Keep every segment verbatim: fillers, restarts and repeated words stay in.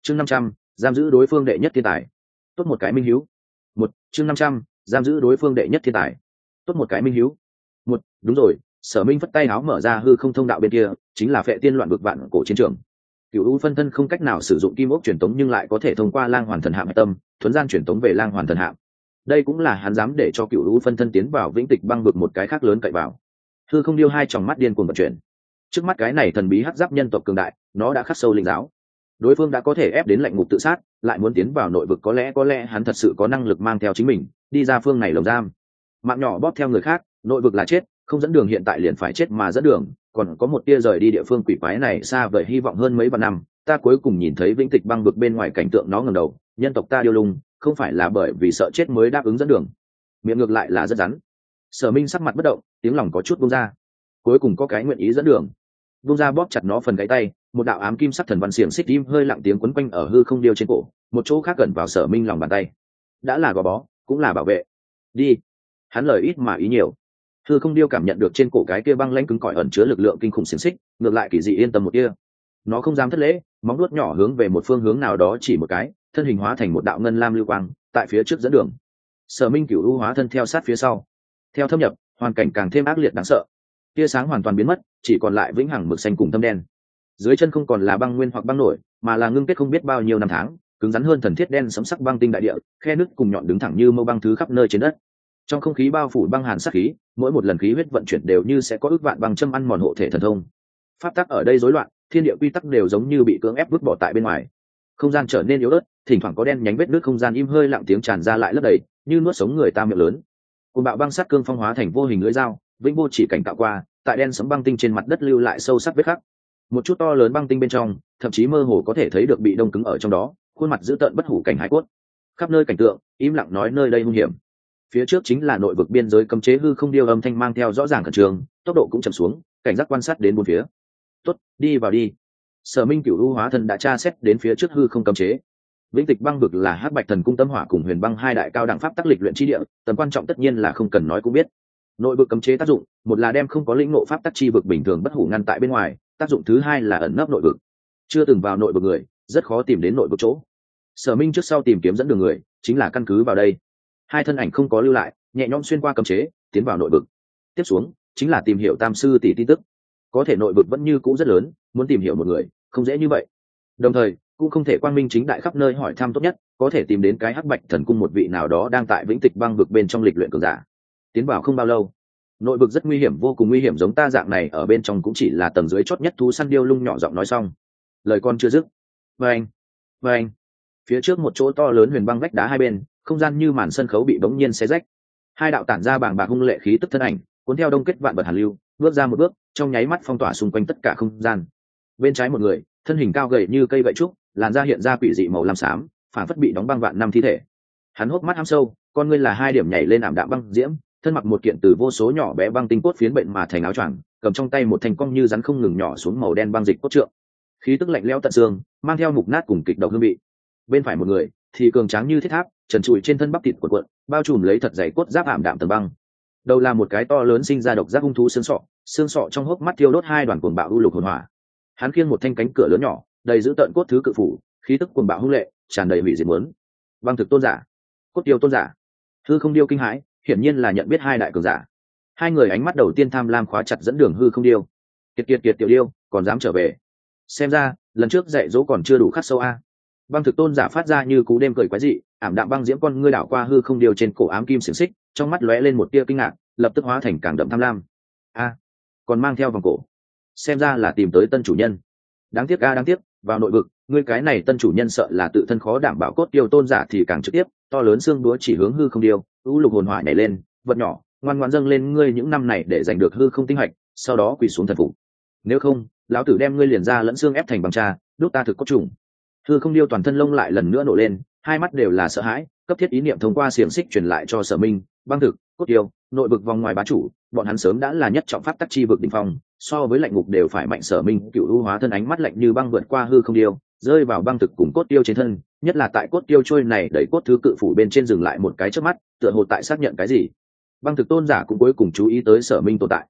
chương năm trăm giam giữ đối phương đệ nhất thiên tài. Tốt một cái minh hiếu. Một chương năm trăm giam giữ đối phương đệ nhất thiên tài. Tốt một cái minh hiếu. Một đúng rồi, Sở Minh phất tay áo mở ra hư không thông đạo bên kia, chính là Phệ Tiên loạn vực vạn cổ chiến trường. Cửu U phân thân không cách nào sử dụng kim ốc truyền tống, nhưng lại có thể thông qua Lang Hoàn Thần Hạm hạch tâm thuấn gian truyền tống về Lang Hoàn Thần Hạm. Đây cũng là hắn dám để cho Cửu U phân thân tiến vào Vĩnh Tịch băng vực một cái khác lớn cậy vào. Hư không điêu hai tròng mắt điên cuồng vận chuyển. Trước mắt cái này thần bí hắc giáp nhân tộc cường đại, nó đã khắc sâu linh giáo. Đối phương đã có thể ép đến lạnh ngục tự sát, lại muốn tiến vào nội vực, có lẽ có lẽ hắn thật sự có năng lực mang theo chính mình đi ra phương này lồng giam. Mạng nhỏ bóp theo người khác, nội vực là chết, không dẫn đường hiện tại liền phải chết mà dẫn đường, còn có một tia rời đi địa phương quỷ quái này xa vời hy vọng hơn mấy vạn năm. Ta cuối cùng nhìn thấy Vĩnh Tịch băng vực bên ngoài cảnh tượng, nó ngẩng đầu, nhân tộc ta điêu lung, không phải là bởi vì sợ chết mới đáp ứng dẫn đường. Miệng ngược lại là rất rắn. Sở Minh sắc mặt bất động, tiếng lòng có chút buông ra. Cuối cùng có cái nguyện ý dẫn đường. Buông ra bóp chặt nó phần gáy tay, một đạo ám kim sắc thần văn xiềng xích im hơi lặng tiếng quấn quanh ở hư không điêu trên cổ, một chỗ khác gần vào Sở Minh lòng bàn tay. Đã là gò bó, cũng là bảo vệ. Đi. Hắn lời ít mà ý nhiều. Hư không điêu cảm nhận được trên cổ cái kia băng lãnh cứng cỏi ẩn chứa lực lượng kinh khủng xiềng xích, ngược lại kỳ dị yên tâm một kia. Nó không dám thất lễ, móng vuốt nhỏ hướng về một phương hướng nào đó chỉ một cái, thân hình hóa thành một đạo ngân lam lưu quang, tại phía trước dẫn đường. Sở Minh Cửu U hóa thân theo sát phía sau. Theo thâm nhập, hoàn cảnh càng thêm ác liệt đáng sợ. Tia sáng hoàn toàn biến mất, chỉ còn lại vĩnh hằng mực xanh cùng thâm đen. Dưới chân không còn là băng nguyên hoặc băng nổi, mà là ngưng kết không biết bao nhiêu năm tháng, cứng rắn hơn thần thiết đen sẫm sắc băng tinh đại địa, khe nứt cùng nhọn đứng thẳng như mâu băng thứ khắp nơi trên đất. Trong không khí bao phủ băng hàn sát khí, mỗi một lần khí huyết vận chuyển đều như sẽ có ức vạn băng châm ăn mòn hộ thể thần thông. Pháp tắc ở đây rối loạn, thiên địa quy tắc đều giống như bị cưỡng ép vứt bỏ tại bên ngoài. Không gian trở nên yếu ớt, thỉnh thoảng có đen nhánh vết nước không gian im hơi lặng tiếng tràn ra lại lấp đầy, như nuốt sống người ta miệng lớn. Cùng bạo băng sát cương phong hóa thành vô hình lưỡi dao, vĩnh vô chỉ cảnh tạo qua, tại đen sẫm băng tinh trên mặt đất lưu lại sâu sắc vết khắc. Một chút to lớn băng tinh bên trong, thậm chí mơ hồ có thể thấy được bị đông cứng ở trong đó, khuôn mặt dữ tợn bất hủ cảnh hải cốt. Khắp nơi cảnh tượng, im lặng nói nơi đây hung hiểm. Phía trước chính là nội vực biên giới cấm chế hư không điêu âm thanh mang theo rõ ràng khẩn trường, tốc độ cũng chậm xuống, cảnh giác quan sát đến bốn phía. Tốt, đi vào đi. Sở Minh Cửu U hóa thân đã tra xét đến phía trước hư không cấm chế. Vĩnh Tịch băng vực là Hắc Bạch Thần Cung Tâm Hỏa cùng Huyền Băng hai đại cao đẳng pháp tác lịch luyện chi địa, tầm quan trọng tất nhiên là không cần nói cũng biết. Nội vực cấm chế tác dụng, một là đem không có lĩnh ngộ pháp tắc chi vực bình thường bất hủ ngăn tại bên ngoài, tác dụng thứ hai là ẩn nấp nội vực. Chưa từng vào nội vực người, rất khó tìm đến nội vực chỗ. Sở Minh trước sau tìm kiếm dẫn đường người, chính là căn cứ vào đây. Hai thân ảnh không có lưu lại, nhẹ nhõm xuyên qua cấm chế, tiến vào nội vực. Tiếp xuống, chính là tìm hiểu Tam sư tỷ tin tức. Có thể nội vực vẫn như cũ rất lớn, muốn tìm hiểu một người, không dễ như vậy. Đồng thời, cũng không thể quang minh chính đại khắp nơi hỏi thăm tốt nhất, có thể tìm đến cái Hắc Bạch Thần Cung một vị nào đó đang tại Vĩnh Tịch băng vực bên trong lịch luyện cường giả. Tiến vào không bao lâu, nội vực rất nguy hiểm, vô cùng nguy hiểm, giống ta dạng này ở bên trong cũng chỉ là tầng dưới chót nhất. Thú săn điêu lung nhỏ giọng nói xong, lời con chưa dứt. Vâng, vâng. Phía trước một chỗ to lớn huyền băng vách đá hai bên, không gian như màn sân khấu bị bỗng nhiên xé rách. Hai đạo tản ra bàng bạc hung lệ khí tức thân ảnh, cuốn theo đông kết vạn vật hàn lưu, bước ra một bước, trong nháy mắt phong tỏa xung quanh tất cả không gian. Bên trái một người, thân hình cao gầy như cây gậy trúc, làn da hiện ra quỷ dị màu lam xám, phản phất bị đóng băng vạn năm thi thể. Hắn hốc mắt hăm sâu, con ngươi là hai điểm nhảy lên ảm đạm băng diễm, thân mặc một kiện từ vô số nhỏ bé băng tinh cốt phiến bệnh mà thành áo choàng, cầm trong tay một thanh cong như rắn không ngừng nhỏ xuống màu đen băng dịch cốt trượng. Khí tức lạnh lẽo tận xương, mang theo mục nát cùng kịch độc hương vị. Bên phải một người thì cường tráng như thiết tháp, trần trụi trên thân bắp thịt cuộn cuộn, bao trùm lấy thật dày cốt giáp ảm đạm tầng băng. Đầu là một cái to lớn sinh ra độc giác hung thú xương sọ, xương sọ trong hốc mắt thiêu đốt hai đoàn cuồng bạo u lục hồn hỏa. Hắn khiêng một thanh cánh cửa lớn nhỏ, đầy giữ tận cốt thứ cự phủ, khí tức cuồng bạo hung lệ, tràn đầy hủy diệt muốn. Băng thực tôn giả, cốt tiêu tôn giả. Hư không điêu kinh hãi, hiển nhiên là nhận biết hai đại cường giả. Hai người ánh mắt đầu tiên tham lam khóa chặt dẫn đường hư không điêu. Kiệt kiệt kiệt tiểu điêu, còn dám trở về? Xem ra, lần trước dạy dỗ còn chưa đủ khắc sâu a. Băng thực tôn giả phát ra như cú đêm cười quái dị, ảm đạm băng diễm con ngươi đảo qua hư không điêu trên cổ ám kim xiềng xích, trong mắt lóe lên một tia kinh ngạc, lập tức hóa thành càng đậm tham lam. A, còn mang theo vòng cổ. Xem ra là tìm tới tân chủ nhân. Đáng tiếc a đáng tiếc, vào nội vực, ngươi cái này tân chủ nhân sợ là tự thân khó đảm bảo. Cốt tiêu tôn giả thì càng trực tiếp, to lớn xương đúa chỉ hướng hư không điêu, u lục hồn hỏa nhảy lên, vật nhỏ, ngoan ngoãn dâng lên ngươi những năm này để giành được hư không tinh hạch, sau đó quỳ xuống thần phục. Nếu không, lão tử đem ngươi liền ra lẫn xương ép thành bằng trà, đốt ta thực cốt trùng. Hư không điêu toàn thân lông lại lần nữa nổ lên, hai mắt đều là sợ hãi, cấp thiết ý niệm thông qua xiềng xích truyền lại cho Sở Minh. Băng thực, cốt tiêu, nội vực vòng ngoài bá chủ, bọn hắn sớm đã là nhất trọng pháp tắc chi vực đỉnh phong, so với lạnh ngục đều phải mạnh. Sở Minh Cựu U hóa thân ánh mắt lạnh như băng vượt qua hư không điêu, rơi vào băng thực cùng cốt tiêu trên thân, nhất là tại cốt tiêu trôi này đẩy cốt thứ cự phủ bên trên dừng lại một cái chớp mắt, tựa hồ tại xác nhận cái gì. Băng thực tôn giả cũng cuối cùng chú ý tới Sở Minh tồn tại.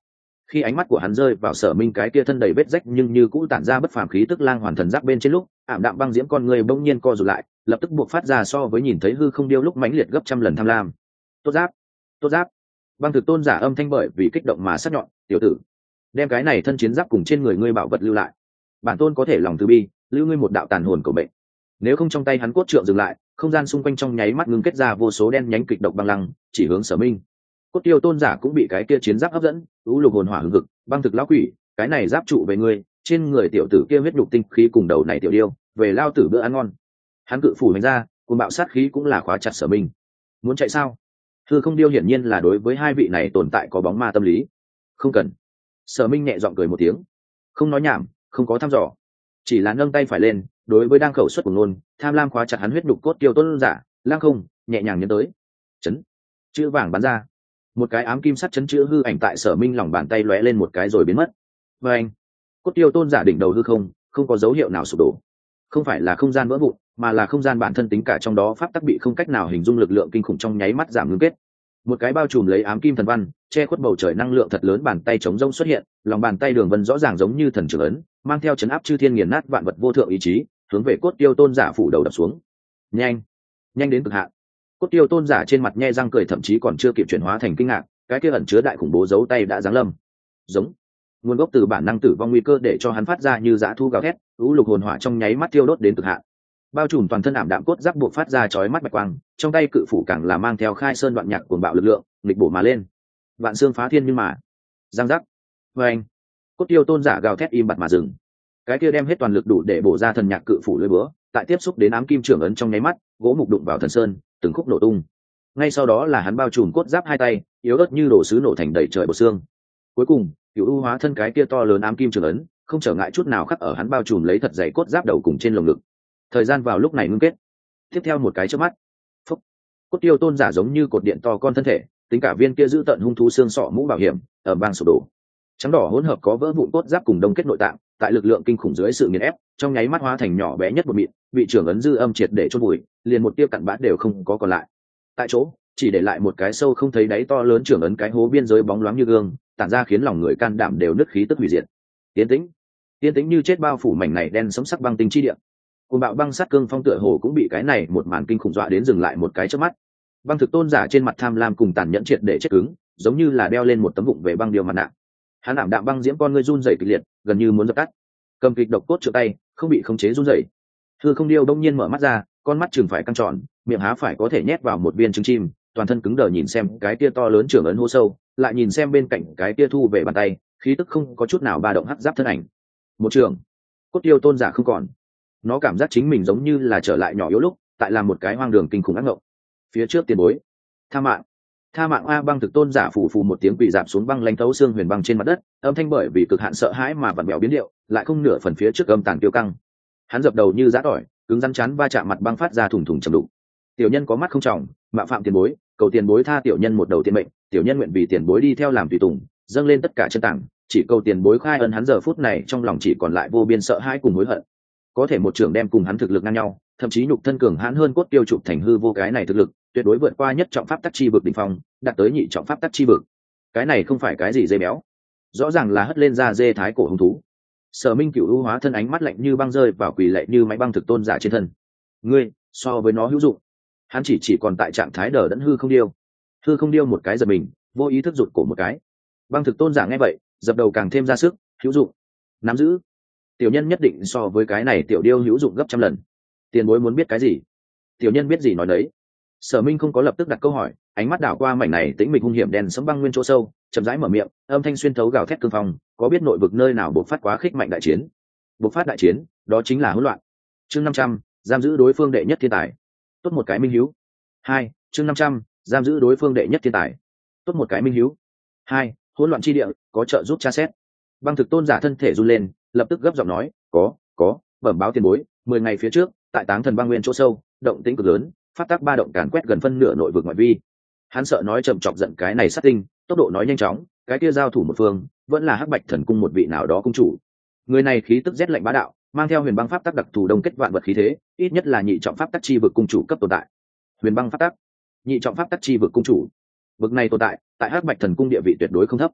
khi ánh mắt của hắn rơi vào Sở Minh cái kia thân đầy vết rách nhưng như cũ tản ra bất phàm khí tức lang hoàn thần giáp bên trên lúc, ảm đạm băng diễm con người bỗng nhiên co rụt lại, lập tức buộc phát ra so với nhìn thấy hư không điêu lúc mãnh liệt gấp trăm lần tham lam. Tốt giáp, tốt giáp. Băng thực tôn giả âm thanh bởi vì kích động mà sắc nhọn, tiểu tử, đem cái này thân chiến giáp cùng trên người ngươi bảo vật lưu lại. Bản tôn có thể lòng từ bi, lưu ngươi một đạo tàn hồn của mệnh. Nếu không trong tay hắn cốt trượng dừng lại, không gian xung quanh trong nháy mắt ngưng kết ra vô số đen nhánh kịch độc băng lăng, chỉ hướng Sở Minh. Cốt tiêu tôn giả cũng bị cái kia chiến giáp hấp dẫn, u lục hồn hỏa hừng hực, băng thực lão quỷ, cái này giáp trụ về ngươi, trên người tiểu tử kia huyết nhục tinh khí cùng đầu này tiểu điêu, về lao tử bữa ăn ngon. Hắn cự phủ hành ra, cùng bạo sát khí cũng là khóa chặt Sở Minh. Muốn chạy sao? Hư không điêu hiển nhiên là đối với hai vị này tồn tại có bóng ma tâm lý. Không cần. Sở Minh nhẹ giọng cười một tiếng, không nói nhảm, không có thăm dò, chỉ là nâng tay phải lên, đối với đang khẩu xuất của ngôn, tham lam khóa chặt hắn huyết nhục cốt tiêu tôn giả, lang không, nhẹ nhàng nhấn tới. Chấn. Chữ vàng bắn ra. Một cái ám kim sắt chấn chữ hư ảnh tại Sở Minh lòng bàn tay lóe lên một cái rồi biến mất. Và anh, cốt tiêu tôn giả đỉnh đầu hư không, không có dấu hiệu nào sụp đổ. Không phải là không gian vỡ vụn, mà là không gian bản thân tính cả trong đó pháp tắc bị không cách nào hình dung lực lượng kinh khủng trong nháy mắt giảm ngưng kết. Một cái bao trùm lấy ám kim thần văn, che khuất bầu trời năng lượng thật lớn bàn tay chống rông xuất hiện, lòng bàn tay đường vân rõ ràng giống như thần trưởng ấn, mang theo chấn áp chư thiên nghiền nát vạn vật vô thượng ý chí, hướng về cốt tiêu tôn giả phủ đầu đập xuống. Nhanh, nhanh đến cực hạn. Cốt tiêu tôn giả trên mặt nhe răng cười, thậm chí còn chưa kịp chuyển hóa thành kinh ngạc, cái kia ẩn chứa đại khủng bố giấu tay đã giáng lâm. Giống. Nguồn gốc từ bản năng tử vong nguy cơ để cho hắn phát ra như dã thu gào thét, u lục hồn hỏa trong nháy mắt tiêu đốt đến cực hạn. Bao trùm toàn thân ảm đạm cốt giáp buộc phát ra chói mắt bạch quang, trong tay cự phủ càng là mang theo khai sơn đoạn nhạc cuồng bạo lực lượng, nghịch bổ mà lên. Vạn xương phá thiên nhưng mà, giang giác. Và anh, cốt tiêu tôn giả gào thét im bặt mà dừng. Cái kia đem hết toàn lực đủ để bổ ra thần nhạc cự phủ lưỡi búa, tại tiếp xúc đến ám kim trưởng ấn trong nháy mắt, gỗ mục đụng vào thần sơn, từng khúc nổ tung. Ngay sau đó là hắn bao trùm cốt giáp hai tay, yếu ớt như đổ sứ nổ thành đầy trời bộ xương. Cuối cùng, cựu u hóa thân cái kia to lớn ám kim trưởng ấn, không trở ngại chút nào khắc ở hắn bao trùm lấy thật dày cốt giáp đầu cùng trên lồng ngực. Thời gian vào lúc này ngưng kết. Tiếp theo một cái chớp mắt, phúc, cốt tiêu tôn giả giống như cột điện to con thân thể, tính cả viên kia giữ tận hung thú xương sọ mũ bảo hiểm, ở bang sụp đổ. Trắng đỏ hỗn hợp có vỡ vụn cốt giáp cùng đông kết nội tạng, tại lực lượng kinh khủng dưới sự nghiền ép, trong nháy mắt hóa thành nhỏ bé nhất một mịn, bị trưởng ấn dư âm triệt để chôn vùi, liền một tia cặn bã đều không có còn lại. Tại chỗ, chỉ để lại một cái sâu không thấy đáy to lớn trưởng ấn cái hố biên giới bóng loáng như gương, tản ra khiến lòng người can đảm đều nứt khí tức hủy diệt. Tiến tĩnh, tiến tĩnh như chết bao phủ mảnh này đen sống sắc băng tinh chi địa. Cùng bạo băng sát cương phong tựa hồ cũng bị cái này một màn kinh khủng dọa đến dừng lại một cái chớp mắt. Băng thực tôn giả trên mặt tham lam cùng tàn nhẫn triệt để chết cứng, giống như là đeo lên một tấm vụng về băng điều mặt nạ. Hắn ảm đạm băng diễm con ngươi run rẩy kịch liệt, gần như muốn dập tắt. Cầm kịch độc cốt trượng tay, không bị khống chế run rẩy. Hư không điêu đông nhiên mở mắt ra, con mắt trừng phải căng tròn, miệng há phải có thể nhét vào một viên trứng chim, toàn thân cứng đờ nhìn xem cái tia to lớn trưởng ấn hô sâu, lại nhìn xem bên cạnh cái tia thu về bàn tay, khí tức không có chút nào ba động hắc giáp thân ảnh. Một trường, cốt tiêu tôn giả không còn. Nó cảm giác chính mình giống như là trở lại nhỏ yếu lúc, tại làm một cái hoang đường kinh khủng ác ngộng. Phía trước tiền bối, tha mạng, tha mạng a! Băng thực tôn giả phù phù một tiếng quỳ dạp xuống băng lanh thấu xương huyền băng trên mặt đất, âm thanh bởi vì cực hạn sợ hãi mà vặn vẹo biến điệu, lại không nửa phần phía trước âm tàn tiêu căng. Hắn dập đầu như giã tỏi, cứng rắn chắn va chạm mặt băng phát ra thủng thủng trầm đục. Tiểu nhân có mắt không tròng, mạo phạm tiền bối, cầu tiền bối tha tiểu nhân một đầu tiền mệnh, tiểu nhân nguyện vì tiền bối đi theo làm tùy tùng, dâng lên tất cả chân tảng, chỉ cầu tiền bối khai ân. Hắn giờ phút này trong lòng chỉ còn lại vô biên sợ hãi cùng hối hận. Có thể một trưởng đem cùng hắn thực lực ngang nhau, thậm chí nhục thân cường hãn hơn cốt tiêu chụp thành hư vô, cái này thực lực tuyệt đối vượt qua nhất trọng pháp tắc chi vực đỉnh phong, đạt tới nhị trọng pháp tắc chi vực. Cái này không phải cái gì dê béo, rõ ràng là hất lên ra dê thái cổ hung thú. Sở Minh cựu u hóa thân ánh mắt lạnh như băng rơi vào quỳ lệ như máy băng thực tôn giả trên thân. Ngươi so với nó hữu dụng. Hắn chỉ chỉ còn tại trạng thái đờ đẫn hư không điêu. Hư không điêu một cái giật mình, vô ý thức rụt cổ một cái. Băng thực tôn giả nghe vậy, dập đầu càng thêm ra sức. Hữu dụng, nắm giữ. Tiểu nhân nhất định so với cái này tiểu điêu hữu dụng gấp trăm lần. Tiền bối muốn biết cái gì? Tiểu nhân biết gì nói đấy. Sở Minh không có lập tức đặt câu hỏi, ánh mắt đảo qua mảnh này tĩnh mịch hung hiểm đen sẫm băng nguyên chỗ sâu, chậm rãi mở miệng, âm thanh xuyên thấu gào thét cương phong, có biết nội vực nơi nào bộc phát quá khích mạnh đại chiến? Bộc phát đại chiến, đó chính là hỗn loạn. Chương năm trăm, giam giữ đối phương đệ nhất thiên tài. Tốt một cái minh hiếu. Hai, chương năm trăm, giam giữ đối phương đệ nhất thiên tài. Tốt một cái minh hiếu. Hai, hỗn loạn chi địa, có trợ giúp tra xét. Băng thực tôn giả thân thể run lên, lập tức gấp giọng nói, có, có, bẩm báo tiền bối, mười ngày phía trước, tại Táng Thần băng nguyên chỗ sâu, động tĩnh cực lớn, phát tác ba động càn quét gần phân nửa nội vực ngoại vi. Hắn sợ nói chậm chọc giận cái này sát tinh, tốc độ nói nhanh chóng, cái kia giao thủ một phương, vẫn là Hắc Bạch Thần cung một vị nào đó cung chủ. Người này khí tức rét lạnh bá đạo, mang theo huyền băng pháp tắc đặc thù đông kết vạn vật khí thế, ít nhất là nhị trọng pháp tắc chi vực cung chủ cấp tồn tại. Huyền băng pháp tắc, nhị trọng pháp tắc chi vực cung chủ. Vực này tồn tại, tại Hắc Bạch Thần cung địa vị tuyệt đối không thấp.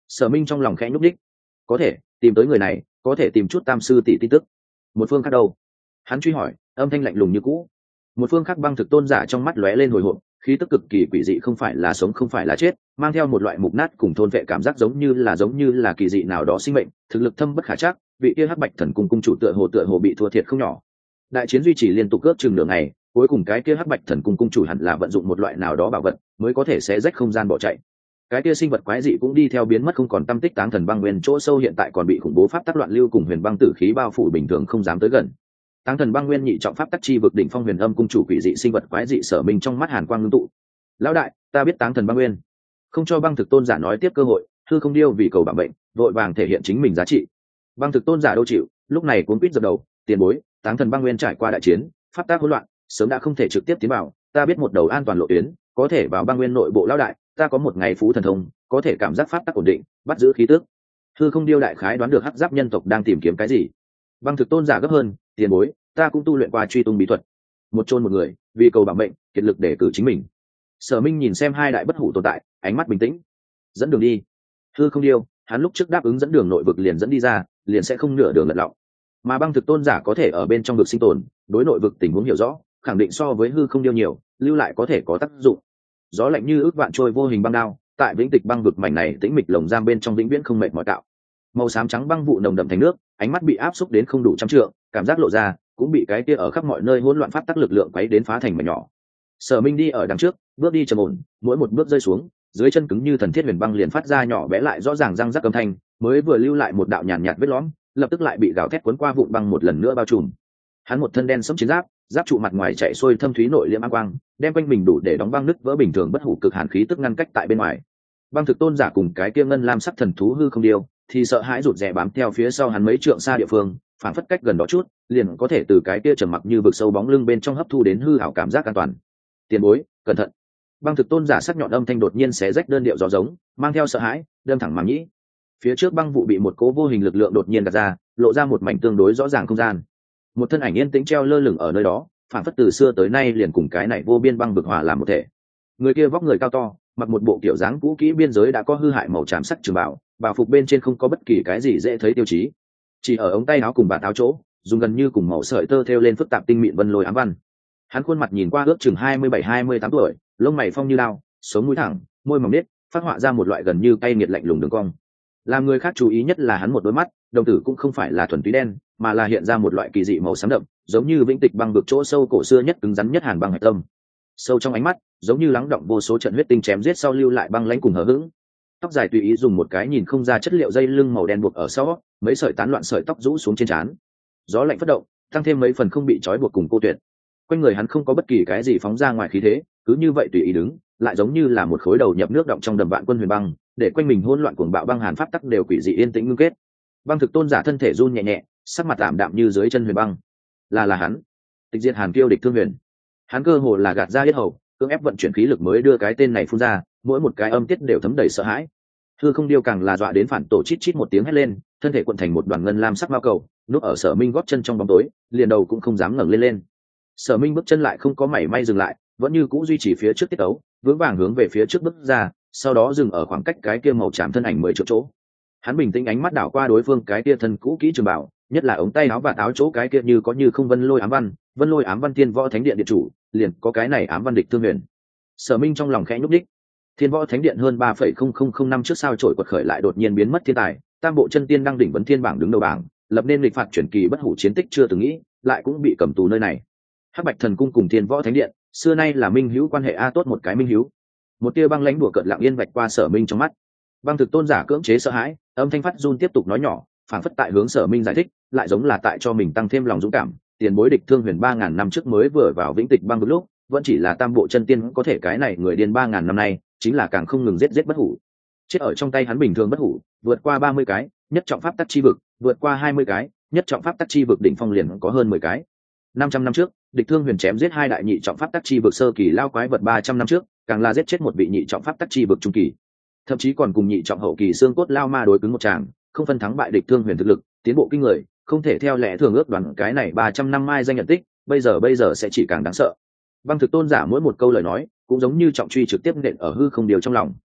Sở Minh trong lòng khẽ nhúc đích, có thể tìm tới người này, có thể tìm chút tam sư tỷ tin tức. Một phương khác đâu? Hắn truy hỏi, âm thanh lạnh lùng như cũ. Một phương khác băng thực tôn giả trong mắt lóe lên hồi hộp, khí tức cực kỳ quỷ dị, không phải là sống không phải là chết, mang theo một loại mục nát cùng thôn vệ cảm giác, giống như là giống như là kỳ dị nào đó sinh mệnh, thực lực thâm bất khả trắc. Vị kia hắc bạch thần cung cung chủ tựa hồ tựa hồ bị thua thiệt không nhỏ. Đại chiến duy trì liên tục cướp chừng nửa ngày, cuối cùng cái kia hắc bạch thần cung cung chủ hẳn là vận dụng một loại nào đó bảo vật mới có thể xé rách không gian bỏ chạy. Cái kia sinh vật quái dị cũng đi theo biến mất không còn tâm tích. Táng thần băng nguyên chỗ sâu hiện tại còn bị khủng bố pháp tắc loạn lưu cùng huyền băng tử khí bao phủ, bình thường không dám tới gần. Táng thần băng nguyên nhị trọng pháp tắc chi vực đỉnh phong huyền âm cung chủ quỷ dị sinh vật quái dị. Sở Minh trong mắt hàn quang ngưng tụ. Lão đại, ta biết Táng thần băng nguyên. Không cho băng thực tôn giả nói tiếp cơ hội, hư không điêu vì cầu bảo mệnh, vội vàng thể hiện chính mình giá trị. Băng thực tôn giả đâu chịu, lúc này cuốn quýt dập đầu, tiền bối, Táng thần băng nguyên trải qua đại chiến, pháp tắc hỗn loạn, sớm đã không thể trực tiếp tiến vào, ta biết một đầu an toàn lộ tuyến, có thể vào băng nguyên nội bộ. Lão đại, ta có một ngày phú thần thông, có thể cảm giác pháp tắc ổn định, bắt giữ khí tức. Hư không điêu đại khái đoán được hắc giáp nhân tộc đang tìm kiếm cái gì. Băng thực tôn giả gấp hơn, tiền bối, ta cũng tu luyện qua truy tung bí thuật, một chôn một người, vì cầu bảo mệnh, kiệt lực để cử chính mình. Sở Minh nhìn xem hai đại bất hủ tồn tại, ánh mắt bình tĩnh. Dẫn đường đi. Hư không điêu, hắn lúc trước đáp ứng dẫn đường nội vực liền dẫn đi ra, liền sẽ không nửa đường lật lọng. Mà băng thực tôn giả có thể ở bên trong vực sinh tồn, đối nội vực tình huống hiểu rõ, khẳng định so với hư không điêu nhiều, lưu lại có thể có tác dụng. Gió lạnh như ước vạn trôi vô hình băng đao, tại vĩnh tịch băng vực mảnh này tĩnh mịch lồng giam bên trong vĩnh viễn không mệt mỏi tạo. Màu xám trắng băng vụ nồng đậm thành nước, ánh mắt bị áp xúc đến không đủ trăm trượng, cảm giác lộ ra, cũng bị cái kia ở khắp mọi nơi hỗn loạn pháp tắc lực lượng quấy đến phá thành mảnh nhỏ. Sở Minh đi ở đằng trước, bước đi trầm ổn, mỗi một bước rơi xuống, dưới chân cứng như thần thiết huyền băng liền phát ra nhỏ bé lại rõ ràng răng rắc âm thanh, mới vừa lưu lại một đạo nhàn nhạt vết lõm, lập tức lại bị gào thét cuốn qua vụn băng một lần nữa bao trùm. Hắn một thân đen sẫm chiến giáp, giáp trụ mặt ngoài chạy xuôi thâm thúy nội liễm ám quang, đem quanh mình đủ để đóng băng nứt vỡ bình thường bất hủ cực hàn khí tức ngăn cách tại bên ngoài. Băng thực tôn giả cùng cái kia ngân lam sắc thần thú hư không điêu, thì sợ hãi rụt rè bám theo phía sau hắn mấy trượng xa địa phương, phản phất cách gần đó chút, liền có thể từ cái kia trầm mặc như vực sâu bóng lưng bên trong hấp thu đến hư ảo cảm giác an toàn. Tiền bối, cẩn thận. Băng thực tôn giả sắc nhọn âm thanh đột nhiên xé rách đơn điệu gió giống, mang theo sợ hãi, đâm thẳng màng nhĩ. Phía trước băng vụ bị một cố vô hình lực lượng đột nhiên gạt ra, lộ ra một mảnh tương đối rõ ràng không gian. Một thân ảnh yên tĩnh treo lơ lửng ở nơi đó, phản phất từ xưa tới nay liền cùng cái này vô biên băng vực hòa làm một thể. Người kia vóc người cao to, mặc một bộ kiểu dáng cũ kỹ biên giới đã có hư hại màu tràm sắc trường bảo, bảo phục bên trên không có bất kỳ cái gì dễ thấy tiêu chí, chỉ ở ống tay áo cùng bàn áo chỗ dùng gần như cùng màu sợi tơ thêu lên phức tạp tinh mịn vân lôi ám văn. Hắn khuôn mặt nhìn qua ước chừng hai mươi bảy hai mươi tám tuổi, lông mày phong như lao, sống mũi thẳng, môi mỏng nết, phát họa ra một loại gần như cay nghiệt lạnh lùng đường cong. Làm người khác chú ý nhất là hắn một đôi mắt, đồng tử cũng không phải là thuần túy đen, mà là hiện ra một loại kỳ dị màu xám đậm, giống như vĩnh tịch băng vực chỗ sâu cổ xưa nhất cứng rắn nhất hàn băng hạch tâm. Sâu trong ánh mắt, giống như lắng động vô số trận huyết tinh chém giết sau lưu lại băng lãnh cùng hờ hững. Tóc dài tùy ý dùng một cái nhìn không ra chất liệu dây lưng màu đen buộc ở sau, mấy sợi tán loạn sợi tóc rũ xuống trên trán. Gió lạnh phất động, tăng thêm mấy phần không bị trói buộc cùng cô tuyệt. Quanh người hắn không có bất kỳ cái gì phóng ra ngoài khí thế, cứ như vậy tùy ý đứng, lại giống như là một khối đầu nhập nước động trong đầm vạn quân huyền băng, để quanh mình hỗn loạn cuồng bạo băng hàn pháp tắc đều quỷ dị yên tĩnh ngưng kết. Băng thực tôn giả thân thể run nhẹ nhẹ, sắc mặt tạm đạm như dưới chân huyền băng. Là là hắn, Tịch diệt Hàn Kiêu địch thương huyền. Hắn cơ hồ là gạt ra yết hầu, cưỡng ép vận chuyển khí lực mới đưa cái tên này phun ra, mỗi một cái âm tiết đều thấm đầy sợ hãi. Hư không điêu càng là dọa đến phản tổ chít chít một tiếng hét lên, thân thể cuộn thành một đoàn ngân lam sắc mao cầu, núp ở Sở Minh gót chân trong bóng tối, liền đầu cũng không dám ngẩng lên lên. Sở Minh bước chân lại không có mảy may dừng lại, vẫn như cũ duy trì phía trước tiết ấu, vững vàng hướng về phía trước bước ra, sau đó dừng ở khoảng cách cái kia màu tràm thân ảnh mười triệu chỗ. Hắn bình tĩnh ánh mắt đảo qua đối phương cái kia thân cũ kỹ trường bảo, nhất là ống tay áo và áo chỗ cái kia như có như không vân lôi ám văn, vân lôi ám văn Thiên Võ Thánh Điện điện chủ, liền có cái này ám văn địch thương huyền. Sở Minh trong lòng khẽ nhúc đích. Thiên Võ Thánh Điện hơn ba phẩy không không không năm trước sao trổi quật khởi lại đột nhiên biến mất thiên tài, tam bộ chân tiên đang đỉnh vấn thiên bảng đứng đầu bảng, lập nên lịch phạt chuyển kỳ bất hủ chiến tích chưa từng nghĩ, lại cũng bị cầm tù nơi này. Hắc Bạch Thần Cung cùng Thiên Võ Thánh Điện, xưa nay là minh hữu quan hệ a tốt một cái minh hữu. Một tia băng lãnh đùa cợt lặng yên vạch qua Sở Minh trong mắt. Băng thực tôn giả cưỡng chế sợ hãi, âm thanh phát run tiếp tục nói nhỏ, phản phất tại hướng Sở Minh giải thích, lại giống là tại cho mình tăng thêm lòng dũng cảm. Tiền bối địch thương huyền ba ngàn năm trước mới vừa vào vĩnh tịch băng vực lúc, vẫn chỉ là tam bộ chân tiên, có thể cái này người điên ba ngàn năm nay, chính là càng không ngừng giết giết bất hủ. Chết ở trong tay hắn bình thường bất hủ, vượt qua ba mươi cái, nhất trọng pháp tắc chi vực, vượt qua hai mươi cái, nhất trọng pháp tắc chi vực đỉnh phong liền có hơn mười cái. năm trăm năm trước, địch thương huyền chém giết hai đại nhị trọng pháp tắc chi vực sơ kỳ lao quái vật, ba trăm năm trước, càng là giết chết một vị nhị trọng pháp tắc chi vực trung kỳ. Thậm chí còn cùng nhị trọng hậu kỳ xương cốt lao ma đối cứng một tràng, không phân thắng bại. Địch thương huyền thực lực tiến bộ kinh người, không thể theo lẽ thường ước đoán cái này ba trăm năm mai danh nhận tích, bây giờ bây giờ sẽ chỉ càng đáng sợ. Băng thực tôn giả mỗi một câu lời nói cũng giống như trọng truy trực tiếp nện ở hư không điều trong lòng.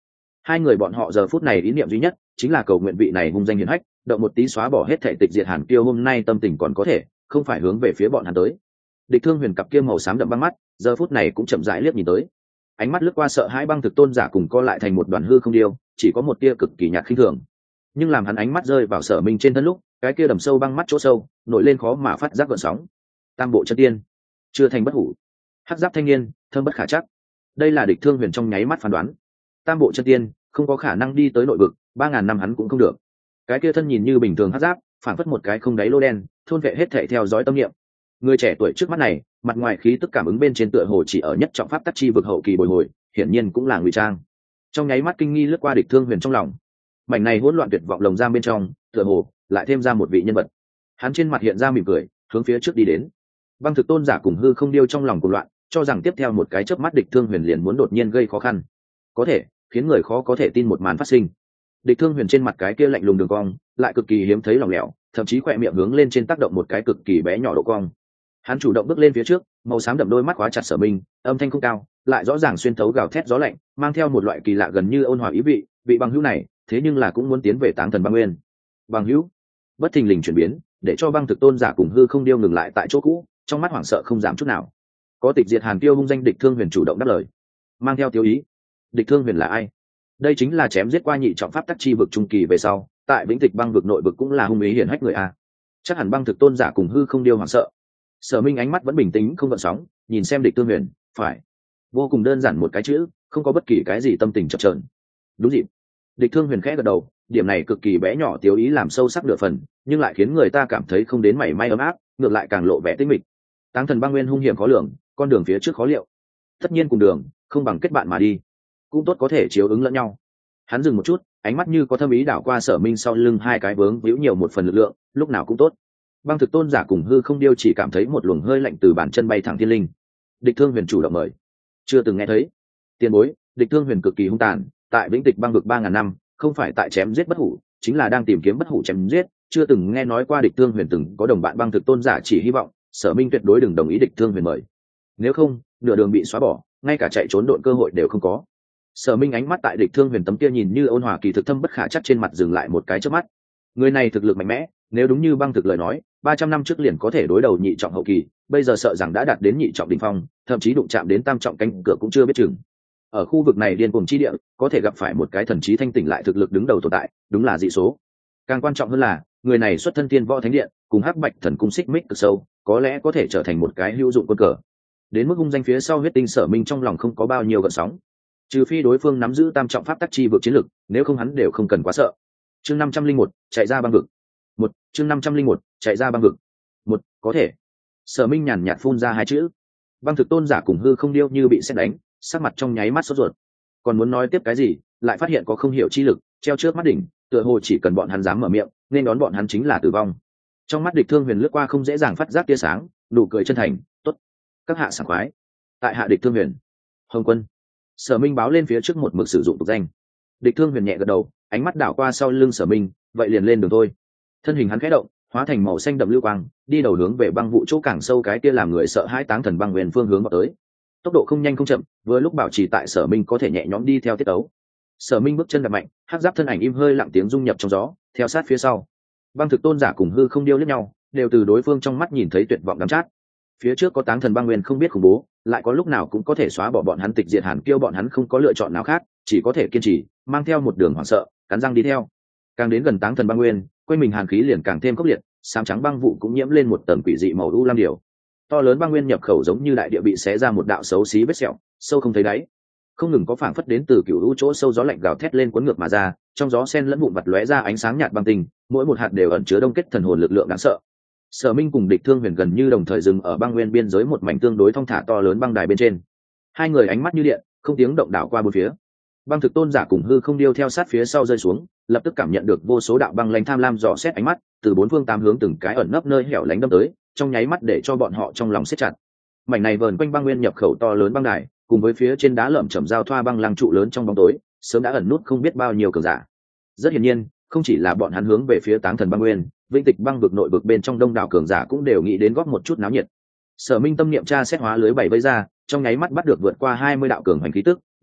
Hai người bọn họ giờ phút này ý niệm duy nhất chính là cầu nguyện vị này hung danh hiển hách động một tí xóa bỏ hết thể tịch diệt Hàn Kiêu hôm nay tâm tình còn có thể không phải hướng về phía bọn hắn tới. Địch Thương Huyền cặp kia màu xám đậm băng mắt giờ phút này cũng chậm rãi liếc nhìn tới, ánh mắt lướt qua sợ hãi băng thực tôn giả cùng co lại thành một đoàn hư không điêu, chỉ có một tia cực kỳ nhạt khinh thường. Nhưng làm hắn ánh mắt rơi vào Sở Minh trên thân lúc, cái kia đầm sâu băng mắt chỗ sâu nổi lên khó mà phát giác gợn sóng. Tam bộ chân tiên chưa thành bất hủ, hắc giáp thanh niên thâm bất khả chắc. Đây là Địch Thương Huyền trong nháy mắt phán đoán. Tam bộ chân tiên không có khả năng đi tới nội vực, ba ngàn năm hắn cũng không được. Cái kia thân nhìn như bình thường hắc giáp, phản phất một cái không đáy lô đen, thôn vệ hết thảy theo dõi tâm niệm. Người trẻ tuổi trước mắt này, mặt ngoài khí tức cảm ứng bên trên tựa hồ chỉ ở nhất trọng pháp tắc chi vực hậu kỳ bồi hồi, hiển nhiên cũng là ngụy trang. Trong nháy mắt kinh nghi lướt qua Địch Thương Huyền trong lòng. Mảnh này hỗn loạn tuyệt vọng lồng giam bên trong, tựa hồ lại thêm ra một vị nhân vật. Hắn trên mặt hiện ra mỉm cười, hướng phía trước đi đến. Băng thực tôn giả cùng hư không điêu trong lòng cuồng loạn, cho rằng tiếp theo một cái chớp mắt Địch Thương Huyền liền muốn đột nhiên gây khó khăn. Có thể, khiến người khó có thể tin một màn phát sinh. Địch Thương Huyền trên mặt cái kia lạnh lùng đường cong, lại cực kỳ hiếm thấy lỏng lẻo, thậm chí khỏe miệng hướng lên trên tác động một cái cực kỳ bé nhỏ độ cong. Hắn chủ động bước lên phía trước, màu xám đậm đôi mắt khóa chặt Sở Minh, âm thanh không cao, lại rõ ràng xuyên thấu gào thét gió lạnh, mang theo một loại kỳ lạ gần như ôn hòa ý vị. Vị bằng hữu này, thế nhưng là cũng muốn tiến về Táng Thần Băng Nguyên. Bằng hữu, bất thình lình chuyển biến, để cho băng thực tôn giả cùng hư không điêu ngừng lại tại chỗ cũ, trong mắt hoảng sợ không giảm chút nào. Có tịch diệt Hàn Tiêu hung danh Địch Thương Huyền chủ động đáp lời, mang theo tiêu ý. Địch Thương Huyền là ai? Đây chính là chém giết qua nhị trọng pháp tắc chi vực trung kỳ về sau, tại Vĩnh Tịch băng vực nội vực cũng là hung ý hiển hách người a. Chắc hẳn băng thực tôn giả cùng hư không điêu hoảng sợ. Sở Minh ánh mắt vẫn bình tĩnh không gợn sóng, nhìn xem Địch Thương Huyền, phải, vô cùng đơn giản một cái chữ, không có bất kỳ cái gì tâm tình chập chờn. Đúng dịp. Địch Thương Huyền khẽ gật đầu, điểm này cực kỳ bé nhỏ tiêu ý làm sâu sắc nửa phần, nhưng lại khiến người ta cảm thấy không đến mảy may ấm áp, ngược lại càng lộ vẻ tinh mịch. Táng Thần Băng Nguyên hung hiểm khó lường, con đường phía trước khó liệu. Tất nhiên cùng đường, không bằng kết bạn mà đi, cũng tốt có thể chiếu ứng lẫn nhau. Hắn dừng một chút, ánh mắt như có thâm ý đảo qua Sở Minh sau lưng hai cái vướng víu nhiều một phần lực lượng, lúc nào cũng tốt. Băng thực tôn giả cùng hư không điêu chỉ cảm thấy một luồng hơi lạnh từ bàn chân bay thẳng thiên linh. Địch Thương Huyền chủ động mời, chưa từng nghe thấy. Tiền bối, Địch Thương Huyền cực kỳ hung tàn, tại Vĩnh Tịch băng vực ba ngàn năm, không phải tại chém giết bất hủ, chính là đang tìm kiếm bất hủ chém giết, chưa từng nghe nói qua Địch Thương Huyền từng có đồng bạn băng thực tôn giả chỉ hy vọng Sở Minh tuyệt đối đừng đồng ý Địch Thương Huyền mời. Nếu không, nửa đường bị xóa bỏ, ngay cả chạy trốn độn cơ hội đều không có. Sở Minh ánh mắt tại Địch Thương Huyền tấm kia nhìn như ôn hòa kỳ thực thâm bất khả chắc trên mặt dừng lại một cái chớp mắt. Người này thực lực mạnh mẽ, nếu đúng như băng thực lời nói, ba trăm năm trước liền có thể đối đầu nhị trọng hậu kỳ, bây giờ sợ rằng đã đạt đến nhị trọng đỉnh phong, thậm chí đụng chạm đến tam trọng cánh cửa cũng chưa biết chừng. Ở khu vực này điên cuồng chi địa, có thể gặp phải một cái thần trí thanh tỉnh lại thực lực đứng đầu tồn tại, đúng là dị số. Càng quan trọng hơn là, người này xuất thân Tiên Võ Thánh Điện, cùng Hắc Bạch Thần Cung xích mích cực sâu, có lẽ có thể trở thành một cái hữu dụng quân cờ. Đến mức hung danh phía sau huyết tinh Sở Minh trong lòng không có bao nhiêu gợn sóng, trừ phi đối phương nắm giữ tam trọng pháp tắc chi vực chiến lực, nếu không hắn đều không cần quá sợ. Chương năm trăm linh một, chạy ra băng vực. Một, chương năm trăm linh một, chạy ra băng vực. Một, có thể. Sở Minh nhàn nhạt phun ra hai chữ. Băng thực tôn giả cùng hư không điêu như bị sét đánh, sắc mặt trong nháy mắt sốt ruột. Còn muốn nói tiếp cái gì, lại phát hiện có không hiểu chi lực treo trước mắt đỉnh, tựa hồ chỉ cần bọn hắn dám mở miệng, nên đón bọn hắn chính là tử vong. Trong mắt Địch Thương Huyền lướt qua không dễ dàng phát giác tia sáng, nụ cười chân thành, "Tốt, các hạ sảng khoái." Tại hạ Địch Thương Huyền. Hồng Quân. Sở Minh báo lên phía trước một mực sử dụng tục danh. Địch Thương Huyền nhẹ gật đầu, ánh mắt đảo qua sau lưng Sở Minh, vậy liền lên đường thôi. Thân hình hắn khẽ động, hóa thành màu xanh đậm lưu quang, đi đầu hướng về băng vụ chỗ càng sâu cái kia làm người sợ hãi Táng Thần Băng Nguyên phương hướng vào tới. Tốc độ không nhanh không chậm, vừa lúc bảo trì tại Sở Minh có thể nhẹ nhõm đi theo tiết tấu. Sở Minh bước chân đạp mạnh, hắc giáp thân ảnh im hơi lặng tiếng dung nhập trong gió, theo sát phía sau. Băng thực tôn giả cùng hư không điêu liếc nhau, đều từ đối phương trong mắt nhìn thấy tuyệt vọng đắm chát. Phía trước có Táng Thần Băng Nguyên không biết khủng bố, lại có lúc nào cũng có thể xóa bỏ bọn hắn tịch diệt Hàn Kiêu, bọn hắn không có lựa chọn nào khác, chỉ có thể kiên trì, mang theo một đường hoảng sợ, cắn răng đi theo. Càng đến gần Táng Thần Băng Nguyên, quanh mình hàn khí liền càng thêm khốc liệt, xám trắng băng vụ cũng nhiễm lên một tầng quỷ dị màu u lam điều. To lớn băng nguyên nhập khẩu giống như đại địa bị xé ra một đạo xấu xí vết sẹo, sâu không thấy đáy. Không ngừng có phảng phất đến từ cựu u chỗ sâu gió lạnh gào thét lên cuốn ngược mà ra, trong gió sen lẫn vụn vặt lóe ra ánh sáng nhạt băng tinh, mỗi một hạt đều ẩn chứa đông kết thần hồn lực lượng đáng sợ. Sở Minh cùng Địch Thương Huyền gần như đồng thời dừng ở băng nguyên biên giới một mảnh tương đối thong thả to lớn băng đài bên trên. Hai người ánh mắt như điện, không tiếng động đảo qua bốn phía. Băng thực tôn giả cùng hư không điêu theo sát phía sau rơi xuống, lập tức cảm nhận được vô số đạo băng lãnh tham lam dò xét ánh mắt từ bốn phương tám hướng, từng cái ẩn nấp nơi hẻo lánh đâm tới, trong nháy mắt để cho bọn họ trong lòng siết chặt. Mảnh này vờn quanh băng nguyên nhập khẩu to lớn băng đài, cùng với phía trên đá lởm chởm giao thoa băng lăng trụ lớn trong bóng tối, sớm đã ẩn nút không biết bao nhiêu cường giả. Rất hiển nhiên, không chỉ là bọn hắn hướng về phía Táng Thần Băng Nguyên, Vĩnh Tịch băng vực nội vực bên trong đông đảo cường giả cũng đều nghĩ đến góp một chút náo nhiệt. Sở Minh tâm niệm tra xét hóa lưới bảy vây ra, trong nháy mắt bắt được vượt qua hai mươi đạo cường hành khí tức,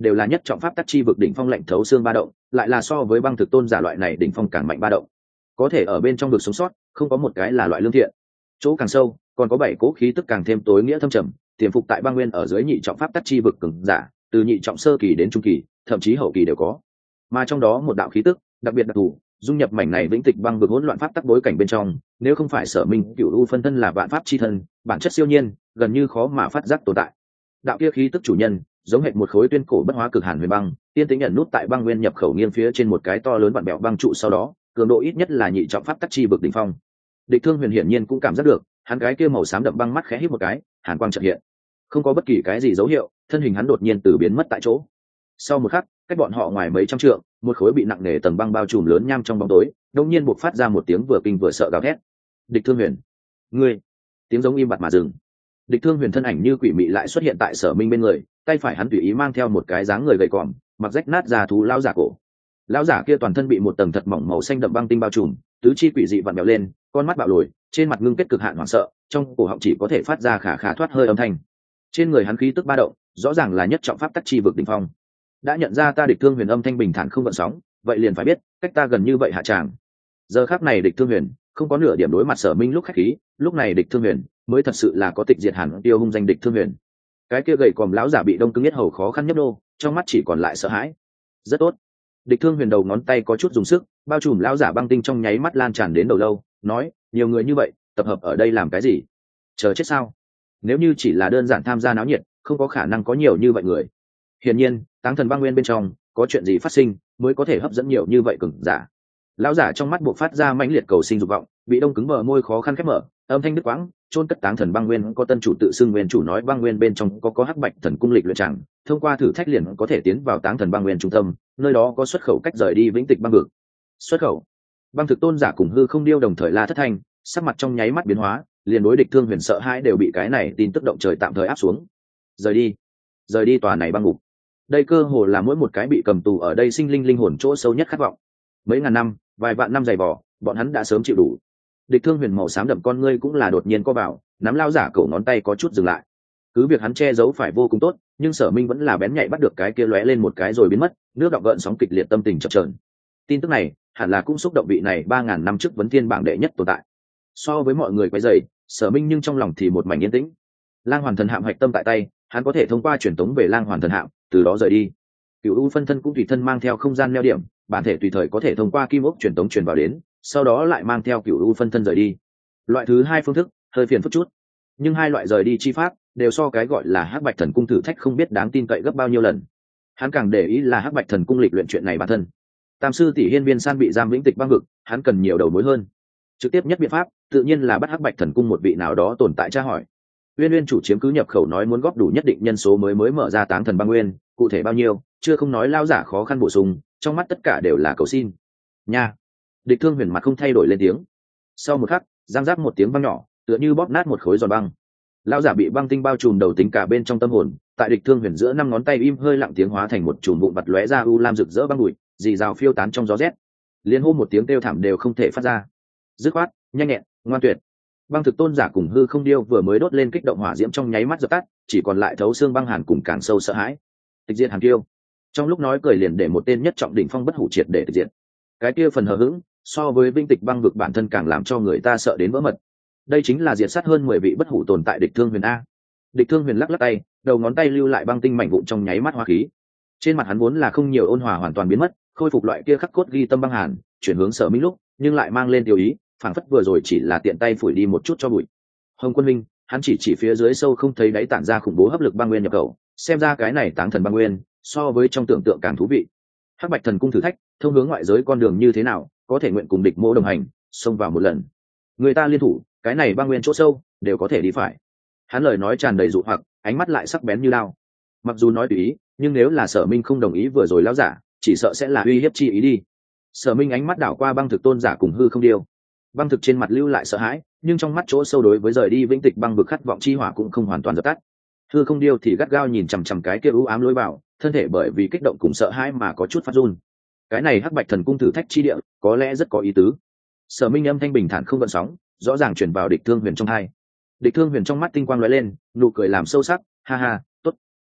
đều là nhất trọng pháp tắc chi vực đỉnh phong lạnh thấu xương ba động, lại là so với băng thực tôn giả loại này đỉnh phong càng mạnh ba động. Có thể ở bên trong vực sống sót, không có một cái là loại lương thiện. Chỗ càng sâu, còn có bảy cố khí tức càng thêm tối nghĩa thâm trầm, tiềm phục tại băng nguyên ở dưới nhị trọng pháp tắc chi vực cường giả, từ nhị trọng sơ kỳ đến trung kỳ, thậm chí hậu kỳ đều có. Mà trong đó một đạo khí tức đặc biệt đặc thù, dung nhập mảnh này vĩnh tịch băng vực hỗn loạn pháp tắc bối cảnh bên trong, nếu không phải Sở Minh Cửu U phân thân là vạn pháp chi thân, bản chất siêu nhiên, gần như khó mà phát giác tồn tại. Đạo kia khí tức chủ nhân, giống hệt một khối tuyên cổ bất hóa cực hàn huyền băng, tiên tính nhận nút tại băng nguyên nhập khẩu nghiêng phía trên một cái to lớn vặn bẹo băng trụ, sau đó, cường độ ít nhất là nhị trọng pháp tắc chi vực đỉnh phong. Địch Thương Huyền hiển nhiên cũng cảm giác được, hắn cái kia màu xám đậm băng mắt khẽ híp một cái, hàn quang chợt hiện. Không có bất kỳ cái gì dấu hiệu, thân hình hắn đột nhiên từ biến mất tại chỗ. Sau một khắc, cách bọn họ ngoài mấy trăm trượng, một khối bị nặng nề tầng băng bao trùm lớn nham trong bóng tối, đột nhiên bộc phát ra một tiếng vừa kinh vừa sợ gào thét. Địch Thương Huyền, ngươi! Tiếng giống im bặt mà dừng. Địch Thương Huyền thân ảnh như quỷ mị lại xuất hiện tại Sở Minh bên người, tay phải hắn tùy ý mang theo một cái dáng người gầy còm, mặc rách nát da thú lão giả cổ. Lão giả kia toàn thân bị một tầng thật mỏng màu xanh đậm băng tinh bao trùm, tứ chi quỷ dị vặn vẹo lên, con mắt bạo lồi, trên mặt ngưng kết cực hạn hoảng sợ, trong cổ họng chỉ có thể phát ra khả khả thoát hơi âm thanh. Trên người hắn khí tức ba động, rõ ràng là nhất trọng pháp tắc chi vực đỉnh phong. Đã nhận ra ta Địch Thương Huyền âm thanh bình thản không gợn sóng, vậy liền phải biết, cách ta gần như vậy hạ tràng. Giờ khắc này Địch Thương Huyền không có nửa điểm đối mặt Sở Minh lúc khách khí, lúc này Địch Thương Huyền mới thật sự là có tịch diệt hẳn tiêu hung danh Địch Thương Huyền. Cái kia gầy còm lão giả bị đông cứng nhất hầu khó khăn nhấp đô, trong mắt chỉ còn lại sợ hãi. Rất tốt. Địch Thương Huyền đầu ngón tay có chút dùng sức, bao trùm lão giả băng tinh trong nháy mắt lan tràn đến đầu lâu, nói, nhiều người như vậy, tập hợp ở đây làm cái gì? Chờ chết sao? Nếu như chỉ là đơn giản tham gia náo nhiệt, không có khả năng có nhiều như vậy người. Hiển nhiên, Táng Thần Băng Nguyên bên trong có chuyện gì phát sinh, mới có thể hấp dẫn nhiều như vậy cường giả. Lão giả trong mắt buộc phát ra mãnh liệt cầu sinh dục vọng, bị đông cứng bờ môi khó khăn khép mở, âm thanh đứt quãng, chôn cất Táng Thần Băng Nguyên có tân chủ tự xưng nguyên chủ nói băng nguyên bên trong có có hắc bạch thần cung lịch luyện chẳng, thông qua thử thách liền có thể tiến vào Táng Thần Băng Nguyên trung tâm, nơi đó có xuất khẩu cách rời đi vĩnh tịch băng vực. Xuất khẩu. Băng thực tôn giả cùng hư không điêu đồng thời la thất thanh, sắc mặt trong nháy mắt biến hóa, liền đối Địch Thương Huyền sợ hãi đều bị cái này tin tức động trời tạm thời áp xuống. Rời đi, rời đi tòa này băng ngục. Đây cơ hồ là mỗi một cái bị cầm tù ở đây sinh linh linh hồn chỗ sâu nhất khát vọng. Mấy ngàn năm, vài vạn năm dày vò, bọn hắn đã sớm chịu đủ. Địch Thương Huyền màu xám đậm con ngươi cũng là đột nhiên co vào, nắm lao giả cổ ngón tay có chút dừng lại. Cứ việc hắn che giấu phải vô cùng tốt, nhưng Sở Minh vẫn là bén nhạy bắt được cái kia lóe lên một cái rồi biến mất, nước đọng gợn sóng kịch liệt tâm tình chập chờn. Tin tức này, hẳn là cũng xúc động vị này ba ngàn năm trước vấn thiên bảng đệ nhất tồn tại. So với mọi người quấy rầy, Sở Minh nhưng trong lòng thì một mảnh yên tĩnh. Lang Hoàn Thần Hạm hạch tâm tại tay, hắn có thể thông qua truyền tống về Lang Hoàn Thần Hạm, từ đó rời đi. Cửu U phân thân cũng tùy thân mang theo không gian neo điểm, bản thể tùy thời có thể thông qua kim ốc truyền tống truyền vào đến, sau đó lại mang theo Cửu U phân thân rời đi. Loại thứ hai phương thức hơi phiền phức chút, nhưng hai loại rời đi chi pháp đều so cái gọi là Hắc Bạch Thần Cung thử thách không biết đáng tin cậy gấp bao nhiêu lần. Hắn càng để ý là Hắc Bạch Thần Cung lịch luyện chuyện này bản thân. Tam sư tỷ Hiên Viên San bị giam vĩnh tịch băng vực, hắn cần nhiều đầu mối hơn. Trực tiếp nhất biện pháp, tự nhiên là bắt Hắc Bạch Thần Cung một vị nào đó tồn tại tra hỏi. Uyên Uyên chủ chiếm cứ nhập khẩu nói muốn góp đủ nhất định nhân số mới mới mở ra Táng Thần Băng Nguyên, cụ thể bao nhiêu, chưa không nói lao giả khó khăn bổ sung, trong mắt tất cả đều là cầu xin. Nha. Địch Thương Huyền mặt không thay đổi lên tiếng. Sau một khắc, giang giáp một tiếng vang nhỏ, tựa như bóp nát một khối giòn băng. Lao giả bị băng tinh bao trùm đầu tính cả bên trong tâm hồn, tại Địch Thương Huyền giữa năm ngón tay im hơi lặng tiếng hóa thành một chùm vụn bật lóe ra u lam rực rỡ băng bụi, dì rào phiêu tán trong gió rét. Liên hô một tiếng kêu thảm đều không thể phát ra. Dứt khoát, nhanh nhẹn, ngoan tuyệt. Băng thực tôn giả cùng hư không điêu vừa mới đốt lên kích động hỏa diễm trong nháy mắt dập tắt, chỉ còn lại thấu xương băng hàn cùng càng sâu sợ hãi. Tịch diệt hàn kiêu. Trong lúc nói cười liền để một tên nhất trọng đỉnh phong bất hủ triệt để tịch diệt. Cái kia phần hờ hững, so với vinh tịch băng vực bản thân càng làm cho người ta sợ đến vỡ mật. Đây chính là diệt sát hơn mười vị bất hủ tồn tại Địch Thương Huyền a. Địch Thương Huyền lắc lắc tay, đầu ngón tay lưu lại băng tinh mảnh vụn trong nháy mắt hóa khí. Trên mặt hắn vốn là không nhiều ôn hòa hoàn toàn biến mất, khôi phục loại kia khắc cốt ghi tâm băng hàn, chuyển hướng Sở Minh lúc, nhưng lại mang lên tiêu ý, phảng phất vừa rồi chỉ là tiện tay phủi đi một chút cho bụi. Hồng Quân Minh, hắn chỉ chỉ phía dưới sâu không thấy đáy tản ra khủng bố hấp lực băng nguyên nhập khẩu, xem ra cái này Táng Thần Băng Nguyên, so với trong tưởng tượng càng thú vị. Hắc Bạch Thần Cung thử thách, thông hướng ngoại giới con đường như thế nào, có thể nguyện cùng địch mô đồng hành, xông vào một lần. Người ta liên thủ, cái này băng nguyên chỗ sâu, đều có thể đi phải. Hắn lời nói tràn đầy dụ hoặc, ánh mắt lại sắc bén như lao. Mặc dù nói tùy ý, nhưng nếu là Sở Minh không đồng ý vừa rồi lão giả, chỉ sợ sẽ là uy hiếp chi ý đi. Sở Minh ánh mắt đảo qua băng thực tôn giả cùng hư không điêu. Băng thực trên mặt lưu lại sợ hãi, nhưng trong mắt chỗ sâu đối với rời đi vĩnh tịch băng vực khát vọng chi hỏa cũng không hoàn toàn dập tắt. Hư không điêu thì gắt gao nhìn chằm chằm cái kia u ám lối vào, thân thể bởi vì kích động cùng sợ hãi mà có chút phát run. Cái này Hắc Bạch Thần Cung thử thách chi địa, có lẽ rất có ý tứ. Sở Minh âm thanh bình thản không gợn sóng, rõ ràng truyền vào Địch Thương Huyền trong tai. Địch Thương Huyền trong mắt tinh quang lóe lên, nụ cười làm sâu sắc, ha ha, tốt.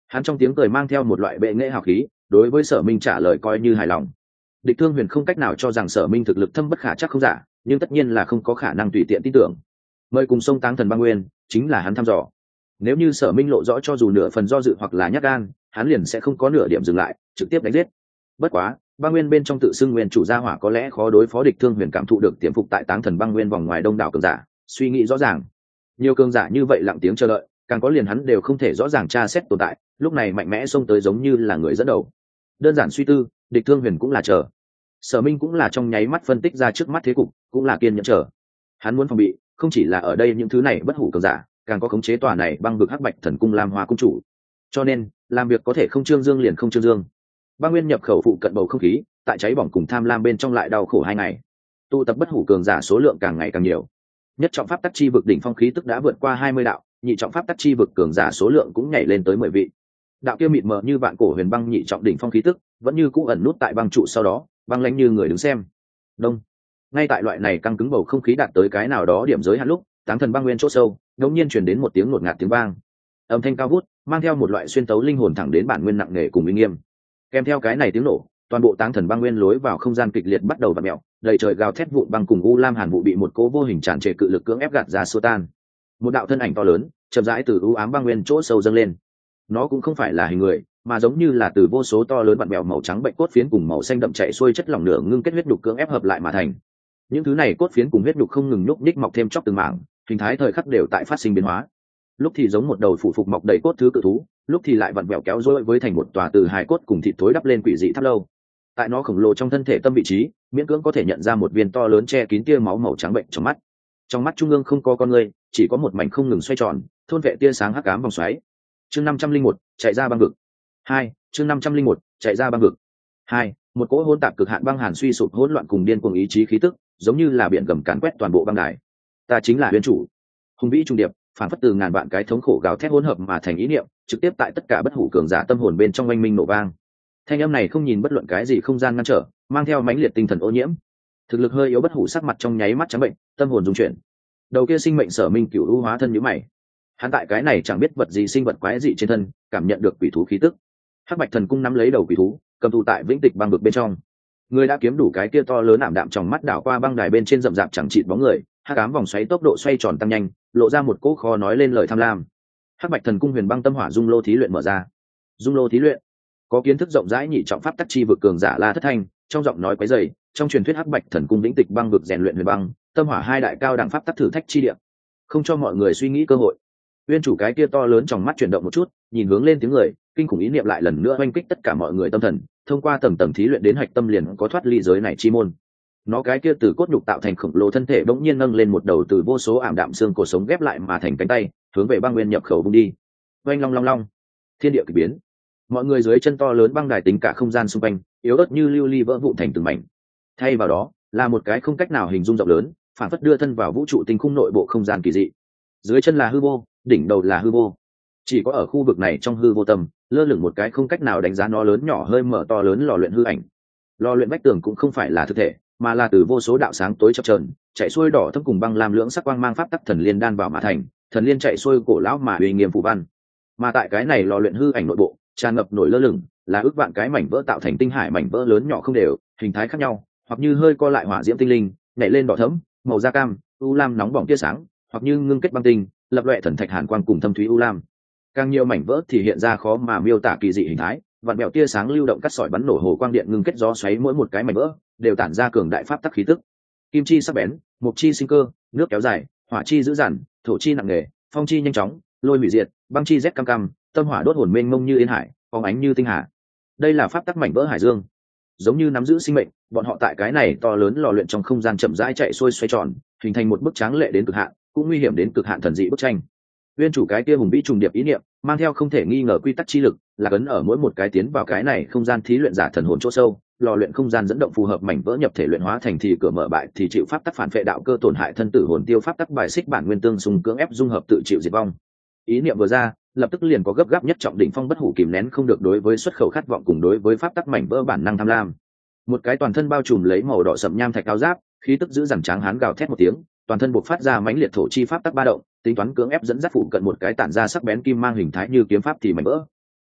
Hắn trong tiếng cười mang theo một loại bệ nghệ hào khí, đối với Sở Minh trả lời coi như hài lòng. Địch Thương Huyền không cách nào cho rằng Sở Minh thực lực thâm bất khả chắc không giả, nhưng tất nhiên là không có khả năng tùy tiện tin tưởng. Mời cùng sông Táng Thần Băng Nguyên, chính là hắn thăm dò. Nếu như Sở Minh lộ rõ cho dù nửa phần do dự hoặc là nhát gan, hắn liền sẽ không có nửa điểm dừng lại, trực tiếp đánh giết. Bất quá, Băng Nguyên bên trong tự xưng nguyên chủ gia hỏa có lẽ khó đối phó. Địch Thương Huyền cảm thụ được tiềm phục tại Táng Thần Băng Nguyên vòng ngoài đông đảo cường giả, suy nghĩ rõ ràng. Nhiều cường giả như vậy lặng tiếng chờ đợi, càng có liền hắn đều không thể rõ ràng tra xét tồn tại, lúc này mạnh mẽ xông tới giống như là người dẫn đầu. Đơn giản suy tư, Địch Thương Huyền cũng là chờ. Sở Minh cũng là trong nháy mắt phân tích ra trước mắt thế cục, cũng là kiên nhẫn chờ. Hắn muốn phòng bị, không chỉ là ở đây những thứ này bất hủ cường giả, càng có khống chế tòa này băng vực hắc bạch thần cung Lam Hoa cung chủ. Cho nên, làm việc có thể không trương dương liền không trương dương. Băng Nguyên nhập khẩu phụ cận bầu không khí, tại cháy bỏng cùng tham lam bên trong lại đau khổ hai ngày. Tụ tập bất hủ cường giả số lượng càng ngày càng nhiều. Nhất trọng pháp tắc chi vực đỉnh phong khí tức đã vượt qua hai mươi đạo, nhị trọng pháp tắc chi vực cường giả số lượng cũng nhảy lên tới mười vị. Đạo kia mịt mờ như vạn cổ huyền băng nhị trọng đỉnh phong khí tức, vẫn như cũ ẩn nút tại băng trụ sau đó, băng lãnh như người đứng xem. Đông. Ngay tại loại này căng cứng bầu không khí đạt tới cái nào đó điểm giới hạn lúc, Táng Thần Băng Nguyên chỗ sâu, đột nhiên truyền đến một tiếng ngột ngạt tiếng vang. Âm thanh cao vút, mang theo một loại xuyên tấu linh hồn thẳng đến bản nguyên nặng nề cùng uy nghiêm. Kèm theo cái này tiếng nổ, toàn bộ Táng Thần Băng Nguyên lối vào không gian kịch liệt bắt đầu vặn mèo, đầy trời gào thét vụn băng cùng u lam hàn vụ bị một cỗ vô hình tràn trề cự lực cưỡng ép gạt ra xua tan. Một đạo thân ảnh to lớn, chậm rãi từ u ám băng nguyên chỗ sâu dâng lên. Nó cũng không phải là hình người, mà giống như là từ vô số to lớn vặn mèo màu trắng bệnh cốt phiến cùng màu xanh đậm chạy xuôi chất lỏng nửa ngưng kết huyết nhục cưỡng ép hợp lại mà thành. Những thứ này cốt phiến cùng huyết nhục không ngừng nhúc nhích mọc thêm chóc từng mảng, hình thái thời khắc đều tại phát sinh biến hóa. Lúc thì giống một đầu phụ phục mọc đầy cốt thứ cự thú, lúc thì lại vặn vẹo kéo rối với thành một tòa từ hài cốt cùng thịt thối đắp lên quỷ dị tháp lâu. Tại nó khổng lồ trong thân thể tâm vị trí, miễn cưỡng có thể nhận ra một viên to lớn che kín tia máu màu trắng bệnh trong mắt. Trong mắt trung ương không có con người, chỉ có một mảnh không ngừng xoay tròn, thôn vệ tia sáng hắc ám vòng xoáy. Chương năm trăm linh một, chạy ra băng vực. Hai, chương năm trăm linh một, chạy ra băng vực. Hai, một cỗ hỗn tạp cực hạn băng hàn suy sụp hỗn loạn cùng điên cuồng ý chí khí tức, giống như là biển gầm càn quét toàn bộ băng đài. Ta chính là huyền chủ. Hùng vĩ trung điệp, phản phất từ ngàn vạn cái thống khổ gào thét hỗn hợp mà thành ý niệm, trực tiếp tại tất cả bất hủ cường giả tâm hồn bên trong oanh minh nổ vang. Thanh âm này không nhìn bất luận cái gì không gian ngăn trở, mang theo mãnh liệt tinh thần ô nhiễm. Thực lực hơi yếu bất hủ sắc mặt trong nháy mắt trắng bệnh, tâm hồn rung chuyển. Đầu kia sinh mệnh Sở Minh cửu u hóa thân nhíu mày. Hắn tại cái này chẳng biết vật gì sinh vật quái dị trên thân, cảm nhận được quỷ thú khí tức. Hắc bạch thần cung nắm lấy đầu quỷ thú, cầm tù tại vĩnh tịch băng vực bên trong. Người đã kiếm đủ cái kia to lớn ảm đạm trong mắt đảo qua băng đài bên trên rậm rạp chẳng chịt bóng người, hắc ám vòng xoáy tốc độ xoay tròn tăng nhanh, lộ ra một cỗ khó nói lên lời tham lam. Hắc bạch thần cung huyền băng tâm hỏa dung lô thí luyện mở ra. Dung lô thí luyện, có kiến thức rộng rãi nhị trọng pháp tắc chi vực cường giả La Thất Thanh, trong giọng nói quấy rầy, trong truyền thuyết hắc bạch thần cung vĩnh tịch băng vực rèn luyện huyền băng, tâm hỏa hai đại cao đẳng pháp tắc thử thách chi địa, không cho mọi người suy nghĩ cơ hội. Uyên chủ cái kia to lớn trong mắt chuyển động một chút, nhìn hướng lên tiếng người, kinh khủng ý niệm lại lần nữa oanh kích tất cả mọi người tâm thần, thông qua tầng tầng thí luyện đến hạch tâm liền có thoát ly giới này chi môn. Nó cái kia từ cốt nhục tạo thành khổng lồ thân thể bỗng nhiên nâng lên một đầu từ vô số ảm đạm xương cổ sống ghép lại mà thành cánh tay, hướng về băng nguyên nhập khẩu vung đi. Oanh long long long, thiên địa kỳ biến. Mọi người dưới chân to lớn băng đài tính cả không gian xung quanh, yếu ớt như lưu ly vỡ vụn thành từng mảnh. Thay vào đó, là một cái không cách nào hình dung rộng lớn, phản phất đưa thân vào vũ trụ tinh khung nội bộ không gian kỳ dị. Dưới chân là hư vô, đỉnh đầu là hư vô. Chỉ có ở khu vực này trong hư vô tâm, lơ lửng một cái không cách nào đánh giá nó lớn nhỏ hơi mở to lớn lò luyện hư ảnh. Lò luyện vách tường cũng không phải là thực thể, mà là từ vô số đạo sáng tối chập chờn, chạy xuôi đỏ thâm cùng băng lam lưỡng sắc quang mang pháp tắc thần liên đan vào mà thành, thần liên chạy xuôi cổ lão mà uy nghiêm phù văn. Mà tại cái này lò luyện hư ảnh nội bộ, tràn ngập nổi lơ lửng, là ước vạn cái mảnh vỡ tạo thành tinh hải mảnh vỡ lớn nhỏ không đều, hình thái khác nhau, hoặc như hơi co lại hỏa diễm tinh linh, nhảy lên đỏ thẫm, màu da cam, u lam nóng bỏng tia sáng, hoặc như ngưng kết băng tinh, lập loè thần thạch hàn quang cùng thâm thúy u lam. Càng nhiều mảnh vỡ thì hiện ra khó mà miêu tả kỳ dị hình thái, vạn bèo tia sáng lưu động cắt sỏi bắn nổ hồ quang điện ngưng kết gió xoáy, mỗi một cái mảnh vỡ đều tản ra cường đại pháp tắc khí tức. Kim chi sắc bén, mộc chi sinh cơ, nước kéo dài, hỏa chi dữ dằn, thổ chi nặng nề, phong chi nhanh chóng, lôi hủy diệt, băng chi rét cam cam, tâm hỏa đốt hồn mênh mông như yên hải, phóng ánh như tinh hà. Đây là pháp tắc mảnh vỡ hải dương, giống như nắm giữ sinh mệnh, bọn họ tại cái này to lớn lò luyện trong không gian chậm rãi chạy xuôi xoay tròn, hình thành một bức tráng lệ đến cực hạn, cũng nguy hiểm đến cực hạn thần dị bức tranh. Nguyên chủ cái kia hùng vĩ trùng điệp ý niệm, mang theo không thể nghi ngờ quy tắc chi lực, là cấn ở mỗi một cái tiến vào cái này không gian thí luyện giả thần hồn chỗ sâu, lò luyện không gian dẫn động phù hợp mảnh vỡ nhập thể luyện hóa thành thì cửa mở bại thì chịu pháp tắc phản phệ đạo cơ tổn hại thân tử hồn tiêu pháp tắc bài xích bản nguyên tương xung cưỡng ép dung hợp tự chịu diệt vong. Ý niệm vừa ra, lập tức liền có gấp gáp nhất trọng đỉnh phong bất hủ kìm nén không được đối với xuất khẩu khát vọng cùng đối với pháp tắc mảnh vỡ bản năng tham lam. Một cái toàn thân bao trùm lấy màu đỏ sậm nham thạch cao giáp, khí tức giữ dằn tráng hán gào thét một tiếng, toàn thân bộc phát ra mãnh liệt thổ chi pháp tắc ba động, tính toán cưỡng ép dẫn dắt phụ cận một cái tản ra sắc bén kim mang hình thái như kiếm pháp thì mảnh vỡ.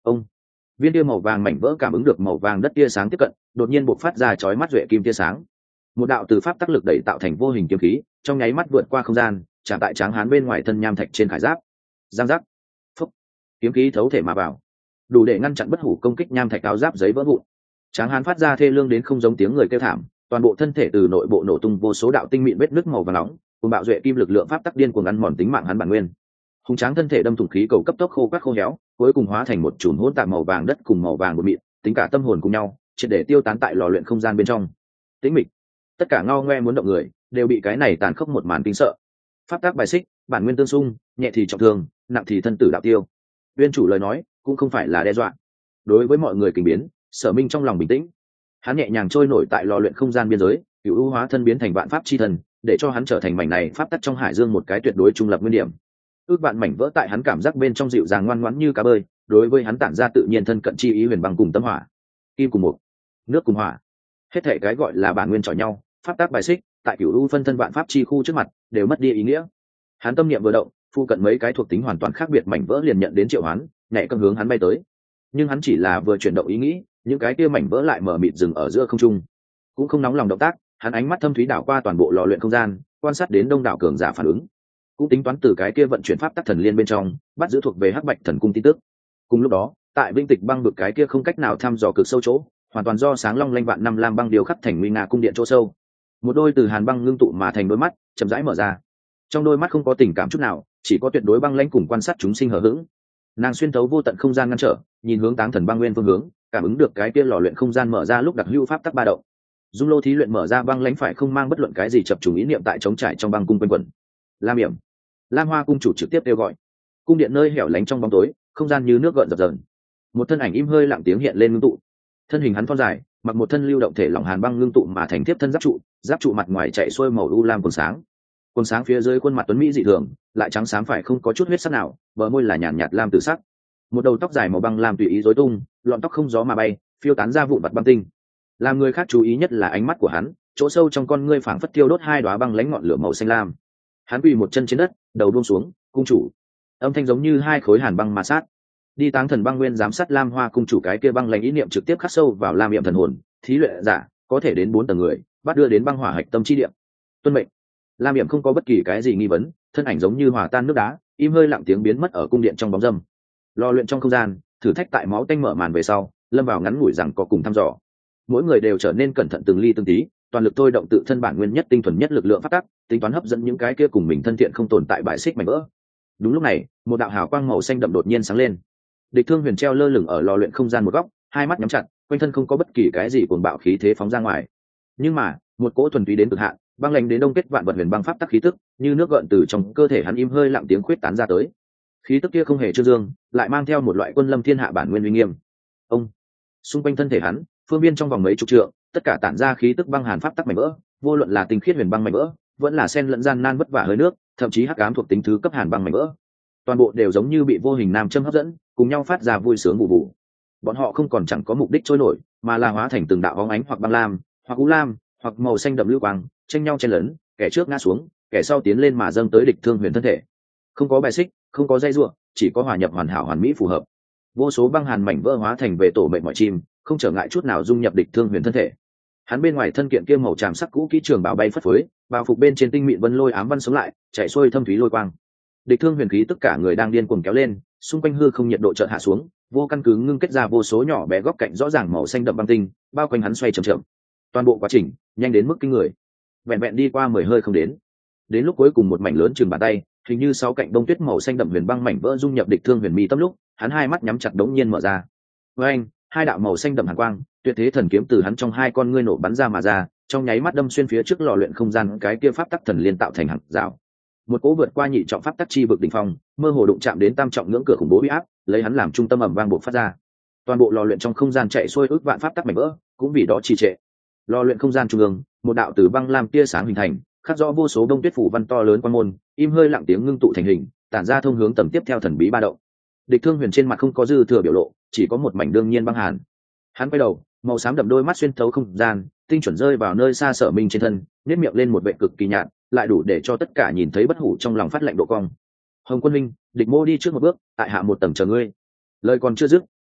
ông viên tia màu vàng mảnh vỡ cảm ứng được màu vàng đất tia sáng tiếp cận, đột nhiên bộc phát ra chói mắt duệ kim tia sáng. Một đạo từ pháp tác lực đẩy tạo thành vô hình kiếm khí, trong nháy mắt vượt qua không gian, chạm tại tráng hán bên ngoài thân nham thạch trên khải giáp. Giang giác, phúc, kiếm khí thấu thể mà vào, đủ để ngăn chặn bất hủ công kích nham thạch áo giáp giấy vỡ vụn. Tráng hán phát ra thê lương đến không giống tiếng người kêu thảm, toàn bộ thân thể từ nội bộ nổ tung vô số đạo tinh mịn vết nứt màu vàng nóng, cùng bạo duệ kim lực lượng pháp tắc điên cuồng ăn mòn tính mạng hắn bản nguyên. Hùng tráng thân thể đâm thủng khí cầu cấp tốc khô quắt khô héo, cuối cùng hóa thành một chùm hỗn tạp màu vàng đất cùng màu vàng bột mịn, tính cả tâm hồn cùng nhau, triệt để tiêu tán tại lò luyện không gian bên trong. Tĩnh mịch, tất cả ngao ngoe muốn động người đều bị cái này tàn khốc một màn kinh sợ. Pháp tắc bài xích, bản nguyên tương xung, nhẹ thì trọng thương, nặng thì thân tử đạo tiêu. Uyên chủ lời nói cũng không phải là đe dọa. Đối với mọi người kinh biến, Sở Minh trong lòng bình tĩnh, hắn nhẹ nhàng trôi nổi tại lò luyện không gian biên giới, cựu ưu hóa thân biến thành vạn pháp chi thần, để cho hắn trở thành mảnh này pháp tắc trong hải dương một cái tuyệt đối trung lập nguyên điểm. Ước vạn mảnh vỡ tại hắn cảm giác bên trong dịu dàng ngoan ngoãn như cá bơi, đối với hắn tản ra tự nhiên thân cận chi ý huyền băng cùng tâm hỏa, kim cùng một, nước cùng hỏa, hết thể cái gọi là bản nguyên chọi nhau, pháp tắc bài xích, tại cựu ưu phân thân vạn pháp chi khu trước mặt đều mất đi ý nghĩa. Hắn tâm niệm vừa động, phụ cận mấy cái thuộc tính hoàn toàn khác biệt mảnh vỡ liền nhận đến triệu hoán, nhẹ cân hướng hắn bay tới. Nhưng hắn chỉ là vừa chuyển động ý nghĩ, những cái kia mảnh vỡ lại mở mịt dừng ở giữa không trung, cũng không nóng lòng động tác. Hắn ánh mắt thâm thúy đảo qua toàn bộ lò luyện không gian, quan sát đến đông đảo cường giả phản ứng, cũng tính toán từ cái kia vận chuyển pháp tắc thần liên bên trong bắt giữ thuộc về hắc bạch thần cung tin tức. Cùng lúc đó, tại vinh tịch băng vực cái kia không cách nào thăm dò cực sâu chỗ, hoàn toàn do sáng long lanh vạn năm lam băng điều khắc thành nguy nga cung điện chỗ sâu, một đôi từ hàn băng ngưng tụ mà thành đôi mắt chậm rãi mở ra. Trong đôi mắt không có tình cảm chút nào, chỉ có tuyệt đối băng lãnh cùng quan sát chúng sinh hờ hững. Nàng xuyên thấu vô tận không gian ngăn trở, nhìn hướng táng thần băng nguyên phương hướng, cảm ứng được cái kia lò luyện không gian mở ra lúc đặc hữu pháp tắc ba động. Dung lô thí luyện mở ra băng lãnh phải không mang bất luận cái gì chập trùng ý niệm tại trống trải trong băng cung quanh quẩn. Lam Hiểm, Lam Hoa cung chủ trực tiếp kêu gọi. Cung điện nơi hẻo lánh trong bóng tối, không gian như nước gợn dập dờn. Một thân ảnh im hơi lặng tiếng hiện lên ngưng tụ. Thân hình hắn thon dài, mặc một thân lưu động thể lỏng hàn băng ngưng tụ mà thành tiếp thân giáp trụ, giáp trụ mặt ngoài chạy xuôi màu u lam quần sáng. Quần sáng phía dưới khuôn mặt tuấn mỹ dị thường, lại trắng xám phải không có chút huyết sắc nào, bờ môi là nhàn nhạt lam tử sắc. Một đầu tóc dài màu băng lam tùy ý rối tung, lọn tóc không gió mà bay, phiêu tán ra vụn vặt băng tinh. Làm người khác chú ý nhất là ánh mắt của hắn, chỗ sâu trong con ngươi phảng phất tiêu đốt hai đóa băng lãnh ngọn lửa màu xanh lam. Hắn quỳ một chân trên đất, đầu buông xuống, cung chủ. Âm thanh giống như hai khối hàn băng ma sát. Đi táng thần băng nguyên giám sát Lam Hoa cung chủ cái kia băng lãnh ý niệm trực tiếp khắc sâu vào Lam Niệm thần hồn, thí luyện giả có thể đến bốn tầng người, bắt đưa đến băng hỏa hạch tâm chi điểm. Tuân mệnh. Lam Niệm không có bất kỳ cái gì nghi vấn, thân ảnh giống như hòa tan nước đá, im hơi lặng tiếng biến mất ở cung điện trong bóng râm. Lò luyện trong không gian, thử thách tại máu tanh mở màn về sau, lâm vào ngắn ngủi rằng có cùng thăm dò. Mỗi người đều trở nên cẩn thận từng ly từng tí, toàn lực thôi động tự thân bản nguyên nhất tinh thuần nhất lực lượng phát tác, tính toán hấp dẫn những cái kia cùng mình thân thiện không tồn tại bại xích mảnh vỡ. Đúng lúc này, một đạo hào quang màu xanh đậm đột nhiên sáng lên. Địch Thương Huyền treo lơ lửng ở lò luyện không gian một góc, hai mắt nhắm chặt, quanh thân không có bất kỳ cái gì cuồng bạo khí thế phóng ra ngoài. Nhưng mà, một cỗ thuần túy đến cực hạn, băng lạnh đến đông kết vạn vật huyền băng pháp tắc khí tức, như nước gợn từ trong cơ thể hắn im hơi lặng tiếng khuyết tán ra tới. Khí tức kia không hề trương dương, lại mang theo một loại quân lâm thiên hạ bản nguyên uy nghiêm. Ông, xung quanh thân thể hắn, phương viên trong vòng mấy chục trượng, tất cả tản ra khí tức băng hàn pháp tắc mảnh vỡ, vô luận là tinh khiết huyền băng mảnh vỡ, vẫn là sen lẫn gian nan vất vả hơi nước, thậm chí hắc ám thuộc tính thứ cấp hàn băng mảnh vỡ, toàn bộ đều giống như bị vô hình nam châm hấp dẫn, cùng nhau phát ra vui sướng vụ vụ. Bọn họ không còn chẳng có mục đích trôi nổi, mà là hóa thành từng đạo bóng ánh hoặc băng lam, hoặc u lam, hoặc màu xanh đậm lưu quang, tranh nhau chen lấn, kẻ trước ngã xuống, kẻ sau tiến lên mà dâng tới Địch Thương Huyền thân thể. Không có bài xích, không có dây rủa, chỉ có hòa nhập hoàn hảo hoàn mỹ phù hợp. Vô số băng hàn mảnh vỡ hóa thành về tổ mệnh mọi chim, không trở ngại chút nào dung nhập Địch Thương Huyền thân thể. Hắn bên ngoài thân kiện kia màu tràm sắc cũ kỹ trường bảo bay phất phới, bao phục bên trên tinh mịn vân lôi ám văn sống lại, chạy xuôi thâm thúy lôi quang. Địch Thương Huyền khí tất cả người đang điên cuồng kéo lên, xung quanh hư không nhiệt độ chợt hạ xuống, vô căn cứ ngưng kết ra vô số nhỏ bé góc cạnh rõ ràng màu xanh đậm băng tinh, bao quanh hắn xoay chậm chậm. Toàn bộ quá trình nhanh đến mức kinh người, vẹn vẹn đi qua mười hơi không đến. Đến lúc cuối cùng một mảnh lớn chừng bàn tay, hình như sáu cạnh bông tuyết màu xanh đậm huyền băng mảnh vỡ dung nhập Địch Thương Huyền mi tâm lúc, hắn hai mắt nhắm chặt đống nhiên mở ra. Với anh, hai đạo màu xanh đậm hàn quang, tuyệt thế thần kiếm từ hắn trong hai con ngươi nổ bắn ra mà ra, trong nháy mắt đâm xuyên phía trước lò luyện không gian cái kia pháp tắc thần liên tạo thành hàng rào. Một cỗ vượt qua nhị trọng pháp tắc chi vực đỉnh phong, mơ hồ đụng chạm đến tam trọng ngưỡng cửa khủng bố uy áp, lấy hắn làm trung tâm ầm vang bộc phát ra. Toàn bộ lò luyện trong không gian chạy xuôi ước vạn pháp tắc mảnh vỡ, cũng vì đó trì trệ. Lò luyện không gian trung ương, một đạo từ băng lam tia sáng hình thành, khắc rõ vô số đông tuyết phủ văn to lớn quan môn, im hơi lặng tiếng ngưng tụ thành hình, tản ra thông hướng tầm tiếp theo thần bí ba động. Địch Thương Huyền trên mặt không có dư thừa biểu lộ, chỉ có một mảnh đương nhiên băng hàn. Hắn quay đầu, màu xám đậm đôi mắt xuyên thấu không gian, tinh chuẩn rơi vào nơi xa Sở Minh trên thân, nhếch miệng lên một vẻ cực kỳ nhạt, lại đủ để cho tất cả nhìn thấy bất hủ trong lòng phát lạnh độ cong. Hồng Quân Minh, Địch Mô đi trước một bước, tại hạ một tầng chờ ngươi. Lời còn chưa dứt,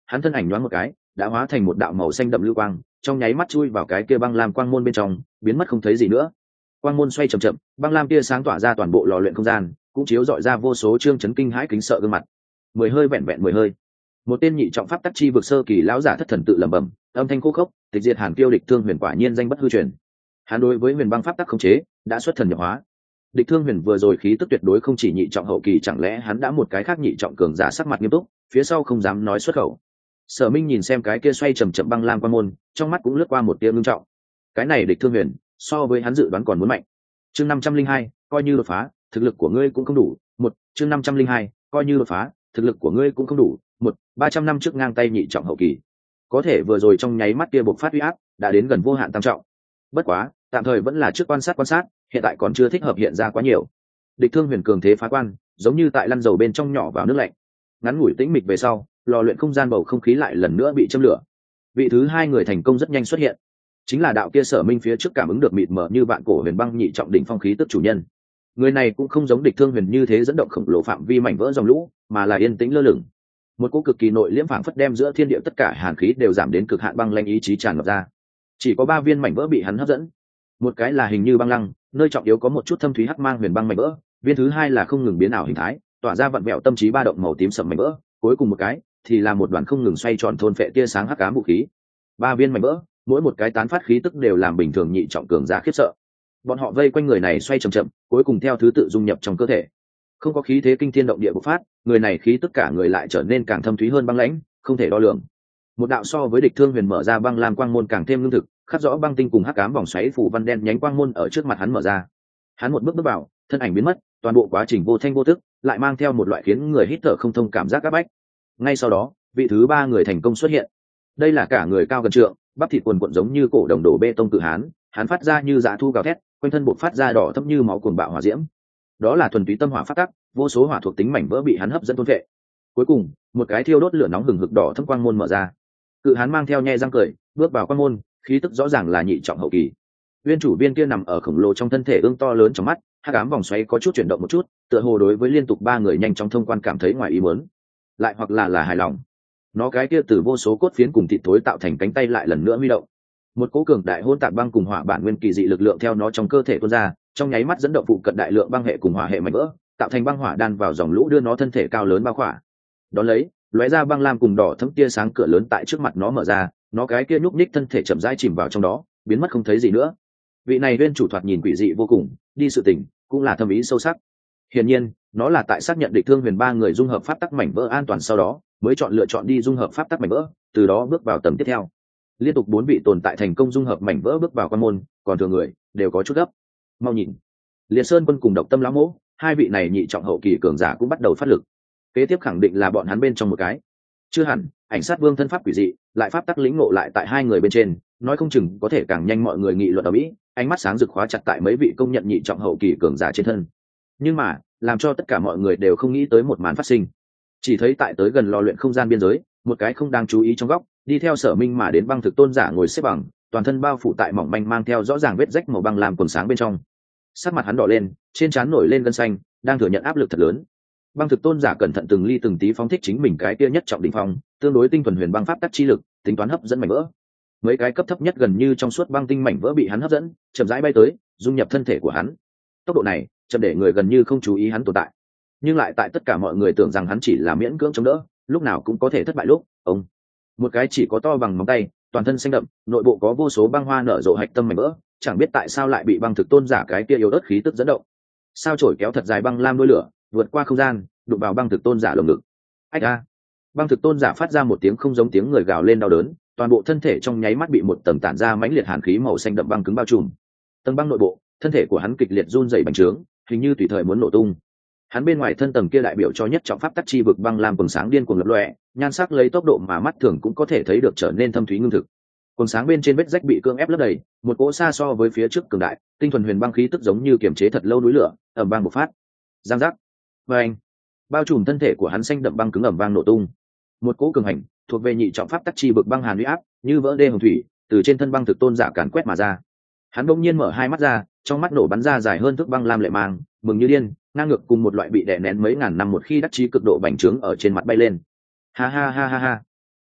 hắn thân ảnh nhoáng một cái đã hóa thành một đạo màu xanh đậm lưu quang, trong nháy mắt chui vào cái kia băng lam quang môn bên trong, biến mất không thấy gì nữa. Quang môn xoay chậm chậm, băng lam kia sáng tỏa ra toàn bộ lò luyện không gian, cũng chiếu dọi ra vô số trương chấn kinh hãi kính sợ gương mặt. Mười hơi vẹn vẹn mười hơi, một tên nhị trọng pháp tắc chi vực sơ kỳ lão giả thất thần tự lẩm bẩm, âm thanh khô khốc, tịch diệt hàn kiêu địch thương huyền quả nhiên danh bất hư truyền. Hắn đối với huyền băng pháp tắc khống chế đã xuất thần nhập hóa. Địch thương huyền vừa rồi khí tức tuyệt đối không chỉ nhị trọng hậu kỳ, chẳng lẽ hắn đã một cái khác nhị trọng cường giả sắc mặt nghiêm túc, phía sau không dám nói xuất khẩu. Sở Minh nhìn xem cái kia xoay chậm chậm băng lam quan môn, trong mắt cũng lướt qua một tia ngưng trọng. Cái này địch thương huyền so với hắn dự đoán còn muốn mạnh. Chương năm trăm linh hai, coi như đột phá, thực lực của ngươi cũng không đủ. Một, chương năm trăm linh hai, coi như đột phá, thực lực của ngươi cũng không đủ. Một, ba trăm năm trước ngang tay nhị trọng hậu kỳ. Có thể vừa rồi trong nháy mắt kia bộc phát uy áp, đã đến gần vô hạn tam trọng. Bất quá, tạm thời vẫn là trước quan sát quan sát, hiện tại còn chưa thích hợp hiện ra quá nhiều. Địch thương huyền cường thế phá quan, giống như tại lăn dầu bên trong nhỏ vào nước lạnh. Ngắn ngủi tĩnh mịch về sau, lò luyện không gian bầu không khí lại lần nữa bị châm lửa. Vị thứ hai người thành công rất nhanh xuất hiện, chính là đạo kia Sở Minh phía trước cảm ứng được mịt mờ như vạn cổ huyền băng nhị trọng đỉnh phong khí tức chủ nhân. Người này cũng không giống địch thương huyền như thế dẫn động khổng lồ phạm vi mảnh vỡ dòng lũ, mà là yên tĩnh lơ lửng. Một cỗ cực kỳ nội liễm phảng phất đem giữa thiên địa tất cả hàn khí đều giảm đến cực hạn, băng lanh ý chí tràn ngập ra. Chỉ có ba viên mảnh vỡ bị hắn hấp dẫn. Một cái là hình như băng lăng, nơi trọng yếu có một chút thâm thúy hắc mang huyền băng mảnh vỡ, viên thứ hai là không ngừng biến ảo hình thái, tỏa ra vặn vẹo tâm trí ba động màu tím sẫm mảnh vỡ, cuối cùng một cái thì là một đoàn không ngừng xoay tròn thôn phệ tia sáng hắc ám vũ khí. Ba viên mảnh vỡ, mỗi một cái tán phát khí tức đều làm bình thường nhị trọng cường giả khiếp sợ. Bọn họ vây quanh người này xoay chậm chậm, cuối cùng theo thứ tự dung nhập trong cơ thể. Không có khí thế kinh thiên động địa bộc phát, người này khí tất cả người lại trở nên càng thâm thúy hơn băng lãnh, không thể đo lường. Một đạo so với địch thương huyền mở ra băng lam quang môn càng thêm lương thực, khắc rõ băng tinh cùng hắc ám vòng xoáy phủ văn đen nhánh quang môn ở trước mặt hắn mở ra. Hắn một bước bước vào, thân ảnh biến mất, toàn bộ quá trình vô thanh vô tức, lại mang theo một loại khiến người hít thở không thông cảm giác áp bách. Ngay sau đó, vị thứ ba người thành công xuất hiện. Đây là cả người cao gần trượng, bắp thịt quần quần giống như cổ đồng đổ bê tông cự hán, hắn phát ra như dã thu gào thét, quanh thân bộc phát ra đỏ thẫm như máu cuồng bạo hỏa diễm. Đó là thuần túy tâm hỏa phát tắc, vô số hỏa thuộc tính mảnh vỡ bị hắn hấp dẫn thôn phệ. Cuối cùng, một cái thiêu đốt lửa nóng hừng hực đỏ thẫm quang môn mở ra. Cự hán mang theo nhe răng cười, bước vào quang môn, khí tức rõ ràng là nhị trọng hậu kỳ. Viên chủ viên kia nằm ở khổng lồ trong thân thể ương to lớn trong mắt, hắc ám vòng xoáy có chút chuyển động một chút, tựa hồ đối với liên tục ba người nhanh chóng thông quan cảm thấy ngoài ý muốn, lại hoặc là là hài lòng. Nó cái kia từ vô số cốt phiến cùng thịt thối tạo thành cánh tay lại lần nữa huy động. Một cỗ cường đại hỗn tạp băng cùng hỏa bản nguyên kỳ dị lực lượng theo nó trong cơ thể tuôn ra, trong nháy mắt dẫn động phụ cận đại lượng băng hệ cùng hỏa hệ mạnh vỡ, tạo thành băng hỏa đan vào dòng lũ đưa nó thân thể cao lớn bao khỏa. Đón lấy, lóe ra băng lam cùng đỏ thẫm tia sáng cửa lớn tại trước mặt nó mở ra, nó cái kia nhúc nhích thân thể chậm rãi chìm vào trong đó, biến mất không thấy gì nữa. Vị này nguyên chủ thoạt nhìn quỷ dị vô cùng, đi sự tình cũng là thâm ý sâu sắc. Hiển nhiên, nó là tại xác nhận địch thương huyền ba người dung hợp pháp tắc mảnh vỡ an toàn sau đó, mới chọn lựa chọn đi dung hợp pháp tắc mảnh vỡ, từ đó bước vào tầng tiếp theo. Liên tục bốn vị tồn tại thành công dung hợp mảnh vỡ bước vào quan môn, còn thừa người đều có chút gấp. Mau nhìn, Liệt Sơn Quân cùng Độc Tâm lão mỗ, hai vị này nhị trọng hậu kỳ cường giả cũng bắt đầu phát lực. Kế tiếp khẳng định là bọn hắn bên trong một cái. Chưa hẳn, Ảnh Sát Vương thân pháp quỷ dị, lại pháp tắc lĩnh ngộ lại tại hai người bên trên, nói không chừng có thể càng nhanh mọi người nghị luận ở mỹ, ánh mắt sáng rực khóa chặt tại mấy vị công nhận nhị trọng hậu kỳ cường giả trên thân. Nhưng mà, làm cho tất cả mọi người đều không nghĩ tới một màn phát sinh. Chỉ thấy tại tới gần lò luyện không gian biên giới, một cái không đáng chú ý trong góc, đi theo Sở Minh mà đến băng thực tôn giả ngồi xếp bằng, toàn thân bao phủ tại mỏng manh mang theo rõ ràng vết rách màu băng làm quần sáng bên trong. Sắc mặt hắn đỏ lên, trên trán nổi lên gân xanh, đang thừa nhận áp lực thật lớn. Băng thực tôn giả cẩn thận từng ly từng tí phóng thích chính mình cái kia nhất trọng đỉnh phong, tương đối tinh thuần huyền băng pháp tắc chi lực, tính toán hấp dẫn mảnh vỡ. Mấy cái cấp thấp nhất gần như trong suốt băng tinh mảnh vỡ bị hắn hấp dẫn, chậm rãi bay tới, dung nhập thân thể của hắn. Tốc độ này, chậm để người gần như không chú ý hắn tồn tại. Nhưng lại tại tất cả mọi người tưởng rằng hắn chỉ là miễn cưỡng chống đỡ, lúc nào cũng có thể thất bại lúc, ông một cái chỉ có to bằng móng tay, toàn thân xanh đậm, nội bộ có vô số băng hoa nở rộ hạch tâm mảnh vỡ, chẳng biết tại sao lại bị băng thực tôn giả cái kia yếu ớt khí tức dẫn động. Sao chổi kéo thật dài băng lam đuôi lửa, vượt qua không gian, đụng vào băng thực tôn giả lồng ngực. Ách a! Băng thực tôn giả phát ra một tiếng không giống tiếng người gào lên đau đớn, toàn bộ thân thể trong nháy mắt bị một tầng tản ra mãnh liệt hàn khí màu xanh đậm băng cứng bao trùm. Tầng băng nội bộ, thân thể của hắn kịch liệt run rẩy bành trướng, hình như tùy thời muốn nổ tung. Hắn bên ngoài thân tầng kia đại biểu cho nhất trọng pháp tắc chi vực băng lam quần sáng điên cuồng lập lòe, nhan sắc lấy tốc độ mà mắt thường cũng có thể thấy được trở nên thâm thúy ngưng thực. Quần sáng bên trên vết rách bị cương ép lấp đầy, một cỗ xa so với phía trước cường đại, tinh thuần huyền băng khí tức giống như kiềm chế thật lâu núi lửa, ầm vang bộc phát. Giang giác. Vang. Bao trùm thân thể của hắn xanh đậm băng cứng ầm vang nổ tung. Một cỗ cường hành, thuộc về nhị trọng pháp tắc chi vực băng hàn uy áp, như vỡ đê hồng thủy, từ trên thân băng thực tôn giả càn quét mà ra. Hắn bỗng nhiên mở hai mắt ra, trong mắt nổ bắn ra dài hơn thước băng lam lệ mang, mừng như điên, ngang ngược cùng một loại bị đè nén mấy ngàn năm một khi đắc chí cực độ bành trướng ở trên mặt bay lên. Ha ha ha ha ha.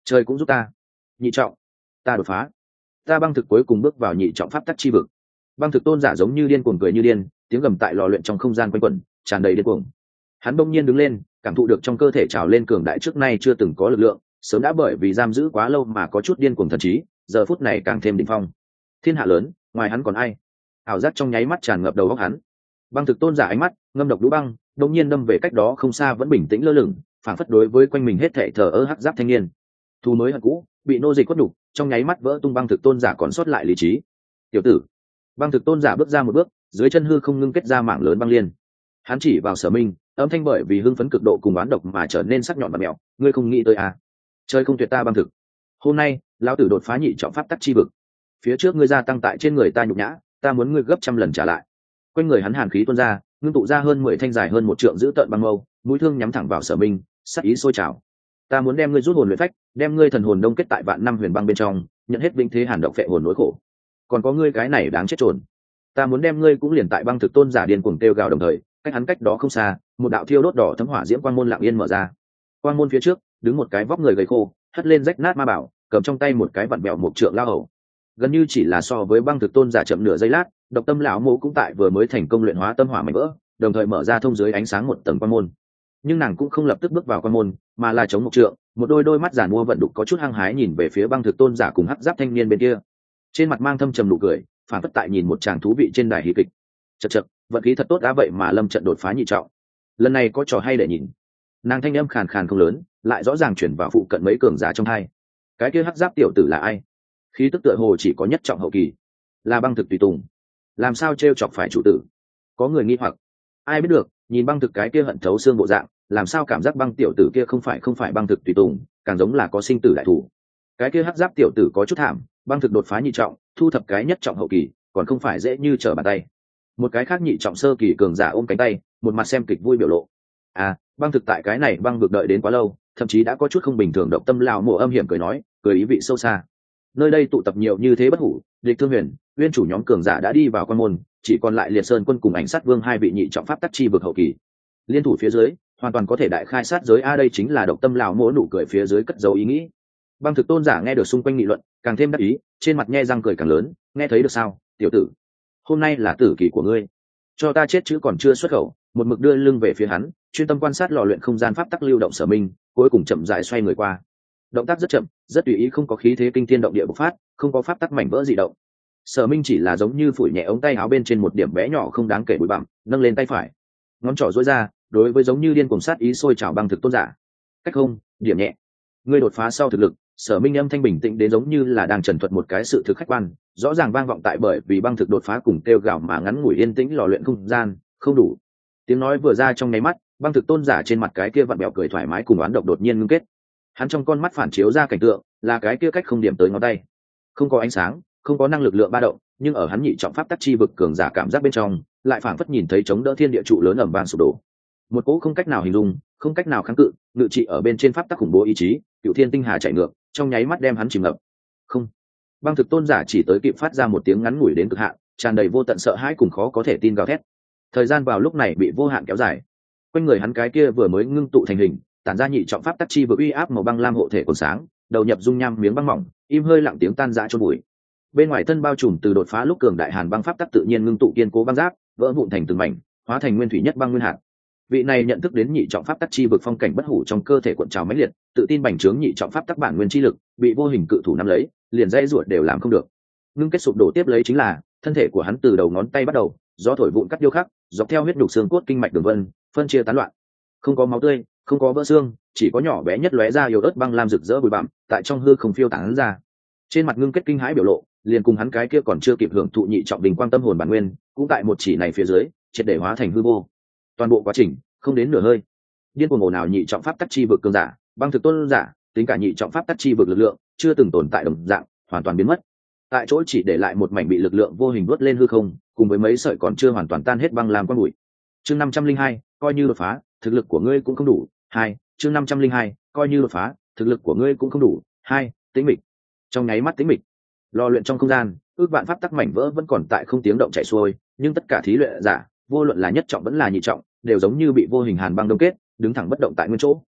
trời cũng giúp ta. Nhị trọng, ta đột phá. Ta băng thực cuối cùng bước vào nhị trọng pháp tắc chi vực. Băng thực tôn giả giống như điên cuồng cười như điên, tiếng gầm tại lò luyện trong không gian quanh quẩn, tràn đầy điên cuồng. Hắn bỗng nhiên đứng lên, cảm thụ được trong cơ thể trào lên cường đại trước nay chưa từng có lực lượng, sớm đã bởi vì giam giữ quá lâu mà có chút điên cuồng thần trí, giờ phút này càng thêm đỉnh phong. Thiên hạ lớn, ngoài hắn còn ai? Ảo giác trong nháy mắt tràn ngập đầu óc hắn. Băng thực tôn giả ánh mắt ngâm độc đũ băng, đột nhiên đâm về cách đó không xa vẫn bình tĩnh lơ lửng, phảng phất đối với quanh mình hết thảy thờ ơ hắc giáp thanh niên. Thu mới hận cũ, bị nô dịch quất đủ, trong nháy mắt vỡ tung. Băng thực tôn giả còn sót lại lý trí. Tiểu tử. Băng thực tôn giả bước ra một bước, dưới chân hư không ngưng kết ra mảng lớn băng liên. Hắn chỉ vào Sở Minh, âm thanh bởi vì hưng phấn cực độ cùng oán độc mà trở nên sắc nhọn và mèo. Ngươi không nghĩ tới à? Chơi không tuyệt ta băng thực. Hôm nay, lão tử đột phá nhị trọng pháp tắc chi vực. Phía trước ngươi gia tăng tại trên người ta nhục nhã, ta muốn ngươi gấp trăm lần trả lại. Quanh người hắn hàn khí tuôn ra, ngưng tụ ra hơn mười thanh dài hơn một trượng giữ tợn băng mâu, mũi thương nhắm thẳng vào Sở Minh, sắc ý sôi trào. Ta muốn đem ngươi rút hồn luyện phách, đem ngươi thần hồn đông kết tại vạn năm huyền băng bên trong, nhận hết vĩnh thế hàn độc phệ hồn nỗi khổ. Còn có ngươi cái này đáng chết trồn. Ta muốn đem ngươi cũng liền tại băng thực tôn giả điên cuồng kêu gào đồng thời, cách hắn cách đó không xa, một đạo thiêu đốt đỏ thấm hỏa diễm quang môn lặng yên mở ra. Quang môn phía trước, đứng một cái vóc người gầy khô, hất lên rách nát ma bảo, cầm trong tay một cái vặn bẹo một trượng lao hầu. Gần như chỉ là so với băng thực tôn giả chậm nửa giây lát, độc tâm lão mộ cũng tại vừa mới thành công luyện hóa tâm hỏa mảnh vỡ, đồng thời mở ra thông dưới ánh sáng một tầng quang môn. Nhưng nàng cũng không lập tức bước vào quang môn, mà là chống một trượng, một đôi đôi mắt giản mua vận đục có chút hăng hái nhìn về phía băng thực tôn giả cùng hắc giáp thanh niên bên kia, trên mặt mang thâm trầm nụ cười, phản phất tại nhìn một chàng thú vị trên đài hí kịch. Chật chật, vận khí thật tốt đã vậy mà lâm trận đột phá nhị trọng, lần này có trò hay để nhìn. Nàng thanh âm khàn khàn không lớn, lại rõ ràng chuyển vào phụ cận mấy cường giả trong hai. Cái kia hắc giáp tiểu tử là ai? Khí tức tựa hồ chỉ có nhất trọng hậu kỳ, là băng thực tùy tùng. Làm sao trêu chọc phải chủ tử? Có người nghi hoặc. Ai biết được, nhìn băng thực cái kia hận thấu xương bộ dạng, làm sao cảm giác băng tiểu tử kia không phải không phải băng thực tùy tùng, càng giống là có sinh tử đại thủ. Cái kia hắc giáp tiểu tử có chút thảm, băng thực đột phá nhị trọng, thu thập cái nhất trọng hậu kỳ, còn không phải dễ như trở bàn tay. Một cái khác nhị trọng sơ kỳ cường giả ôm cánh tay, một mặt xem kịch vui biểu lộ. À, băng thực tại cái này băng vực đợi đến quá lâu, thậm chí đã có chút không bình thường. Độc tâm lão mộ âm hiểm cười nói, cười ý vị sâu xa. Nơi đây tụ tập nhiều như thế bất hủ, địch thương huyền, uyên chủ nhóm cường giả đã đi vào quan môn, chỉ còn lại liệt sơn quân cùng ảnh sát vương hai vị nhị trọng pháp tắc chi vực hậu kỳ. Liên thủ phía dưới, hoàn toàn có thể đại khai sát giới. A đây chính là độc tâm lão mộ nụ cười phía dưới cất dấu ý nghĩ. Băng thực tôn giả nghe được xung quanh nghị luận, càng thêm đắc ý, trên mặt nhe răng cười càng lớn. Nghe thấy được sao, tiểu tử? Hôm nay là tử kỳ của ngươi, cho ta chết chữ còn chưa xuất khẩu. Một mực đưa lưng về phía hắn, chuyên tâm quan sát lò luyện không gian pháp tắc lưu động Sở Minh, cuối cùng chậm rãi xoay người qua. Động tác rất chậm, rất tùy ý, không có khí thế kinh thiên động địa bộc phát, không có pháp tắc mảnh vỡ dị động. Sở Minh chỉ là giống như phủi nhẹ ống tay áo bên trên một điểm bé nhỏ không đáng kể bụi bặm, nâng lên tay phải, ngón trỏ duỗi ra, đối với giống như điên cuồng sát ý sôi trào băng thực tôn giả. Cách không, điểm nhẹ. Ngươi đột phá sau thực lực. Sở Minh âm thanh bình tĩnh đến giống như là đang trần thuật một cái sự thực khách quan, rõ ràng vang vọng tại bởi vì băng thực đột phá cùng kêu gào mà ngắn ngủi yên tĩnh lò luyện không gian, không đủ. Tiếng nói vừa ra trong nháy mắt, băng thực tôn giả trên mặt cái kia vặn bẹo cười thoải mái cùng oán độc đột nhiên ngưng kết. Hắn trong con mắt phản chiếu ra cảnh tượng, là cái kia cách không điểm tới ngón tay. Không có ánh sáng, không có năng lực lượng ba động, nhưng ở hắn nhị trọng pháp tắc chi vực cường giả cảm giác bên trong, lại phảng phất nhìn thấy chống đỡ thiên địa trụ lớn ầm vang sụp đổ. Một cỗ không cách nào hình dung, không cách nào kháng cự, ngự trị ở bên trên pháp tắc khủng bố ý chí, cựu thiên tinh hà chạy ngược, trong nháy mắt đem hắn chìm ngập. Không. Băng thực tôn giả chỉ tới kịp phát ra một tiếng ngắn ngủi đến cực hạn, tràn đầy vô tận sợ hãi cùng khó có thể tin gào thét. Thời gian vào lúc này bị vô hạn kéo dài. Quanh người hắn cái kia vừa mới ngưng tụ thành hình, tản ra nhị trọng pháp tắc chi vực uy áp màu băng lam hộ thể còn sáng, đầu nhập dung nham miếng băng mỏng, im hơi lặng tiếng tan rã chôn bụi. Bên ngoài thân bao trùm từ đột phá lúc cường đại hàn băng pháp tắc tự nhiên ngưng tụ kiên cố băng giáp, vỡ vụn thành từng mảnh, hóa thành nguyên thủy nhất băng nguyên hạt. Vị này nhận thức đến nhị trọng pháp tắc chi vực phong cảnh bất hủ trong cơ thể cuộn trào mãnh liệt, tự tin bành trướng nhị trọng pháp tắc bản nguyên chi lực, bị vô hình cự thủ nắm lấy, liền dãy ruột đều làm không được. Ngưng kết sụp đổ tiếp lấy chính là thân thể của hắn từ đầu ngón tay bắt đầu, gió thổi vụn cắt điêu khắc, dọc theo huyết nhục xương cốt kinh mạch đường vân, phân chia tán loạn. Không có máu tươi, không có vỡ xương, chỉ có nhỏ bé nhất lóe ra yếu ớt băng lam rực rỡ bụi bặm, tại trong hư không phiêu tán ra. Trên mặt ngưng kết kinh hãi biểu lộ, liền cùng hắn cái kia còn chưa kịp hưởng thụ nhị trọng bình quang tâm hồn bản nguyên, cũng tại một chỉ này phía dưới, triệt để hóa thành hư vô. Toàn bộ quá trình, không đến nửa hơi. Điên cuồng ồn ào nhị trọng pháp tắc chi vực cường giả, băng thực tôn giả, tính cả nhị trọng pháp tắc chi vực lực lượng, chưa từng tồn tại đồng dạng, hoàn toàn biến mất. Tại chỗ chỉ để lại một mảnh bị lực lượng vô hình đuốt lên hư không, cùng với mấy sợi còn chưa hoàn toàn tan hết băng làm quang bụi. Chương năm trăm linh hai, coi như đột phá, thực lực của ngươi cũng không đủ. Hai, chương năm trăm linh hai, coi như đột phá, thực lực của ngươi cũng không đủ. Hai, tĩnh mịch. Trong nháy mắt tĩnh mịch. Lò luyện trong không gian, ước vạn pháp tắc mảnh vỡ vẫn còn tại không tiếng động chảy xuôi, nhưng tất cả thí luyện giả, vô luận là nhất trọng vẫn là nhị trọng, đều giống như bị vô hình hàn băng đông kết, đứng thẳng bất động tại nguyên chỗ.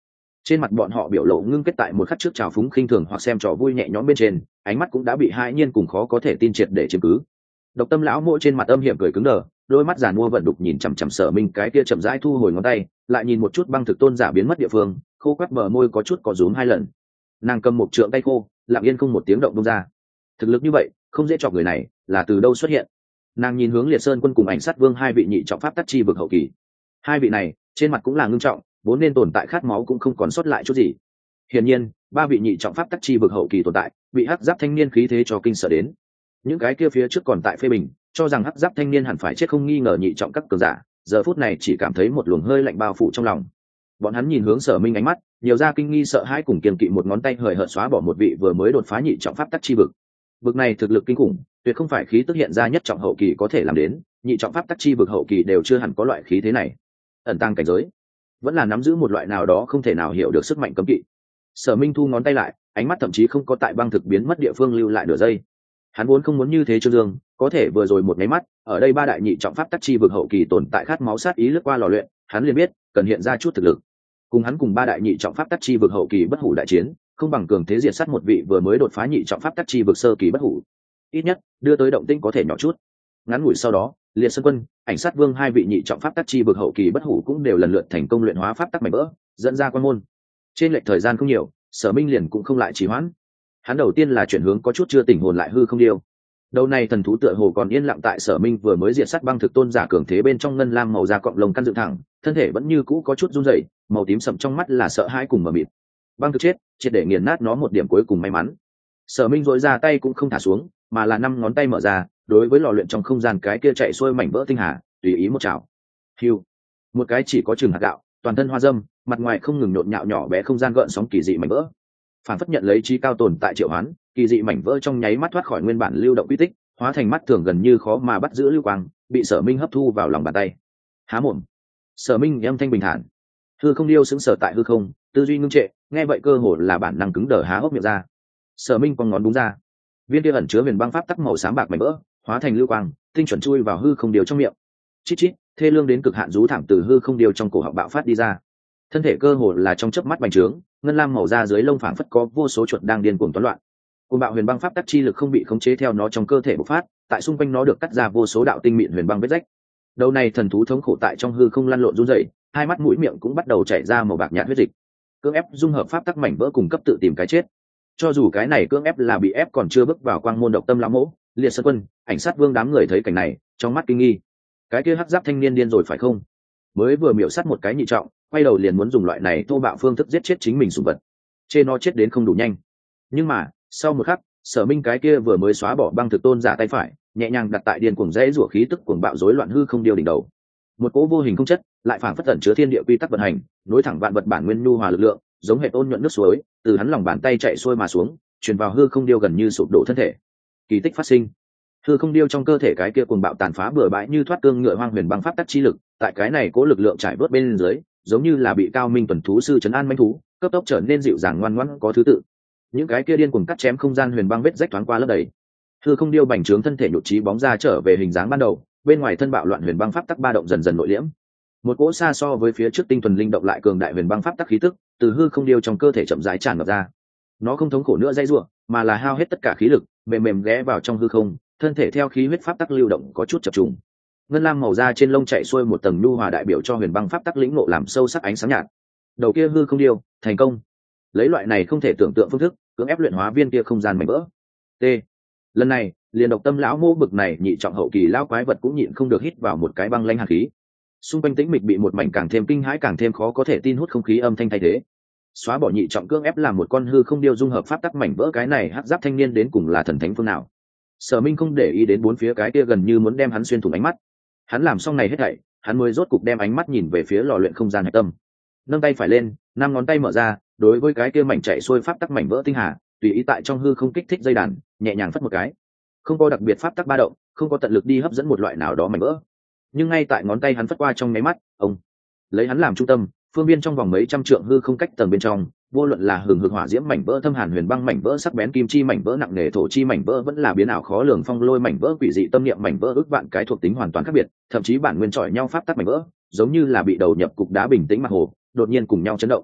Trên mặt bọn họ biểu lộ ngưng kết tại một khắc trước trào phúng khinh thường hoặc xem trò vui nhẹ nhõm bên trên, ánh mắt cũng đã bị hãi nhiên cùng khó có thể tin triệt để chiếm cứ. Độc Tâm lão mỗ trên mặt âm hiểm cười cứng đờ, đôi mắt giàn mua vận đục nhìn chằm chằm Sở Minh cái kia chậm rãi thu hồi ngón tay, lại nhìn một chút băng thực tôn giả biến mất địa phương, khô quắt bờ môi có chút có rúm hai lần. Nàng cầm một trượng tay khô, lặng yên không một tiếng động bung ra. Thực lực như vậy, không dễ chọc người này, là từ đâu xuất hiện? Nàng nhìn hướng Liệt Sơn Quân cùng Ảnh Sát Vương hai vị nhị trọng pháp tắc chi vực hậu kỳ. Hai vị này, trên mặt cũng là ngưng trọng, vốn nên tồn tại khát máu cũng không còn sót lại chút gì. Hiển nhiên, ba vị nhị trọng pháp tắc chi vực hậu kỳ tồn tại, bị hắc giáp thanh niên khí thế cho kinh sợ đến. Những cái kia phía trước còn tại phê bình, cho rằng hắc giáp thanh niên hẳn phải chết không nghi ngờ nhị trọng các cường giả, giờ phút này chỉ cảm thấy một luồng hơi lạnh bao phủ trong lòng. Bọn hắn nhìn hướng Sở Minh ánh mắt, nhiều ra kinh nghi sợ hãi cùng kiềm kỵ một ngón tay hời hợt xóa bỏ một vị vừa mới đột phá nhị trọng pháp tắc chi vực. Vực này thực lực kinh khủng, tuyệt không phải khí tức hiện ra nhất trọng hậu kỳ có thể làm đến, nhị trọng pháp tắc chi vực hậu kỳ đều chưa hẳn có loại khí thế này. Ẩn tăng cảnh giới, vẫn là nắm giữ một loại nào đó không thể nào hiểu được sức mạnh cấm kỵ. Sở Minh thu ngón tay lại, ánh mắt thậm chí không có tại băng thực biến mất địa phương lưu lại nửa giây. Hắn vốn không muốn như thế Trương Dương, có thể vừa rồi một cái mắt, ở đây ba đại nhị trọng pháp tắc chi vực hậu kỳ tồn tại khát máu sát ý lướt qua lò luyện, hắn liền biết, cần hiện ra chút thực lực. Cùng hắn cùng ba đại nhị trọng pháp tắc chi vực hậu kỳ bất hủ đại chiến, không bằng cường thế diệt sát một vị vừa mới đột phá nhị trọng pháp tắc chi vực sơ kỳ bất hủ. Ít nhất, đưa tới động tĩnh có thể nhỏ chút. Ngắn ngủi sau đó, Liệt Sơn Quân, Ảnh Sát Vương hai vị nhị trọng pháp tắc chi vực hậu kỳ bất hủ cũng đều lần lượt thành công luyện hóa pháp tắc mảnh vỡ, dẫn ra quan môn. Trên lệch thời gian không nhiều, Sở Minh liền cũng không lại trì hoãn. Hắn đầu tiên là chuyển hướng có chút chưa tỉnh hồn lại hư không điêu. Đầu này thần thú tựa hồ còn yên lặng tại Sở Minh vừa mới diệt sát băng thực tôn giả cường thế bên trong ngân lam màu da cọng lông căn dựng thẳng, thân thể vẫn như cũ có chút run rẩy, màu tím sậm trong mắt là sợ hãi cùng mờ mịt. Băng thực chết, triệt để nghiền nát nó một điểm cuối cùng may mắn. Sở Minh dội ra tay cũng không thả xuống, mà là năm ngón tay mở ra, đối với lò luyện trong không gian cái kia chạy xuôi mảnh vỡ tinh hà, tùy ý một chảo. Hưu, một cái chỉ có chừng hạt gạo, toàn thân hoa dâm, mặt ngoài không ngừng nhộn nhạo nhỏ bé không gian gợn sóng kỳ dị mảnh vỡ. Phản phất nhận lấy trí cao tồn tại triệu hoán, kỳ dị mảnh vỡ trong nháy mắt thoát khỏi nguyên bản lưu động quy tích, hóa thành mắt thường gần như khó mà bắt giữ lưu quang, bị Sở Minh hấp thu vào lòng bàn tay. Há mồm. Sở Minh âm thanh bình thản. Hư không điêu sững sờ tại hư không, tư duy ngưng trệ, nghe vậy cơ hồ là bản năng cứng đờ há hốc miệng ra. Sở Minh quăng ngón đúng ra, viên kia ẩn chứa huyền băng pháp tắc màu xám bạc mảnh vỡ, hóa thành lưu quang, tinh chuẩn chui vào hư không điều trong miệng. Chít chít, thê lương đến cực hạn rú thảm từ hư không điều trong cổ họng bạo phát đi ra. Thân thể cơ hồ là trong chớp mắt bành trướng, ngân lam màu da dưới lông phảng phất có vô số chuột đang điên cuồng toán loạn. Cuồng bạo huyền băng pháp tắc chi lực không bị khống chế theo nó trong cơ thể bộc phát, tại xung quanh nó được cắt ra vô số đạo tinh mịn huyền băng vết rách. Đầu này thần thú thống khổ tại trong hư không lăn lộn run rẩy, hai mắt mũi miệng cũng bắt đầu chảy ra màu bạc nhạt huyết dịch. Cưỡng ép dung hợp pháp tắc mảnh vỡ cùng cấp tự tìm cái chết. Cho dù cái này cưỡng ép là bị ép còn chưa bước vào quang môn Độc Tâm lão mỗ, Liệt Sơn Quân, Ảnh Sát Vương đám người thấy cảnh này, trong mắt kinh nghi. Cái kia hắc giáp thanh niên điên rồi phải không? Mới vừa miểu sát một cái nhị trọng, quay đầu liền muốn dùng loại này thô bạo phương thức giết chết chính mình sủng vật. Chê nó chết đến không đủ nhanh. Nhưng mà, sau một khắc, Sở Minh cái kia vừa mới xóa bỏ băng thực tôn giả tay phải, nhẹ nhàng đặt tại điên cuồng rẽ rủa khí tức cuồng bạo rối loạn hư không điều đỉnh đầu. Một cỗ vô hình không chất, lại phảng phất tẩn chứa thiên địa quy tắc vận hành, nối thẳng vạn vật bản nguyên nhu hòa lực lượng, giống hệ ôn nhuận nước suối, từ hắn lòng bàn tay chạy xuôi mà xuống, truyền vào hư không điêu gần như sụp đổ thân thể. Kỳ tích phát sinh. Hư không điêu trong cơ thể cái kia cuồng bạo tàn phá bừa bãi như thoát cương ngựa hoang huyền băng pháp tắc chi lực, tại cái này cố lực lượng trải vớt bên dưới, giống như là bị cao minh tuần thú sư trấn an manh thú, cấp tốc trở nên dịu dàng ngoan ngoãn có thứ tự. Những cái kia điên cuồng cắt chém không gian huyền băng vết rách thoáng qua lấp đầy. Hư không điêu bành trướng thân thể nhụt chí bóng ra trở về hình dáng ban đầu, bên ngoài thân bạo loạn huyền băng pháp tắc ba động dần dần nội liễm. Một cỗ xa so với phía trước tinh thuần linh động lại cường đại huyền băng pháp tắc khí tức, từ hư không điêu trong cơ thể chậm rãi tràn ngập ra. Nó không thống khổ nữa dây rủa, mà là hao hết tất cả khí lực, mềm mềm ghé vào trong hư không, thân thể theo khí huyết pháp tắc lưu động có chút chập trùng. Ngân lam màu da trên lông chạy xuôi một tầng nhu hòa đại biểu cho huyền băng pháp tắc lĩnh ngộ làm sâu sắc ánh sáng nhạt. Đầu kia hư không điêu, thành công. Lấy loại này không thể tưởng tượng phương thức, cưỡng ép luyện hóa viên kia không gian mảnh vỡ. T. Lần này, liền Độc Tâm lão mô bực này nhị trọng hậu kỳ lão quái vật cũng nhịn không được hít vào một cái băng lãnh hàn khí. Xung quanh tĩnh mịch bị một mảnh càng thêm kinh hãi càng thêm khó có thể tin hút không khí âm thanh thay thế. Xóa bỏ nhị trọng cưỡng ép làm một con hư không điêu dung hợp pháp tắc mảnh vỡ cái này hắc giáp thanh niên đến cùng là thần thánh phương nào? Sở Minh không để ý đến bốn phía cái kia gần như muốn đem hắn xuyên thủng ánh mắt. Hắn làm xong này hết thảy, hắn mới rốt cục đem ánh mắt nhìn về phía lò luyện không gian hạch tâm. Nâng tay phải lên, năm ngón tay mở ra, đối với cái kia mảnh chạy xuôi pháp tắc mảnh vỡ tinh hà, tùy ý tại trong hư không kích thích dây đàn, nhẹ nhàng phất một cái. Không có đặc biệt pháp tắc ba động, không có tận lực đi hấp dẫn một loại nào đó mảnh vỡ. Nhưng ngay tại ngón tay hắn phất qua trong nháy mắt, ông lấy hắn làm trung tâm, phương viên trong vòng mấy trăm trượng hư không cách tầng bên trong, vô luận là hừng hực hỏa diễm mảnh vỡ thâm hàn huyền băng mảnh vỡ sắc bén kim chi mảnh vỡ nặng nề thổ chi mảnh vỡ vẫn là biến ảo khó lường phong lôi mảnh vỡ quỷ dị tâm niệm mảnh vỡ ước vạn cái thuộc tính hoàn toàn khác biệt, thậm chí bản nguyên chọi nhau pháp tắc mảnh vỡ, giống như là bị đầu nhập cục đá bình tĩnh mặt hồ, đột nhiên cùng nhau chấn động.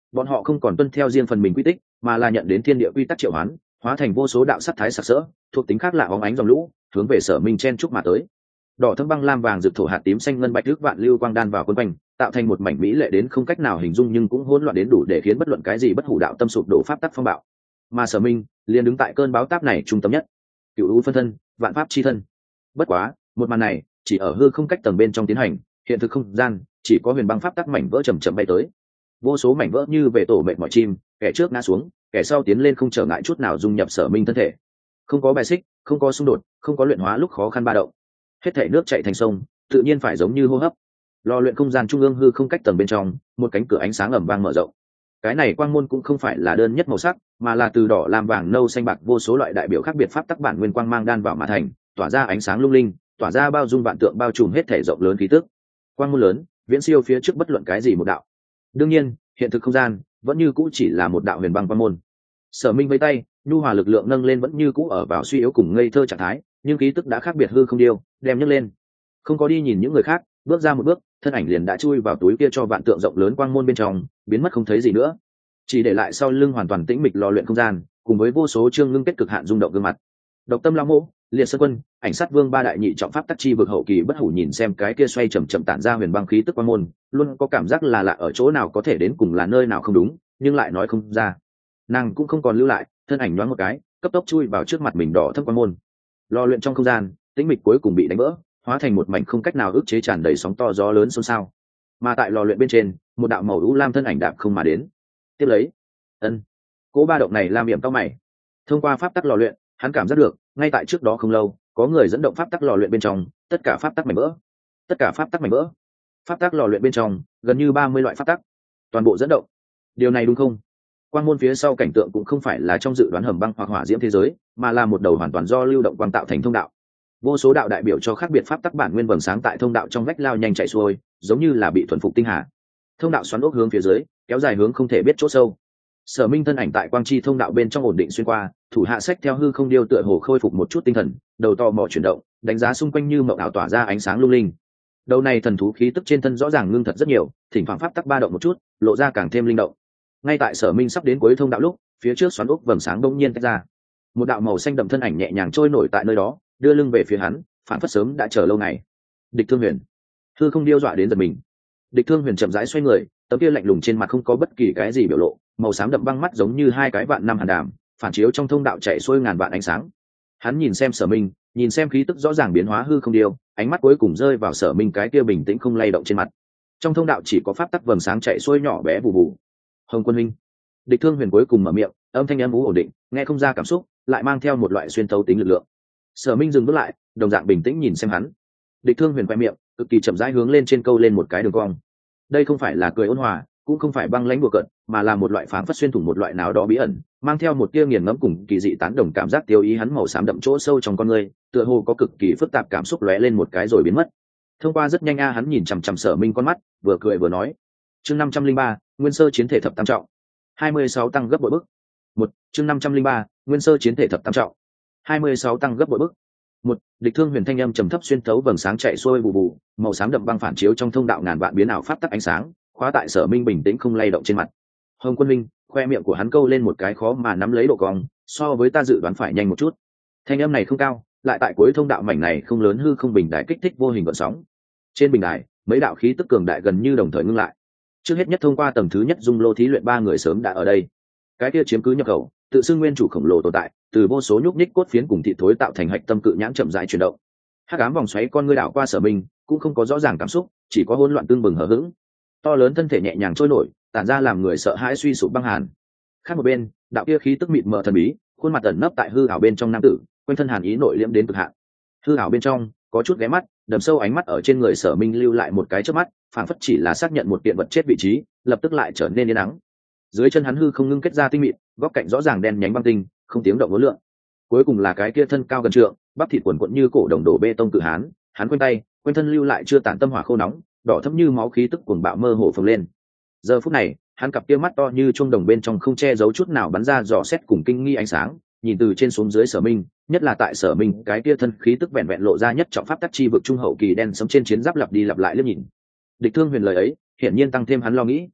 bọn họ không còn tuân theo riêng phần mình quy tích, mà là nhận đến thiên địa quy tắc triệu hoán, hóa thành vô số đạo sắc thái sặc sỡ, thuộc tính khác lạ óng ánh dòng lũ, hướng về Sở Minh chen chúc mà tới. Đỏ thâm băng lam vàng rực thổ hạt tím xanh ngân bạch nước vạn lưu quang đan vào quấn quanh, tạo thành một mảnh mỹ lệ đến không cách nào hình dung nhưng cũng hỗn loạn đến đủ để khiến bất luận cái gì bất hủ đạo tâm sụp đổ pháp tắc phong bạo. Mà Sở Minh liền đứng tại cơn báo táp này trung tâm nhất, cựu u phân thân, vạn pháp chi thân. Bất quá, một màn này chỉ ở hư không cách tầng bên trong tiến hành, hiện thực không gian chỉ có huyền băng pháp tắc mảnh vỡ chậm chậm bay tới. Vô số mảnh vỡ như về tổ mệt mỏi chim, kẻ trước ngã xuống, kẻ sau tiến lên không trở ngại chút nào dung nhập Sở Minh thân thể. Không có bài xích, không có xung đột, không có luyện hóa lúc khó khăn ba động. Hết thảy nước chảy thành sông, tự nhiên phải giống như hô hấp. Lò luyện không gian trung ương hư không cách tầng bên trong, một cánh cửa ánh sáng ầm vang mở rộng. Cái này quang môn cũng không phải là đơn nhất màu sắc, mà là từ đỏ lam vàng nâu xanh bạc vô số loại đại biểu khác biệt pháp tắc bản nguyên quang mang đan vào mà thành, tỏa ra ánh sáng lung linh, tỏa ra bao dung vạn tượng bao trùm hết thể rộng lớn khí tức. Quang môn lớn, viễn siêu phía trước bất luận cái gì một đạo. Đương nhiên, hiện thực không gian vẫn như cũ chỉ là một đạo huyền băng quang môn. Sở Minh với tay, nhu hòa lực lượng nâng lên vẫn như cũ ở vào suy yếu cùng ngây thơ trạng thái, nhưng khí tức đã khác biệt hư không điêu, đem nhấc lên. Không có đi nhìn những người khác, bước ra một bước, thân ảnh liền đã chui vào túi kia cho vạn tượng rộng lớn quang môn bên trong, biến mất không thấy gì nữa. Chỉ để lại sau lưng hoàn toàn tĩnh mịch lò luyện không gian, cùng với vô số chương ngưng kết cực hạn rung động gương mặt. Độc Tâm Lão Mộ, Liệt Sơn Quân, Ảnh Sát Vương ba đại nhị trọng pháp tắc chi vực hậu kỳ bất hủ nhìn xem cái kia xoay chậm chậm tản ra huyền băng khí tức quang môn, luôn có cảm giác là lạ ở chỗ nào có thể đến cùng là nơi nào không đúng, nhưng lại nói không ra. Nàng cũng không còn lưu lại, thân ảnh nhoáng một cái, cấp tốc chui vào trước mặt mình đỏ thâm quang môn. Lò luyện trong không gian, tĩnh mịch cuối cùng bị đánh vỡ, hóa thành một mảnh không cách nào ức chế tràn đầy sóng to gió lớn xôn xao. Mà tại lò luyện bên trên, một đạo màu u lam thân ảnh đạp không mà đến. Tiếp lấy, ân, cỗ ba động này làm miệng tao mày. Thông qua pháp tắc lò luyện, hắn cảm giác được, ngay tại trước đó không lâu, có người dẫn động pháp tắc lò luyện bên trong, tất cả pháp tắc mảnh vỡ, tất cả pháp tắc mảnh vỡ, pháp tắc lò luyện bên trong, gần như ba mươi loại pháp tắc, toàn bộ dẫn động. Điều này đúng không? Quang môn phía sau cảnh tượng cũng không phải là trong dự đoán hầm băng hoặc hỏa diễm thế giới, mà là một đầu hoàn toàn do lưu động quang tạo thành thông đạo. Vô số đạo đại biểu cho khác biệt pháp tắc bản nguyên vầng sáng tại thông đạo trong vách lao nhanh chạy xuôi, giống như là bị thuần phục tinh hà. Thông đạo xoắn ốc hướng phía dưới, kéo dài hướng không thể biết chỗ sâu. Sở Minh thân ảnh tại quang chi thông đạo bên trong ổn định xuyên qua, thủ hạ sách theo hư không điêu tựa hồ khôi phục một chút tinh thần, đầu to mò chuyển động, đánh giá xung quanh như mộng ảo tỏa ra ánh sáng lung linh. Đầu này thần thú khí tức trên thân rõ ràng ngưng thật rất nhiều, thỉnh thoảng pháp tắc ba động một chút, lộ ra càng thêm linh động. Ngay tại Sở Minh sắp đến cuối thông đạo lúc, phía trước xoắn ốc vầng sáng bỗng nhiên tách ra. Một đạo màu xanh đậm thân ảnh nhẹ nhàng trôi nổi tại nơi đó, đưa lưng về phía hắn, phản phất sớm đã chờ lâu ngày. Địch Thương Huyền. Hư không điêu dọa đến giật mình. Địch Thương Huyền chậm rãi xoay người, tấm kia lạnh lùng trên mặt không có bất kỳ cái gì biểu lộ, màu xám đậm băng mắt giống như hai cái vạn năm hàn đàm, phản chiếu trong thông đạo chạy xuôi ngàn vạn ánh sáng. Hắn nhìn xem Sở Minh, nhìn xem khí tức rõ ràng biến hóa hư không điêu, ánh mắt cuối cùng rơi vào Sở Minh cái kia bình tĩnh không lay động trên mặt. Trong thông đạo chỉ có pháp tắc vầng sáng chạy xuôi nhỏ bé bù bù. Hồng Quân Minh. Địch Thương Huyền cuối cùng mở miệng, âm thanh âm ú ổn định, nghe không ra cảm xúc, lại mang theo một loại xuyên thấu tính lực lượng. Sở Minh dừng bước lại, đồng dạng bình tĩnh nhìn xem hắn. Địch Thương Huyền quay miệng, cực kỳ chậm rãi hướng lên trên câu lên một cái đường cong. Đây không phải là cười ôn hòa, cũng không phải băng lãnh đùa cợt, mà là một loại phảng phất xuyên thủng một loại nào đó bí ẩn, mang theo một tia nghiền ngẫm cùng kỳ dị tán đồng cảm giác tiêu ý hắn màu xám đậm chỗ sâu trong con người, tựa hồ có cực kỳ phức tạp cảm xúc lóe lên một cái rồi biến mất. Thông qua rất nhanh a hắn nhìn chằm chằm Sở Minh con mắt, vừa cười vừa nói: "Chương năm trăm linh ba, Nguyên sơ chiến thể thập tam trọng, hai mươi sáu tăng gấp bội bức." Một, chương năm trăm linh ba, Nguyên sơ chiến thể thập tam trọng, hai mươi sáu tăng gấp bội bức. Một, Địch Thương Huyền thanh âm trầm thấp xuyên thấu vầng sáng chạy xuôi bù bù, màu xám đậm băng phản chiếu trong thông đạo ngàn vạn biến ảo pháp tắc ánh sáng, khóa tại Sở Minh bình tĩnh không lay động trên mặt. Hồng Quân Minh, khoe miệng của hắn câu lên một cái khó mà nắm lấy độ cong, so với ta dự đoán phải nhanh một chút. Thanh âm này không cao, lại tại cuối thông đạo mảnh này không lớn hư không bình đài kích thích vô hình gợn sóng. Trên bình đài, mấy đạo khí tức cường đại gần như đồng thời ngưng lại. Trước hết nhất thông qua tầng thứ nhất dung lô thí luyện ba người sớm đã ở đây. Cái kia chiếm cứ nhập khẩu, tự xưng nguyên chủ khổng lồ tồn tại, từ vô số nhúc nhích cốt phiến cùng thịt thối tạo thành hạch tâm cự nhãn chậm rãi chuyển động. Hắc ám vòng xoáy con ngươi đảo qua Sở Minh, cũng không có rõ ràng cảm xúc, chỉ có hỗn loạn tương bừng hở hững. To lớn thân thể nhẹ nhàng trôi nổi, tản ra làm người sợ hãi suy sụp băng hàn. Khác một bên, đạo kia khí tức mịt mờ thần bí, khuôn mặt ẩn nấp tại hư ảo bên trong nam tử, quanh thân hàn ý nội liễm đến cực hạn. Hư ảo bên trong có chút ghé mắt, đầm sâu ánh mắt ở trên người Sở Minh lưu lại một cái chớp mắt, phảng phất chỉ là xác nhận một kiện vật chết vị trí, lập tức lại trở nên yên ắng. Dưới chân hắn hư không ngưng kết ra tinh mịn, góc cạnh rõ ràng đen nhánh băng tinh, không tiếng động ngốn lượng. Cuối cùng là cái kia thân cao gần trượng, bắp thịt quần quận như cổ đồng đổ bê tông cự hán, hắn quanh tay, quanh thân lưu lại chưa tản tâm hỏa khô nóng, đỏ thẫm như máu khí tức cuồng bạo mơ hồ phồng lên. Giờ phút này, hắn cặp kia mắt to như chuông đồng bên trong không che giấu chút nào bắn ra dò xét cùng kinh nghi ánh sáng, nhìn từ trên xuống dưới Sở Minh, nhất là tại Sở Minh, cái kia thân khí tức vẹn vẹn lộ ra nhất trọng pháp tắc chi vực trung hậu kỳ đen sống trên chiến giáp lặp đi lặp lại liếc nhìn. Địch Thương Huyền lời ấy, hiển nhiên tăng thêm hắn lo nghĩ.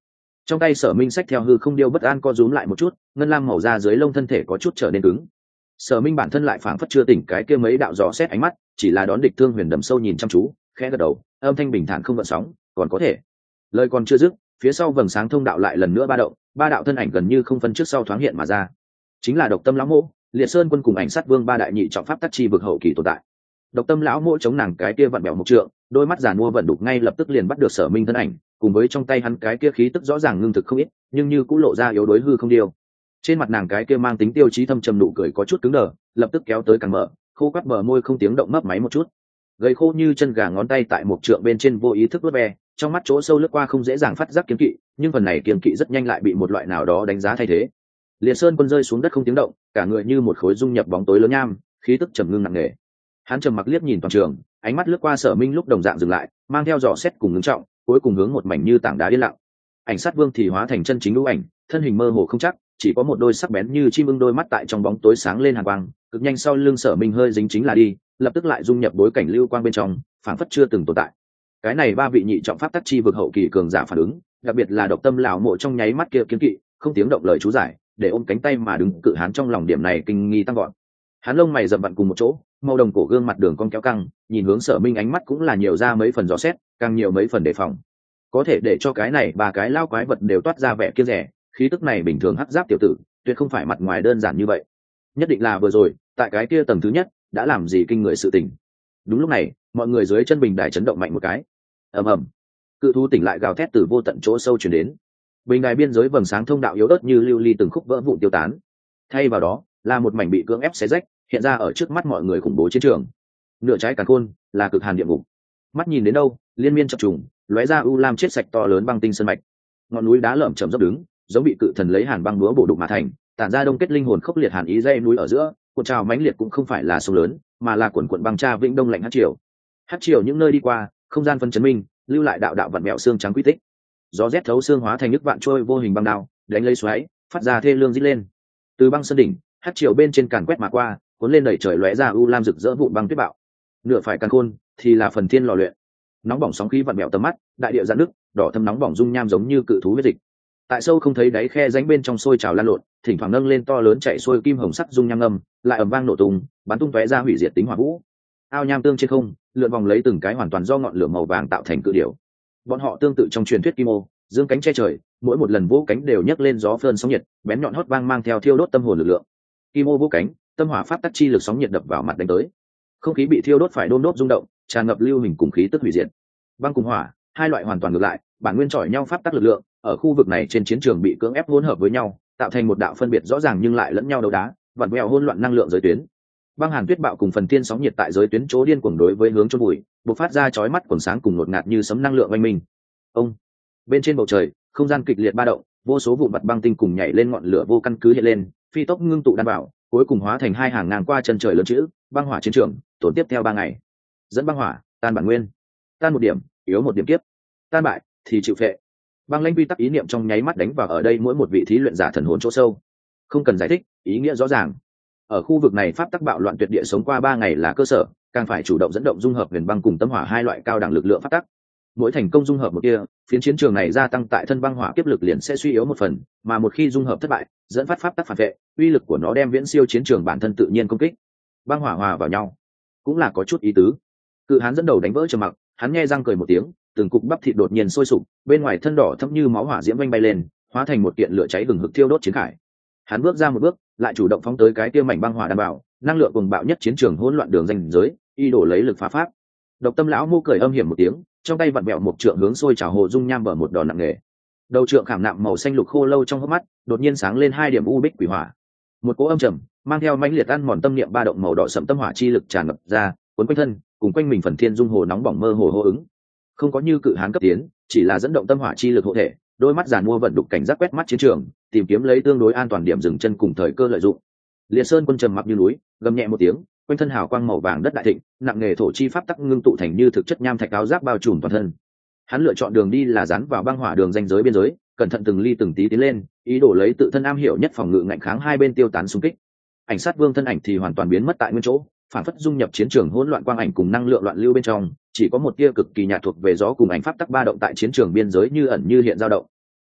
Trong tay Sở Minh xách theo hư không điêu bất an co rúm lại một chút, ngân lam màu da dưới lông thân thể có chút trở nên cứng. Sở Minh bản thân lại phảng phất chưa tỉnh cái kia mấy đạo dò xét ánh mắt, chỉ là đón địch thương huyền đầm sâu nhìn chăm chú, khẽ gật đầu, âm thanh bình thản không gợn sóng, còn có thể. Lời còn chưa dứt, phía sau vầng sáng thông đạo lại lần nữa ba động, ba đạo thân ảnh gần như không phân trước sau thoáng hiện mà ra. Chính là Độc Tâm lão mộ, Liệt Sơn quân cùng Ảnh Sát Vương ba đại nhị trọng pháp tắc chi vực hậu kỳ tồn tại. Độc Tâm lão mộ chống nàng cái kia vặn bẹo một trượng, đôi mắt giàn mua vận đục ngay lập tức liền bắt được Sở Minh thân ảnh, cùng với trong tay hắn cái kia khí tức rõ ràng ngưng thực không ít, nhưng như cũng lộ ra yếu đuối hư không điêu. Trên mặt nàng cái kia mang tính tiêu chí thâm trầm nụ cười có chút cứng đờ, lập tức kéo tới càng mở, khô quắt bờ môi không tiếng động mấp máy một chút, gầy khô như chân gà ngón tay tại một trượng bên trên vô ý thức vuốt ve, trong mắt chỗ sâu lướt qua không dễ dàng phát giác kiêng kỵ, nhưng phần này kiêng kỵ rất nhanh lại bị một loại nào đó đánh giá thay thế. Liệt Sơn quân rơi xuống đất không tiếng động, cả người như một khối dung nhập bóng tối lớn nham, khí tức trầm ngưng nặng nề. Hắn trầm mặc liếc nhìn toàn trường, ánh mắt lướt qua Sở Minh lúc đồng dạng dừng lại, mang theo dò xét cùng ngưng trọng, cuối cùng hướng một mảnh như tảng đá yên lặng. Ảnh Sát Vương thì hóa thành chân chính lũ ảnh, thân hình mơ hồ không chắc, chỉ có một đôi sắc bén như chim ưng đôi mắt tại trong bóng tối sáng lên hàn quang, cực nhanh sau lưng Sở Minh hơi dính chính là đi, lập tức lại dung nhập bối cảnh lưu quang bên trong, phảng phất chưa từng tồn tại. Cái này ba vị nhị trọng pháp tắc chi vực hậu kỳ cường giả phản ứng, đặc biệt là Độc Tâm lão mộ trong nháy mắt kia kiên kỵ, không tiếng động lời chú giải, để ôm cánh tay mà đứng cự hán trong lòng điểm này kinh nghi tăng gọn. Hắn lông mày rậm vặn cùng một chỗ, màu đồng cổ gương mặt đường cong kéo căng, nhìn hướng Sở Minh ánh mắt cũng là nhiều ra mấy phần dò xét, càng nhiều mấy phần đề phòng. Có thể để cho cái này ba cái lao quái vật đều toát ra vẻ kiêng dè, khí tức này bình thường hắc giáp tiểu tử, tuyệt không phải mặt ngoài đơn giản như vậy. Nhất định là vừa rồi, tại cái kia tầng thứ nhất, đã làm gì kinh người sự tình. Đúng lúc này, mọi người dưới chân bình đài chấn động mạnh một cái. Ầm ầm. Cự thú tỉnh lại gào thét từ vô tận chỗ sâu truyền đến. Bình đài biên giới vầng sáng thông đạo yếu ớt như lưu ly từng khúc vỡ vụn tiêu tán. Thay vào đó, là một mảnh bị cưỡng ép xé rách, hiện ra ở trước mắt mọi người khủng bố chiến trường. Nửa trái càn khôn, là cực hàn địa ngục. Mắt nhìn đến đâu, liên miên chập trùng, lóe ra u lam chết sạch to lớn băng tinh sơn mạch. Ngọn núi đá lởm chởm dốc đứng, giống bị cự thần lấy hàn băng búa bổ đục mà thành, tản ra đông kết linh hồn khốc liệt hàn ý dây núi ở giữa, cuộn trào mãnh liệt cũng không phải là sông lớn, mà là cuộn cuộn băng tra vĩnh đông lạnh hắc triều. Hắc triều những nơi đi qua, không gian phân chấn minh, lưu lại đạo đạo vặn mèo xương trắng quy tích. Gió rét thấu xương hóa thành nước vạn trôi vô hình băng đao, đánh lấy xoáy, phát ra thê lương rít lên. Từ băng sơn đỉnh, hắc triều bên trên càn quét mà qua, cuốn lên đẩy trời lóe ra u lam rực rỡ vụn băng tuyết bạo. Nửa phải càn khôn, thì là phần thiên lò luyện. Nóng bỏng sóng khí vặn mèo tầm mắt, đại địa giãn nước, đỏ thâm nóng bỏng dung nham giống như cự thú huyết dịch. Tại sâu không thấy đáy khe rãnh bên trong sôi trào lan lộn, thỉnh thoảng nâng lên to lớn chạy xuôi kim hồng sắc dung nham ngầm, lại ầm vang nổ tung, bắn tung tóe ra hủy diệt tính hỏa vũ. Ao nham tương trên không, lượn vòng lấy từng cái hoàn toàn do ngọn lửa màu vàng tạo thành cự điểu. Bọn họ tương tự trong truyền thuyết kim ô, dương cánh che trời, mỗi một lần vỗ cánh đều nhấc lên gió phơn sóng nhiệt, bén nhọn hót vang mang theo thiêu đốt tâm hồn lực lượng. Kim ô vỗ cánh, tâm hỏa pháp tắc chi lực sóng nhiệt đập vào mặt đánh tới. Không khí bị thiêu đốt phải đôm đốt rung động, tràn ngập lưu hình cùng khí tức hủy diệt. Băng cùng hỏa, hai loại hoàn toàn ngược lại, bản nguyên chọi nhau pháp tắc lực lượng, ở khu vực này trên chiến trường bị cưỡng ép hỗn hợp với nhau, tạo thành một đạo phân biệt rõ ràng nhưng lại lẫn nhau đấu đá, vặn vẹo hỗn loạn năng lượng giới tuyến. Băng hàn tuyết bạo cùng phần thiên sóng nhiệt tại giới tuyến chỗ điên cuồng đối với hướng chôn bụi, bộc phát ra chói mắt quần sáng cùng ngột ngạt như sấm năng lượng oanh minh. Ông, bên trên bầu trời, không gian kịch liệt ba động, vô số vụn bặt băng tinh cùng nhảy lên ngọn lửa vô căn cứ hiện lên, phi tốc ngưng tụ đan bảo, cuối cùng hóa thành hai hàng ngang qua chân trời lớn chữ, băng hỏa chiến trường, tổn tiếp theo ba ngày. Dẫn băng hỏa, tan bản nguyên. Tan một điểm, yếu một điểm kiếp. Tan bại thì chịu phệ. Băng lãnh quy tắc ý niệm trong nháy mắt đánh vào ở đây mỗi một vị thí luyện giả thần hồn chỗ sâu. Không cần giải thích, ý nghĩa rõ ràng. Ở khu vực này pháp tắc bạo loạn tuyệt địa sống qua ba ngày là cơ sở, càng phải chủ động dẫn động dung hợp huyền băng cùng tâm hỏa hai loại cao đẳng lực lượng pháp tắc. Mỗi thành công dung hợp một kia, phiến chiến trường này gia tăng tại thân băng hỏa kiếp lực liền sẽ suy yếu một phần, mà một khi dung hợp thất bại, dẫn phát pháp tắc phản vệ, uy lực của nó đem viễn siêu chiến trường bản thân tự nhiên công kích. Băng hỏa hòa vào nhau, cũng là có chút ý tứ. Cự hán dẫn đầu đánh vỡ trầm mặc, hắn nghe răng cười một tiếng, từng cục bắp thịt đột nhiên sôi sục, bên ngoài thân đỏ thẫm như máu hỏa diễm vanh bay lên, hóa thành một kiện lửa cháy hừng hực thiêu đốt chiến khải. Hắn bước ra một bước, lại chủ động phóng tới cái kia mảnh băng hỏa đảm bảo, năng lượng cuồng bạo nhất chiến trường hỗn loạn đường ranh giới, y đổ lấy lực phá pháp. Độc Tâm lão mô cười âm hiểm một tiếng, trong tay vặn vẹo một trượng hướng sôi trào hồ dung nham bờ một đòn nặng nề. Đầu trượng khảm nạm màu xanh lục khô lâu trong hốc mắt, đột nhiên sáng lên hai điểm u bích quỷ hỏa. Một cỗ âm trầm, mang theo mãnh liệt ăn mòn tâm niệm ba động màu đỏ sẫm tâm hỏa chi lực tràn ngập ra, cuốn quanh thân, cùng quanh mình phần thiên dung hồ nóng bỏng mơ hồ hô ứng. Không có như cự hán cấp tiến, chỉ là dẫn động tâm hỏa chi lực hộ thể, đôi mắt giàn mua vận đục cảnh giác quét mắt chiến trường, tìm kiếm lấy tương đối an toàn điểm dừng chân cùng thời cơ lợi dụng. Liệt Sơn quân trầm mặc như núi, gầm nhẹ một tiếng, quanh thân hào quang màu vàng đất đại thịnh, nặng nghề thổ chi pháp tắc ngưng tụ thành như thực chất nham thạch áo giáp bao trùm toàn thân. Hắn lựa chọn đường đi là dán vào băng hỏa đường ranh giới biên giới, cẩn thận từng ly từng tí tiến lên, ý đồ lấy tự thân am hiểu nhất phòng ngự ngạnh kháng hai bên tiêu tán xung kích. Ảnh Sát Vương thân ảnh thì hoàn toàn biến mất tại nguyên chỗ, phản phất dung nhập chiến trường hỗn loạn quang ảnh cùng năng lượng loạn lưu bên trong, chỉ có một tia cực kỳ nhạt thuộc về gió cùng ảnh pháp tắc ba động tại chiến trường biên giới như ẩn như hiện dao động.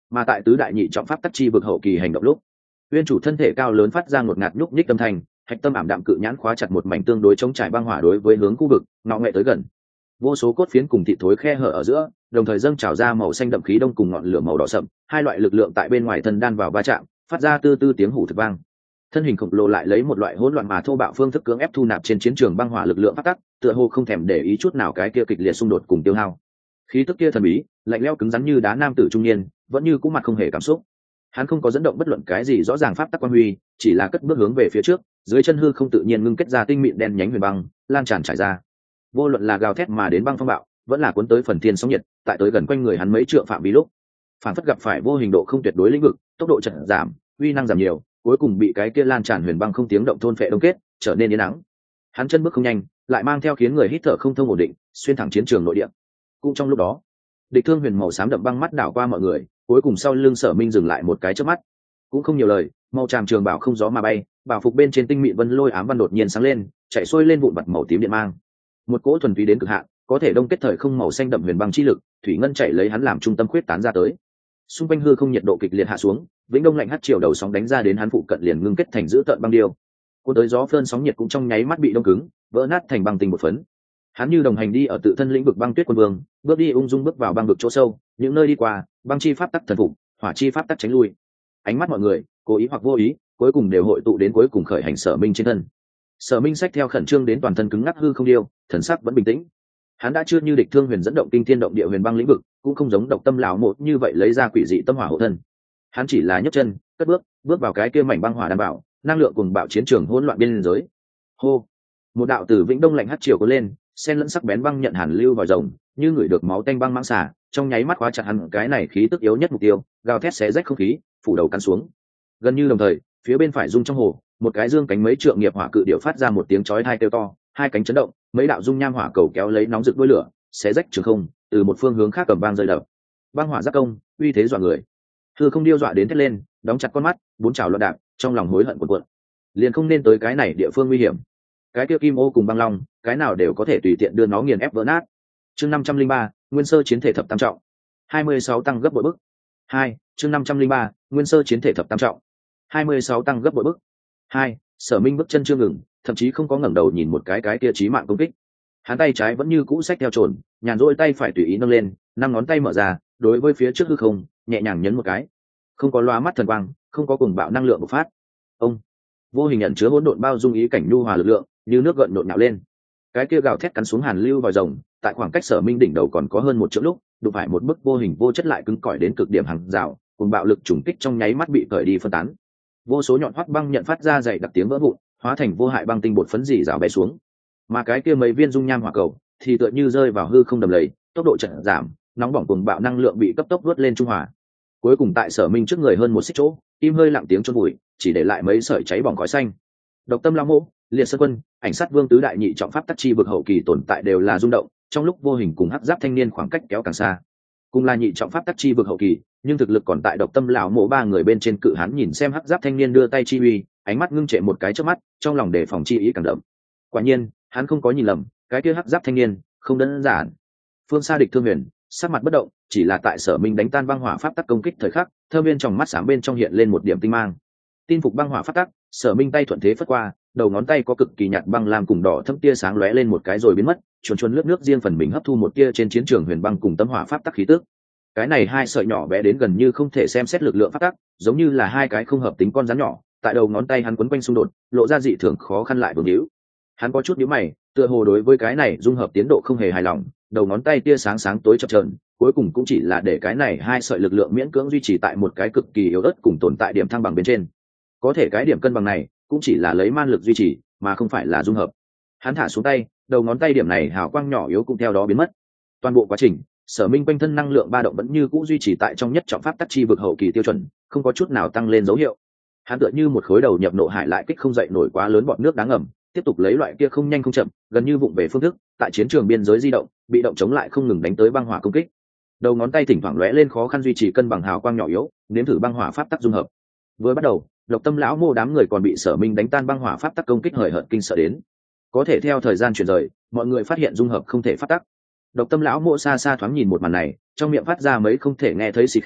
Mà tại tứ đại nhị trọng pháp tắc chi vực hậu kỳ hành động lúc, uyên chủ thân thể cao lớn phát ra một ngạt nhúc nhích âm thanh, hạch tâm ảm đạm cự nhãn khóa chặt một mảnh tương đối chống trải băng hỏa đối với hướng khu vực ngọ nghệ tới gần. Vô số cốt phiến cùng thịt thối khe hở ở giữa, đồng thời dâng trào ra màu xanh đậm khí đông cùng ngọn lửa màu đỏ sậm, hai loại lực lượng tại bên ngoài thân đan vào va chạm, phát ra tư tư tiếng hủ thực vang. Thân hình khổng lồ lại lấy một loại hỗn loạn mà thô bạo phương thức cưỡng ép thu nạp trên chiến trường băng hỏa lực lượng phát tắc, tựa hồ không thèm để ý chút nào cái kia kịch liệt xung đột cùng tiêu hao. Khí tức kia thần bí, lạnh lẽo cứng rắn như đá nam tử trung niên, vẫn như cũ mặt không hề cảm xúc. Hắn không có dẫn động bất luận cái gì rõ ràng pháp tắc quan huy, chỉ là cất bước hướng về phía trước, dưới chân hư không tự nhiên ngưng kết ra tinh mịn đen nhánh huyền băng, lan tràn trải ra. Vô luận là gào thét mà đến băng phong bạo, vẫn là cuốn tới phần thiên sóng nhiệt, tại tới gần quanh người hắn mấy trượng phạm vi lúc, phản phất gặp phải vô hình độ không tuyệt đối lĩnh vực, tốc độ chậm giảm, uy năng giảm nhiều, cuối cùng bị cái kia lan tràn huyền băng không tiếng động thôn phệ đông kết, trở nên yên ắng. Hắn chân bước không nhanh, lại mang theo khiến người hít thở không thông ổn định, xuyên thẳng chiến trường nội địa. Cũng trong lúc đó, địch thương huyền màu xám đậm băng mắt đảo qua mọi người, cuối cùng sau lưng Sở Minh dừng lại một cái chớp mắt, cũng không nhiều lời, màu tràm trường bảo không gió mà bay, bảo phục bên trên tinh mịn vân lôi ám văn đột nhiên sáng lên, chạy xuôi lên vụn vặt màu tím điện mang. Một cỗ thuần túy đến cực hạn, có thể đông kết thời không màu xanh đậm huyền băng chi lực, thủy ngân chạy lấy hắn làm trung tâm khuyết tán ra tới. Xung quanh hư không nhiệt độ kịch liệt hạ xuống, vĩnh đông lạnh hắt chiều đầu sóng đánh ra đến hắn phụ cận liền ngưng kết thành giữ tợn băng điêu. Cuốn tới gió phơn sóng nhiệt cũng trong nháy mắt bị đông cứng, vỡ nát thành băng tinh một phấn. Hắn như đồng hành đi ở tự thân lĩnh vực băng tuyết quân vương, bước đi ung dung bước vào băng vực chỗ sâu, những nơi đi qua, băng chi pháp tắc thần phục, hỏa chi pháp tắc tránh lui. Ánh mắt mọi người, cố ý hoặc vô ý, cuối cùng đều hội tụ đến cuối cùng khởi hành Sở Minh trên thân. Sở Minh xách theo khẩn trương đến toàn thân cứng ngắc hư không điêu, thần sắc vẫn bình tĩnh. Hắn đã chưa như địch thương huyền dẫn động kinh thiên động địa huyền băng lĩnh vực, cũng không giống độc tâm lão một như vậy lấy ra quỷ dị tâm hỏa hộ thân. Hắn chỉ là nhấc chân, cất bước, bước vào cái kia mảnh băng hỏa đảm bảo, năng lượng cùng bạo chiến trường hỗn loạn biên giới. Hô! Một đạo từ vĩnh đông lạnh hắt chiều có lên, xen lẫn sắc bén băng nhận hàn lưu vào rồng, như người được máu tanh băng mãng xả, trong nháy mắt khóa chặt hắn cái này khí tức yếu nhất mục tiêu, gào thét xé rách không khí, phủ đầu cắn xuống. Gần như đồng thời, phía bên phải rung trong hồ, một cái dương cánh mấy trượng nghiệp hỏa cự điểu phát ra một tiếng chói tai kêu to, hai cánh chấn động, mấy đạo dung nham hỏa cầu kéo lấy nóng rực đuôi lửa, xé rách trường không, từ một phương hướng khác cầm băng rơi đập. Băng hỏa giáp công, uy thế dọa người. Hư không điêu dọa đến thét lên, đóng chặt con mắt, bốn trào loạn đạp, trong lòng hối hận cuộn cuộn. Liền không nên tới cái này địa phương nguy hiểm. Cái kia kim ô cùng băng long, cái nào đều có thể tùy tiện đưa nó nghiền ép vỡ nát. Chương năm trăm linh ba, nguyên sơ chiến thể thập tam trọng. hai mươi sáu tăng gấp bội bức. hai, chương năm trăm linh ba, nguyên sơ chiến thể thập tam trọng. hai mươi sáu tăng gấp bội bức. hai, Sở Minh bước chân chưa ngừng, thậm chí không có ngẩng đầu nhìn một cái cái kia chí mạng công kích. Hắn tay trái vẫn như cũ xách theo trồn, nhàn rỗi tay phải tùy ý nâng lên, năm ngón tay mở ra, đối với phía trước hư không, nhẹ nhàng nhấn một cái. Không có lóa mắt thần quang, không có cuồng bạo năng lượng bộc phát. Ông, vô hình nhận chứa hỗn độn bao dung ý cảnh nhu hòa lực lượng, như nước gợn nhộn nhạo lên. Cái kia gào thét cắn xuống hàn lưu vào rồng, tại khoảng cách Sở Minh đỉnh đầu còn có hơn một trượng lúc, đụng phải một bức vô hình vô chất lại cứng cỏi đến cực điểm hàng rào, cùng bạo lực trùng kích trong nháy mắt bị cởi đi phân tán. Vô số nhọn hoắt băng nhận phát ra dày đặc tiếng vỡ vụn, hóa thành vô hại băng tinh bột phấn dì rào bé xuống. Mà cái kia mấy viên dung nham hỏa cầu thì tựa như rơi vào hư không đầm lầy, tốc độ chậm giảm, nóng bỏng cùng bạo năng lượng bị cấp tốc vớt lên trung hòa. Cuối cùng tại Sở Minh trước người hơn một xích chỗ, im hơi lặng tiếng chôn bụi, chỉ để lại mấy sợi cháy bỏng khói xanh. Độc tâm lão mộ, liệt sơn quân, ảnh sát vương tứ đại nhị trọng pháp tắc chi vực hậu kỳ tồn tại đều là rung động, trong lúc vô hình cùng hắc giáp thanh niên khoảng cách kéo càng xa. Cùng là nhị trọng pháp tắc chi vực hậu kỳ, nhưng thực lực còn tại độc tâm lão mộ ba người bên trên cự hán nhìn xem hắc giáp thanh niên đưa tay chi uy, ánh mắt ngưng trệ một cái trước mắt, trong lòng đề phòng chi ý càng đậm. Quả nhiên, hắn không có nhìn lầm, cái kia hắc giáp thanh niên không đơn giản. Phương xa địch thương huyền, sắc mặt bất động, chỉ là tại Sở Minh đánh tan băng hỏa pháp tắc công kích thời khắc, thơ viên trong mắt sáng bên trong hiện lên một điểm tinh mang. Tin phục băng hỏa pháp tắc, Sở Minh tay thuận thế phất qua, đầu ngón tay có cực kỳ nhạt băng lam cùng đỏ thâm tia sáng lóe lên một cái rồi biến mất, chuồn chuồn lướt nước riêng phần mình hấp thu một tia trên chiến trường huyền băng cùng tâm hỏa pháp tắc khí tức. Cái này hai sợi nhỏ bé đến gần như không thể xem xét lực lượng pháp tắc, giống như là hai cái không hợp tính con rắn nhỏ, tại đầu ngón tay hắn quấn quanh xung đột, lộ ra dị thường khó khăn lại vương hữu. Hắn có chút nhíu mày, tựa hồ đối với cái này dung hợp tiến độ không hề hài lòng, đầu ngón tay tia sáng sáng tối chập chờn, cuối cùng cũng chỉ là để cái này hai sợi lực lượng miễn cưỡng duy trì tại một cái cực kỳ yếu ớt cùng tồn tại điểm thăng bằng bên trên. Có thể cái điểm cân bằng này cũng chỉ là lấy man lực duy trì, mà không phải là dung hợp. Hắn thả xuống tay, đầu ngón tay điểm này hào quang nhỏ yếu cũng theo đó biến mất. Toàn bộ quá trình, Sở Minh quanh thân năng lượng ba động vẫn như cũ duy trì tại trong nhất trọng pháp tắc chi vực hậu kỳ tiêu chuẩn, không có chút nào tăng lên dấu hiệu. Hắn tựa như một khối đầu nhập nộ hải lại kích không dậy nổi quá lớn bọt nước đáng ngầm, tiếp tục lấy loại kia không nhanh không chậm, gần như vụng về phương thức, tại chiến trường biên giới di động, bị động chống lại không ngừng đánh tới băng hỏa công kích. Đầu ngón tay thỉnh thoảng lóe lên khó khăn duy trì cân bằng hào quang nhỏ yếu, nếm thử băng hỏa pháp tắc dung hợp. Vừa bắt đầu, Độc Tâm lão mô đám người còn bị Sở Minh đánh tan băng hỏa pháp tắc công kích hời hợt kinh sợ đến. Có thể theo thời gian chuyển rời, mọi người phát hiện dung hợp không thể phát tắc. Độc Tâm lão mô xa xa thoáng nhìn một màn này, trong miệng phát ra mấy không thể nghe thấy xì khẽ,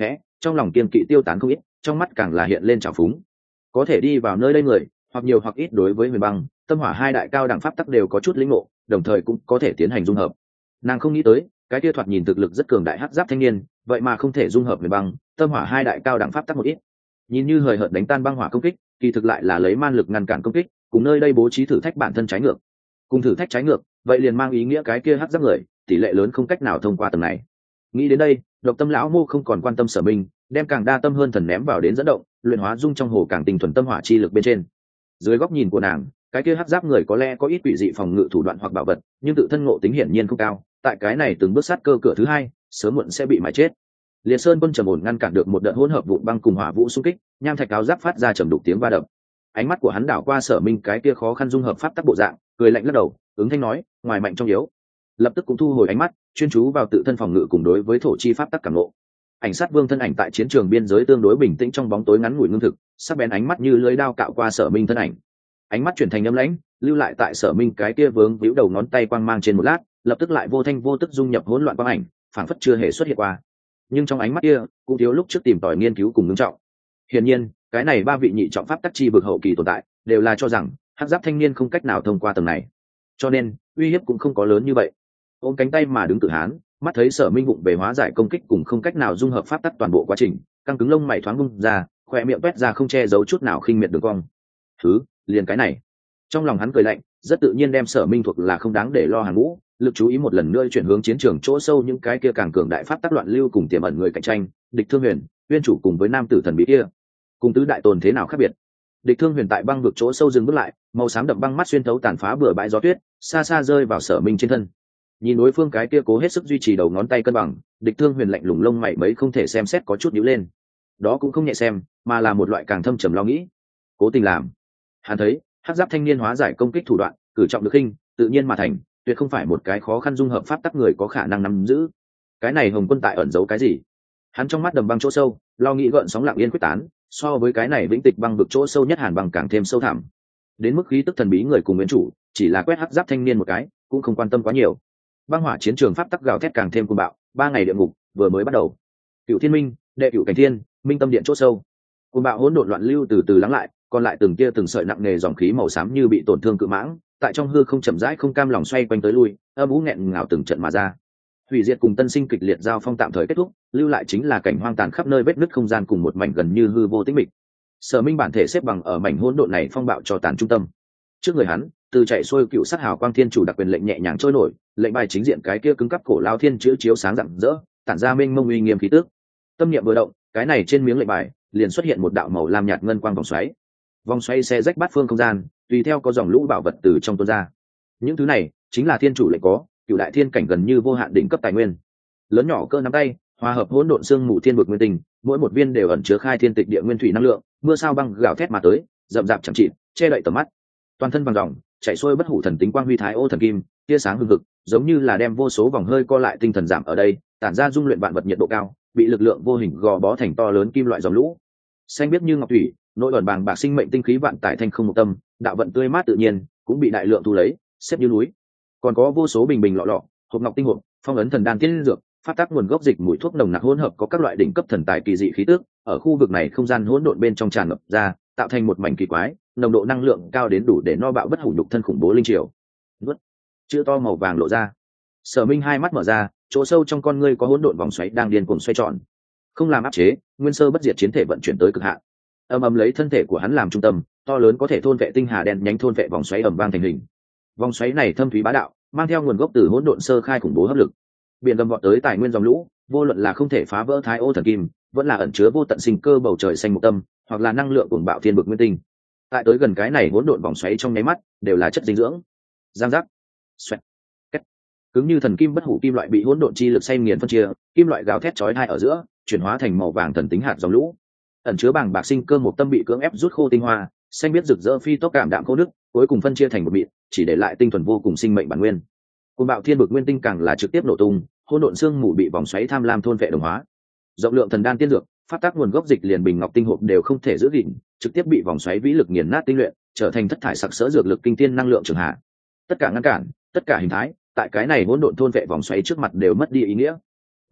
trong lòng kiên kỵ tiêu tán không ít, trong mắt càng là hiện lên trào phúng. Có thể đi vào nơi đây người, hoặc nhiều hoặc ít đối với huyền băng, tâm hỏa hai đại cao đẳng pháp tắc đều có chút lĩnh ngộ, đồng thời cũng có thể tiến hành dung hợp. Nàng không nghĩ tới, cái kia thoạt nhìn thực lực rất cường đại hắc giáp thanh niên, vậy mà không thể dung hợp huyền băng, tâm hỏa hai đại cao đẳng pháp tắc một ít. Nhìn như hời hợt đánh tan băng hỏa công kích, kỳ thực lại là lấy man lực ngăn cản công kích, cùng nơi đây bố trí thử thách bản thân trái ngược. Cùng thử thách trái ngược, vậy liền mang ý nghĩa cái kia hắc giáp người, tỷ lệ lớn không cách nào thông qua tầng này. Nghĩ đến đây, độc tâm lão mô không còn quan tâm Sở Minh, đem càng đa tâm hơn thần ném vào đến dẫn động, luyện hóa dung trong hồ càng tinh thuần tâm hỏa chi lực bên trên. Dưới góc nhìn của nàng, cái kia hắc giáp người có lẽ có ít quỷ dị phòng ngự thủ đoạn hoặc bảo vật, nhưng tự thân ngộ tính hiển nhiên không cao, tại cái này từng bước sát cơ cửa thứ hai, sớm muộn sẽ bị mài chết. Liệt Sơn quân trầm ổn ngăn cản được một đợt hỗn hợp vụn băng cùng hỏa vũ xung kích, nham thạch áo giáp phát ra trầm đục tiếng va đập. Ánh mắt của hắn đảo qua Sở Minh cái kia khó khăn dung hợp pháp tắc bộ dạng, cười lạnh lắc đầu, ứng thanh nói, ngoài mạnh trong yếu. Lập tức cũng thu hồi ánh mắt, chuyên chú vào tự thân phòng ngự cùng đối với thổ chi pháp tắc cảm ngộ. Ảnh sát vương thân ảnh tại chiến trường biên giới tương đối bình tĩnh trong bóng tối ngắn ngủi ngưng thực, sắc bén ánh mắt như lưỡi dao cạo qua Sở Minh thân ảnh. Ánh mắt chuyển thành âm lãnh, lưu lại tại Sở Minh cái kia vướng víu đầu ngón tay quang mang trên một lát, lập tức lại vô thanh vô tức dung nhập hỗn loạn quang ảnh, phảng phất chưa hề xuất hiện qua. Nhưng trong ánh mắt kia, cũng thiếu lúc trước tìm tòi nghiên cứu cùng ngưng trọng. Hiển nhiên, cái này ba vị nhị trọng pháp tắc chi vực hậu kỳ tồn tại, đều là cho rằng hắc giáp thanh niên không cách nào thông qua tầng này. Cho nên, uy hiếp cũng không có lớn như vậy. Ôm cánh tay mà đứng tự hán, mắt thấy Sở Minh bụng về hóa giải công kích cùng không cách nào dung hợp pháp tắc toàn bộ quá trình, căng cứng lông mày thoáng bung ra, khóe miệng toét ra không che giấu chút nào khinh miệt đường cong. Thứ, liền cái này. Trong lòng hắn cười lạnh, rất tự nhiên đem Sở Minh thuộc là không đáng để lo hàng ngũ, lực chú ý một lần nữa chuyển hướng chiến trường chỗ sâu những cái kia càng cường đại pháp tắc loạn lưu cùng tiềm ẩn người cạnh tranh, Địch Thương Huyền, Uyên Chủ cùng với nam tử thần bí kia. Cùng tứ đại tồn thế nào khác biệt? Địch Thương Huyền tại băng vực chỗ sâu dừng bước lại, màu xám đậm băng mắt xuyên thấu tàn phá bừa bãi gió tuyết, xa xa rơi vào Sở Minh trên thân. Nhìn đối phương cái kia cố hết sức duy trì đầu ngón tay cân bằng, Địch Thương Huyền lạnh lùng lông mày mấy không thể xem xét có chút nhíu lên. Đó cũng không nhẹ xem, mà là một loại càng thâm trầm lo nghĩ. Cố tình làm. Hắn thấy, hắc giáp thanh niên hóa giải công kích thủ đoạn, cử trọng được khinh, tự nhiên mà thành, tuyệt không phải một cái khó khăn dung hợp pháp tắc người có khả năng nắm giữ. Cái này Hồng Quân tại ẩn giấu cái gì? Hắn trong mắt đầm băng chỗ sâu, lo nghĩ gợn sóng lặng yên quyết tán, so với cái này vĩnh tịch băng vực chỗ sâu nhất hàn băng càng thêm sâu thẳm. Đến mức khí tức thần bí người cùng nguyên chủ, chỉ là quét hắc giáp thanh niên một cái, cũng không quan tâm quá nhiều. Băng hỏa chiến trường pháp tắc gào thét càng thêm cuồng bạo, ba ngày địa ngục vừa mới bắt đầu. Cựu Thiên Minh, đệ cựu cảnh thiên, minh tâm điện chỗ sâu. Cuồng bạo hỗn độn loạn lưu từ từ lắng lại, còn lại từng kia từng sợi nặng nề dòng khí màu xám như bị tổn thương cự mãng, tại trong hư không chậm rãi không cam lòng xoay quanh tới lui, âm u nghẹn ngào từng trận mà ra. Hủy diệt cùng tân sinh kịch liệt giao phong tạm thời kết thúc, lưu lại chính là cảnh hoang tàn khắp nơi vết nứt không gian cùng một mảnh gần như hư vô tĩnh mịch. Sở Minh bản thể xếp bằng ở mảnh hỗn độn này phong bạo cho tàn trung tâm. Trước người hắn, từ chạy xuôi cựu sát hào quang thiên chủ đặc quyền lệnh nhẹ nhàng trôi nổi, lệnh bài chính diện cái kia cứng cắp cổ lao thiên chữ chiếu sáng rạng rỡ, tản ra mênh mông uy nghiêm khí tức. Tâm niệm vừa động, cái này trên miếng lệnh bài liền xuất hiện một đạo màu lam nhạt ngân quang vòng xoáy. Vòng xoáy xe rách bát phương không gian, tùy theo có dòng lũ bảo vật từ trong tuôn ra. Những thứ này chính là thiên chủ lệnh có, cựu đại thiên cảnh gần như vô hạn đỉnh cấp tài nguyên. Lớn nhỏ cơ nắm tay, hòa hợp hỗn độn xương mù thiên vực nguyên tinh, mỗi một viên đều ẩn chứa khai thiên tịch địa nguyên thủy năng lượng, mưa sao băng gào thét mà tới, rậm rạp chẳng chịt, che đậy tầm mắt. Toàn thân vàng ròng, chạy xuôi bất hủ thần tính quang huy thái ô thần kim, tia sáng hừng hực, giống như là đem vô số vòng hơi co lại tinh thần giảm ở đây, tản ra dung luyện vạn vật nhiệt độ cao, bị lực lượng vô hình gò bó thành to lớn kim loại dòng lũ. Xanh biếc như ngọc thủy, nội ẩn bàng bạc sinh mệnh tinh khí vạn tải thanh không một tâm, đạo vận tươi mát tự nhiên, cũng bị đại lượng thu lấy, xếp như núi. Còn có vô số bình bình lọ lọ, hộp ngọc tinh hộp, phong ấn thần đan tiên dược, phát tác nguồn gốc dịch mùi thuốc nồng nặc hỗn hợp có các loại đỉnh cấp thần tài kỳ dị khí tức, ở khu vực này không gian hỗn độn bên trong tràn ngập ra, tạo thành một mảnh kỳ quái, nồng độ năng lượng cao đến đủ để no bạo bất hủ nhục thân khủng bố linh triều. Nuốt, chữ to màu vàng lộ ra. Sở Minh hai mắt mở ra, chỗ sâu trong con ngươi có hỗn độn vòng xoáy đang điên cuồng xoay tròn. Không làm áp chế, nguyên sơ bất diệt chiến thể vận chuyển tới cực hạn. Âm ầm lấy thân thể của hắn làm trung tâm, to lớn có thể thôn vệ tinh hà đen nhánh thôn vệ vòng xoáy ầm vang thành hình. Vòng xoáy này thâm thúy bá đạo, mang theo nguồn gốc từ hỗn độn sơ khai khủng bố hấp lực. Biển gầm vọt tới tài nguyên dòng lũ, vô luận là không thể phá vỡ thái ô thần kim, vẫn là ẩn chứa vô tận sinh cơ bầu trời xanh một tâm, hoặc là năng lượng cuồng bạo thiên bực nguyên tinh. Tại tới gần cái này hỗn độn vòng xoáy trong nháy mắt, đều là chất dinh dưỡng. Giang giác, xoẹt, két. Cứng như thần kim bất hủ kim loại bị hỗn độn chi lực xay nghiền phân chia, kim loại gào thét chói tai ở giữa, chuyển hóa thành màu vàng thần tính hạt dòng lũ. Ẩn chứa bàng bạc sinh cơ một tâm bị cưỡng ép rút khô tinh hoa, xanh biết rực rỡ phi tốc cảm đạm khô nước, cuối cùng phân chia thành một mịn, chỉ để lại tinh thuần vô cùng sinh mệnh bản nguyên. Cuồng bạo thiên bực nguyên tinh càng là trực tiếp nổ tung, hỗn độn xương mù bị vòng xoáy tham lam thôn vệ đồng hóa. Rộng lượng thần đan tiên dược, phát tác nguồn gốc dịch liền bình ngọc tinh hộp đều không thể giữ gìn, trực tiếp bị vòng xoáy vĩ lực nghiền nát tinh luyện, trở thành thất thải sặc sỡ dược lực kinh tiên năng lượng trường hạ. Tất cả ngăn cản, tất cả hình thái, tại cái này hỗn độn thôn vệ vòng xoáy trước mặt đều mất đi ý nghĩa.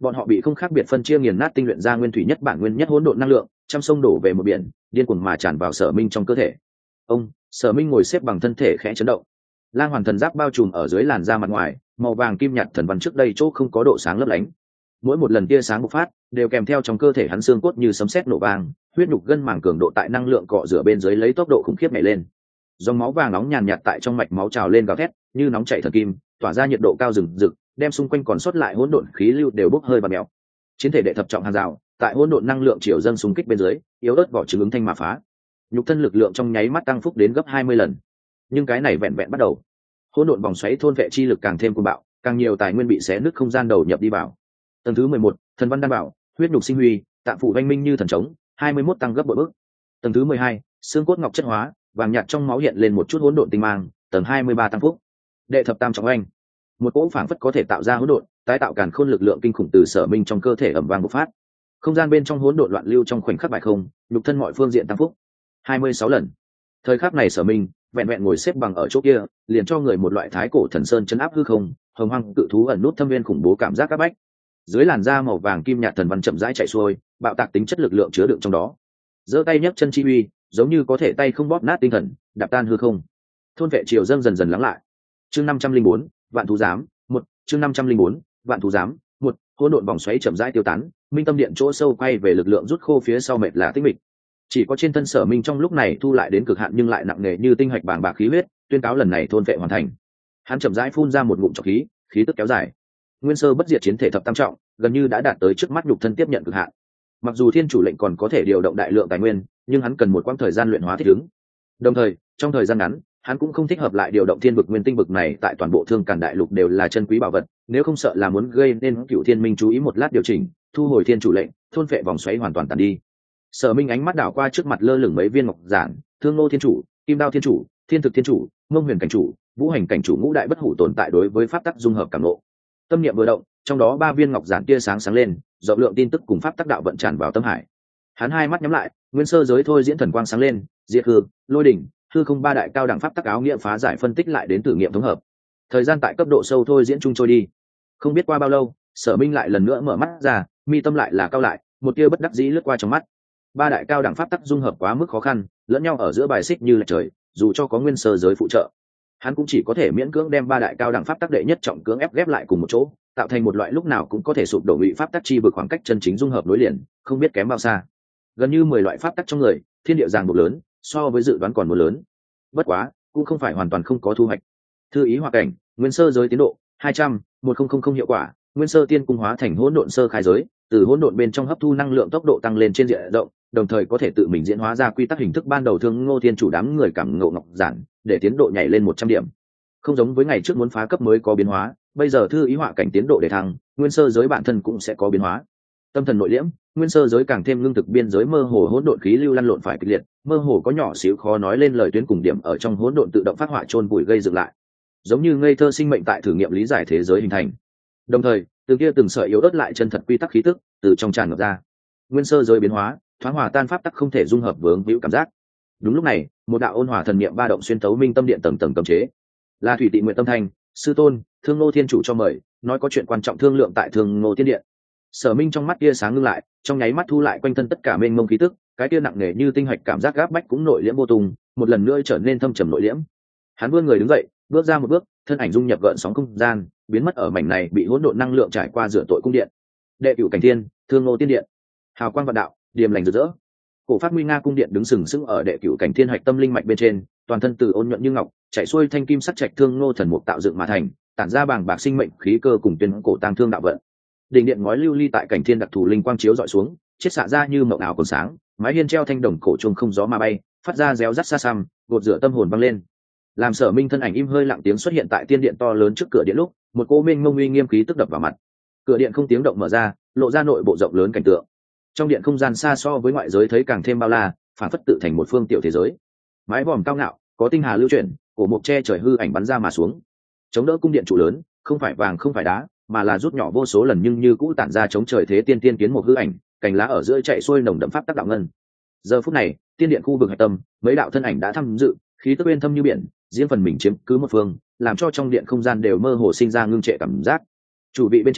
bọn họ bị không khác biệt phân chia nghiền nát tinh luyện ra nguyên thủy nhất bản nguyên nhất hỗn độn năng lượng, trăm sông đổ về một biển, điên cuồng mà tràn vào Sở Minh trong cơ thể. Ông, Sở Minh ngồi xếp bằng, thân thể khẽ chấn động. Lang hoàn thần giáp bao trùm ở dưới làn da mặt ngoài, màu vàng kim nhạt thần văn trước đây chỗ không có độ sáng lấp lánh. Mỗi một lần tia sáng bộc phát, đều kèm theo trong cơ thể hắn xương cốt như sấm sét nổ vang, huyết nhục gân màng cường độ tại năng lượng cọ rửa bên dưới lấy tốc độ khủng khiếp nhảy lên. Dòng máu vàng nóng nhàn nhạt tại trong mạch máu trào lên gào thét, như nóng chảy thần kim, tỏa ra nhiệt độ cao rừng rực, đem xung quanh còn sót lại hỗn độn khí lưu đều bốc hơi và mèo. Chiến thể đệ thập trọng hàng rào, tại hỗn độn năng lượng chiều dâng xung kích bên dưới, yếu ớt vỏ trứng ứng thanh mà phá. Nhục thân lực lượng trong nháy mắt tăng phúc đến gấp hai mươi lần. Nhưng cái này vẹn vẹn bắt đầu. Hỗn độn vòng xoáy thôn vệ chi lực càng thêm cuồng bạo, càng nhiều tài nguyên bị xé nứt không gian đầu nhập đi vào. Tầng thứ mười một, thần văn đan bảo, huyết nhục sinh huy, tạng phủ oanh minh như thần trống, hai mươi mốt tăng gấp bội bước. Tầng thứ mười hai, xương cốt ngọc chất hóa, vàng nhạt trong máu hiện lên một chút hỗn độn tinh mang. Tầng hai mươi ba tăng phúc. Đệ thập tam trọng oanh, một cỗ phảng phất có thể tạo ra hỗn độn, tái tạo càn khôn lực lượng kinh khủng từ Sở Minh trong cơ thể ầm vang bộc phát. Không gian bên trong hỗn độn loạn lưu trong khoảnh khắc bại không, nhục thân mọi phương diện tăng phúc hai mươi sáu lần. Thời khắc này Sở Minh vẹn vẹn ngồi xếp bằng ở chỗ kia, liền cho người một loại thái cổ thần sơn chấn áp hư không, hồng hoang cự thú ẩn nút thâm viên khủng bố cảm giác các bách. Dưới làn da màu vàng kim nhạt thần văn chậm rãi chạy xuôi, bạo tạc tính chất lực lượng chứa đựng trong đó. Giơ tay nhấc chân chi uy, giống như có thể tay không bóp nát tinh thần, đạp tan hư không. Thôn vệ triều dâng dần dần lắng lại. Chương năm trăm linh bốn, vạn thú giám, một, chương năm trăm linh bốn, vạn thú giám, một, hỗn độn vòng xoáy chậm rãi tiêu tán, minh tâm điện chỗ sâu quay về lực lượng rút khô phía sau mệt là tĩnh mịch. Chỉ có trên thân Sở Minh trong lúc này thu lại đến cực hạn nhưng lại nặng nề như tinh hạch bàng bạc khí huyết, tuyên cáo lần này thôn vệ hoàn thành. Hắn chậm rãi phun ra một ngụm trọc khí, khí tức kéo dài. Nguyên sơ bất diệt chiến thể thập tam trọng, gần như đã đạt tới trước mắt nhục thân tiếp nhận cực hạn. Mặc dù thiên chủ lệnh còn có thể điều động đại lượng tài nguyên, nhưng hắn cần một quãng thời gian luyện hóa thích ứng. Đồng thời, trong thời gian ngắn, hắn cũng không thích hợp lại điều động thiên vực nguyên tinh vực này tại toàn bộ Thương Càn đại lục đều là chân quý bảo vật, nếu không sợ là muốn gây nên Cựu Thiên Minh chú ý một lát điều chỉnh, thu hồi thiên chủ lệnh, thôn phệ vòng xoáy hoàn toàn tàn đi. Sở Minh ánh mắt đảo qua trước mặt lơ lửng mấy viên ngọc giản, Thương Nô thiên chủ, Kim Đao thiên chủ, Thiên Thực thiên chủ, Mông Huyền cảnh chủ, Vũ Hành cảnh chủ ngũ đại bất hủ tồn tại đối với pháp tắc dung hợp cảm ngộ. Tâm niệm vừa động, trong đó ba viên ngọc giản tia sáng sáng lên, rộng lượng tin tức cùng pháp tắc đạo vận tràn vào tâm hải. Hắn hai mắt nhắm lại, nguyên sơ giới thôi diễn thần quang sáng lên, diệt hư, lôi đỉnh, hư không ba đại cao đẳng pháp tắc áo nghĩa phá giải phân tích lại đến thử nghiệm thống hợp. Thời gian tại cấp độ sâu thôi diễn chung trôi đi. Không biết qua bao lâu, Sở Minh lại lần nữa mở mắt ra, mi tâm lại là cao lại, một tia bất đắc dĩ lướt qua trong mắt. Ba đại cao đẳng pháp tắc dung hợp quá mức khó khăn, lẫn nhau ở giữa bài xích như là trời, dù cho có nguyên sơ giới phụ trợ, hắn cũng chỉ có thể miễn cưỡng đem ba đại cao đẳng pháp tắc đệ nhất trọng cưỡng ép ghép lại cùng một chỗ, tạo thành một loại lúc nào cũng có thể sụp đổ ngụy pháp tắc chi vực khoảng cách chân chính dung hợp nối liền, không biết kém bao xa. Gần như mười loại pháp tắc trong người, thiên địa ràng buộc lớn, so với dự đoán còn muốn lớn. Bất quá, cũng không phải hoàn toàn không có thu hoạch. Thư ý hòa cảnh, nguyên sơ giới tiến độ hai trăm, một nghìn hiệu quả, nguyên sơ tiên cung hóa thành hỗn độn sơ khai giới, từ hỗn độn bên trong hấp thu năng lượng tốc độ tăng lên trên diện rộng, đồng thời có thể tự mình diễn hóa ra quy tắc hình thức ban đầu Thương Ngô thiên chủ đám người cảm ngộ ngọc giản, để tiến độ nhảy lên một trăm điểm. Không giống với ngày trước muốn phá cấp mới có biến hóa, bây giờ thư ý họa cảnh tiến độ để thăng, nguyên sơ giới bản thân cũng sẽ có biến hóa. Tâm thần nội liễm, nguyên sơ giới càng thêm lương thực biên giới mơ hồ hỗn độn khí lưu lăn lộn phải kịch liệt, mơ hồ có nhỏ xíu khó nói lên lời tuyến cùng điểm ở trong hỗn độn tự động phát họa chôn bụi gây dựng lại, giống như ngây thơ sinh mệnh tại thử nghiệm lý giải thế giới hình thành. Đồng thời, từng kia từng sợi yếu ớt lại chân thật quy tắc khí tức từ trong tràn ngập ra. Nguyên sơ giới biến hóa, thoáng hòa tan pháp tắc không thể dung hợp vướng víu cảm giác. Đúng lúc này, một đạo ôn hòa thần niệm ba động xuyên tấu minh tâm điện tầng tầng cấm chế. Là Thủy Tị Nguyện Tâm Thanh, sư tôn, Thương Ngô thiên chủ cho mời, nói có chuyện quan trọng thương lượng tại Thương Ngô Tiên điện. Sở Minh trong mắt kia sáng ngưng lại, trong nháy mắt thu lại quanh thân tất cả mênh mông khí tức, cái kia nặng nề như tinh hạch cảm giác gáp bách cũng nội liễm vô tung, một lần nữa trở nên thâm trầm nội liễm. Hắn vươn người đứng dậy, bước ra một bước, thân ảnh dung nhập gợn sóng không gian, biến mất ở mảnh này bị hỗn độn năng lượng trải qua rửa tội cung điện. Đệ cửu cảnh thiên, Thương Ngô Tiên điện. Hào quang vạn đạo, điềm lành rực rỡ. Cổ phát nguy nga cung điện đứng sừng sững ở đệ cửu cảnh thiên hạch tâm linh mạch bên trên, toàn thân từ ôn nhuận như ngọc, chảy xuôi thanh kim sắc trạch thương ngô thần mục tạo dựng mà thành, tản ra bàng bạc sinh mệnh khí cơ cùng tuyên cổ tang thương đạo vận. Đỉnh điện ngói lưu ly tại cảnh thiên đặc thù linh quang chiếu dọi xuống, chiết xạ ra như mộng ảo còn sáng, mái hiên treo thanh đồng cổ chuông không gió mà bay, phát ra réo rắt xa xăm, gột rửa tâm hồn vang lên. Làm Sở Minh thân ảnh im hơi lặng tiếng xuất hiện tại tiên điện to lớn trước cửa điện lúc, một cô mênh mông uy nghiêm khí tức đập vào mặt. Cửa điện không tiếng động mở ra, lộ ra nội bộ rộng lớn cảnh tượng. Trong điện không gian xa so với ngoại giới thấy càng thêm bao la, phản phất tự thành một phương tiểu thế giới. Mái vòm cao ngạo, có tinh hà lưu chuyển, cổ mục che trời hư ảnh bắn ra mà xuống. Chống đỡ cung điện trụ lớn, không phải vàng không phải đá, mà là rút nhỏ vô số lần nhưng như cũ tản ra chống trời thế tiên tiên kiến một hư ảnh, cành lá ở giữa chạy xuôi nồng đậm pháp tác đạo ngân. Giờ phút này, tiên điện khu vực hạch tâm, mấy đạo thân ảnh đã tham dự, khí tức uyên thâm như biển, riêng phần mình chiếm cứ một phương, làm cho trong điện không gian đều mơ hồ sinh ra ngưng trệ cảm giác. Chủ vị bên trên,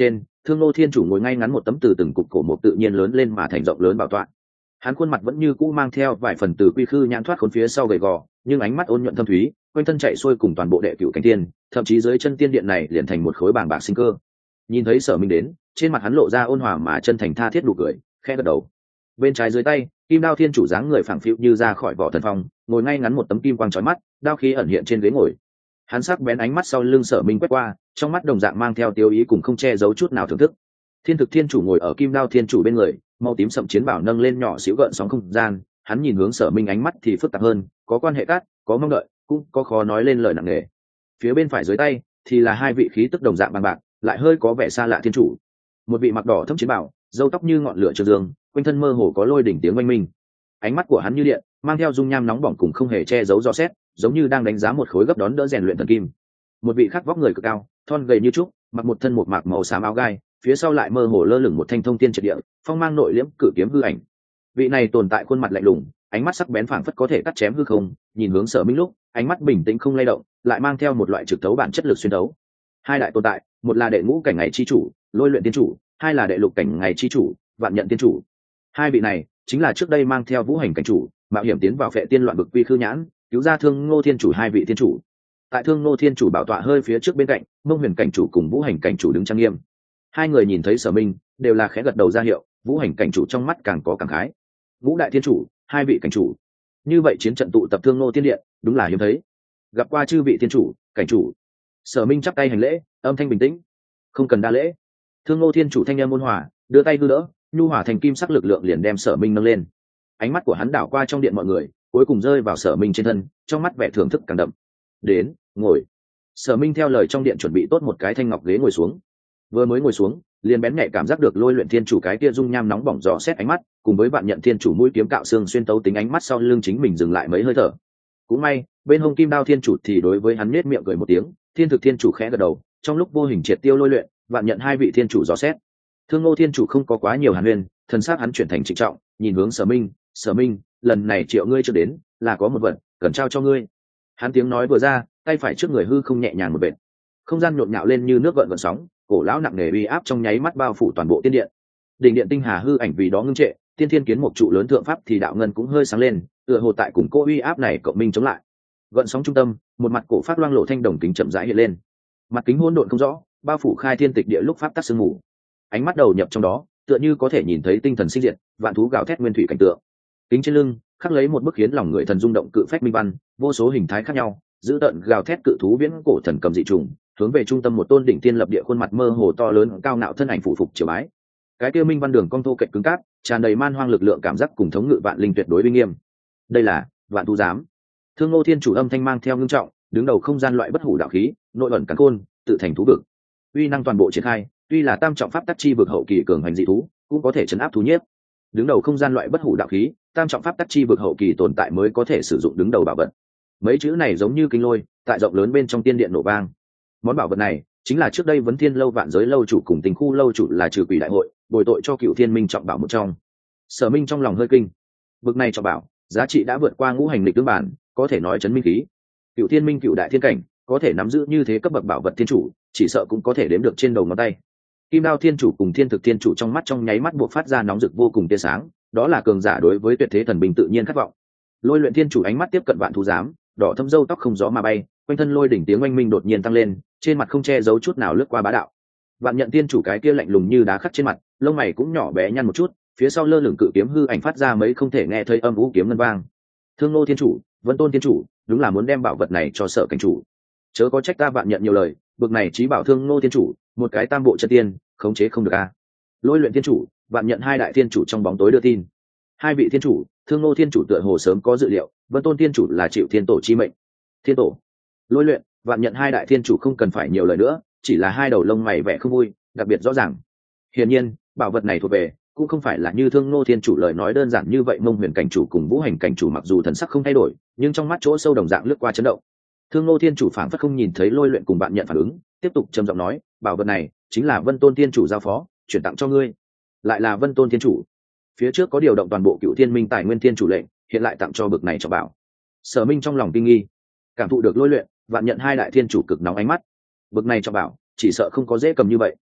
Thương Nô Thiên Chủ ngồi ngay ngắn một tấm từ từng cục cổ một tự nhiên lớn lên mà thành rộng lớn bảo tọa. Hắn khuôn mặt vẫn như cũ mang theo vài phần từ quy khư nhãn thoát khốn phía sau gầy gò, nhưng ánh mắt ôn nhuận thâm thúy, quanh thân chạy xuôi cùng toàn bộ đệ cửu cánh tiên, thậm chí dưới chân tiên điện này liền thành một khối bàng bạc sinh cơ. Nhìn thấy Sở Minh đến, trên mặt hắn lộ ra ôn hòa mà chân thành tha thiết nụ cười, khẽ gật đầu. Bên trái dưới tay, Kim Đao Thiên Chủ dáng người phẳng phiu như ra khỏi vỏ thần phong, ngồi ngay ngắn một tấm kim quang chói mắt, đao khí ẩn hiện trên ghế ngồi. Hắn sắc bén ánh mắt sau lưng Sở Minh quét qua, trong mắt đồng dạng mang theo tiêu ý cùng không che giấu chút nào thưởng thức. Thiên Thực Thiên Chủ ngồi ở Kim Đao Thiên Chủ bên người, màu tím sậm chiến bảo nâng lên nhỏ xíu gợn sóng không gian, hắn nhìn hướng Sở Minh ánh mắt thì phức tạp hơn, có quan hệ cát, có mong đợi, cũng có khó nói lên lời nặng nề. Phía bên phải dưới tay thì là hai vị khí tức đồng dạng bằng bạc, lại hơi có vẻ xa lạ thiên chủ. Một vị mặc đỏ thẫm chiến bảo, râu tóc như ngọn lửa trường dương, quanh thân mơ hồ có lôi đỉnh tiếng oanh minh. Ánh mắt của hắn như điện, mang theo dung nham nóng bỏng cùng không hề che giấu rõ xét, giống như đang đánh giá một khối gấp đón đỡ rèn luyện thần kim. Một vị khác vóc người cực cao, thon gầy như trúc, mặc một thân một mạc màu xám áo gai, phía sau lại mơ hồ lơ lửng một thanh thông tiên triệt địa, phong mang nội liễm cử kiếm hư ảnh. Vị này tồn tại khuôn mặt lạnh lùng, ánh mắt sắc bén phảng phất có thể cắt chém hư không, nhìn hướng Sở Minh lúc, ánh mắt bình tĩnh không lay động, lại mang theo một loại trực tấu bản chất lực xuyên đấu. Hai đại tồn tại, một là đệ ngũ cảnh ngày chi chủ, lôi luyện tiên chủ, hai là đệ lục cảnh ngày chi chủ, vạn nhận tiên chủ. Hai vị này chính là trước đây mang theo vũ hành cảnh chủ, mạo hiểm tiến vào phệ tiên loạn vực quy khư nhãn, cứu ra Thương Ngô Thiên Chủ hai vị thiên chủ. Tại Thương Ngô Thiên Chủ bảo tọa hơi phía trước bên cạnh, Mông Huyền cảnh chủ cùng vũ hành cảnh chủ đứng trang nghiêm. Hai người nhìn thấy Sở Minh, đều là khẽ gật đầu ra hiệu, vũ hành cảnh chủ trong mắt càng có cảm khái. Ngũ đại thiên chủ, hai vị cảnh chủ. Như vậy chiến trận tụ tập Thương Ngô Tiên Điện, đúng là hiếm thấy. Gặp qua chư vị thiên chủ, cảnh chủ. Sở Minh chắp tay hành lễ, âm thanh bình tĩnh. Không cần đa lễ. Thương Ngô Thiên Chủ thanh âm ôn hòa, đưa tay đưa đỡ, nhu hòa thành kim sắc lực lượng liền đem Sở Minh nâng lên. Ánh mắt của hắn đảo qua trong điện mọi người, cuối cùng rơi vào Sở Minh trên thân, trong mắt vẻ thưởng thức càng đậm. Đến, ngồi. Sở Minh theo lời trong điện chuẩn bị tốt một cái thanh ngọc ghế ngồi xuống. Vừa mới ngồi xuống, liền bén nhạy cảm giác được lôi luyện thiên chủ cái kia dung nham nóng bỏng dò xét ánh mắt, cùng với vạn nhận thiên chủ mũi kiếm cạo xương xuyên tấu tính ánh mắt sau lưng chính mình dừng lại mấy hơi thở. Cũng may, bên hông Kim Đao Thiên Chủ thì đối với hắn nhếch miệng cười một tiếng, Thiên Thực Thiên Chủ khẽ gật đầu, trong lúc vô hình triệt tiêu lôi luyện, vạn nhận hai vị thiên chủ dò xét. Thương Ngô Thiên Chủ không có quá nhiều hàn huyên, thần sắc hắn chuyển thành trịnh trọng, nhìn hướng Sở Minh, "Sở Minh, lần này triệu ngươi chưa đến, là có một vật cần trao cho ngươi." Hắn tiếng nói vừa ra, tay phải trước người hư không nhẹ nhàng một vệt. Không gian nhộn nhạo lên như nước gợn gợn sóng, cổ lão nặng nề uy áp trong nháy mắt bao phủ toàn bộ tiên điện. Đỉnh điện tinh hà hư ảnh vì đó ngưng trệ, tiên thiên kiến một trụ lớn thượng pháp thì đạo ngân cũng hơi sáng lên, tựa hồ tại cùng cô uy áp này cộng minh chống lại. Gợn sóng trung tâm, một mặt cổ pháp loang lộ thanh đồng kính chậm rãi hiện lên. Mặt kính hỗn độn không rõ, bao phủ khai thiên tịch địa lúc pháp tắc sương mù. Ánh mắt đầu nhập trong đó, tựa như có thể nhìn thấy tinh thần sinh diệt, vạn thú gào thét nguyên thủy cảnh tượng. Kính trên lưng khắc lấy một bức khiến lòng người thần rung động cự phách minh văn, vô số hình thái khác nhau, giữ tận gào thét cự thú viễn cổ thần cầm dị trùng, hướng về trung tâm một tôn đỉnh tiên lập địa khuôn mặt mơ hồ to lớn cao ngạo thân ảnh phủ phục triều bái. Cái kia minh văn đường cong thô kệch cứng cáp, tràn đầy man hoang lực lượng cảm giác cùng thống ngự vạn linh tuyệt đối uy nghiêm. Đây là vạn thú giám. Thương Ngô Thiên Chủ âm thanh mang theo ngưng trọng, đứng đầu không gian loại bất hủ đạo khí, nội ẩn cắn khôn, tự thành thú vực. Uy năng toàn bộ triển khai, tuy là tam trọng pháp tắc chi vực hậu kỳ cường hành dị thú, cũng có thể chấn áp thú nhiếp. Đứng đầu không gian loại bất hủ đạo khí, tam trọng pháp tắc chi vực hậu kỳ tồn tại mới có thể sử dụng đứng đầu bảo vật. Mấy chữ này giống như kinh lôi, tại rộng lớn bên trong tiên điện nổ vang. Món bảo vật này chính là trước đây Vấn Thiên lâu vạn giới lâu chủ cùng Tình khu lâu chủ là trừ quỷ đại hội, bồi tội cho Cựu Thiên Minh trọng bảo một trong. Sở Minh trong lòng hơi kinh. Bực này trọng bảo, giá trị đã vượt qua ngũ hành lịch tương bản, có thể nói chấn minh khí. Cựu Thiên Minh cựu đại thiên cảnh, có thể nắm giữ như thế cấp bậc bảo vật thiên chủ, chỉ sợ cũng có thể đếm được trên đầu ngón tay. Kim Đao Thiên Chủ cùng Thiên Thực Thiên Chủ trong mắt trong nháy mắt buộc phát ra nóng rực vô cùng tia sáng, đó là cường giả đối với tuyệt thế thần bình tự nhiên khát vọng. Lôi Luyện Thiên Chủ ánh mắt tiếp cận vạn thú giám, đỏ thâm râu tóc không gió mà bay, quanh thân lôi đỉnh tiếng oanh minh đột nhiên tăng lên, trên mặt không che giấu chút nào lướt qua bá đạo. Vạn nhận Thiên Chủ cái kia lạnh lùng như đá khắc trên mặt, lông mày cũng nhỏ bé nhăn một chút, phía sau lơ lửng cự kiếm hư ảnh phát ra mấy không thể nghe thấy âm vũ kiếm ngân vang. Thương Ngô Thiên Chủ, Vân Tôn Thiên Chủ, đúng là muốn đem bảo vật này cho Sở cảnh chủ. Chớ có trách ta Vạn nhận nhiều lời, bực này chí bảo Thương Ngô Thiên Chủ, một cái tam bộ chân tiên, khống chế không được a. Lôi Luyện Thiên Chủ, Vạn nhận hai đại thiên chủ trong bóng tối đưa tin. Hai vị thiên chủ, Thương Ngô Thiên Chủ tựa hồ sớm có dự liệu, Vân Tôn Thiên Chủ là chịu thiên tổ chi mệnh. Thiên tổ, Lôi Luyện, Vạn nhận hai đại thiên chủ không cần phải nhiều lời nữa, chỉ là hai đầu lông mày vẻ không vui, đặc biệt rõ ràng. Hiển nhiên, bảo vật này thuộc về, cũng không phải là như Thương Ngô Thiên Chủ lời nói đơn giản như vậy. Mông Huyền cảnh chủ cùng Vũ Hành cảnh chủ mặc dù thần sắc không thay đổi, nhưng trong mắt chỗ sâu đồng dạng lướt qua chấn động. Thương Ngô Thiên Chủ phảng phất không nhìn thấy Lôi Luyện cùng Vạn nhận phản ứng, tiếp tục trầm giọng nói, bảo vật này chính là Vân Tôn Thiên Chủ giao phó, chuyển tặng cho ngươi. Lại là Vân Tôn Thiên Chủ. Phía trước có điều động toàn bộ Cựu Thiên Minh tài nguyên thiên chủ lệnh, hiện lại tặng cho bực này cho bảo. Sở Minh trong lòng kinh nghi, cảm thụ được Lôi Luyện, Vạn nhận hai đại thiên chủ cực nóng ánh mắt. Bực này cho bảo, chỉ sợ không có dễ cầm như vậy.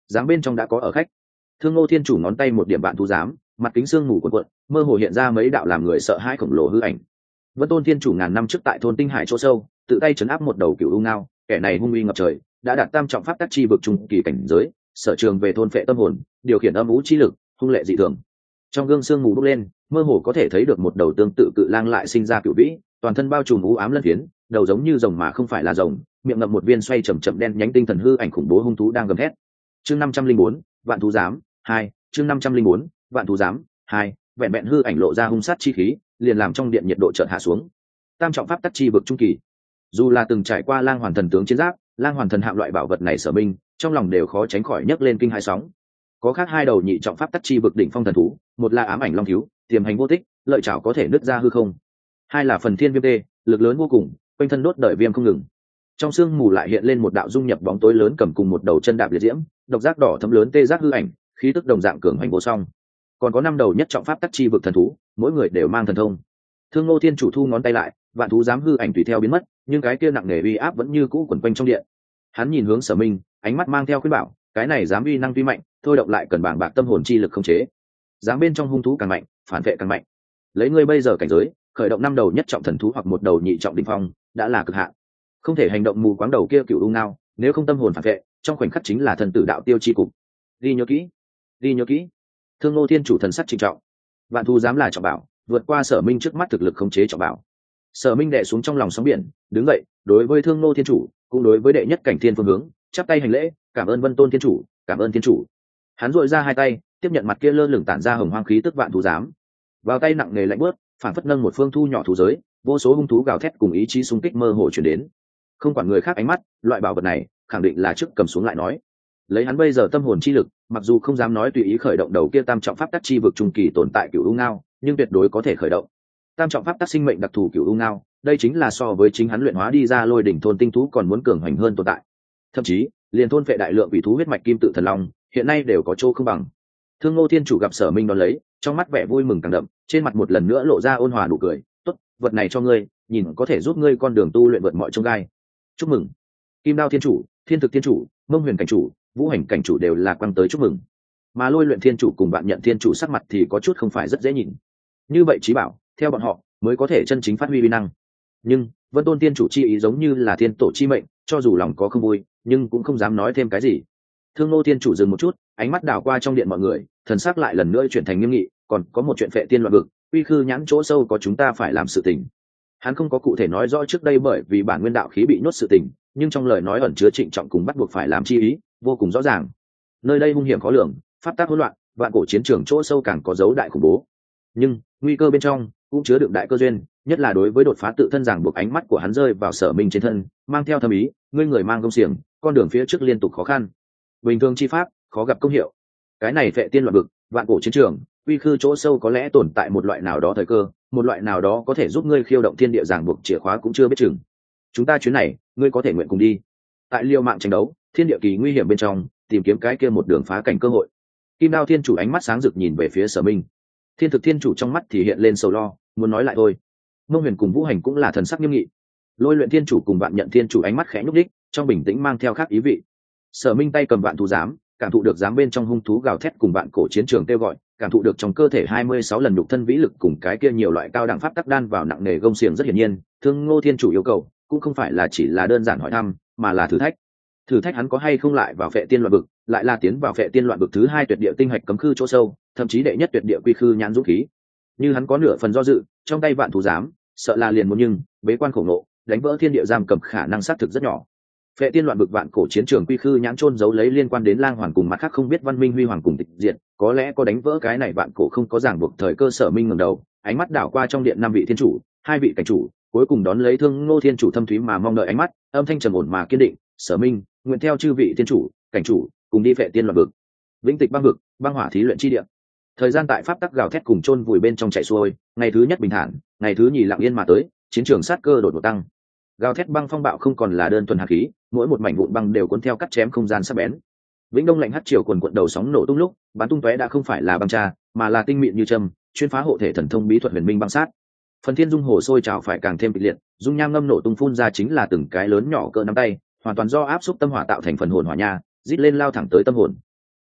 giám bên trong đã có ở khách. Thương Ngô Thiên Chủ ngón tay một điểm Vạn Thú Giám, mặt kính xương mù cuộn cuộn, mơ hồ hiện ra mấy đạo làm người sợ hãi khổng lồ hư ảnh. Vân Tôn Thiên Chủ ngàn năm trước tại thôn Tinh Hải chỗ sâu, tự tay trấn áp một đầu cựu u ngao, kẻ này hung uy ngập trời, đã đạt tam trọng pháp tắc chi vực trung kỳ cảnh giới, sở trường về thôn phệ tâm hồn, điều khiển âm vũ chi lực, hung lệ dị thường. Trong gương sương mù bốc lên, mơ hồ có thể thấy được một đầu tương tự cự lang lại sinh ra cựu vĩ, toàn thân bao trùm u ám lân phiến, đầu giống như rồng mà không phải là rồng, miệng ngậm một viên xoay chậm chậm đen nhánh tinh thần hư ảnh khủng bố hung thú đang gầm thét. Chương năm trăm linh bốn, Vạn Thú Giám hai, chương năm trăm linh bốn, Vạn Thú Giám hai, vẹn vẹn hư ảnh lộ ra hung sát chi khí, liền làm trong điện nhiệt độ chợt hạ xuống. Tam trọng pháp tắc chi vực trung kỳ. Dù là từng trải qua Lang Hoàn Thần tướng chiến giáp, Lang Hoàn Thần hạm loại bảo vật này Sở Minh, trong lòng đều khó tránh khỏi nhấc lên kinh hai sóng. Có khác hai đầu nhị trọng pháp tắc chi vực đỉnh phong thần thú, một là ám ảnh long thiếu, tiềm hành vô tích, lợi chảo có thể nứt ra hư không. Hai là phần thiên viêm tê, lực lớn vô cùng, quanh thân đốt đợi viêm không ngừng. Trong sương mù lại hiện lên một đạo dung nhập bóng tối lớn cầm cùng một đầu chân đạp liệt diễm, độc giác đỏ thấm lớn tê giác hư ảnh, khí tức đồng dạng cường hành vô song. Còn có năm đầu nhất trọng pháp tắc chi vực thần thú, mỗi người đều mang thần thông. Thương Ngô Thiên Chủ thu ngón tay lại, Vạn Thú Giám hư ảnh tùy theo biến mất, nhưng cái kia nặng nề uy áp vẫn như cũ quẩn quanh trong điện. Hắn nhìn hướng Sở Minh, ánh mắt mang theo khuyên bảo, cái này dám uy năng tuy mạnh, thôi động lại cần bảng bạc tâm hồn chi lực không chế. Dám bên trong hung thú càng mạnh, phản vệ càng mạnh. Lấy ngươi bây giờ cảnh giới, khởi động năm đầu nhất trọng thần thú hoặc một đầu nhị trọng đỉnh phong, đã là cực hạn. Không thể hành động mù quáng đầu kia cựu u ngao, nếu không tâm hồn phản vệ, trong khoảnh khắc chính là thần tử đạo tiêu chi cục. Ghi nhớ kỹ, ghi nhớ kỹ. Thương Ngô Thiên Chủ thần sắc trịnh trọng. Vạn Thú Giám là trọng bảo, vượt qua Sở Minh trước mắt thực lực khống chế trọng bảo. Sở Minh đè xuống trong lòng sóng biển, đứng dậy, đối với Thương Ngô Thiên Chủ, cũng đối với đệ nhất cảnh thiên phương hướng, chắp tay hành lễ, cảm ơn Vân Tôn Thiên Chủ, cảm ơn Thiên Chủ. Hắn duỗi ra hai tay, tiếp nhận mặt kia lơ lửng tản ra hồng hoang khí tức Vạn Thú Giám. Vào tay nặng nề lạnh bớt, phản phất nâng một phương thu nhỏ thú giới, vô số hung thú gào thét cùng ý chí xung kích mơ hồ chuyển đến. Không quản người khác ánh mắt, loại bảo vật này khẳng định là trước cầm xuống lại nói. Lấy hắn bây giờ tâm hồn chi lực, mặc dù không dám nói tùy ý khởi động đầu kia tam trọng pháp tắc chi vực trung kỳ tồn tại cửu u ngao, nhưng tuyệt đối có thể khởi động. Tam trọng pháp tắc sinh mệnh đặc thù cửu u ngao, đây chính là so với chính hắn luyện hóa đi ra lôi đỉnh thôn tinh thú còn muốn cường hành hơn tồn tại. Thậm chí, liền thôn phệ đại lượng vị thú huyết mạch kim tự thần long, hiện nay đều có chỗ không bằng. Thương Ngô Thiên Chủ gặp Sở Minh đón lấy, trong mắt vẻ vui mừng càng đậm, trên mặt một lần nữa lộ ra ôn hòa nụ cười, "Tốt, vật này cho ngươi, nhìn có thể giúp ngươi con đường tu luyện vượt mọi chông gai." Chúc mừng. Kim Đao Thiên Chủ, Thiên Thực Thiên Chủ, Mông Huyền Cảnh Chủ, Vũ Hành Cảnh Chủ đều là quăng tới chúc mừng. Mà Lôi Luyện Thiên Chủ cùng Vạn Nhận Thiên Chủ sắc mặt thì có chút không phải rất dễ nhìn. Như vậy chí bảo, theo bọn họ, mới có thể chân chính phát huy uy năng. Nhưng, Vân Tôn Thiên Chủ chi ý giống như là thiên tổ chi mệnh, cho dù lòng có không vui, nhưng cũng không dám nói thêm cái gì. Thương Ngô Thiên Chủ dừng một chút, ánh mắt đảo qua trong điện mọi người, thần sắc lại lần nữa chuyển thành nghiêm nghị, còn có một chuyện phệ tiên loạn vực, uy khư nhãn chỗ sâu có chúng ta phải làm sự tình. Hắn không có cụ thể nói rõ trước đây bởi vì bản nguyên đạo khí bị nhốt sự tình, nhưng trong lời nói ẩn chứa trịnh trọng cùng bắt buộc phải làm chi ý, vô cùng rõ ràng. Nơi đây hung hiểm khó lường, pháp tắc hỗn loạn, vạn cổ chiến trường chỗ sâu càng có dấu đại khủng bố. Nhưng nguy cơ bên trong cũng chứa đựng đại cơ duyên, nhất là đối với đột phá tự thân ràng buộc, ánh mắt của hắn rơi vào Sở Minh trên thân, mang theo thâm ý, ngươi người mang công xiềng, con đường phía trước liên tục khó khăn. Bình thường chi pháp, khó gặp công hiệu. Cái này phệ tiên loạn vực, vạn cổ chiến trường, uy khư chỗ sâu có lẽ tồn tại một loại nào đó thời cơ, một loại nào đó có thể giúp ngươi khiêu động thiên địa ràng buộc chìa khóa cũng chưa biết chừng. Chúng ta chuyến này, ngươi có thể nguyện cùng đi. Tại liều mạng tranh đấu, thiên địa kỳ nguy hiểm bên trong, tìm kiếm cái kia một đường phá cảnh cơ hội. Kim Đao Thiên Chủ ánh mắt sáng rực nhìn về phía Sở Minh. Thiên Thực Thiên Chủ trong mắt thì hiện lên sầu lo, muốn nói lại thôi. Mông Huyền cùng Vũ Hành cũng là thần sắc nghiêm nghị. Lôi Luyện Thiên Chủ cùng Vạn Nhận Thiên Chủ ánh mắt khẽ nhúc đích, trong bình tĩnh mang theo khác ý vị. Sở Minh tay cầm Vạn Thú Giám, cảm thụ được giám bên trong hung thú gào thét cùng vạn cổ chiến trường kêu gọi, cảm thụ được trong cơ thể hai mươi sáu lần nhục thân vĩ lực cùng cái kia nhiều loại cao đẳng pháp tắc đan vào nặng nề gông xiềng, rất hiển nhiên, Thương Ngô Thiên Chủ yêu cầu cũng không phải là chỉ là đơn giản hỏi thăm, mà là thử thách. Thử thách hắn có hay không lại vào phệ tiên loạn vực, lại là tiến vào phệ tiên loạn vực thứ hai tuyệt địa tinh hạch cấm khư chỗ sâu, thậm chí đệ nhất tuyệt địa quy khư nhãn dũng khí. Như hắn có nửa phần do dự, trong tay Vạn Thú Giám, sợ là liền muốn nhưng bế quan khổ ngộ, đánh vỡ thiên địa giam cầm khả năng xác thực rất nhỏ. Phệ tiên loạn vực vạn cổ chiến trường quy khư nhãn chôn giấu lấy liên quan đến Lang Hoàn cùng mặt khác không biết văn minh huy hoàng cùng tịch diệt, có lẽ có đánh vỡ cái này vạn cổ không có ràng buộc thời cơ. Sở Minh ngẩng đầu, ánh mắt đảo qua trong điện năm vị thiên chủ, hai vị cảnh chủ, cuối cùng đón lấy Thương Ngô Thiên Chủ thâm thúy mà mong đợi ánh mắt, âm thanh trầm ổn mà kiên định, "Sở Minh, nguyện theo chư vị thiên chủ, cảnh chủ, cùng đi phệ tiên loạn vực, vĩnh tịch băng vực, băng hỏa thí luyện chi địa." Thời gian tại pháp tắc gào thét cùng chôn vùi bên trong chạy xuôi, ngày thứ nhất bình thản, ngày thứ nhì lặng yên mà tới, chiến trường sát cơ đột ngột tăng. Gào thét băng phong bạo không còn là đơn thuần hạt khí, mỗi một mảnh vụn băng đều cuốn theo cắt chém không gian sắc bén. Vĩnh Đông lạnh hắt chiều quần quận đầu sóng nổ tung lúc, bắn tung tóe đã không phải là băng tra, mà là tinh mịn như châm, chuyên phá hộ thể thần thông bí thuật huyền minh băng sát. Phần thiên dung hồ sôi trào phải càng thêm kịch liệt, dung nham ngâm nổ tung phun ra chính là từng cái lớn nhỏ cỡ nắm tay, hoàn toàn do áp xúc tâm hỏa tạo thành phần hồn hỏa nha, rít lên lao thẳng tới tâm hồn.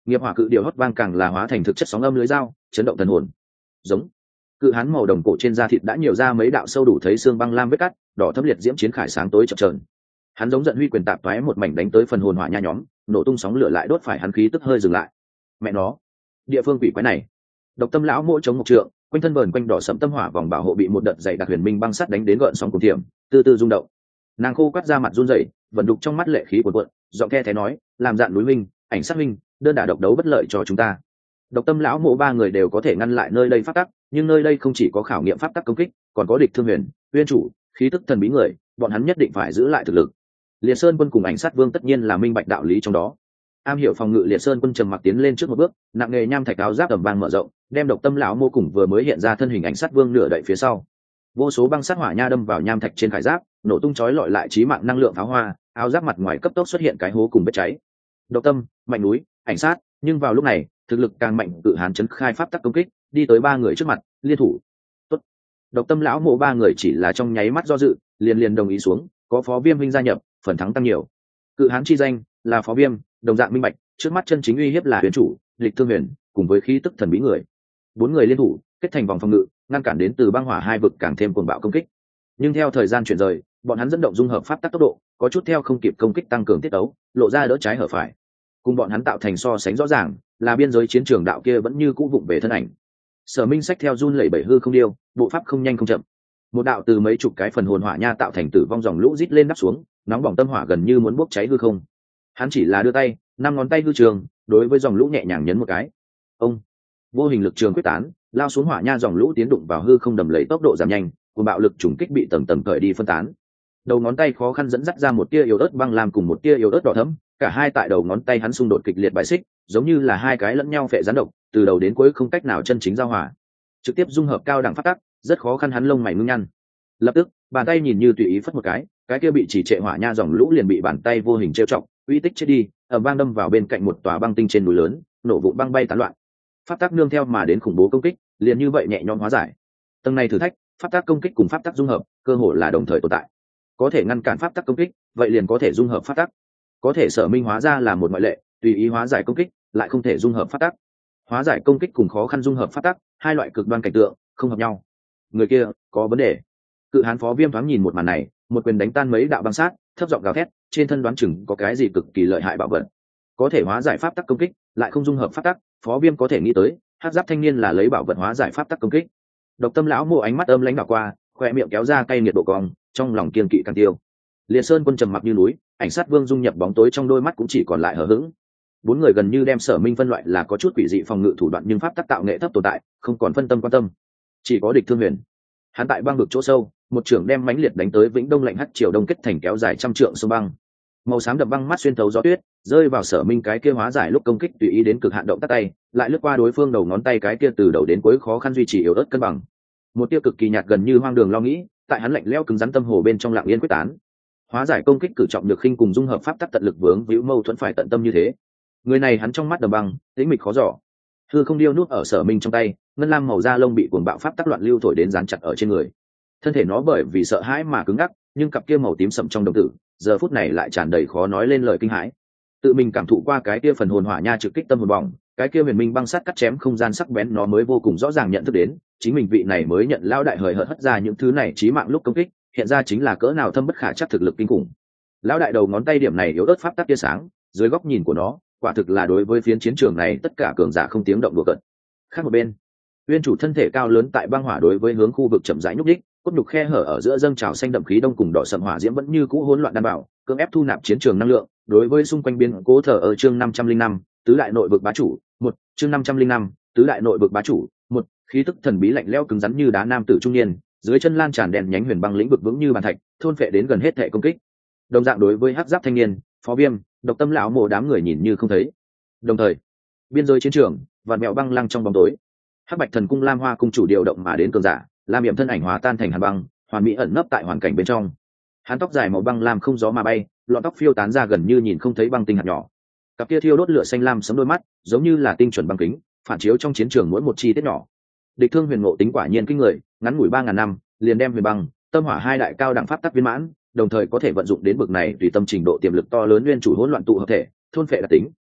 nghiệp hỏa cự điều hót vang càng là hóa thành thực chất sóng âm lưới dao chấn động thần hồn. Giống. Cự hán màu đồng cổ trên da thịt đã nhiều ra mấy đạo sâu đủ thấy xương băng lam vết cắt, đỏ thấm liệt diễm chiến khải sáng tối chập chờn. Hắn giống giận huy quyền tạp toé một mảnh đánh tới phần hồn hỏa nha nhóm, nổ tung sóng lửa lại đốt phải hắn khí tức hơi dừng lại. Mẹ nó, địa phương quỷ quái này. Độc Tâm lão mỗi chống một trượng, quanh thân vờn quanh đỏ sẫm tâm hỏa vòng bảo hộ bị một đợt dày đặc huyền minh băng sắt đánh đến gợn sóng cuồng thiểm, từ từ rung động. Nàng khô quắt ra mặt run rẩy, vận đục trong mắt lệ khí cuồn cuộn, giọng khe thế nói, làm dạn núi minh, ảnh sát minh, đơn đả độc đấu bất lợi cho chúng ta. Độc Tâm lão mộ ba người đều có thể ngăn lại nơi đây pháp tắc, nhưng nơi đây không chỉ có khảo nghiệm pháp tắc công kích, còn có địch thương huyền, uyên chủ, khí tức thần bí người, bọn hắn nhất định phải giữ lại thực lực. Liệt Sơn quân cùng ảnh sát vương tất nhiên là minh bạch đạo lý trong đó. Am hiểu phòng ngự Liệt Sơn quân trầm mặc tiến lên trước một bước, nặng nghề nham thạch áo giáp tầm vang mở rộng, đem Độc Tâm lão mô cùng vừa mới hiện ra thân hình ảnh sát vương nửa đậy phía sau. Vô số băng sát hỏa nha đâm vào nham thạch trên khải giáp, nổ tung chói lọi lại chí mạng năng lượng pháo hoa, áo giáp mặt ngoài cấp tốc xuất hiện cái hố cùng vết cháy. Độc Tâm, mạnh núi, ảnh sát, nhưng vào lúc này, thực lực càng mạnh cự hán chấn khai pháp tắc công kích, đi tới ba người trước mặt, liên thủ. Tốt. Độc Tâm lão mộ ba người chỉ là trong nháy mắt do dự, liền liền đồng ý xuống, có Phó Viêm huynh gia nhập, phần thắng tăng nhiều. Cự hán chi danh là Phó Viêm, đồng dạng minh bạch, trước mắt chân chính uy hiếp là huyền chủ, lịch thương huyền, cùng với khí tức thần bí người. Bốn người liên thủ, kết thành vòng phòng ngự, ngăn cản đến từ băng hỏa hai vực càng thêm cuồng bạo công kích. Nhưng theo thời gian chuyển rời, bọn hắn dẫn động dung hợp pháp tắc tốc độ, có chút theo không kịp công kích tăng cường tiết tấu, lộ ra đỡ trái hở phải. Cùng bọn hắn tạo thành so sánh rõ ràng, là biên giới chiến trường đạo kia vẫn như cũ vụng về thân ảnh. Sở Minh sách theo run lẩy bẩy hư không điêu, bộ pháp không nhanh không chậm. Một đạo từ mấy chục cái phần hồn hỏa nha tạo thành tử vong dòng lũ rít lên đắp xuống, nóng bỏng tâm hỏa gần như muốn bốc cháy hư không. Hắn chỉ là đưa tay, năm ngón tay hư trường, đối với dòng lũ nhẹ nhàng nhấn một cái. Ông, vô hình lực trường quyết tán, lao xuống hỏa nha dòng lũ tiến đụng vào hư không đầm lầy tốc độ giảm nhanh, cùng bạo lực trùng kích bị tầng tầng cởi đi phân tán. Đầu ngón tay khó khăn dẫn dắt ra một tia yếu ớt băng làm cùng một tia yếu ớt đỏ thẫm, cả hai tại đầu ngón tay hắn xung đột kịch liệt bài xích, giống như là hai cái lẫn nhau phệ gián độc, từ đầu đến cuối không cách nào chân chính giao hòa. Trực tiếp dung hợp cao đẳng phát tắc, rất khó khăn hắn lông mày ngưng nhăn. Lập tức, bàn tay nhìn như tùy ý phất một cái, cái kia bị chỉ trệ hỏa nha dòng lũ liền bị bàn tay vô hình trêu chọc, uy tích chết đi, ầm vang đâm vào bên cạnh một tòa băng tinh trên núi lớn, nổ vụn băng bay tán loạn. Pháp tắc nương theo mà đến khủng bố công kích, liền như vậy nhẹ nhõm hóa giải. Tầng này thử thách, pháp tắc công kích cùng pháp tắc dung hợp, cơ hội là đồng thời tồn tại. Có thể ngăn cản pháp tắc công kích, vậy liền có thể dung hợp pháp tắc. Có thể Sở Minh hóa ra là một ngoại lệ, tùy ý hóa giải công kích, lại không thể dung hợp pháp tắc. Hóa giải công kích cùng khó khăn dung hợp pháp tắc, hai loại cực đoan cảnh tượng, không hợp nhau. Người kia có vấn đề. Cự hán Phó Viêm thoáng nhìn một màn này, một quyền đánh tan mấy đạo băng sát, thấp giọng gào thét, trên thân đoán chừng có cái gì cực kỳ lợi hại bảo vật. Có thể hóa giải pháp tắc công kích, lại không dung hợp pháp tắc, Phó Viêm có thể nghĩ tới, hắc giáp thanh niên là lấy bảo vật hóa giải pháp tắc công kích. Độc Tâm lão mộ ánh mắt âm lãnh đảo qua, khoe miệng kéo ra cay nghiệt độ cong, trong lòng kiên kỵ càng tiêu. Liệt Sơn quân trầm mặc như núi, ảnh sát vương dung nhập bóng tối trong đôi mắt cũng chỉ còn lại hờ hững. Bốn người gần như đem Sở Minh phân loại là có chút quỷ dị phòng ngự thủ đoạn nhưng pháp tắc tạo nghệ thấp tồn tại, không còn phân tâm quan tâm. Chỉ có địch thương huyền. Hắn tại băng vực chỗ sâu, một trưởng đem mãnh liệt đánh tới vĩnh đông lạnh hắt triều đông kết thành kéo dài trăm trượng sông băng. Màu xám đậm băng mắt xuyên thấu gió tuyết, rơi vào Sở Minh cái kia hóa giải lúc công kích tùy ý đến cực hạn động tác tay, lại lướt qua đối phương đầu ngón tay cái kia từ đầu đến cuối khó khăn duy trì yếu ớt cân bằng. Một tia cực kỳ nhạt gần như hoang đường lo nghĩ, tại hắn lạnh lẽo cứng rắn tâm hồ bên trong lặng yên quyết tán. Hóa giải công kích cử trọng được khinh cùng dung hợp pháp tắc tận lực vướng víu mâu thuẫn phải tận tâm như thế. Người này hắn trong mắt đầm băng, tĩnh mịch khó dò. Hư không điêu nút ở Sở Minh trong tay, ngân lam màu da lông bị cuồng bạo pháp tắc loạn lưu thổi đến dán chặt ở trên người. Thân thể nó bởi vì sợ hãi mà cứng ngắc, nhưng cặp kia màu tím sậm trong đồng tử, giờ phút này lại tràn đầy khó nói lên lời kinh hãi. Tự mình cảm thụ qua cái kia phần hồn hỏa nha trực kích tâm hồn bỏng, cái kia huyền minh băng sắt cắt chém không gian sắc bén nó mới vô cùng rõ ràng nhận thức đến, chính mình vị này mới nhận lão đại hời hợt hất ra những thứ này chí mạng lúc công kích, hiện ra chính là cỡ nào thâm bất khả chắc thực lực kinh khủng. Lão đại đầu ngón tay điểm này yếu ớt pháp tắc tia sáng, dưới góc nhìn của nó, quả thực là đối với phiến chiến trường này tất cả cường giả không tiếng động đùa cợt. Khác một bên, uyên chủ thân thể cao lớn tại băng hỏa đối với hướng khu vực chậm rãi nhúc đích, cốt nhục khe hở ở giữa dâng trào xanh đậm khí đông cùng đỏ sậm hỏa diễm vẫn như cũ hỗn loạn đảm bảo, cưỡng ép thu nạp chiến trường năng lượng, đối với xung quanh biến cố thở ở chương năm trăm linh năm, tứ đại nội vực bá chủ, một, chương năm trăm linh năm, tứ đại nội vực bá chủ, một, khí tức thần bí lạnh lẽo cứng rắn như đá nam tử trung niên, dưới chân lan tràn đèn nhánh huyền băng lĩnh vực vững như bàn thạch, thôn phệ đến gần hết thể công kích. Đồng dạng đối với hắc giáp thanh niên, Phó Viêm, Độc Tâm lão mộ đám người nhìn như không thấy. Đồng thời, biên giới chiến trường, vạn mèo băng lăng trong bóng tối. Hắc Bạch Thần Cung Lam Hoa cung chủ điều động mà đến cường giả, Lam Yểm thân ảnh hóa tan thành hàn băng, hoàn mỹ ẩn nấp tại hoàn cảnh bên trong. Hắn tóc dài màu băng lam không gió mà bay, lọn tóc phiêu tán ra gần như nhìn không thấy băng tinh hạt nhỏ. Cặp kia thiêu đốt lửa xanh lam sấm đôi mắt, giống như là tinh chuẩn băng kính, phản chiếu trong chiến trường mỗi một chi tiết nhỏ. Địch Thương Huyền ngộ tính quả nhiên kinh người, ngắn ngủi ba ngàn năm, liền đem huyền băng, tâm hỏa hai đại cao đẳng pháp tắc viên mãn, đồng thời có thể vận dụng đến bậc này tùy tâm trình độ tiềm lực to lớn nguyên chủ hỗn loạn tụ hợp thể, thôn phệ đặc tính,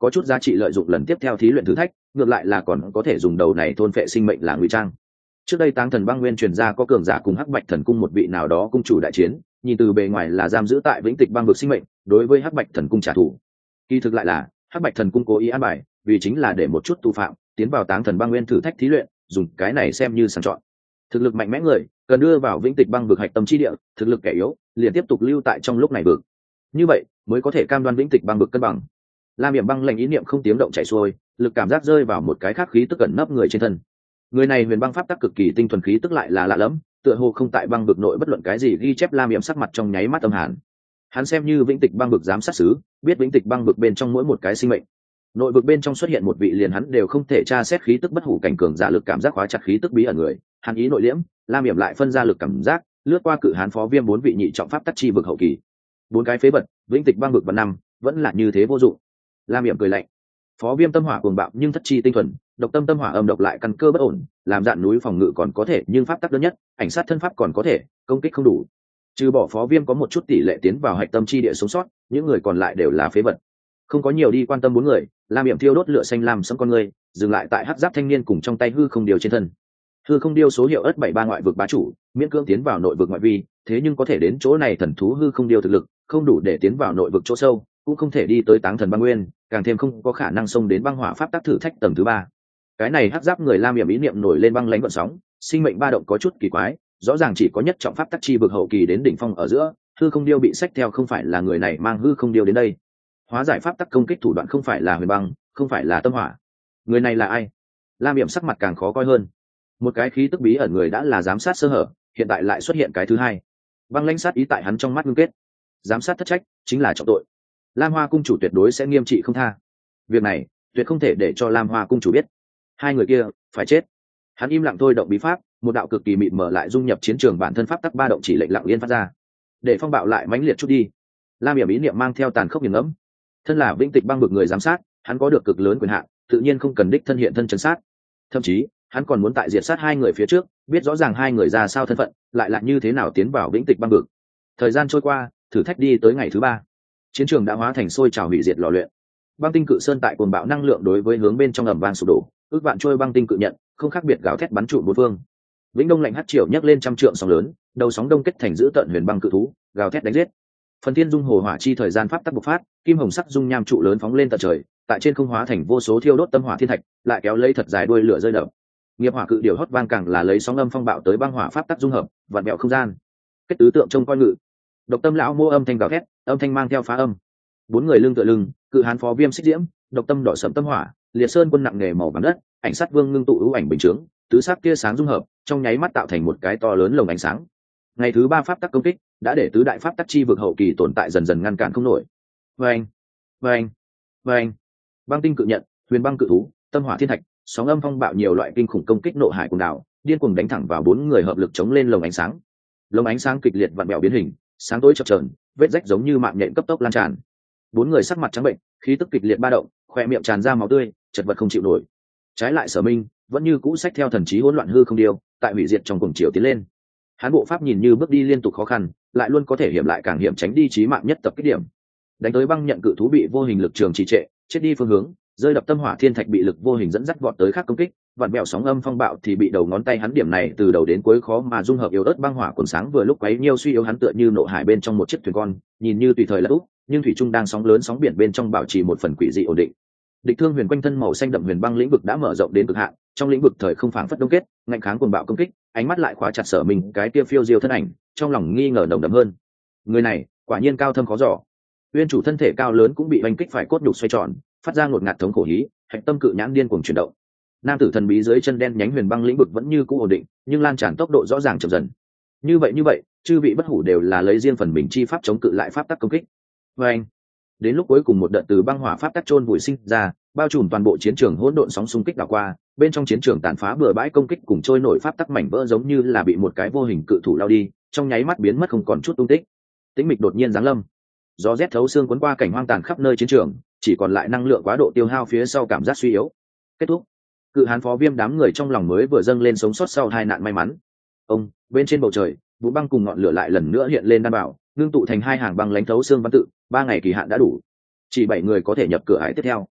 có chút giá trị lợi dụng lần tiếp theo thí luyện thử thách, ngược lại là còn có thể dùng đầu này thôn phệ sinh mệnh là ngụy trang. Trước đây Táng Thần Băng Nguyên truyền ra có cường giả cùng Hắc Bạch Thần Cung một vị nào đó cung chủ đại chiến, nhìn từ bề ngoài là giam giữ tại Vĩnh Tịch Băng vực sinh mệnh, đối với Hắc Bạch Thần Cung trả thù. Kỳ thực lại là Hắc Bạch Thần Cung cố ý an bài, vì chính là để một chút tù phạm tiến vào Táng Thần Băng Nguyên thử thách thí luyện, dùng cái này xem như sàng chọn. Thực lực mạnh mẽ người cần đưa vào Vĩnh Tịch Băng vực hạch tâm chi địa, thực lực kẻ yếu liền tiếp tục lưu tại trong lúc này vực. Như vậy mới có thể cam đoan Vĩnh Tịch Băng vực cân bằng. Lam Hiểm Băng lệnh ý niệm không tiếng động chảy xuôi, lực cảm giác rơi vào một cái khác khí tức cẩn nấp người trên thân. Người này huyền băng pháp tắc cực kỳ tinh thuần, khí tức lại là lạ lẫm, tựa hồ không tại băng vực nội bất luận cái gì ghi chép. Lam Hiểm sắc mặt trong nháy mắt âm hàn. Hắn xem như Vĩnh Tịch Băng vực giám sát sứ, biết Vĩnh Tịch Băng vực bên trong mỗi một cái sinh mệnh. Nội vực bên trong xuất hiện một vị liền hắn đều không thể tra xét khí tức bất hủ cảnh cường giả, lực cảm giác khóa chặt khí tức bí ẩn người. Hắn ý nội liễm, Lam Hiểm lại phân ra lực cảm giác, lướt qua cự hán phó viêm bốn vị nhị trọng pháp tắc chi vực hậu kỳ. Bốn cái phế vật, Vĩnh Tịch Băng vực và năm vẫn là như thế vô dụng. Lam Hiểm cười lạnh. Phó viêm tâm hỏa cuồng bạo nhưng thất chi tinh thuần, độc tâm tâm hỏa âm độc lại căn cơ bất ổn, làm dạn núi phòng ngự còn có thể, nhưng pháp tắc đơn nhất, ảnh sát thân pháp còn có thể, công kích không đủ. Trừ bỏ phó viêm có một chút tỷ lệ tiến vào hạch tâm chi địa sống sót, những người còn lại đều là phế vật. Không có nhiều đi quan tâm bốn người, Lam Hiểm thiêu đốt lửa xanh lam sẫm con người, dừng lại tại hắc giáp thanh niên cùng trong tay hư không điều trên thân. Hư không điêu số hiệu ất bảy ba ngoại vực bá chủ, miễn cưỡng tiến vào nội vực ngoại vi, thế nhưng có thể đến chỗ này thần thú hư không điêu thực lực không đủ để tiến vào nội vực chỗ sâu, cũng không thể đi tới Táng Thần Băng Nguyên, càng thêm không có khả năng xông đến băng hỏa pháp tắc thử thách tầng thứ ba. Cái này hắc giáp người Lam Hiểm ý niệm nổi lên băng lãnh gợn sóng, sinh mệnh ba động có chút kỳ quái, rõ ràng chỉ có nhất trọng pháp tắc chi vực hậu kỳ đến đỉnh phong ở giữa, hư không điêu bị sách theo không phải là người này mang hư không điêu đến đây. Hóa giải pháp tắc công kích thủ đoạn không phải là huyền băng, không phải là tâm hỏa. Người này là ai? Lam Hiểm sắc mặt càng khó coi hơn. Một cái khí tức bí ẩn người đã là giám sát sơ hở, hiện tại lại xuất hiện cái thứ hai. Băng lãnh sát ý tại hắn trong mắt ngưng kết. Giám sát thất trách chính là trọng tội. Lam Hoa cung chủ tuyệt đối sẽ nghiêm trị không tha. Việc này tuyệt không thể để cho Lam Hoa cung chủ biết. Hai người kia phải chết. Hắn im lặng thôi động bí pháp, một đạo cực kỳ mịt mờ lại dung nhập chiến trường bản thân pháp tắc ba động chỉ lệnh lặng yên phát ra. Để phong bạo lại mãnh liệt chút đi. Lam Hiểm ý niệm mang theo tàn khốc nghiền ngẫm. Thân là Vĩnh Tịch Băng vực người giám sát, hắn có được cực lớn quyền hạn, tự nhiên không cần đích thân hiện thân trấn sát. Thậm chí, hắn còn muốn tại diệt sát hai người phía trước, biết rõ ràng hai người ra sao thân phận, lại là như thế nào tiến vào Vĩnh Tịch Băng vực. Thời gian trôi qua, thử thách đi tới ngày thứ ba. Chiến trường đã hóa thành sôi trào hủy diệt lò luyện. Băng tinh cự sơn tại cuồng bạo năng lượng đối với hướng bên trong ầm vang sụp đổ, ước vạn trôi băng tinh cự nhận, không khác biệt gào thét bắn trụ bốn phương. Vĩnh Đông lạnh hắt triều nhấc lên trăm trượng sóng lớn, đầu sóng đông kết thành giữ tận huyền băng cự thú, gào thét đánh giết. Phần thiên dung hồ hỏa chi thời gian pháp tắc bộc phát, kim hồng sắc dung nham trụ lớn phóng lên tận trời, tại trên không hóa thành vô số thiêu đốt tâm hỏa thiên thạch, lại kéo lấy thật dài đuôi lửa rơi đập. Nghiệp hỏa cự điều hót vang càng là lấy sóng âm phong bạo tới băng hỏa pháp tắc dung hợp, vặn vẹo không gian. Kết tứ tượng trông coi ngự. Độc tâm lão mô âm thanh gào thét, âm thanh mang theo phá âm. Bốn người lưng tựa lưng, cự hán phó viêm xích diễm, độc tâm đỏ sẫm tâm hỏa, liệt sơn quân nặng nghề màu vàng đất, ảnh sát vương ngưng tụ ưu ảnh bình chướng, tứ sắc tia sáng dung hợp, trong nháy mắt tạo thành một cái to lớn lồng ánh sáng. Ngày thứ ba pháp tắc công kích đã để tứ đại pháp tắc chi vực hậu kỳ tồn tại dần dần ngăn cản không nổi. Vâng, vâng, vâng. Băng tinh cự nhận, huyền băng cự thú, tâm hỏa thiên thạch, sóng âm phong bạo nhiều loại kinh khủng công kích nộ hải cùng đảo, điên cuồng đánh thẳng vào bốn người hợp lực chống lên lồng ánh sáng. Lồng ánh sáng kịch liệt vặn vẹo biến hình, sáng tối chập chờn, vết rách giống như mạng nhện cấp tốc lan tràn. Bốn người sắc mặt trắng bệnh, khí tức kịch liệt ba động, khoe miệng tràn ra máu tươi, chật vật không chịu nổi. Trái lại Sở Minh vẫn như cũ sách theo thần trí hỗn loạn hư không điều, tại hủy diệt trong cuồng chiều tiến lên. Hắn bộ pháp nhìn như bước đi liên tục khó khăn, lại luôn có thể hiểm lại càng hiểm tránh đi chí mạng nhất tập kích điểm. Đánh tới băng nhận cự thú bị vô hình lực trường trì trệ, chết đi phương hướng, rơi đập tâm hỏa thiên thạch bị lực vô hình dẫn dắt vọt tới khác công kích, vặn bẹo sóng âm phong bạo thì bị đầu ngón tay hắn điểm này từ đầu đến cuối khó mà dung hợp yếu ớt băng hỏa cuốn sáng vừa lúc quấy nhiêu suy yếu hắn tựa như nộ hải bên trong một chiếc thuyền con, nhìn như tùy thời lật úp, nhưng thủy trung đang sóng lớn sóng biển bên trong bảo trì một phần quỷ dị ổn định. Địch thương huyền quanh thân màu xanh đậm huyền băng lĩnh vực đã mở rộng đến cực hạn, trong lĩnh vực thời không phảng phất đông kết, ngạnh kháng cuồng bạo công kích, ánh mắt lại khóa chặt Sở Minh cái kia phiêu diêu thân ảnh, trong lòng nghi ngờ nồng đậm hơn. Người này, quả nhiên cao thâm khó dò. Uyên chủ thân thể cao lớn cũng bị oanh kích phải cốt nhục xoay tròn, phát ra ngột ngạt thống khổ hí, hạch tâm cự nhãn điên cuồng chuyển động. Nam tử thần bí dưới chân đen nhánh huyền băng lĩnh vực vẫn như cũ ổn định, nhưng lan tràn tốc độ rõ ràng chậm dần. Như vậy như vậy, chư vị bất hủ đều là lấy riêng phần mình chi pháp chống cự lại pháp tắc công kích. Và anh, đến lúc cuối cùng một đợt từ băng hỏa pháp tắc chôn vùi sinh ra, bao trùm toàn bộ chiến trường hỗn độn sóng xung kích đảo qua, bên trong chiến trường tàn phá bừa bãi công kích cùng trôi nổi pháp tắc mảnh vỡ giống như là bị một cái vô hình cự thủ lao đi, trong nháy mắt biến mất không còn chút tung tích. Tĩnh mịch đột nhiên giáng lâm, gió rét thấu xương cuốn qua cảnh hoang tàn khắp nơi chiến trường, chỉ còn lại năng lượng quá độ tiêu hao phía sau cảm giác suy yếu. Kết thúc. Cự hán phó viêm đám người trong lòng mới vừa dâng lên sống sót sau hai nạn may mắn. Ông bên trên bầu trời, vũ băng cùng ngọn lửa lại lần nữa hiện lên đan bảo, ngưng tụ thành hai hàng băng lãnh thấu xương văn tự. Ba ngày kỳ hạn đã đủ, chỉ bảy người có thể nhập cửa ải tiếp theo.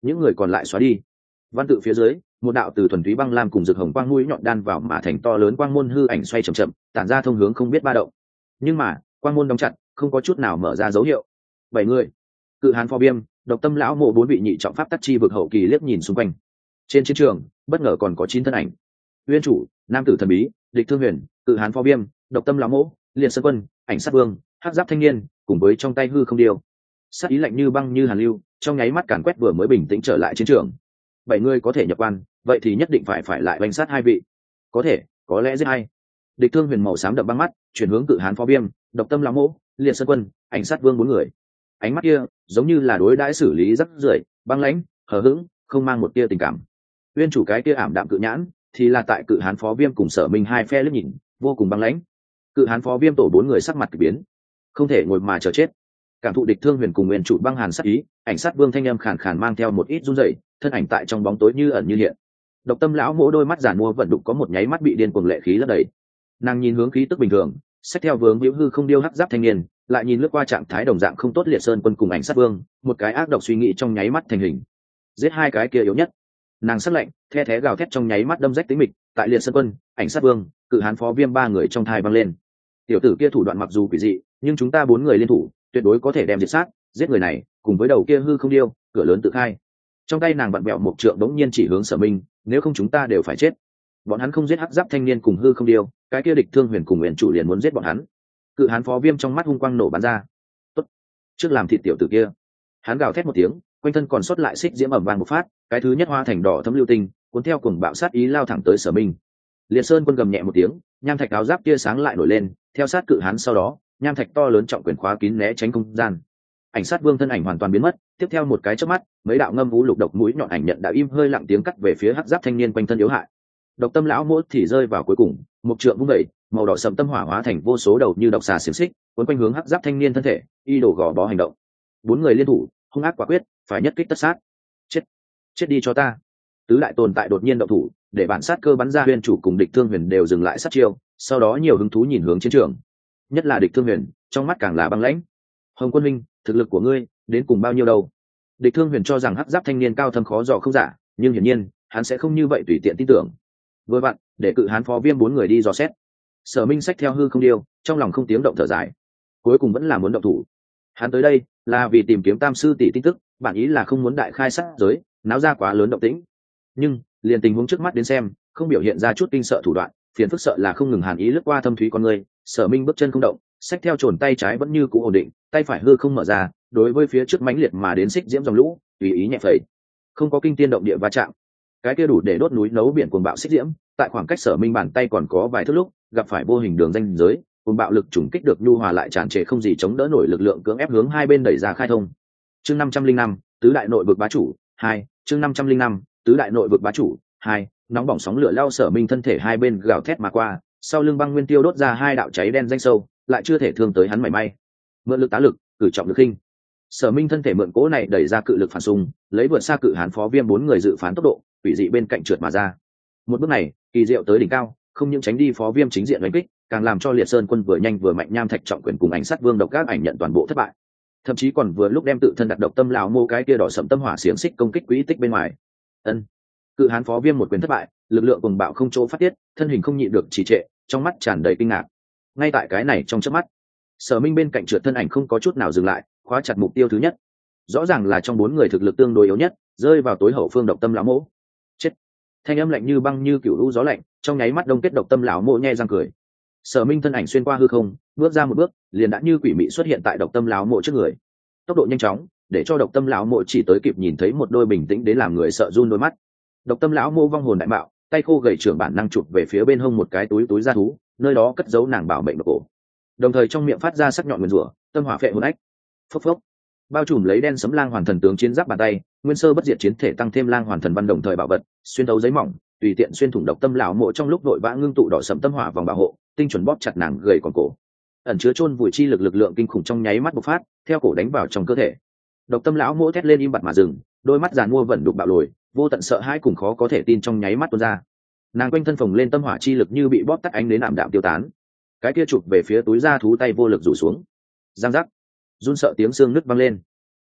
những người còn lại xóa đi. Văn tự phía dưới, một đạo từ thuần túy băng lam cùng rực hồng quang mũi nhọn đan vào mà thành to lớn quang môn hư ảnh xoay chậm chậm, tản ra thông hướng không biết ba động. Nhưng mà quang môn đóng chặt, không có chút nào mở ra dấu hiệu. Bảy người, Cự Hán Phó Viêm, Độc Tâm lão mộ bốn vị nhị trọng pháp tắc chi vực hậu kỳ liếc nhìn xung quanh. Trên chiến trường, bất ngờ còn có chín thân ảnh. Uyên chủ, nam tử thần bí, Địch Thương Huyền, Cự Hán Phó Viêm, Độc Tâm lão mộ, Liệt Sơn Quân, Ảnh Sát Vương, Hắc Giáp thanh niên, cùng với trong tay hư không điêu. Sát ý lạnh như băng như hàn lưu, trong nháy mắt càn quét vừa mới bình tĩnh trở lại chiến trường. Bảy người có thể nhập quan, vậy thì nhất định phải phải lại bánh sát hai vị. Có thể, có lẽ giết hay. Địch Thương Huyền màu xám đậm băng mắt, chuyển hướng Cự Hán Phó Viêm, Độc Tâm lão mộ, Liệt Sơn Quân, Ảnh Sát Vương bốn người. Ánh mắt kia, giống như là đối đãi xử lý rất rưởi, băng lãnh, hờ hững, không mang một tia tình cảm. Uyên chủ cái kia ảm đạm cự nhãn, thì là tại Cự Hán Phó Viêm cùng Sở Minh hai phe liếc nhìn, vô cùng băng lãnh. Cự Hán Phó Viêm tổ bốn người sắc mặt kỳ biến, không thể ngồi mà chờ chết. Cảm thụ Địch Thương Huyền cùng Uyên chủ băng hàn sát ý, Ảnh Sát Vương thanh âm khàn khàn mang theo một ít run rẩy, thân ảnh tại trong bóng tối như ẩn như hiện. Độc Tâm lão mỗ đôi mắt giản mua vận đục có một nháy mắt bị điên cuồng lệ khí lấp đầy. Nàng nhìn hướng khí tức bình thường, xét theo vướng víu hư không điêu hắc giáp thanh niên, lại nhìn lướt qua trạng thái đồng dạng không tốt Liệt Sơn Quân cùng Ảnh Sát Vương, một cái ác độc suy nghĩ trong nháy mắt thành hình. Giết hai cái kia yếu nhất. Nàng sắc lạnh, the thé gào thét trong nháy mắt đâm rách tính mịch, tại Liệt Sơn Quân, Ảnh Sát Vương, Cự Hán Phó Viêm ba người trong thai văng lên. Tiểu tử kia thủ đoạn mặc dù quỷ dị, nhưng chúng ta bốn người liên thủ, tuyệt đối có thể đem diệt sát, giết người này, cùng với đầu kia hư không điêu, cửa lớn tự khai. Trong tay nàng vặn vẹo một trượng đống nhiên chỉ hướng Sở Minh, nếu không chúng ta đều phải chết. Bọn hắn không giết hắc giáp thanh niên cùng hư không điêu, cái kia Địch Thương Huyền cùng Uyển chủ liền muốn giết bọn hắn. Cự Hán Phó Viêm trong mắt hung quang nổ bắn ra. Tốt, trước làm thịt tiểu tử kia. Hắn gào thét một tiếng, quanh thân còn sót lại xích diễm ẩm vàng một phát, cái thứ nhất hoa thành đỏ thấm lưu tinh, cuốn theo cuồng bạo sát ý lao thẳng tới Sở Minh. Liệt Sơn Quân gầm nhẹ một tiếng, nham thạch áo giáp kia sáng lại nổi lên, theo sát Cự Hán sau đó, nham thạch to lớn trọng quyền khóa kín né tránh không gian. Ảnh Sát Vương thân ảnh hoàn toàn biến mất, tiếp theo một cái chớp mắt, mấy đạo ngâm vũ lục độc mũi nhọn ảnh nhận đã im hơi lặng tiếng cắt về phía hắc giáp thanh niên quanh thân yếu hại. Độc Tâm lão mỗ thì rơi vào cuối cùng, một trượng vung dậy, màu đỏ sẫm tâm hỏa hóa thành vô số đầu như độc xà xiềng xích, cuốn quanh hướng hắc giáp thanh niên thân thể, y đổ gò bó hành động. Bốn người liên thủ, hung ác quả quyết, phải nhất kích tất sát. Chết, chết đi cho ta. Tứ đại tồn tại đột nhiên động thủ, để bản sát cơ bắn ra, Huyền chủ cùng Địch Thương Huyền đều dừng lại sát chiêu, sau đó nhiều hứng thú nhìn hướng chiến trường. Nhất là Địch Thương Huyền, trong mắt càng là băng lãnh. Hồng Quân Minh, thực lực của ngươi đến cùng bao nhiêu đâu? Địch Thương Huyền cho rằng hắc giáp thanh niên cao thâm khó dò không giả, nhưng hiển nhiên hắn sẽ không như vậy tùy tiện tin tưởng. Vừa vặn, để Cự Hán Phó Viêm bốn người đi dò xét. Sở Minh xách theo hư không điêu, trong lòng không tiếng động thở dài, cuối cùng vẫn là muốn động thủ. Hắn tới đây là vì tìm kiếm Tam sư tỷ tin tức, bản ý là không muốn đại khai sát giới, náo ra quá lớn động tĩnh. Nhưng liền tình huống trước mắt đến xem, không biểu hiện ra chút kinh sợ thủ đoạn, phiền phức sợ là không ngừng hàn ý lướt qua thâm thúy con người. Sở Minh bước chân không động, xách theo chồn tay trái vẫn như cũ ổn định, tay phải hư không mở ra, đối với phía trước mãnh liệt mà đến xích diễm dòng lũ, tùy ý nhẹ phẩy, không có kinh tiên động địa va chạm. Cái kia đủ để đốt núi nấu biển cuồng bạo xích diễm, tại khoảng cách Sở Minh bàn tay còn có vài thước lúc, gặp phải vô hình đường ranh giới, cuồng bạo lực trùng kích được nhu hòa lại tràn trề không gì chống đỡ nổi lực lượng cưỡng ép hướng hai bên đẩy ra khai thông. Chương năm trăm linh năm, tứ đại nội vực bá chủ hai, chương năm trăm linh năm, tứ đại nội vực bá chủ hai, nóng bỏng sóng lửa lao Sở Minh thân thể hai bên gào thét mà qua, sau lưng băng nguyên tiêu đốt ra hai đạo cháy đen danh sâu, lại chưa thể thương tới hắn mảy may. Mượn lực tá lực, cử trọng lực khinh. Sở Minh thân thể mượn cỗ này đẩy ra cự lực phản xung, lấy vượt xa Cự Hán Phó Viêm bốn người dự phán tốc độ, quỷ dị bên cạnh trượt mà ra. Một bước này, kỳ diệu tới đỉnh cao, không những tránh đi Phó Viêm chính diện đánh kích, càng làm cho Liệt Sơn Quân vừa nhanh vừa mạnh nham thạch trọng quyền cùng Ảnh Sát Vương độc các ảnh nhận toàn bộ thất bại. Thậm chí còn vừa lúc đem tự thân đặt Độc Tâm lão mô cái kia đỏ sẫm tâm hỏa xiềng xích công kích quỹ tích bên ngoài. Ân. Cự Hán Phó Viêm một quyền thất bại, lực lượng cuồng bạo không chỗ phát tiết, thân hình không nhịn được trì trệ, trong mắt tràn đầy kinh ngạc. Ngay tại cái này trong chớp mắt, Sở Minh bên cạnh trượt thân ảnh không có chút nào dừng lại, khóa chặt mục tiêu thứ nhất. Rõ ràng là trong bốn người thực lực tương đối yếu nhất, rơi vào tối hậu phương Độc Tâm lão mỗ. Chết. Thanh âm lạnh như băng như cựu lũ gió lạnh, trong nháy mắt đông kết Độc Tâm lão mỗ nhe răng cười. Sở Minh thân ảnh xuyên qua hư không, bước ra một bước, liền đã như quỷ mị xuất hiện tại Độc Tâm lão mỗ trước người. Tốc độ nhanh chóng, để cho Độc Tâm lão mỗ chỉ tới kịp nhìn thấy một đôi bình tĩnh đến làm người sợ run đôi mắt. Độc Tâm lão mỗ vong hồn đại mạo, tay khô gầy trưởng bản năng chụp về phía bên hông một cái túi túi da thú, nơi đó cất giấu nàng bảo mệnh độc cổ. Đồng thời trong miệng phát ra sắc nhọn nguyên rủa, tâm hỏa phệ hồn ách. Phốc phốc. Bao trùm lấy đen sấm lang hoàn thần tướng chiến giáp bàn tay, nguyên sơ bất diệt chiến thể tăng thêm lang hoàn thần văn đồng thời bảo vật, xuyên thấu giấy mỏng, tùy tiện xuyên thủng Độc Tâm lão mộ trong lúc đội vã ngưng tụ đỏ sẫm tâm hỏa vòng bảo hộ, tinh chuẩn bóp chặt nàng gầy còn cổ. Ẩn chứa chôn vùi chi lực lực lượng kinh khủng trong nháy mắt bộc phát, theo cổ đánh vào trong cơ thể. Độc Tâm lão mộ thét lên im bặt mà dừng, đôi mắt giàn mua vẫn đục bạo lồi, vô tận sợ hãi cùng khó có thể tin trong nháy mắt tuôn ra. Nàng quanh thân phồng lên tâm hỏa chi lực như bị bóp tắt ánh đến ảm đạm tiêu tán. Cái kia chụp về phía túi da thú tay vô lực rủ xuống. Giang giác, run sợ tiếng xương nứt vang lên.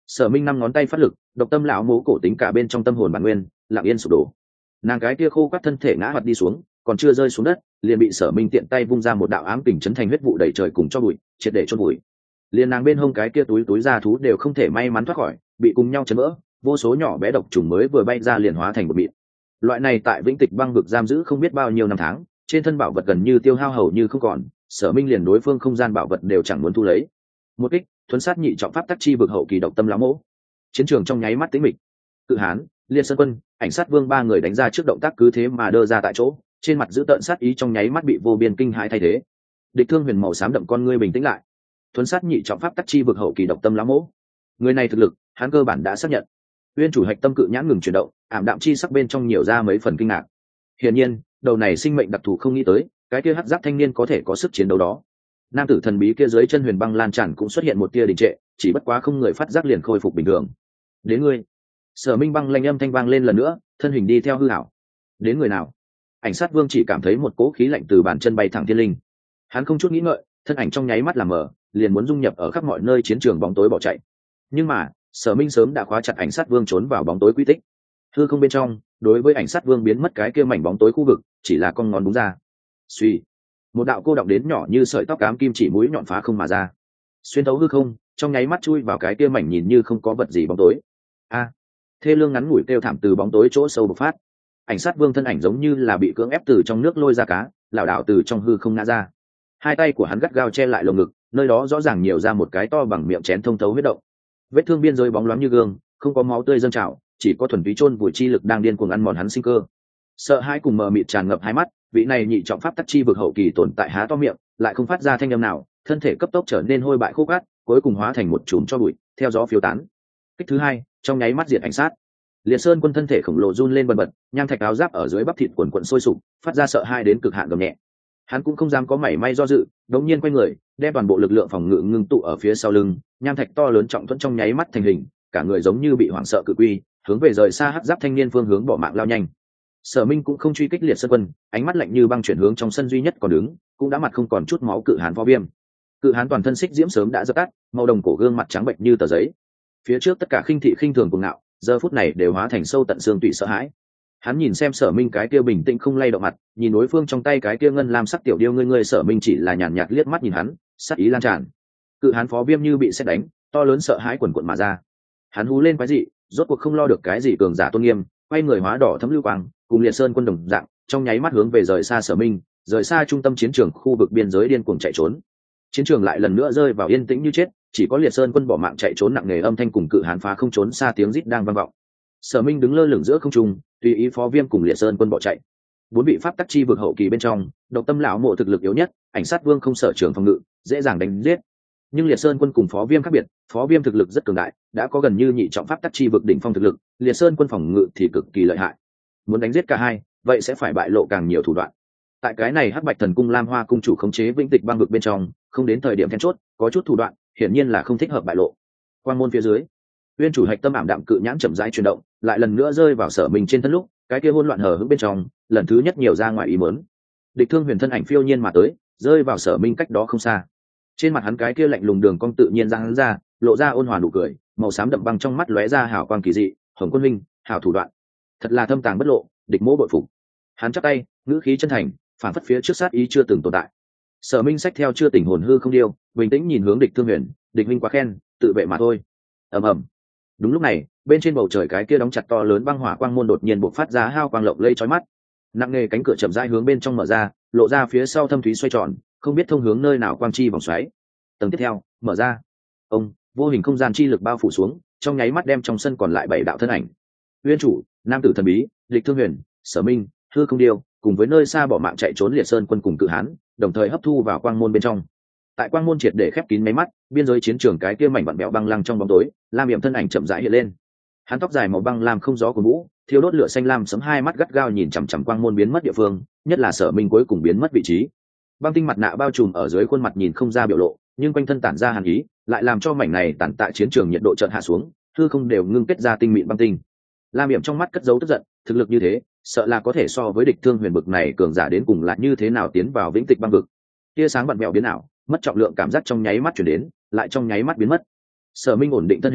Sở Minh năm ngón tay phát lực, độc tâm lão mố cổ tính cả bên trong tâm hồn bản nguyên lặng yên sụp đổ. Nàng cái kia khô quắt thân thể ngã hoạt đi xuống, còn chưa rơi xuống đất liền bị Sở Minh tiện tay vung ra một đạo ám kình chấn thành huyết vụ đầy trời cùng cho bụi, triệt để chôn bụi. Liền nàng bên hông cái kia túi túi da thú đều không thể may mắn thoát khỏi, bị cùng nhau chấn vỡ, vô số nhỏ bé độc trùng mới vừa bay ra liền hóa thành một mịn. Loại này tại Vĩnh Tịch băng vực giam giữ không biết bao nhiêu năm tháng, trên thân bảo vật gần như tiêu hao hầu như không còn, Sở Minh liền đối phương không gian bảo vật đều chẳng muốn thu lấy. Một kích, thuấn sát nhị trọng pháp tắc chi vực hậu kỳ độc tâm lão mỗ. Chiến trường trong nháy mắt tĩnh mịch. Cự Hán, Liên Sơn Quân, Ảnh Sát Vương ba người đánh ra trước động tác cứ thế mà đơ ra tại chỗ, trên mặt giữ tợn sát ý trong nháy mắt bị vô biên kinh hãi thay thế. Địch Thương Huyền màu xám đậm con ngươi bình tĩnh lại. Thuấn sát nhị trọng pháp tắc chi vực hậu kỳ độc tâm lão mỗ. Người này thực lực, hắn cơ bản đã xác nhận. Uyên chủ hạch tâm cự nhãn ngừng chuyển động, ảm đạm chi sắc bên trong nhiều ra mấy phần kinh ngạc. Hiển nhiên, đầu này sinh mệnh đặc thù không nghĩ tới, cái kia hắc giáp thanh niên có thể có sức chiến đấu đó. Nam tử thần bí kia dưới chân huyền băng lan tràn cũng xuất hiện một tia đình trệ, chỉ bất quá không người phát giác liền khôi phục bình thường. Đến ngươi. Sở Minh băng lanh âm thanh vang lên lần nữa, thân hình đi theo hư ảo. Đến người nào? Ảnh Sát Vương chỉ cảm thấy một cỗ khí lạnh từ bàn chân bay thẳng thiên linh. Hắn không chút nghĩ ngợi, thân ảnh trong nháy mắt làm mờ, liền muốn dung nhập ở khắp mọi nơi chiến trường bóng tối bỏ chạy. Nhưng mà, Sở Minh sớm đã khóa chặt Ảnh Sát Vương trốn vào bóng tối quy tích. Hư không bên trong, đối với Ảnh Sát Vương biến mất cái kia mảnh bóng tối khu vực, chỉ là con ngón búng ra. Suy, một đạo cô đọng đến nhỏ như sợi tóc cám kim chỉ mũi nhọn phá không mà ra, xuyên thấu hư không, trong nháy mắt chui vào cái kia mảnh nhìn như không có vật gì bóng tối. A, thê lương ngắn ngủi kêu thảm từ bóng tối chỗ sâu bộc phát. Ảnh Sát Vương thân ảnh giống như là bị cưỡng ép từ trong nước lôi ra cá, lảo đảo từ trong hư không ngã ra. Hai tay của hắn gắt gao che lại lồng ngực, nơi đó rõ ràng nhiều ra một cái to bằng miệng chén thông thấu huyết động. Vết thương biên giới bóng loáng như gương, không có máu tươi dâng trào, chỉ có thuần túy chôn vùi chi lực đang điên cuồng ăn mòn hắn sinh cơ. Sợ hãi cùng mờ mịt tràn ngập hai mắt, vị này nhị trọng pháp tắc chi vực hậu kỳ tồn tại há to miệng, lại không phát ra thanh âm nào, thân thể cấp tốc trở nên hôi bại khô cát, cuối cùng hóa thành một chùm cho bụi, theo gió phiêu tán. Kích thứ hai, trong nháy mắt diệt Ảnh Sát. Liệt Sơn Quân thân thể khổng lồ run lên bần bật, nham thạch áo giáp ở dưới bắp thịt quần quần sôi sục, phát ra sợ hãi đến cực hạn gầm nhẹ. Hắn cũng không dám có mảy may do dự, đống nhiên quay người, đem toàn bộ lực lượng phòng ngự ngưng tụ ở phía sau lưng, nham thạch to lớn trọng thuẫn trong nháy mắt thành hình, cả người giống như bị hoảng sợ cự quy, hướng về rời xa hắc giáp thanh niên phương hướng bỏ mạng lao nhanh. Sở Minh cũng không truy kích Liệt Sơn Quân, ánh mắt lạnh như băng chuyển hướng trong sân duy nhất còn đứng, cũng đã mặt không còn chút máu cự hán Phó Viêm. Cự hán toàn thân xích diễm sớm đã dập tắt, màu đồng cổ gương mặt trắng bệnh như tờ giấy. Phía trước tất cả khinh thị khinh thường cuồng ngạo, giờ phút này đều hóa thành sâu tận xương tủy sợ hãi. Hắn nhìn xem Sở Minh cái kia bình tĩnh không lay động mặt, nhìn đối phương trong tay cái kia ngân lam sắc tiểu điêu ngươi ngươi Sở Minh chỉ là nhàn nhạt liếc mắt nhìn hắn, sát ý lan tràn. Cự hán Phó Viêm như bị sét đánh, to lớn sợ hãi quần quần mà ra. Hắn hú lên quái dị, rốt cuộc không lo được cái gì cường giả tôn nghiêm, quay người hóa đỏ thấm lưu quang, cùng Liệt Sơn Quân đồng dạng, trong nháy mắt hướng về rời xa Sở Minh, rời xa trung tâm chiến trường khu vực biên giới điên cuồng chạy trốn. Chiến trường lại lần nữa rơi vào yên tĩnh như chết, chỉ có Liệt Sơn Quân bỏ mạng chạy trốn nặng nề âm thanh cùng cự hán phá không trốn xa tiếng rít đang vang vọng. Sở Minh đứng lơ lửng giữa không trung, tùy ý Phó Viêm cùng Liệt Sơn Quân bỏ chạy. Bốn vị pháp tắc chi vực hậu kỳ bên trong, độc tâm lão mộ thực lực yếu nhất, Ảnh Sát Vương không sợ trường phòng ngự, dễ dàng đánh giết. Nhưng Liệt Sơn Quân cùng Phó Viêm khác biệt, Phó Viêm thực lực rất cường đại, đã có gần như nhị trọng pháp tắc chi vực đỉnh phong thực lực, Liệt Sơn Quân phòng ngự thì cực kỳ lợi hại. Muốn đánh giết cả hai, vậy sẽ phải bại lộ càng nhiều thủ đoạn. Tại cái này Hắc Bạch Thần Cung Lam Hoa cung chủ khống chế Vĩnh Tịch băng vực bên trong, không đến thời điểm then chốt, có chút thủ đoạn, hiển nhiên là không thích hợp bại lộ. Quang môn phía dưới, Uyên chủ hạch tâm ảm đạm cự nhãn chậm rãi chuyển động, lại lần nữa rơi vào Sở Minh trên thân lúc, cái kia hỗn loạn hở hững bên trong, lần thứ nhất nhiều ra ngoài ý muốn. Địch Thương Huyền thân ảnh phiêu nhiên mà tới, rơi vào Sở Minh cách đó không xa. Trên mặt hắn cái kia lạnh lùng đường cong tự nhiên ra hắn ra, lộ ra ôn hòa nụ cười, màu xám đậm băng trong mắt lóe ra hào quang kỳ dị, Hồng Quân Minh, hào thủ đoạn, thật là thâm tàng bất lộ, địch mỗ bội phục. Hắn chắp tay, ngữ khí chân thành, phản phất phía trước sát ý chưa từng tồn tại. Sở Minh xách theo chưa tỉnh hồn hư không điêu, bình tĩnh nhìn hướng Địch Thương Huyền, địch minh quá khen, tự vệ mà thôi. Ầm ầm. Đúng lúc này, bên trên bầu trời cái kia đóng chặt to lớn băng hỏa quang môn đột nhiên bộc phát ra hao quang lộng lây chói mắt. Nặng nề cánh cửa chậm rãi hướng bên trong mở ra, lộ ra phía sau thâm thúy xoay tròn, không biết thông hướng nơi nào quang chi vòng xoáy. Tầng tiếp theo, mở ra. Ông, vô hình không gian chi lực bao phủ xuống, trong nháy mắt đem trong sân còn lại bảy đạo thân ảnh. Uyên chủ, nam tử thần bí, Địch Thương Huyền, Sở Minh, hư không điêu, cùng với nơi xa bỏ mạng chạy trốn Liệt Sơn Quân cùng cự hán, đồng thời hấp thu vào quang môn bên trong. Tại quang môn triệt để khép kín mấy mắt, biên giới chiến trường cái kia mảnh vặn bẹo băng lăng trong bóng tối, lam hiểm thân ảnh chậm rãi hiện lên. Hắn tóc dài màu băng lam không gió của vũ, thiêu đốt lửa xanh lam sấm hai mắt gắt gao nhìn chằm chằm quang môn biến mất địa phương, nhất là Sở Minh cuối cùng biến mất vị trí. Băng tinh mặt nạ bao trùm ở dưới khuôn mặt nhìn không ra biểu lộ, nhưng quanh thân tản ra hàn ý, lại làm cho mảnh này tản tại chiến trường nhiệt độ chợt hạ xuống, hư không đều ngưng kết ra tinh mịn băng tinh. Lam hiểm trong mắt cất giấu tức giận, thực lực như thế, sợ là có thể so với Địch Thương Huyền bực này cường giả đến cùng là như thế nào tiến vào Vĩnh Tịch băng vực. Tia sáng vặn vẹo biến ảo, mất trọng lượng cảm giác trong nháy mắt chuyển đến, lại trong nháy mắt biến mất. Sở Minh ổn định thân hình,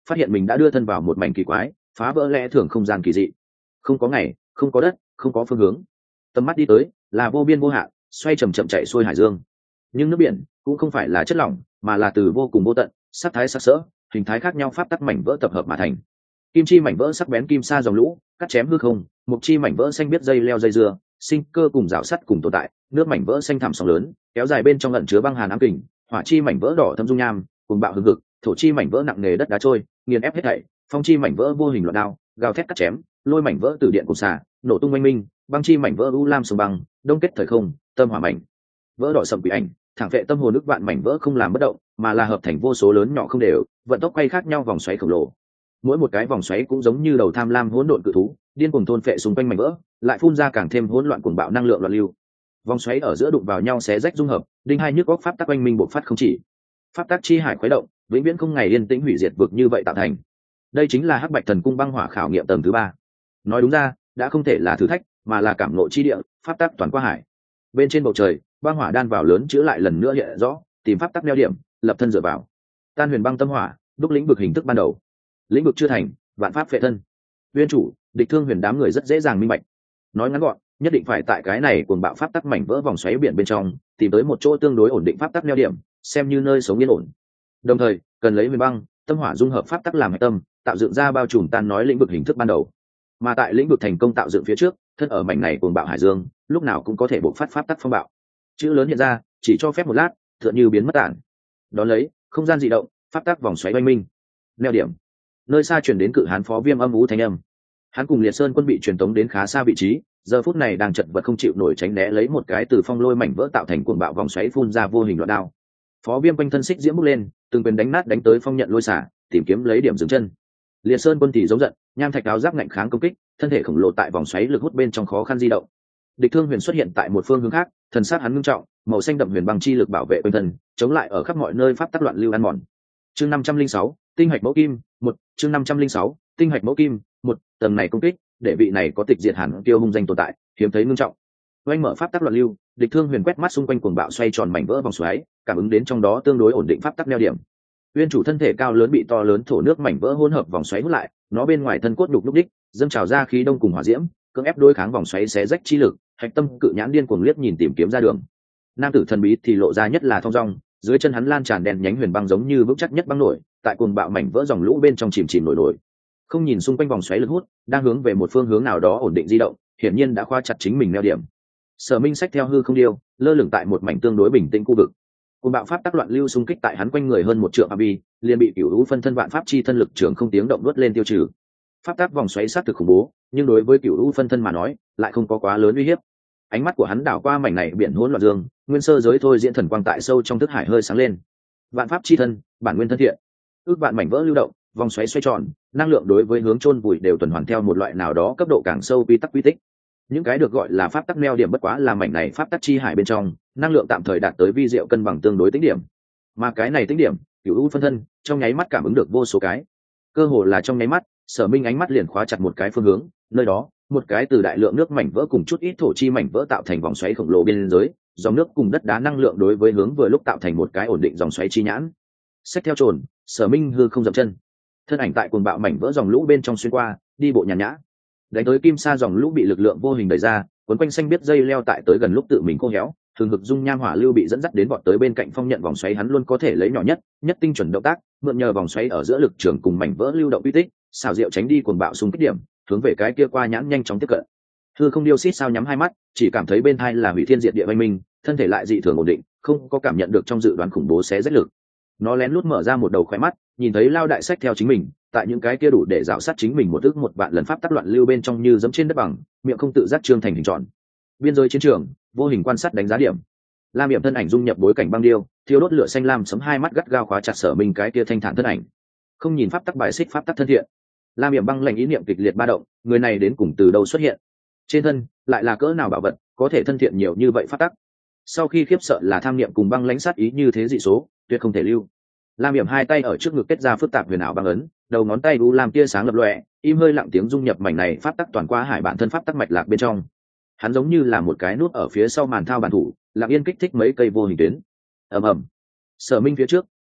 phát hiện mình đã đưa thân vào một mảnh kỳ quái, phá vỡ lẽ thường không gian kỳ dị. Không có ngày, không có đất, không có phương hướng. Tầm mắt đi tới là vô biên vô hạn, xoay chậm chậm chạy xuôi hải dương. Nhưng nước biển cũng không phải là chất lỏng, mà là từ vô cùng vô tận, sắc thái sắc sỡ, hình thái khác nhau pháp tắc mảnh vỡ tập hợp mà thành. Kim chi mảnh vỡ sắc bén kim sa dòng lũ, cắt chém hư không, mục chi mảnh vỡ xanh biết dây leo dây dưa, sinh cơ cùng rào sắt cùng tồn tại, nước mảnh vỡ xanh thẳm sóng lớn, kéo dài bên trong ẩn chứa băng hàn ám kình, hỏa chi mảnh vỡ đỏ thâm dung nham, cùng bạo hừng hực, thổ chi mảnh vỡ nặng nề đất đá trôi, nghiền ép hết thảy, phong chi mảnh vỡ vô hình loạn đao, gào thét cắt chém, lôi mảnh vỡ từ điện cùng xả, nổ tung oanh minh, băng chi mảnh vỡ u lam sông băng, đông kết thời không, tâm hỏa mảnh vỡ đỏ sầm quỷ ảnh, thẳng vệ tâm hồn ức vạn mảnh vỡ không làm bất động, mà là hợp thành vô số lớn nhỏ không đều, vận tốc quay khác nhau vòng xoáy khổng lồ. Mỗi một cái vòng xoáy cũng giống như đầu tham lam hỗn độn cự thú, điên cuồng thôn phệ xung quanh mảnh vỡ, lại phun ra càng thêm hỗn loạn cuồng bạo năng lượng loạn lưu. Vòng xoáy ở giữa đụng vào nhau xé rách dung hợp, đinh hai nhức góc pháp tắc oanh minh bộc phát không chỉ. Pháp tắc chi hải khuấy động, vĩnh viễn không ngày yên tĩnh hủy diệt vực như vậy tạo thành. Đây chính là Hắc Bạch Thần Cung băng hỏa khảo nghiệm tầng thứ ba. Nói đúng ra, đã không thể là thử thách, mà là cảm ngộ chi địa, pháp tắc toàn qua hải. Bên trên bầu trời, băng hỏa đan vào lớn chữa lại lần nữa hiện rõ, tìm pháp tắc neo điểm, lập thân dựa vào. Tan huyền băng tâm hỏa, đúc lĩnh vực hình thức ban đầu. Lĩnh vực chưa thành, vạn pháp phệ thân. Nguyên chủ, địch thương huyền đám người rất dễ dàng minh bạch. Nói ngắn gọn, nhất định phải tại cái này cuồng bạo pháp tắc mảnh vỡ vòng xoáy biển bên trong, tìm tới một chỗ tương đối ổn định pháp tắc neo điểm, xem như nơi sống yên ổn. Đồng thời, cần lấy huyền băng, tâm hỏa dung hợp pháp tắc làm hạch tâm, tạo dựng ra bao trùm tan nói lĩnh vực hình thức ban đầu. Mà tại lĩnh vực thành công tạo dựng phía trước, thân ở mảnh này cuồng bạo hải dương, lúc nào cũng có thể bộc phát pháp tắc phong bạo. Chữ lớn hiện ra, chỉ cho phép một lát, tựa như biến mất tản. Đón lấy, không gian dị động, pháp tắc vòng xoáy oanh minh. Neo điểm. Nơi xa truyền đến cự hán phó viêm âm ú thanh âm. Hắn cùng liệt sơn quân bị truyền tống đến khá xa vị trí, giờ phút này đang chật vật không chịu nổi tránh né lấy một cái từ phong lôi mảnh vỡ tạo thành cuồng bạo vòng xoáy phun ra vô hình loạn đao. Phó viêm quanh thân xích diễm bốc lên, từng quyền đánh nát đánh tới phong nhận lôi xả, tìm kiếm lấy điểm dừng chân. Liệt sơn quân thì giống giận, nham thạch áo giáp ngạnh kháng công kích, thân thể khổng lồ tại vòng xoáy lực hút bên trong khó khăn di động. Địch thương huyền xuất hiện tại một phương hướng khác, thần sát hắn ngưng trọng, màu xanh đậm huyền băng chi lực bảo vệ quanh thân, chống lại ở khắp mọi nơi pháp tắc loạn lưu ăn mòn. Chương năm trăm linh sáu, tinh hạch mẫu kim, một, chương năm trăm linh sáu, tinh hạch mẫu kim, một, tầng này công kích, để vị này có tịch diệt hẳn tiêu hung danh tồn tại, hiếm thấy ngưng trọng. Oanh mở pháp tắc loạn lưu, địch thương huyền quét mắt xung quanh cuồng bạo xoay tròn mảnh vỡ vòng xoáy, cảm ứng đến trong đó tương đối ổn định pháp tắc neo điểm. Uyên chủ thân thể cao lớn bị to lớn thổ nước mảnh vỡ hỗn hợp vòng xoáy hút lại, nó bên ngoài thân cốt đục lúc đích, dâng trào ra khí đông cùng hỏa diễm, cưỡng ép đối kháng vòng xoáy xé rách chi lực, hạch tâm cự nhãn điên cuồng liếc nhìn tìm kiếm ra đường. Nam tử thần bí thì lộ ra nhất là thong dong, dưới chân hắn lan tràn đèn nhánh huyền băng giống như vững chắc nhất băng nổi, tại cuồng bạo mảnh vỡ dòng lũ bên trong chìm chìm nổi nổi. Không nhìn xung quanh vòng xoáy lực hút, đang hướng về một phương hướng nào đó ổn định di động, hiển nhiên đã khóa chặt chính mình neo điểm. Sở Minh sách theo hư không điêu, lơ lửng tại một mảnh tương đối bình tĩnh khu vực. Cuồng bạo pháp tắc loạn lưu xung kích tại hắn quanh người hơn một trượng phạm vi, liền bị cửu hữu phân thân vạn pháp chi thân lực trường không tiếng động đuốt lên tiêu trừ. Pháp tắc vòng xoáy sát thực khủng bố, nhưng đối với cửu hữu phân thân mà nói, lại không có quá lớn uy hiếp. Ánh mắt của hắn đảo qua mảnh này biển hỗn loạn dương, nguyên sơ giới thôi diễn thần quang tại sâu trong thức hải hơi sáng lên. Vạn pháp chi thân, bản nguyên thân thiện. Ước vạn mảnh vỡ lưu động, vòng xoáy xoay tròn, năng lượng đối với hướng chôn vùi đều tuần hoàn theo một loại nào đó cấp độ càng sâu quy tắc quy tích. Những cái được gọi là pháp tắc neo điểm bất quá là mảnh này pháp tắc chi hải bên trong, năng lượng tạm thời đạt tới vi diệu cân bằng tương đối tính điểm. Mà cái này tính điểm, cửu u phân thân, trong nháy mắt cảm ứng được vô số cái. Cơ hồ là trong nháy mắt, Sở Minh ánh mắt liền khóa chặt một cái phương hướng, nơi đó, một cái từ đại lượng nước mảnh vỡ cùng chút ít thổ chi mảnh vỡ tạo thành vòng xoáy khổng lồ biên giới, dòng nước cùng đất đá năng lượng đối với hướng vừa lúc tạo thành một cái ổn định dòng xoáy chi nhãn. Xét theo trồn, Sở Minh hư không dậm chân, thân ảnh tại cuồng bạo mảnh vỡ dòng lũ bên trong xuyên qua, đi bộ nhàn nhã. Đánh tới kim sa dòng lũ bị lực lượng vô hình đẩy ra, cuốn quanh xanh biết dây leo tại tới gần lúc tự mình khô héo, thường hực dung nham hỏa lưu bị dẫn dắt đến vọt tới bên cạnh phong nhận vòng xoáy, hắn luôn có thể lấy nhỏ nhất, nhất tinh chuẩn động tác, mượn nhờ vòng xoáy ở giữa lực trường cùng mảnh vỡ lưu động uy tích, xảo diệu tránh đi cuồng bạo xung kích điểm, hướng về cái kia qua nhãn nhanh chóng tiếp cận. Hư không điêu xít sao nhắm hai mắt, chỉ cảm thấy bên hai là hủy thiên diệt địa vây minh, thân thể lại dị thường ổn định, không có cảm nhận được trong dự đoán khủng bố xé rách lực. Nó lén lút mở ra một đầu khóe mắt, nhìn thấy lao đại sách theo chính mình, tại những cái kia đủ để rào sát chính mình một ức một vạn lần pháp tắc loạn lưu bên trong như dẫm trên đất bằng, miệng không tự giác trương thành hình tròn. Biên giới chiến trường, vô hình quan sát đánh giá điểm. Lam Hiểm thân ảnh dung nhập bối cảnh băng điêu, thiêu đốt lửa xanh lam sấm hai mắt gắt gao khóa chặt Sở Minh cái kia thanh thản thân ảnh. Không nhìn pháp tắc bài xích pháp tắc thân thiện. Lam Hiểm băng lạnh ý niệm kịch liệt ba động, người này đến cùng từ đâu xuất hiện? Trên thân lại là cỡ nào bảo vật, có thể thân thiện nhiều như vậy pháp tắc? Sau khi khiếp sợ là tham niệm cùng băng lãnh sát ý như thế dị số, tuyệt không thể lưu. Lam Hiểm hai tay ở trước ngực kết ra phức tạp huyền ảo băng ấn, đầu ngón tay u lam tia sáng lập lòe, im hơi lặng tiếng dung nhập mảnh này pháp tắc toàn qua hải bản thân pháp tắc mạch lạc bên trong. Hắn giống như là một cái nút ở phía sau màn thao bản thủ, lặng yên kích thích mấy cây vô hình tuyến. Ầm ầm. Sở Minh phía trước,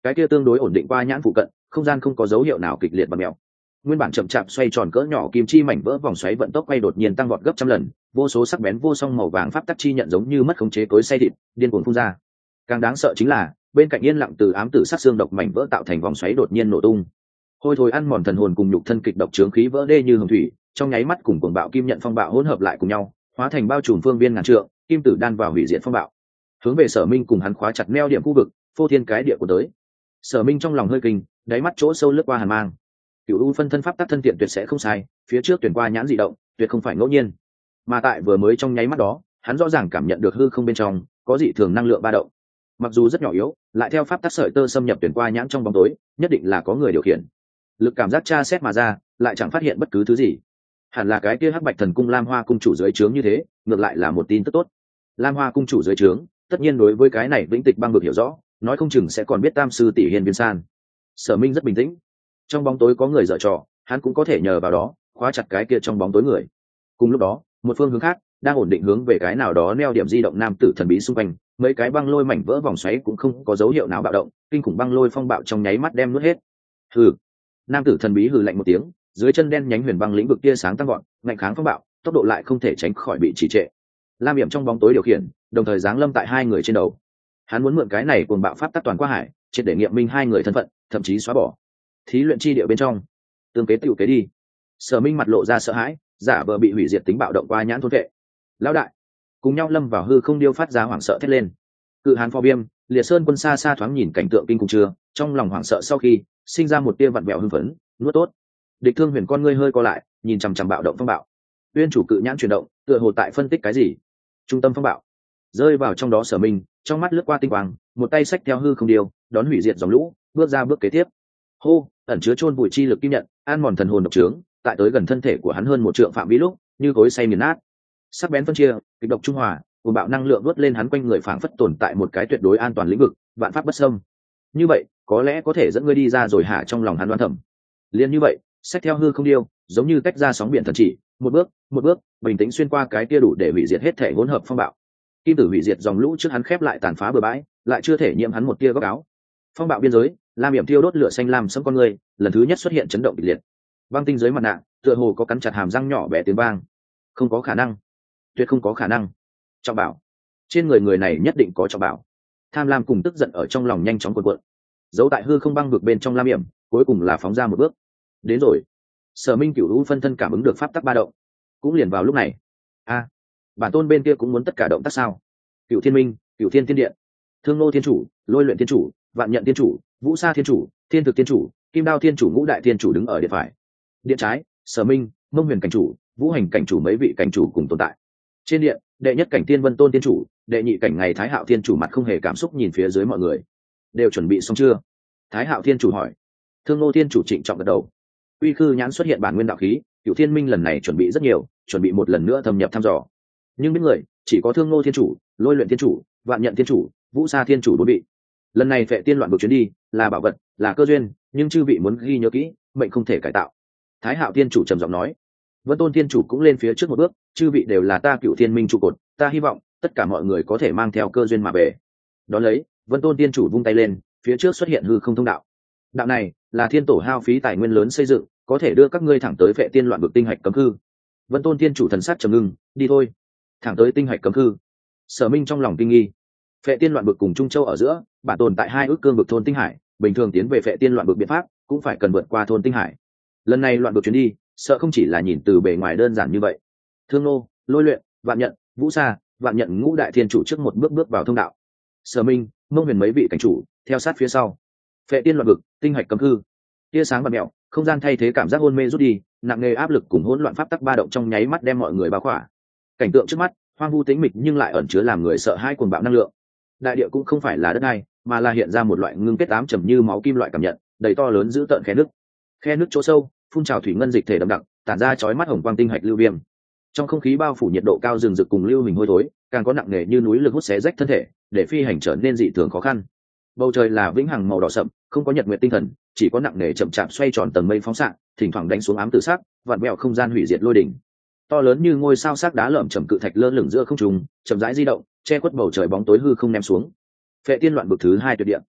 cái kia tương đối ổn định qua nhãn phụ cận không gian không có dấu hiệu nào kịch liệt và mèo. Nguyên bản chậm chạp xoay tròn cỡ nhỏ kim chi mảnh vỡ vòng xoáy vận tốc quay đột nhiên tăng vọt gấp trăm lần, vô số sắc bén vô song màu vàng pháp tắc chi nhận giống như mất khống chế cối xay thịt điên cuồng phun ra. Càng đáng sợ chính là bên cạnh yên lặng từ ám tử sát xương độc mảnh vỡ tạo thành vòng xoáy đột nhiên nổ tung, hôi thối ăn mòn thần hồn cùng nhục thân kịch độc trướng khí vỡ đê như hồng thủy, trong nháy mắt cùng cuồng bạo kim nhận phong bạo hỗn hợp lại cùng nhau, hóa thành bao trùm phương viên ngàn trượng kim tử đan vào hủy diệt phong bạo, hướng về Sở Minh cùng hắn khóa chặt neo điểm khu vực phô thiên cái địa của tới. Sở Minh trong lòng hơi kinh, đáy mắt chỗ sâu lướt qua hàn mang. Cửu u phân thân pháp tắc thân tiện tuyệt sẽ không sai, phía trước tuyển qua nhãn dị động tuyệt không phải ngẫu nhiên, mà tại vừa mới trong nháy mắt đó hắn rõ ràng cảm nhận được hư không bên trong có dị thường năng lượng ba động, mặc dù rất nhỏ yếu lại theo pháp tắc sợi tơ xâm nhập tuyển qua nhãn trong bóng tối nhất định là có người điều khiển. Lực cảm giác tra xét mà ra lại chẳng phát hiện bất cứ thứ gì, hẳn là cái kia hắc bạch thần cung lam hoa cung chủ dưới trướng như thế, ngược lại là một tin tức tốt. Lam hoa cung chủ dưới trướng tất nhiên đối với cái này vĩnh tịch băng vực hiểu rõ, nói không chừng sẽ còn biết tam sư tỷ hiền viên san. Sở Minh rất bình tĩnh, trong bóng tối có người dở trò hắn cũng có thể nhờ vào đó khóa chặt cái kia trong bóng tối người. Cùng lúc đó một phương hướng khác đang ổn định hướng về cái nào đó neo điểm di động nam tử thần bí xung quanh, mấy cái băng lôi mảnh vỡ vòng xoáy cũng không có dấu hiệu nào bạo động, kinh khủng băng lôi phong bạo trong nháy mắt đem nuốt hết. Hừ. Nam tử thần bí hừ lạnh một tiếng, dưới chân đen nhánh huyền băng lĩnh vực tia sáng tăng gọn, ngạnh kháng phong bạo, tốc độ lại không thể tránh khỏi bị trì trệ. Lam Hiểm trong bóng tối điều khiển, đồng thời giáng lâm tại hai người trên đầu. Hắn muốn mượn cái này cuồng bạo pháp tắc toàn qua hải, triệt để nghiệm minh hai người thân phận, thậm chí xóa bỏ thí luyện chi địa bên trong. Tương kế tiểu kế đi. Sở Minh mặt lộ ra sợ hãi, giả vờ bị hủy diệt tính bạo động qua nhãn thôn vệ. Lão đại, cùng nhau lâm vào hư không điêu phát ra hoảng sợ thét lên. Cự Hàn Phò Viêm, Liệt Sơn Quân xa xa thoáng nhìn cảnh tượng kinh khủng chưa, trong lòng hoảng sợ sau khi sinh ra một tia vặn vẹo hưng phấn, nuốt tốt. Địch Thương Huyền con ngươi hơi co lại, nhìn chằm chằm bạo động phong bạo. Uyên chủ cự nhãn chuyển động, tựa hồ tại phân tích cái gì. Trung tâm phong bạo rơi vào trong đó Sở Minh, trong mắt lướt qua tinh quang, một tay xách theo hư không điêu, đón hủy diệt dòng lũ, bước ra bước kế tiếp. Hô, ẩn chứa chôn bụi chi lực kim nhận, an mòn thần hồn độc trướng, tại tới gần thân thể của hắn hơn một trượng phạm vi lúc, như cối xay nghiền nát. Sắc bén phân chia, kịch độc trung hòa, cuồng bạo năng lượng đuốt lên hắn quanh người phảng phất tồn tại một cái tuyệt đối an toàn lĩnh vực, vạn pháp bất xâm. Như vậy, có lẽ có thể dẫn ngươi đi ra rồi hả, trong lòng hắn đoán thầm. Liên như vậy, xách theo hư không điêu, giống như tách ra sóng biển thần chỉ, một bước, một bước, bình tĩnh xuyên qua cái kia đủ để hủy diệt hết thể hỗn hợp phong bạo. Kim tử hủy diệt dòng lũ trước hắn khép lại tàn phá bừa bãi, lại chưa thể nhiễm hắn một tia góc áo. Phong bạo biên giới, Lam Hiểm thiêu đốt lửa xanh lam sẫm con người, lần thứ nhất xuất hiện chấn động kịch liệt. Băng tinh dưới mặt nạ, tựa hồ có cắn chặt hàm răng nhỏ bé tiếng vang. Không có khả năng, tuyệt không có khả năng. Trọng bảo, trên người người này nhất định có trọng bảo. Tham lam cùng tức giận ở trong lòng nhanh chóng cuộn cuộn. Giấu tại hư không băng vực bên trong Lam Hiểm, cuối cùng là phóng ra một bước. Đến rồi. Sở Minh cửu u phân thân cảm ứng được pháp tắc ba động. Cũng liền vào lúc này. A, bản tôn bên kia cũng muốn tất cả động tác sao? Cửu Thiên Minh, Cửu Thiên Thiên Điện, Thương Nô Thiên Chủ, Lôi Luyện Thiên Chủ, Vạn Nhận Thiên Chủ, Vũ Sa Thiên Chủ, Thiên Thực Thiên Chủ, Kim Đao Thiên Chủ, Ngũ Đại Thiên Chủ đứng ở điện phải. Điện trái, Sở Minh, Mông Huyền Cảnh Chủ, Vũ Hành Cảnh Chủ mấy vị cảnh chủ cùng tồn tại. Trên điện, đệ nhất cảnh Tiên Vân Tôn Thiên Chủ, đệ nhị cảnh Ngày Thái Hạo Thiên Chủ mặt không hề cảm xúc nhìn phía dưới mọi người. Đều chuẩn bị xong chưa? Thái Hạo Thiên Chủ hỏi. Thương Nô Thiên Chủ trịnh trọng gật đầu. Uy Khư nhãn xuất hiện bản nguyên đạo khí, Cửu Thiên Minh lần này chuẩn bị rất nhiều, chuẩn bị một lần nữa thâm nhập thăm dò. Nhưng biết người, chỉ có Thương Nô Thiên Chủ, Lôi Luyện Thiên Chủ, Vạn Nhận Thiên Chủ, Vũ Sa Thiên Chủ bốn vị. Lần này Phệ Tiên loạn vực chuyến đi, là bảo vật, là cơ duyên, nhưng chư vị muốn ghi nhớ kỹ, mệnh không thể cải tạo. Thái Hạo Thiên Chủ trầm giọng nói. Vân Tôn Thiên Chủ cũng lên phía trước một bước, chư vị đều là ta Cửu Thiên Minh trụ cột, ta hy vọng tất cả mọi người có thể mang theo cơ duyên mà về. Đón lấy, Vân Tôn Thiên Chủ vung tay lên, phía trước xuất hiện hư không thông đạo. Đạo này là Thiên Tổ hao phí tài nguyên lớn xây dựng, có thể đưa các ngươi thẳng tới Phệ Tiên loạn vực tinh hạch cấm hư. Vân Tôn Thiên Chủ thần sắc trầm ngưng, đi thôi, thẳng tới tinh hạch cấm hư. Sở Minh trong lòng kinh nghi. Phệ Tiên loạn vực cùng Trung Châu ở giữa, bản tồn tại hai ước cương vực thôn tinh hải, bình thường tiến về Phệ Tiên loạn vực biện pháp cũng phải cần vượt qua thôn tinh hải. Lần này loạn vực chuyến đi, sợ không chỉ là nhìn từ bề ngoài đơn giản như vậy. Thương Nô, Lôi Luyện, Vạn Nhận, Vũ Sa, Vạn Nhận Ngũ Đại Thiên Chủ trước một bước bước vào thông đạo. Sở Minh, Mông Huyền mấy vị cảnh chủ theo sát phía sau. Phệ Tiên loạn vực, tinh hạch cấm hư. Tia sáng bật mẹo, không gian thay thế cảm giác hôn mê rút đi, nặng nề áp lực cùng hỗn loạn pháp tắc ba động trong nháy mắt đem mọi người bao khỏa. Cảnh tượng trước mắt hoang vu tĩnh mịch nhưng lại ẩn chứa làm người sợ hãi cuồng bạo năng lượng. Đại địa cũng không phải là đất đai, mà là hiện ra một loại ngưng kết ám trầm như máu kim loại cảm nhận, đầy to lớn giữ tợn khe nước. Khe nước chỗ sâu, phun trào thủy ngân dịch thể đậm đặc, tản ra chói mắt hồng quang tinh hạch lưu viêm. Trong không khí bao phủ nhiệt độ cao rừng rực cùng lưu hình hôi thối, càng có nặng nề như núi lực hút xé rách thân thể, để phi hành trở nên dị thường khó khăn. Bầu trời là vĩnh hằng màu đỏ sậm, không có nhật nguyệt tinh thần, chỉ có nặng nề chậm chạp xoay tròn tầng mây phóng xạ, thỉnh thoảng đánh xuống ám tử sắc, vặn vẹo không gian hủy diệt lôi đỉnh. To lớn như ngôi sao sắc đá lởm chầm cự thạch lơ lửng giữa không trung, chậm rãi di động, che khuất bầu trời bóng tối hư không ném xuống. Phệ Tiên loạn vực thứ hai tuyệt địa.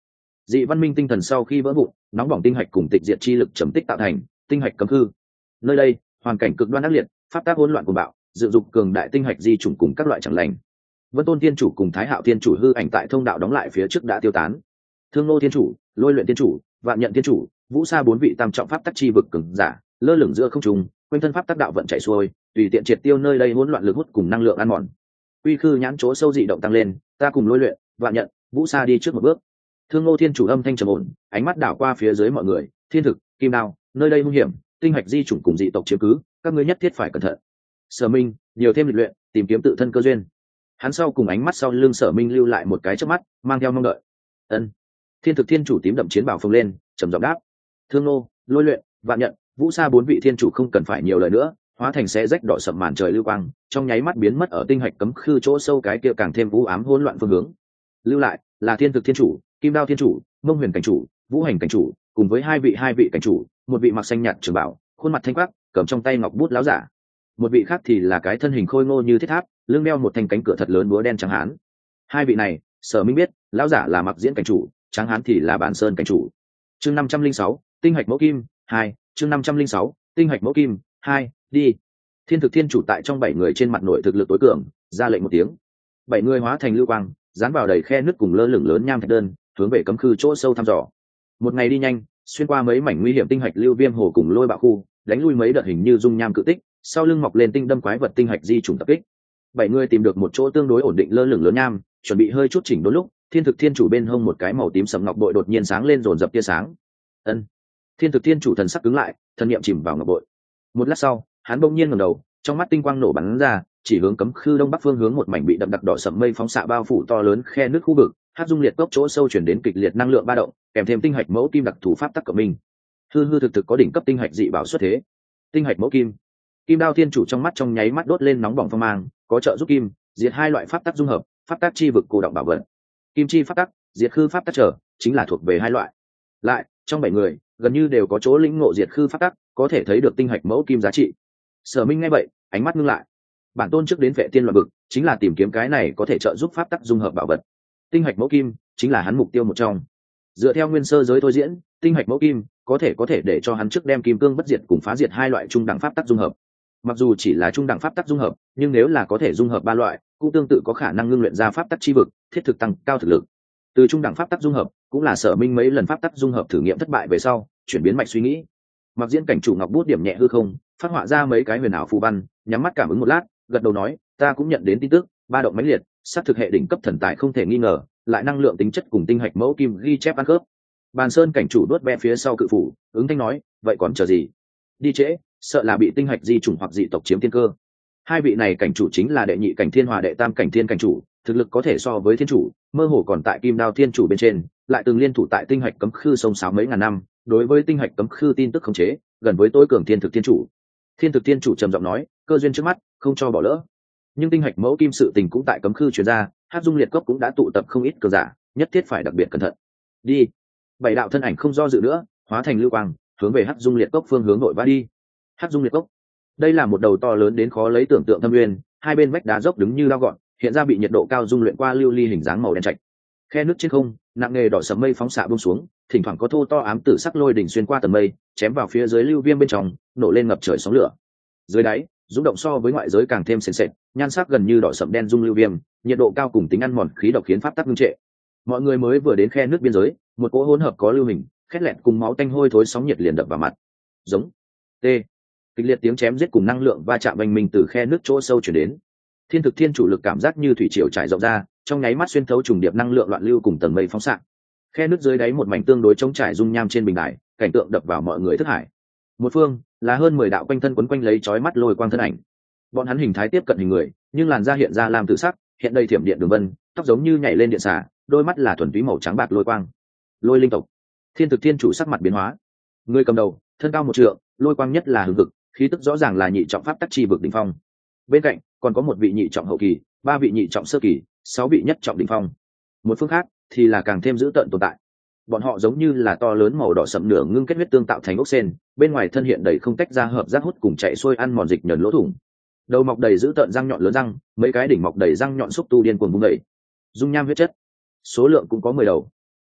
dị văn minh tinh thần sau khi vỡ vụn, nóng bỏng tinh hạch cùng tịch diệt chi lực trầm tích tạo thành tinh hạch cấm hư. Nơi đây hoàn cảnh cực đoan ác liệt, pháp tác hỗn loạn cuồng bạo, dự dục cường đại tinh hạch di chủng cùng các loại chẳng lành. Vân Tôn Thiên Chủ cùng Thái Hạo Thiên Chủ hư ảnh tại thông đạo đóng lại phía trước đã tiêu tán. Thương Nô Thiên Chủ, Lôi Luyện Thiên Chủ, Vạn Nhận Thiên Chủ, Vũ Sa bốn vị tam trọng pháp tắc chi vực cường giả, lơ lửng giữa không trung, quanh thân pháp tắc đạo vận chảy xuôi, tùy tiện triệt tiêu nơi đây hỗn loạn lực hút cùng năng lượng ăn mòn. Uy khư nhãn chỗ sâu dị động tăng lên, ta cùng Lôi Luyện, Vạn Nhận, Vũ Sa đi trước một bước. Thương Nô Thiên Chủ âm thanh trầm ổn, ánh mắt đảo qua phía dưới mọi người, thiên thực, kim đao, nơi đây hung hiểm, tinh hạch di chủng cùng dị tộc chiếm cứ, các ngươi nhất thiết phải cẩn thận. Sở Minh, nhiều thêm lịch luyện, tìm kiếm tự thân cơ duyên. Hắn sau cùng ánh mắt sau lưng Sở Minh lưu lại một cái chớp mắt, mang theo mong đợi. Ân. Thiên thực Thiên Chủ tím đậm chiến bảo phồng lên, trầm giọng đáp. Thương Nô, Lôi Luyện, Vạn Nhận, Vũ Sa bốn vị thiên chủ không cần phải nhiều lời nữa, hóa thành xé rách đỏ sậm màn trời lưu quang, trong nháy mắt biến mất ở tinh hạch cấm khư chỗ sâu cái kia càng thêm u ám hỗn loạn phương hướng. Lưu lại là Thiên thực Thiên Chủ, Kim Đao Thiên Chủ, Mông Huyền cảnh chủ, Vũ Hành cảnh chủ, cùng với hai vị hai vị cảnh chủ, một vị mặc xanh nhạt trường bảo, khuôn mặt thanh quắc, cầm trong tay ngọc bút láo giả. Một vị khác thì là cái thân hình khôi ngô như thiết tháp, lưng đeo một thanh cánh cửa thật lớn búa đen trắng hán. Hai vị này, Sở Minh biết, lão giả là Mặc Diễn cảnh chủ, trắng hán thì là Bản Sơn cảnh chủ. Chương năm trăm linh sáu, tinh hạch mẫu kim, hai, chương năm trăm linh sáu, tinh hạch mẫu kim, hai, đi. Thiên thực Thiên Chủ tại trong bảy người trên mặt nội thực lực tối cường, ra lệnh một tiếng. Bảy người hóa thành lưu quang, dán vào đầy khe nứt cùng lơ lửng lớn nham thạch đơn, hướng về cấm khư chỗ sâu thăm dò. Một ngày đi nhanh, xuyên qua mấy mảnh nguy hiểm tinh hạch lưu viêm hồ cùng lôi bạo khu, đánh lui mấy đợt hình như dung nham cự tích, sau lưng mọc lên tinh đâm quái vật tinh hạch di trùng tập kích. Bảy người tìm được một chỗ tương đối ổn định lơ lửng lớn nham, chuẩn bị hơi chút chỉnh đốn lúc, Thiên thực Thiên Chủ bên hông một cái màu tím sẫm ngọc bội đột nhiên sáng lên dồn dập tia sáng. Ân. Thiên thực Thiên Chủ thần sắc cứng lại, thần niệm chìm vào ngọc bội. Một lát sau, hắn bỗng nhiên ngẩng đầu, trong mắt tinh quang nổ bắn ra, chỉ hướng cấm khư đông bắc phương hướng một mảnh bị đậm đặc đỏ sẫm mây phóng xạ bao phủ to lớn khe nước khu vực, hát dung liệt cốc chỗ sâu chuyển đến kịch liệt năng lượng ba động, kèm thêm tinh hạch mẫu kim đặc thù pháp tắc của mình. Hư hư thực thực có đỉnh cấp tinh hạch dị bảo xuất thế. Tinh hạch mẫu kim. Kim Đao Thiên Chủ trong mắt trong nháy mắt đốt lên nóng bỏng phong mang, có trợ giúp kim, diệt hai loại pháp tắc dung hợp, pháp tắc chi vực cô động bảo vật. Kim chi pháp tắc, diệt khư pháp tắc trở, chính là thuộc về hai loại. Lại, trong bảy người, gần như đều có chỗ lĩnh ngộ diệt khư pháp tắc, có thể thấy được tinh hạch mẫu kim giá trị. Sở Minh nghe vậy, ánh mắt ngưng lại. Bản tôn trước đến Vệ Tiên Loạn vực, chính là tìm kiếm cái này có thể trợ giúp pháp tắc dung hợp bảo vật. Tinh hạch mẫu kim chính là hắn mục tiêu một trong. Dựa theo nguyên sơ giới thôi diễn, tinh hạch mẫu kim có thể có thể để cho hắn trước đem kim cương bất diệt cùng phá diệt hai loại trung đẳng pháp tắc dung hợp. Mặc dù chỉ là trung đẳng pháp tắc dung hợp, nhưng nếu là có thể dung hợp ba loại, cũng tương tự có khả năng ngưng luyện ra pháp tắc chi vực, thiết thực tăng cao thực lực. Từ trung đẳng pháp tắc dung hợp, cũng là Sở Minh mấy lần pháp tắc dung hợp thử nghiệm thất bại về sau, chuyển biến mạch suy nghĩ. Mặc Diễn cảnh chủ ngọc bút điểm nhẹ hư không, phát họa ra mấy cái huyền ảo phù văn, nhắm mắt cảm ứng một lát, gật đầu nói, ta cũng nhận đến tin tức, ba động mãnh liệt, sát thực hệ đỉnh cấp thần tài không thể nghi ngờ, lại năng lượng tính chất cùng tinh hạch mẫu kim ghi chép ăn khớp. Bàn Sơn cảnh chủ đuốt be phía sau cự phủ, ứng thanh nói, vậy còn chờ gì? Đi trễ, sợ là bị tinh hạch di chủng hoặc dị tộc chiếm thiên cơ. Hai vị này cảnh chủ chính là đệ nhị cảnh thiên hòa đệ tam cảnh thiên cảnh chủ, thực lực có thể so với thiên chủ, mơ hồ còn tại Kim Đao Thiên Chủ bên trên, lại từng liên thủ tại tinh hạch cấm khư sông sáo mấy ngàn năm, đối với tinh hạch cấm khư tin tức khống chế, gần với tối cường thiên thực thiên chủ. Thiên thực thiên chủ trầm giọng nói, cơ duyên trước mắt, không cho bỏ lỡ. Nhưng tinh hạch mẫu kim sự tình cũng tại cấm khư truyền ra, hát dung liệt cốc cũng đã tụ tập không ít cường giả, nhất thiết phải đặc biệt cẩn thận. Đi. Bảy đạo thân ảnh không do dự nữa, hóa thành lưu quang, hướng về hát dung liệt cốc phương hướng nội vã đi. Hát dung liệt cốc, đây là một đầu to lớn đến khó lấy tưởng tượng thâm nguyên, hai bên vách đá dốc đứng như lao gọn, hiện ra bị nhiệt độ cao dung luyện qua lưu ly hình dáng màu đen trạch. Khe nước trên không, nặng nghề đỏ sẫm mây phóng xạ buông xuống, thỉnh thoảng có thô to ám tử sắc lôi đỉnh xuyên qua tầng mây, chém vào phía dưới lưu viêm bên trong, nổ lên ngập trời sóng lửa. Dưới đáy, rung động so với ngoại giới càng thêm sền sệt, nhan sắc gần như đỏ sẫm đen dung lưu viêm, nhiệt độ cao cùng tính ăn mòn khí độc khiến pháp tắc ngưng trệ. Mọi người mới vừa đến khe nước biên giới, một cỗ hỗn hợp có lưu hình, khét lẹn cùng máu tanh hôi thối sóng nhiệt liền đập vào mặt. Giống. T. Kịch liệt tiếng chém giết cùng năng lượng va chạm oanh minh từ khe nước chỗ sâu chuyển đến. Thiên thực thiên chủ lực cảm giác như thủy triều trải rộng ra, trong nháy mắt xuyên thấu trùng điệp năng lượng loạn lưu cùng tầng mây phóng xạ. Khe nước dưới đáy một mảnh tương đối trống trải dung nham trên bình đài, cảnh tượng đập vào mọi người thức hải. Một phương là hơn mười đạo quanh thân quấn quanh lấy chói mắt lôi quang thân ảnh. Bọn hắn hình thái tiếp cận hình người, nhưng làn da hiện ra lam tử sắc, hiện đầy thiểm điện đường vân, tóc giống như nhảy lên điện xả, đôi mắt là thuần túy màu trắng bạc lôi quang. Lôi linh tộc. Thiên thực thiên chủ sắc mặt biến hóa. Người cầm đầu, thân cao một trượng, lôi quang nhất là hừng hực, khí tức rõ ràng là nhị trọng pháp tắc chi vực đỉnh phong. Bên cạnh còn có một vị nhị trọng hậu kỳ, ba vị nhị trọng sơ kỳ, sáu vị nhất trọng đỉnh phong. Một phương khác thì là càng thêm dữ tợn tồn tại. Bọn họ giống như là to lớn màu đỏ sẫm nửa ngưng kết huyết tương tạo thành ốc sen, bên ngoài thân hiện đầy không tách ra hợp giác hút cùng chạy xuôi ăn mòn dịch nhờn lỗ thủng. Đầu mọc đầy dữ tợn răng nhọn lớn răng, mấy cái đỉnh mọc đầy răng nhọn xúc tu điên cuồng vung dậy. Dung nham huyết chất, số lượng cũng có mười đầu.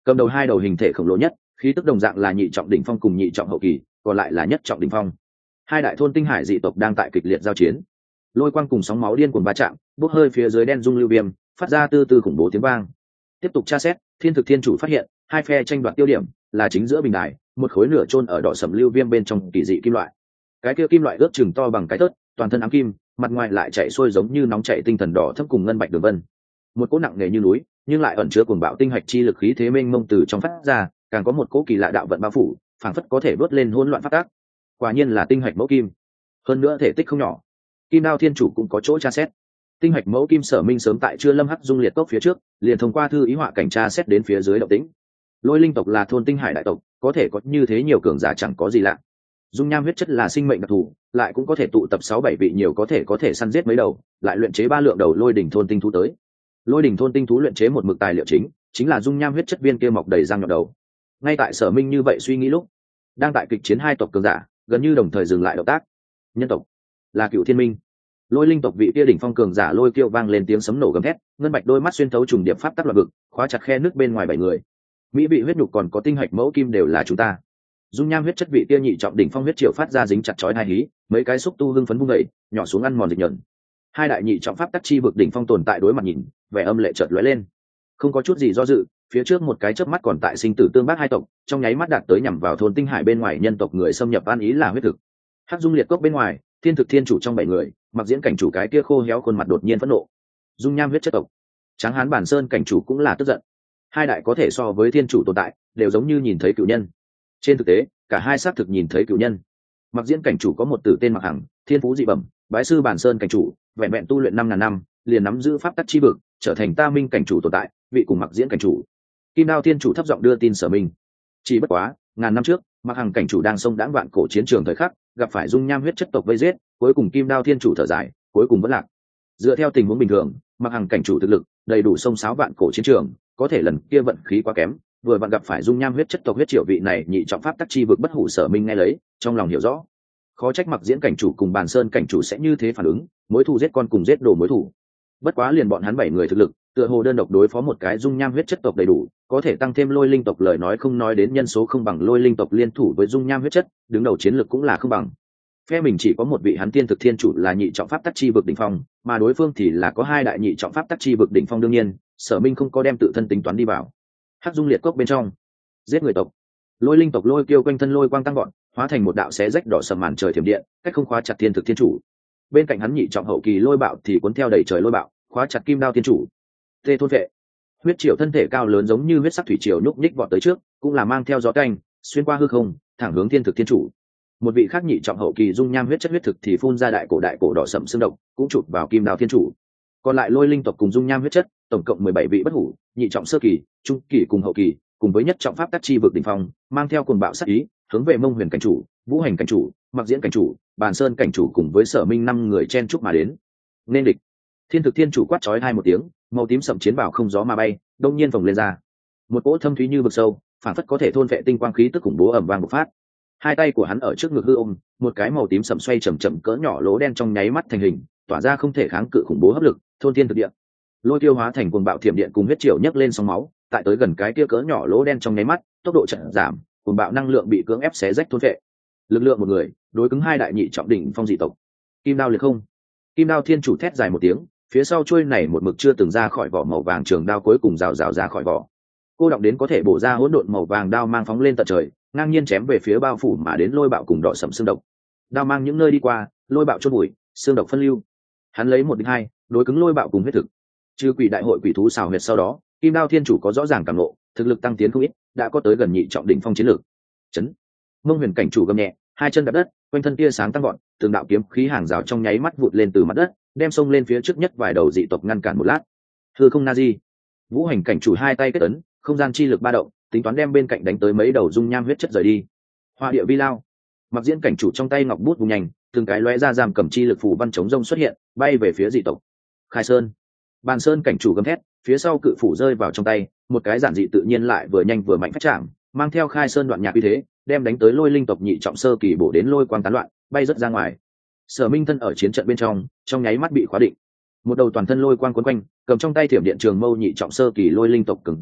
cầm đầu hai đầu hình thể khổng lồ nhất, khí tức đồng dạng là nhị trọng đỉnh phong cùng nhị trọng hậu kỳ, còn lại là nhất trọng đỉnh phong. Hai đại thôn tinh hải dị tộc đang tại kịch liệt giao chiến, lôi quang cùng sóng máu điên cuồng va chạm, bốc hơi phía dưới đen dung lưu viêm, phát ra từ từ khủng bố tiếng vang. Tiếp tục tra xét, thiên thực thiên chủ phát hiện hai phe tranh đoạt tiêu điểm là chính giữa bình đài, một khối nửa chôn ở đỏ sẫm lưu viêm bên trong kỳ dị kim loại. Cái kia kim loại ước chừng to bằng cái tớt, toàn thân ám kim, mặt ngoài lại chạy xuôi giống như nóng chảy tinh thần đỏ thâm cùng ngân bạch đường vân. Một cỗ nặng nề như núi, nhưng lại ẩn chứa cuồng bạo tinh hạch chi lực khí thế mênh mông từ trong phát ra, càng có một cỗ kỳ lạ đạo vận bao phủ, phảng phất có thể vớt lên hỗn loạn phát tác. Quả nhiên là tinh hạch mẫu kim, hơn nữa thể tích không nhỏ. Kim Đao Thiên Chủ cũng có chỗ tra xét. Tinh hạch mẫu kim Sở Minh sớm tại chưa lâm hắc dung liệt cốc phía trước, liền thông qua thư ý họa cảnh tra xét đến phía dưới động tĩnh. Lôi linh tộc là thôn tinh hải đại tộc, có thể có như thế nhiều cường giả chẳng có gì lạ. Dung nham huyết chất là sinh mệnh đặc thù, lại cũng có thể tụ tập sáu bảy vị nhiều có thể có thể săn giết mấy đầu, lại luyện chế ba lượng đầu lôi đỉnh thôn tinh thú tới. Lôi đỉnh thôn tinh thú luyện chế một mực tài liệu chính, chính là dung nham huyết chất viên kia mọc đầy răng nhọn đầu. Ngay tại Sở Minh như vậy suy nghĩ lúc, đang tại kịch chiến hai tộc cường giả, gần như đồng thời dừng lại động tác. Nhân tộc là Cựu Thiên Minh. Lôi linh tộc vị kia đỉnh phong cường giả lôi kêu vang lên tiếng sấm nổ gầm thét, ngân bạch đôi mắt xuyên thấu trùng điệp pháp tắc loạn vực, khóa chặt khe nước bên ngoài bảy người. Mỹ vị huyết nhục còn có tinh hạch mẫu kim đều là chúng ta. Dung nham huyết chất vị kia nhị trọng đỉnh phong huyết triều phát ra dính chặt chói hai hí, mấy cái xúc tu hưng phấn vung dậy, nhỏ xuống ăn mòn dịch nhẫn. Hai đại nhị trọng pháp tắc chi vực đỉnh phong tồn tại đối mặt nhìn, vẻ âm lệ chợt lóe lên. Không có chút gì do dự, phía trước một cái chớp mắt còn tại sinh tử tương bác hai tộc, trong nháy mắt đạt tới nhằm vào thôn tinh hải bên ngoài nhân tộc người xâm nhập an ý là huyết thực. Hắc dung liệt cốc bên ngoài, thiên thực thiên chủ trong bảy người, mặc diễn cảnh chủ cái kia khô héo khuôn mặt đột nhiên phẫn nộ. Dung nham huyết chất tộc, tráng hán bản sơn cảnh chủ cũng là tức giận. Hai đại có thể so với thiên chủ tồn tại, đều giống như nhìn thấy cựu nhân. Trên thực tế, cả hai xác thực nhìn thấy cựu nhân. Mặc diễn cảnh chủ có một tử tên Mặc Hằng, thiên phú dị bẩm, bái sư bản sơn cảnh chủ, vẹn vẹn tu luyện năm ngàn năm, liền nắm giữ pháp tắc chi vực, trở thành ta minh cảnh chủ tồn tại, vị cùng Mặc diễn cảnh chủ. Kim Đao thiên chủ thấp giọng đưa tin Sở Minh. Chỉ bất quá, ngàn năm trước, Mặc Hằng cảnh chủ đang sông đãng vạn cổ chiến trường thời khắc, gặp phải dung nham huyết chất tộc vây giết, cuối cùng Kim Đao thiên chủ thở dài, cuối cùng vẫn lạc. Dựa theo tình huống bình thường, Mặc Hằng cảnh chủ thực lực đầy đủ sông sáo vạn cổ chiến trường, có thể lần kia vận khí quá kém, vừa vặn gặp phải dung nham huyết chất tộc huyết triệu vị này nhị trọng pháp tắc chi vực bất hủ. Sở Minh nghe lấy, trong lòng hiểu rõ, khó trách Mặc diễn cảnh chủ cùng bàn sơn cảnh chủ sẽ như thế phản ứng, mối thù giết con cùng giết đồ mối thù. Bất quá liền bọn hắn bảy người thực lực, tựa hồ đơn độc đối phó một cái dung nham huyết chất tộc đầy đủ, có thể tăng thêm lôi linh tộc lời nói không nói đến nhân số không bằng lôi linh tộc liên thủ với dung nham huyết chất, đứng đầu chiến lực cũng là không bằng. Phe mình chỉ có một vị hắn tiên thực thiên chủ là nhị trọng pháp tắc chi vực đỉnh phong, mà đối phương thì là có hai đại nhị trọng pháp tắc chi vực đỉnh phong. Đương nhiên, Sở Minh không có đem tự thân tính toán đi vào. Hắc dung liệt cốc bên trong, giết người tộc, lôi linh tộc lôi kêu quanh thân lôi quang tăng gọn, hóa thành một đạo xé rách đỏ sầm màn trời thiểm điện, cách không khóa chặt tiên thực thiên chủ. Bên cạnh hắn nhị trọng hậu kỳ lôi bạo thì cuốn theo đầy trời lôi bạo, khóa chặt Kim Đao thiên chủ. Tê thôn vệ, huyết triều thân thể cao lớn giống như huyết sắc thủy triều nhúc nhích vọt tới trước, cũng là mang theo gió canh, xuyên qua hư không, thẳng hướng thiên thực thiên chủ. Một vị khác nhị trọng hậu kỳ dung nham huyết chất huyết thực thì phun ra đại cổ đại cổ đỏ sậm xương độc, cũng chụp vào Kim Đao thiên chủ. Còn lại lôi linh tộc cùng dung nham huyết chất, tổng cộng mười bảy vị bất hủ, nhị trọng sơ kỳ, trung kỳ cùng hậu kỳ, cùng với nhất trọng pháp tắc chi vực đỉnh phong, mang theo cuồng bạo sát ý, hướng về Mông Huyền cảnh chủ, Vũ Hành cảnh chủ, Mặc diễn cảnh chủ, Bàn Sơn cảnh chủ cùng với Sở Minh năm người chen chúc mà đến. Nên địch. Thiên thực thiên chủ quát chói hai một tiếng, màu tím sậm chiến bảo không gió mà bay, đông nhiên vòng lên ra. Một cỗ thâm thúy như vực sâu, phản phất có thể thôn vệ tinh quang khí tức khủng bố ầm vang bộc phát. Hai tay của hắn ở trước ngực hư ôm, một cái màu tím sậm xoay chậm chậm cỡ nhỏ lỗ đen trong nháy mắt thành hình, tỏa ra không thể kháng cự khủng bố hấp lực, thôn thiên thực địa. Lôi tiêu hóa thành cuồng bạo thiểm điện cùng huyết triều nhấc lên sóng máu, tại tới gần cái kia cỡ nhỏ lỗ đen trong nháy mắt, tốc độ chậm giảm, cuồng bạo năng lượng bị cưỡng ép xé rách thôn vệ. Lực lượng một người, đối cứng hai đại nhị trọng đỉnh phong dị tộc. Kim Đao liệt không. Kim Đao thiên chủ thét dài một tiếng, phía sau chuôi này một mực chưa từng ra khỏi vỏ màu vàng trường đao cuối cùng rào rào ra khỏi vỏ. Cô động đến có thể bổ ra hỗn độn màu vàng đao mang phóng lên tận trời, ngang nhiên chém về phía bao phủ mà đến lôi bạo cùng đỏ sẫm xương độc. Đao mang những nơi đi qua, lôi bạo chôn bụi, xương độc phân lưu. Hắn lấy một địch hai, đối cứng lôi bạo cùng huyết thực. Trừ quỷ đại hội quỷ thú xào huyệt sau đó, Kim Đao thiên chủ có rõ ràng cảm ngộ, thực lực tăng tiến không ít, đã có tới gần nhị trọng đỉnh phong chiến lược. Chấn. Mông Huyền cảnh chủ gầm nhẹ, hai chân đạp đất, quanh thân tia sáng tăng gọn, từng đạo kiếm khí hàng rào trong nháy mắt vụt lên từ mặt đất, đem xông lên phía trước nhất vài đầu dị tộc ngăn cản một lát. Hư không Nazi. Vũ Hành cảnh chủ hai tay kết ấn, không gian chi lực ba động, tính toán đem bên cạnh đánh tới mấy đầu dung nham huyết chất rời đi. Hoa địa vi lao. Mặc diễn cảnh chủ trong tay ngọc bút vùng nhanh, từng cái lóe ra giam cầm chi lực phù văn chống rông xuất hiện, bay về phía dị tộc. Khai Sơn. Bàn Sơn cảnh chủ gầm thét, phía sau cự phủ rơi vào trong tay, một cái giản dị tự nhiên lại vừa nhanh vừa mạnh phát chạm, mang theo Khai Sơn đoạn nhạc uy thế, đem đánh tới lôi linh tộc nhị trọng sơ kỳ bổ đến lôi quang tán loạn, bay rất ra ngoài. Sở Minh thân ở chiến trận bên trong, trong nháy mắt bị khóa định. Một đầu toàn thân lôi quang quấn quanh, cầm trong tay thiểm điện trường mâu nhị trọng sơ kỳ lôi linh tộc cường giả,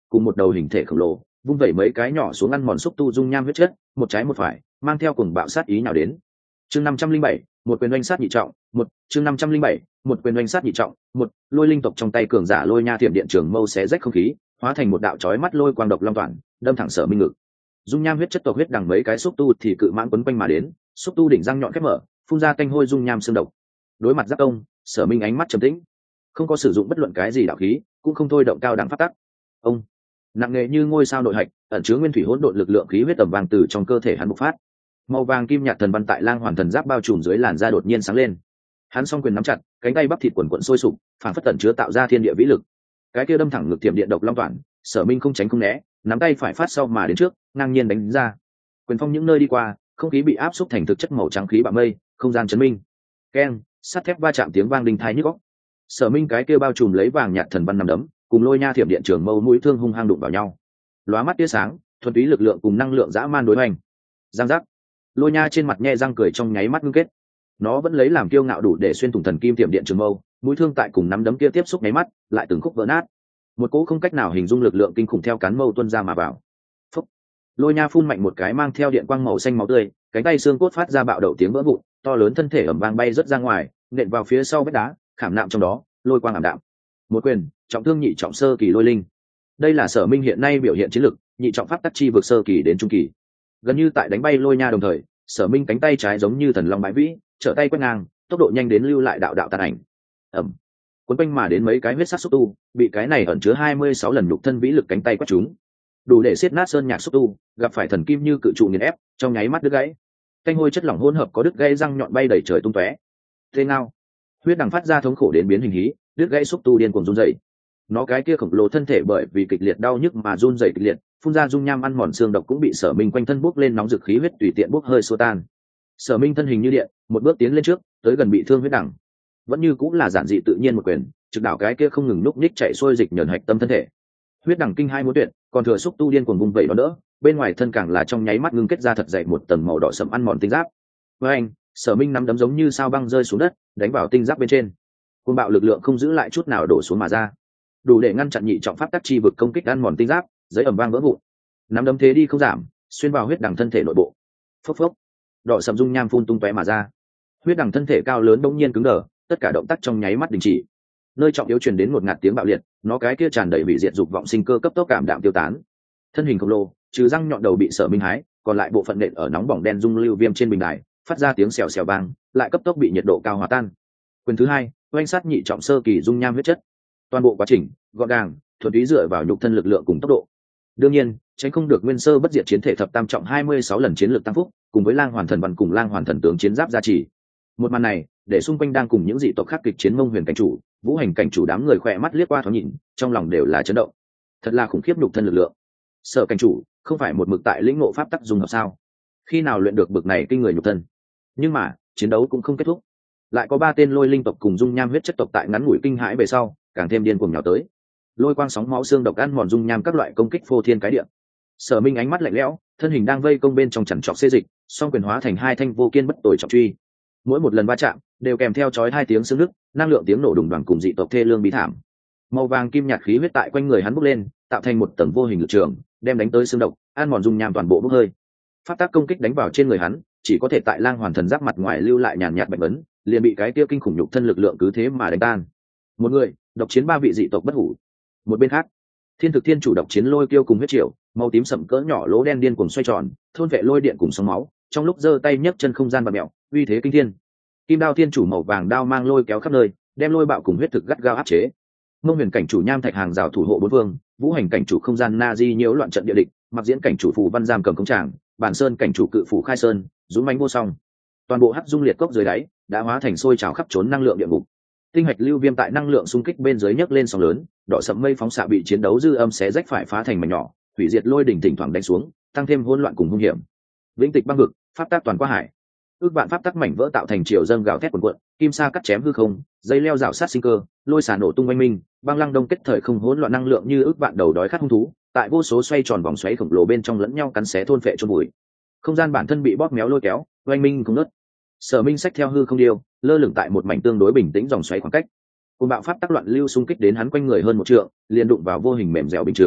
cùng một đầu hình thể khổng lồ vung vẩy mấy cái nhỏ xuống ăn mòn xúc tu dung nham huyết chất, một trái một phải mang theo cùng bạo sát ý nào đến. Chương năm trăm linh bảy, một quyền oanh sát nhị trọng, một, chương năm trăm linh bảy, một quyền oanh sát nhị trọng, một, lôi linh tộc trong tay cường giả lôi nha thiểm điện trường mâu xé rách không khí, hóa thành một đạo chói mắt lôi quang độc long toàn, đâm thẳng Sở Minh ngực. Dung nham huyết chất tộc huyết đằng mấy cái xúc tu thì cự mãn quấn quanh mà đến, xúc tu đỉnh răng nhọn khép mở, phun ra canh hôi dung nham xương độc. Đối mặt giáp công, Sở Minh ánh mắt trầm tĩnh, không có sử dụng bất luận cái gì đạo khí, cũng không thôi động cao đẳng pháp tắc. Ông nặng nề như ngôi sao nội hạch, ẩn chứa nguyên thủy hỗn độn lực lượng khí huyết tầm vàng từ trong cơ thể hắn bộc phát. Màu vàng kim nhạt thần văn tại lang hoàn thần giáp bao trùm dưới làn da đột nhiên sáng lên. Hắn song quyền nắm chặt, cánh tay bắp thịt quần quần sôi sục, phản phất tẩn chứa tạo ra thiên địa vĩ lực. Cái kia đâm thẳng ngực tiềm điện độc long toàn, Sở Minh không tránh không né, nắm tay phải phát sau mà đến trước, ngang nhiên đánh ra. Quyền phong những nơi đi qua, không khí bị áp xúc thành thực chất màu trắng khí bạo mây, không gian chấn minh. Keng, sắt thép va chạm tiếng vang đinh tai nhức óc. Sở Minh cái kia bao trùm lấy vàng nhạt thần văn nằm đấm, cùng lôi nha thiểm điện trường mâu mũi thương hung hăng đụng vào nhau. Lóa mắt tia sáng, thuần túy lực lượng cùng năng lượng dã man đối hoành. Giang giác. Lôi nha trên mặt nhe răng cười trong nháy mắt ngưng kết. Nó vẫn lấy làm kiêu ngạo đủ để xuyên thủng thần kim tiệm điện trường mâu, mũi thương tại cùng nắm đấm kia tiếp xúc nháy mắt, lại từng khúc vỡ nát. Một cỗ không cách nào hình dung lực lượng kinh khủng theo cán mâu tuôn ra mà vào. Phúc. Lôi nha phun mạnh một cái mang theo điện quang màu xanh máu tươi, cánh tay xương cốt phát ra bạo đậu tiếng vỡ vụn, to lớn thân thể ầm vang bay rất ra ngoài, nện vào phía sau vách đá, khảm nạm trong đó, lôi quang ảm đạm. Một quyền, trọng thương nhị trọng sơ kỳ lôi linh. Đây là Sở Minh hiện nay biểu hiện chiến lực, nhị trọng pháp tắc chi vượt sơ kỳ đến trung kỳ. Gần như tại đánh bay lôi nha đồng thời, Sở Minh cánh tay trái giống như thần long bãi vĩ, trở tay quét ngang, tốc độ nhanh đến lưu lại đạo đạo tàn ảnh. Ầm. Cuốn quanh mà đến mấy cái huyết sắc xúc tu, bị cái này ẩn chứa hai mươi sáu lần nhục thân vĩ lực cánh tay quét trúng. Đủ để xiết nát sơn nhạc xúc tu, gặp phải thần kim như cự trụ nghiền ép, trong nháy mắt đứt gãy. Canh hôi chất lỏng hỗn hợp có đứt gãy răng nhọn bay đầy trời tung tóe. Thế nào? Huyết đằng phát ra thống khổ đến biến hình hí, đứt gãy xúc tu điên cuồng run rẩy. Nó cái kia khổng lồ thân thể bởi vì kịch liệt đau nhức mà run rẩy kịch liệt, phun ra dung nham ăn mòn xương độc cũng bị Sở Minh quanh thân bốc lên nóng rực khí huyết tùy tiện bốc hơi xua tan. Sở Minh thân hình như điện, một bước tiến lên trước, tới gần bị thương huyết đằng. Vẫn như cũng là giản dị tự nhiên một quyền, trực đảo cái kia không ngừng núp ních chạy xuôi dịch nhờn hạch tâm thân thể. Huyết đằng kinh hai muốn tuyệt, còn thừa xúc tu điên cuồng vung vẩy đó đỡ, bên ngoài thân càng là trong nháy mắt ngưng kết ra thật dày một tầng màu đỏ sẫm ăn mòn tinh giáp. Với anh, Sở Minh nắm đấm giống như sao băng rơi xuống đất, đánh vào tinh giáp bên trên. Cơn bạo lực lượng không giữ lại chút nào đổ xuống mà ra, đủ để ngăn chặn nhị trọng pháp tắc chi vực công kích ăn mòn tinh giáp, giấy ẩm vang vỡ vụn. Nắm đấm thế đi không giảm, xuyên vào huyết đằng thân thể nội bộ. Phốc phốc, đỏ sẫm dung nham phun tung tóe mà ra. Huyết đằng thân thể cao lớn bỗng nhiên cứng đờ, tất cả động tác trong nháy mắt đình chỉ. Nơi trọng yếu truyền đến một ngạt tiếng bạo liệt, nó cái kia tràn đầy bị diệt dục vọng sinh cơ cấp tốc cảm đạm tiêu tán. Thân hình khổng lồ, trừ răng nhọn đầu bị Sở Minh hái, còn lại bộ phận nện ở nóng bỏng đen dung lưu viêm trên bình đài, phát ra tiếng xèo xèo vang, lại cấp tốc bị nhiệt độ cao hòa tan. Quyền thứ hai, oanh sát nhị trọng sơ kỳ dung nham huyết chất. Toàn bộ quá trình gọn gàng, thuần túy dựa vào nhục thân lực lượng cùng tốc độ. Đương nhiên, tránh không được nguyên sơ bất diệt chiến thể thập tam trọng hai mươi sáu lần chiến lược tăng phúc, cùng với lang hoàn thần văn cùng lang hoàn thần tướng chiến giáp gia trì. Một màn này, để xung quanh đang cùng những dị tộc khác kịch chiến mông huyền cảnh chủ, vũ hành cảnh chủ đám người khỏe mắt liếc qua thoáng nhìn, trong lòng đều là chấn động. Thật là khủng khiếp nhục thân lực lượng. Sở cảnh chủ, không phải một mực tại lĩnh ngộ pháp tắc dùng hợp sao? Khi nào luyện được bực này kinh người nhục thân? Nhưng mà, chiến đấu cũng không kết thúc. Lại có ba tên lôi linh tộc cùng dung nham huyết chất tộc tại ngắn ngủi kinh hãi về sau, càng thêm điên cuồng nhào tới. Lôi quang sóng máu xương độc ăn mòn dung nham các loại công kích phô thiên cái địa. Sở Minh ánh mắt lạnh lẽo, thân hình đang vây công bên trong chằn trọc xê dịch, song quyền hóa thành hai thanh vô kiên bất tồi trọng truy. Mỗi một lần va chạm, đều kèm theo chói hai tiếng xương nứt, năng lượng tiếng nổ đùng đoàng cùng dị tộc thê lương bi thảm. Màu vàng kim nhạt khí huyết tại quanh người hắn bốc lên, tạo thành một tầng vô hình lực trường, đem đánh tới xương độc, ăn mòn dung nham toàn bộ bốc hơi. Pháp tác công kích đánh vào trên người hắn, chỉ có thể tại lang hoàn thần giáp mặt ngoài lưu lại nhàn nhạt bệnh ấn, liền bị cái kia kinh khủng nhục thân lực lượng cứ thế mà đánh tan. Một người độc chiến ba vị dị tộc bất hủ. Một bên khác, thiên thực thiên chủ độc chiến lôi kiêu cùng huyết triều, màu tím sậm cỡ nhỏ lỗ đen điên cuồng xoay tròn, thôn vệ lôi điện cùng sóng máu, trong lúc giơ tay nhấc chân không gian bạt mèo, uy thế kinh thiên. Kim đao thiên chủ màu vàng đao mang lôi kéo khắp nơi, đem lôi bạo cùng huyết thực gắt gao áp chế. Mông huyền cảnh chủ nham thạch hàng rào thủ hộ bốn phương, vũ hành cảnh chủ không gian na di nhiễu loạn trận địa địch, mặc diễn cảnh chủ phù văn giam cầm công tràng, bản sơn cảnh chủ cự phủ khai sơn, dũng mãnh vô song. Toàn bộ hắc dung liệt cốc dưới đáy đã hóa thành sôi trào khắp trốn năng lượng địa ngục. Tinh hạch lưu viêm tại năng lượng xung kích bên dưới nhấc lên sóng lớn, đỏ sẫm mây phóng xạ bị chiến đấu dư âm xé rách phải phá thành mảnh nhỏ, hủy diệt lôi đỉnh thỉnh thoảng đánh xuống, tăng thêm hỗn loạn cùng hung hiểm. Vĩnh tịch băng vực, pháp tác toàn qua hải. Ước vạn pháp tắc mảnh vỡ tạo thành triều dâng gào thét cuồn cuộn, kim sa cắt chém hư không, dây leo rào sát sinh cơ, lôi xả nổ tung oanh minh, băng lăng đông kết thời không hỗn loạn năng lượng như ước vạn đầu đói khát hung thú, tại vô số xoay tròn vòng xoáy khổng lồ bên trong lẫn nhau cắn xé thôn phệ chôn bụi. Không gian bản thân bị bóp méo lôi kéo, oanh minh không nứt. Sở Minh xách theo hư không điêu, lơ lửng tại một mảnh tương đối bình tĩnh dòng xoáy khoảng cách. Cơn bạo pháp tắc loạn lưu xung kích đến hắn quanh người hơn một trượng, liền đụng vào vô hình mềm dẻo bình chướng,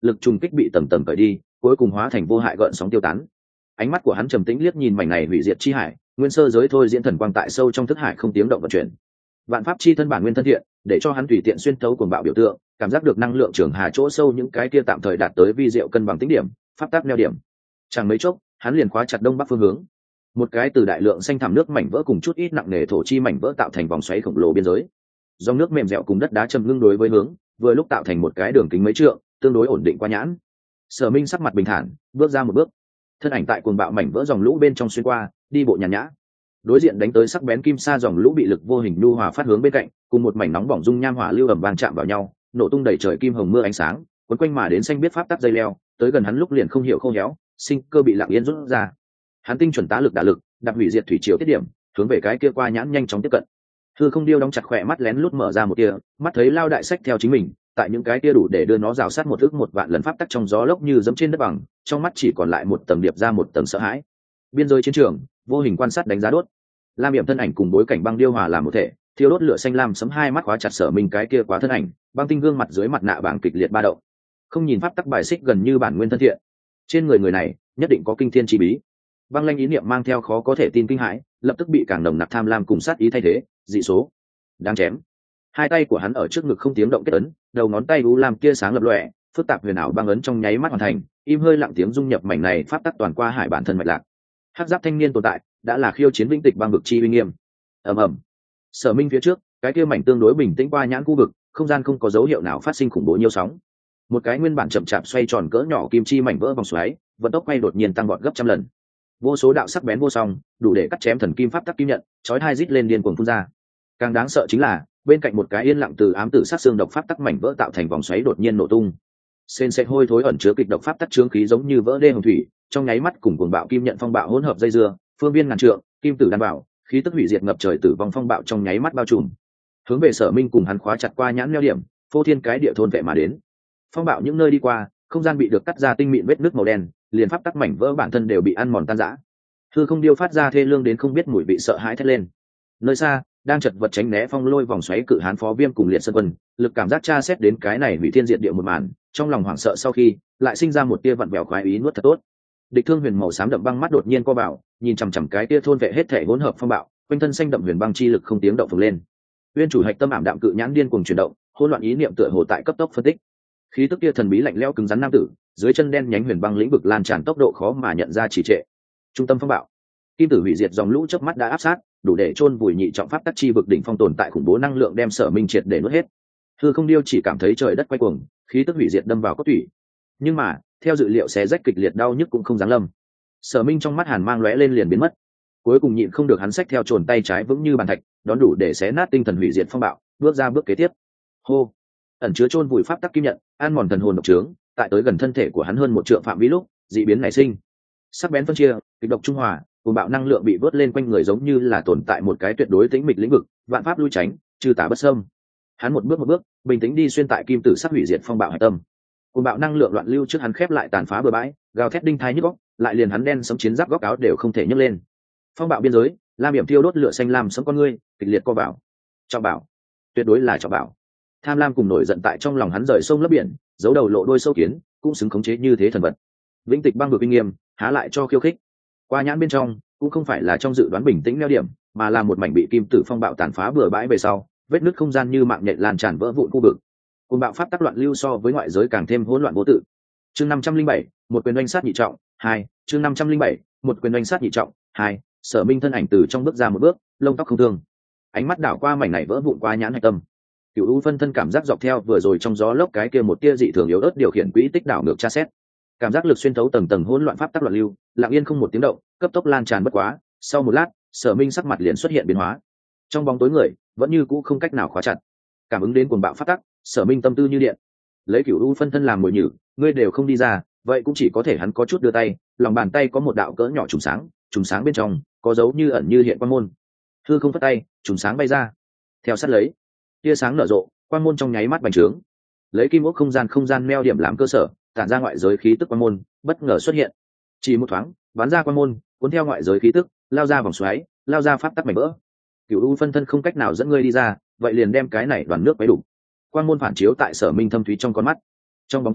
lực trùng kích bị tầng tầng cởi đi, cuối cùng hóa thành vô hại gợn sóng tiêu tán. Ánh mắt của hắn trầm tĩnh liếc nhìn mảnh này hủy diệt chi hải, nguyên sơ giới thôi diễn thần quang tại sâu trong thức hải không tiếng động vận chuyển. Vạn pháp chi thân bản nguyên thân thiện, để cho hắn tùy tiện xuyên thấu cuồng bạo biểu tượng, cảm giác được năng lượng trường hà chỗ sâu những cái kia tạm thời đạt tới vi diệu cân bằng tính điểm, pháp tắc neo điểm. Chẳng mấy chốc, hắn liền khóa chặt đông bắc phương hướng. Một cái từ đại lượng xanh thẳm nước mảnh vỡ cùng chút ít nặng nề thổ chi mảnh vỡ tạo thành vòng xoáy khổng lồ biên giới. Dòng nước mềm dẻo cùng đất đá châm ngưng đối với hướng, vừa lúc tạo thành một cái đường kính mấy trượng, tương đối ổn định qua nhãn. Sở Minh sắc mặt bình thản, bước ra một bước, thân ảnh tại cuồng bạo mảnh vỡ dòng lũ bên trong xuyên qua, đi bộ nhàn nhã. Đối diện đánh tới sắc bén kim sa dòng lũ bị lực vô hình nhu hòa phát hướng bên cạnh, cùng một mảnh nóng bỏng dung nham hỏa lưu ầm vang chạm vào nhau, nổ tung đầy trời kim hồng mưa ánh sáng, cuốn quanh mà đến xanh biết pháp tắc dây leo, tới gần hắn lúc liền không hiểu khô héo, sinh cơ bị lặng yên rút ra. Hắn tinh chuẩn tá lực đả lực, đạp hủy diệt thủy triều tiết điểm, hướng về cái kia qua nhãn nhanh chóng tiếp cận. Hư Không Điêu đóng chặt khỏe mắt lén lút mở ra một tia, mắt thấy lao đại sách theo chính mình, tại những cái tia đủ để đưa nó rào sát một ước một vạn lần pháp tắc trong gió lốc như dẫm trên đất bằng, trong mắt chỉ còn lại một tầng điệp ra một tầng sợ hãi. Biên giới chiến trường, vô hình quan sát đánh giá đốt. Lam Yểm thân ảnh cùng bối cảnh băng điêu hòa làm một thể, thiêu đốt lửa xanh lam sấm hai mắt khóa chặt Sở Minh cái kia quá thân ảnh, băng tinh gương mặt dưới mặt nạ bảng kịch liệt ba động. Không nhìn pháp tắc bài xích gần như bản nguyên thân thiện. Trên người người này, nhất định có kinh thiên chi bí. Băng lanh ý niệm mang theo khó có thể tin kinh hãi, lập tức bị càng nồng nặc tham lam cùng sát ý thay thế, dị số. Đáng chém. Hai tay của hắn ở trước ngực không tiếng động kết ấn, đầu ngón tay u lam kia sáng lập lòe, phức tạp huyền ảo băng ấn trong nháy mắt hoàn thành, im hơi lặng tiếng dung nhập mảnh này pháp tắc toàn qua hải bản thân mạch lạc. Hắc giáp thanh niên tồn tại, đã là khiêu chiến vĩnh tịch băng vực chi uy nghiêm. Ầm ầm. Sở Minh phía trước, cái kia mảnh tương đối bình tĩnh qua nhãn khu vực, không gian không có dấu hiệu nào phát sinh khủng bố nhiều sóng. Một cái nguyên bản chậm chạp xoay tròn cỡ nhỏ kim chi mảnh vỡ vòng xoáy, vận tốc quay đột nhiên tăng vọt gấp trăm lần. Vô số đạo sắc bén vô song, đủ để cắt chém thần kim pháp tắc kim nhận, chói hai rít lên điên cuồng phun ra. Càng đáng sợ chính là, bên cạnh một cái yên lặng từ ám tử sát xương độc pháp tắc mảnh vỡ tạo thành vòng xoáy đột nhiên nổ tung. Sên sệt hôi thối ẩn chứa kịch độc pháp tắc chướng khí giống như vỡ đê hồng thủy, trong nháy mắt cùng cuồng bạo kim nhận phong bạo hỗn hợp dây dưa, phương viên ngàn trượng, kim tử đan bảo, khí tức hủy diệt ngập trời tử vong phong bạo trong nháy mắt bao trùm. Hướng về Sở Minh cùng hắn khóa chặt qua nhãn neo điểm, phô thiên cái địa thôn vệ mà đến. Phong bạo những nơi đi qua, không gian bị được cắt ra tinh mịn vết nước màu đen, liền pháp tắc mảnh vỡ bản thân đều bị ăn mòn tan rã. Hư Không Điêu phát ra thê lương đến không biết mùi vị sợ hãi thét lên. Nơi xa, đang chật vật tránh né phong lôi vòng xoáy cự hán phó viêm cùng liệt sơn quân, lực cảm giác tra xét đến cái này hủy thiên diệt địa một màn, trong lòng hoảng sợ sau khi, lại sinh ra một tia vặn vẹo khoái ý nuốt thật tốt. Địch Thương Huyền màu xám đậm băng mắt đột nhiên co vào, nhìn chằm chằm cái tia thôn vệ hết thể hỗn hợp phong bạo, quanh thân xanh đậm huyền băng chi lực không tiếng động phồng lên. Uyên chủ hạch tâm ảm đạm cự nhãn điên cuồng chuyển động, hỗn loạn ý niệm tựa hồ tại cấp tốc phân tích. Khí tức kia thần bí lạnh lẽo cứng rắn nam tử, dưới chân đen nhánh huyền băng lĩnh vực lan tràn tốc độ khó mà nhận ra chỉ trệ. Trung tâm phong bạo, kim tử hủy diệt dòng lũ chớp mắt đã áp sát, đủ để chôn vùi nhị trọng pháp tắc chi vực đỉnh phong tồn tại khủng bố năng lượng đem Sở Minh triệt để nuốt hết. Hư Không Điêu chỉ cảm thấy trời đất quay cuồng, khí tức hủy diệt đâm vào cốt tủy. Nhưng mà, theo dự liệu xé rách kịch liệt đau nhức cũng không giáng lâm. Sở Minh trong mắt hàn mang lóe lên liền biến mất. Cuối cùng nhịn không được hắn xách theo chồn tay trái vững như bàn thạch, đón đủ để xé nát tinh thần hủy diệt phong bạo, bước ra bước kế tiếp. Hô, ẩn chứa chôn vùi pháp tắc kim nhận, an mòn thần hồn độc trướng, tại tới gần thân thể của hắn hơn một trượng phạm vi lúc, dị biến nảy sinh. Sắc bén phân chia, kịch độc trung hòa, cuồng bạo năng lượng bị vớt lên quanh người giống như là tồn tại một cái tuyệt đối tĩnh mịch lĩnh vực, vạn pháp lui tránh, trừ tà bất xâm. Hắn một bước một bước, bình tĩnh đi xuyên tại kim tử sắc hủy diệt phong bạo hải tâm. Cuồng bạo năng lượng loạn lưu trước hắn khép lại tàn phá bừa bãi, gào thét đinh thái nhức óc, lại liền hắn đen sống chiến giáp góc áo đều không thể nhấc lên. Phong bạo biên giới, lam yểm thiêu đốt lửa xanh lam sống con ngươi, kịch liệt co bảo. Trọng bảo, tuyệt đối là trọng bảo. Tham lam cùng nổi giận tại trong lòng hắn rời sông lấp biển, giấu đầu lộ đôi sâu kiến, cũng xứng khống chế như thế thần vật. Vĩnh tịch băng vực kinh nghiêm, há lại cho khiêu khích. Qua nhãn bên trong, cũng không phải là trong dự đoán bình tĩnh neo điểm, mà là một mảnh bị kim tử phong bạo tàn phá bừa bãi về sau, vết nứt không gian như mạng nhện lan tràn vỡ vụn khu vực. Cuồng bạo pháp tắc loạn lưu so với ngoại giới càng thêm hỗn loạn vô tự. Chương năm trăm linh bảy, một quyền oanh sát nhị trọng, hai, chương năm trăm linh bảy, một quyền oanh sát nhị trọng, hai. Sở Minh thân ảnh từ trong bước ra một bước, lông tóc không thương. Ánh mắt đảo qua mảnh này vỡ vụn qua nhãn hạch tâm. Cửu U phân thân cảm giác dọc theo vừa rồi trong gió lốc cái kia một tia dị thường yếu ớt điều khiển quỹ tích đảo ngược tra xét. Cảm giác lực xuyên thấu tầng tầng hỗn loạn pháp tắc loạn lưu, lặng yên không một tiếng động, cấp tốc lan tràn bất quá, sau một lát, Sở Minh sắc mặt liền xuất hiện biến hóa. Trong bóng tối người, vẫn như cũ không cách nào khóa chặt. Cảm ứng đến cuồng bạo pháp tắc, Sở Minh tâm tư như điện. Lấy Cửu U phân thân làm mồi nhử, ngươi đều không đi ra, vậy cũng chỉ có thể hắn có chút đưa tay, lòng bàn tay có một đạo cỡ nhỏ trùng sáng, trùng sáng bên trong có dấu như ẩn như hiện quan môn. Hư không phất tay, trùng sáng bay ra. Theo sát lấy, tia sáng nở rộ, quan môn trong nháy mắt bành trướng. Lấy kim ốc không gian không gian neo điểm làm cơ sở, tản ra ngoại giới khí tức quan môn, bất ngờ xuất hiện. Chỉ một thoáng, bắn ra quan môn, cuốn theo ngoại giới khí tức, lao ra vòng xoáy, lao ra pháp tắc mảnh vỡ. Cửu U phân thân không cách nào dẫn ngươi đi ra, vậy liền đem cái này đoàn nước quấy đủ. Quan môn phản chiếu tại Sở Minh thâm thúy trong con mắt. Trong bóng tối,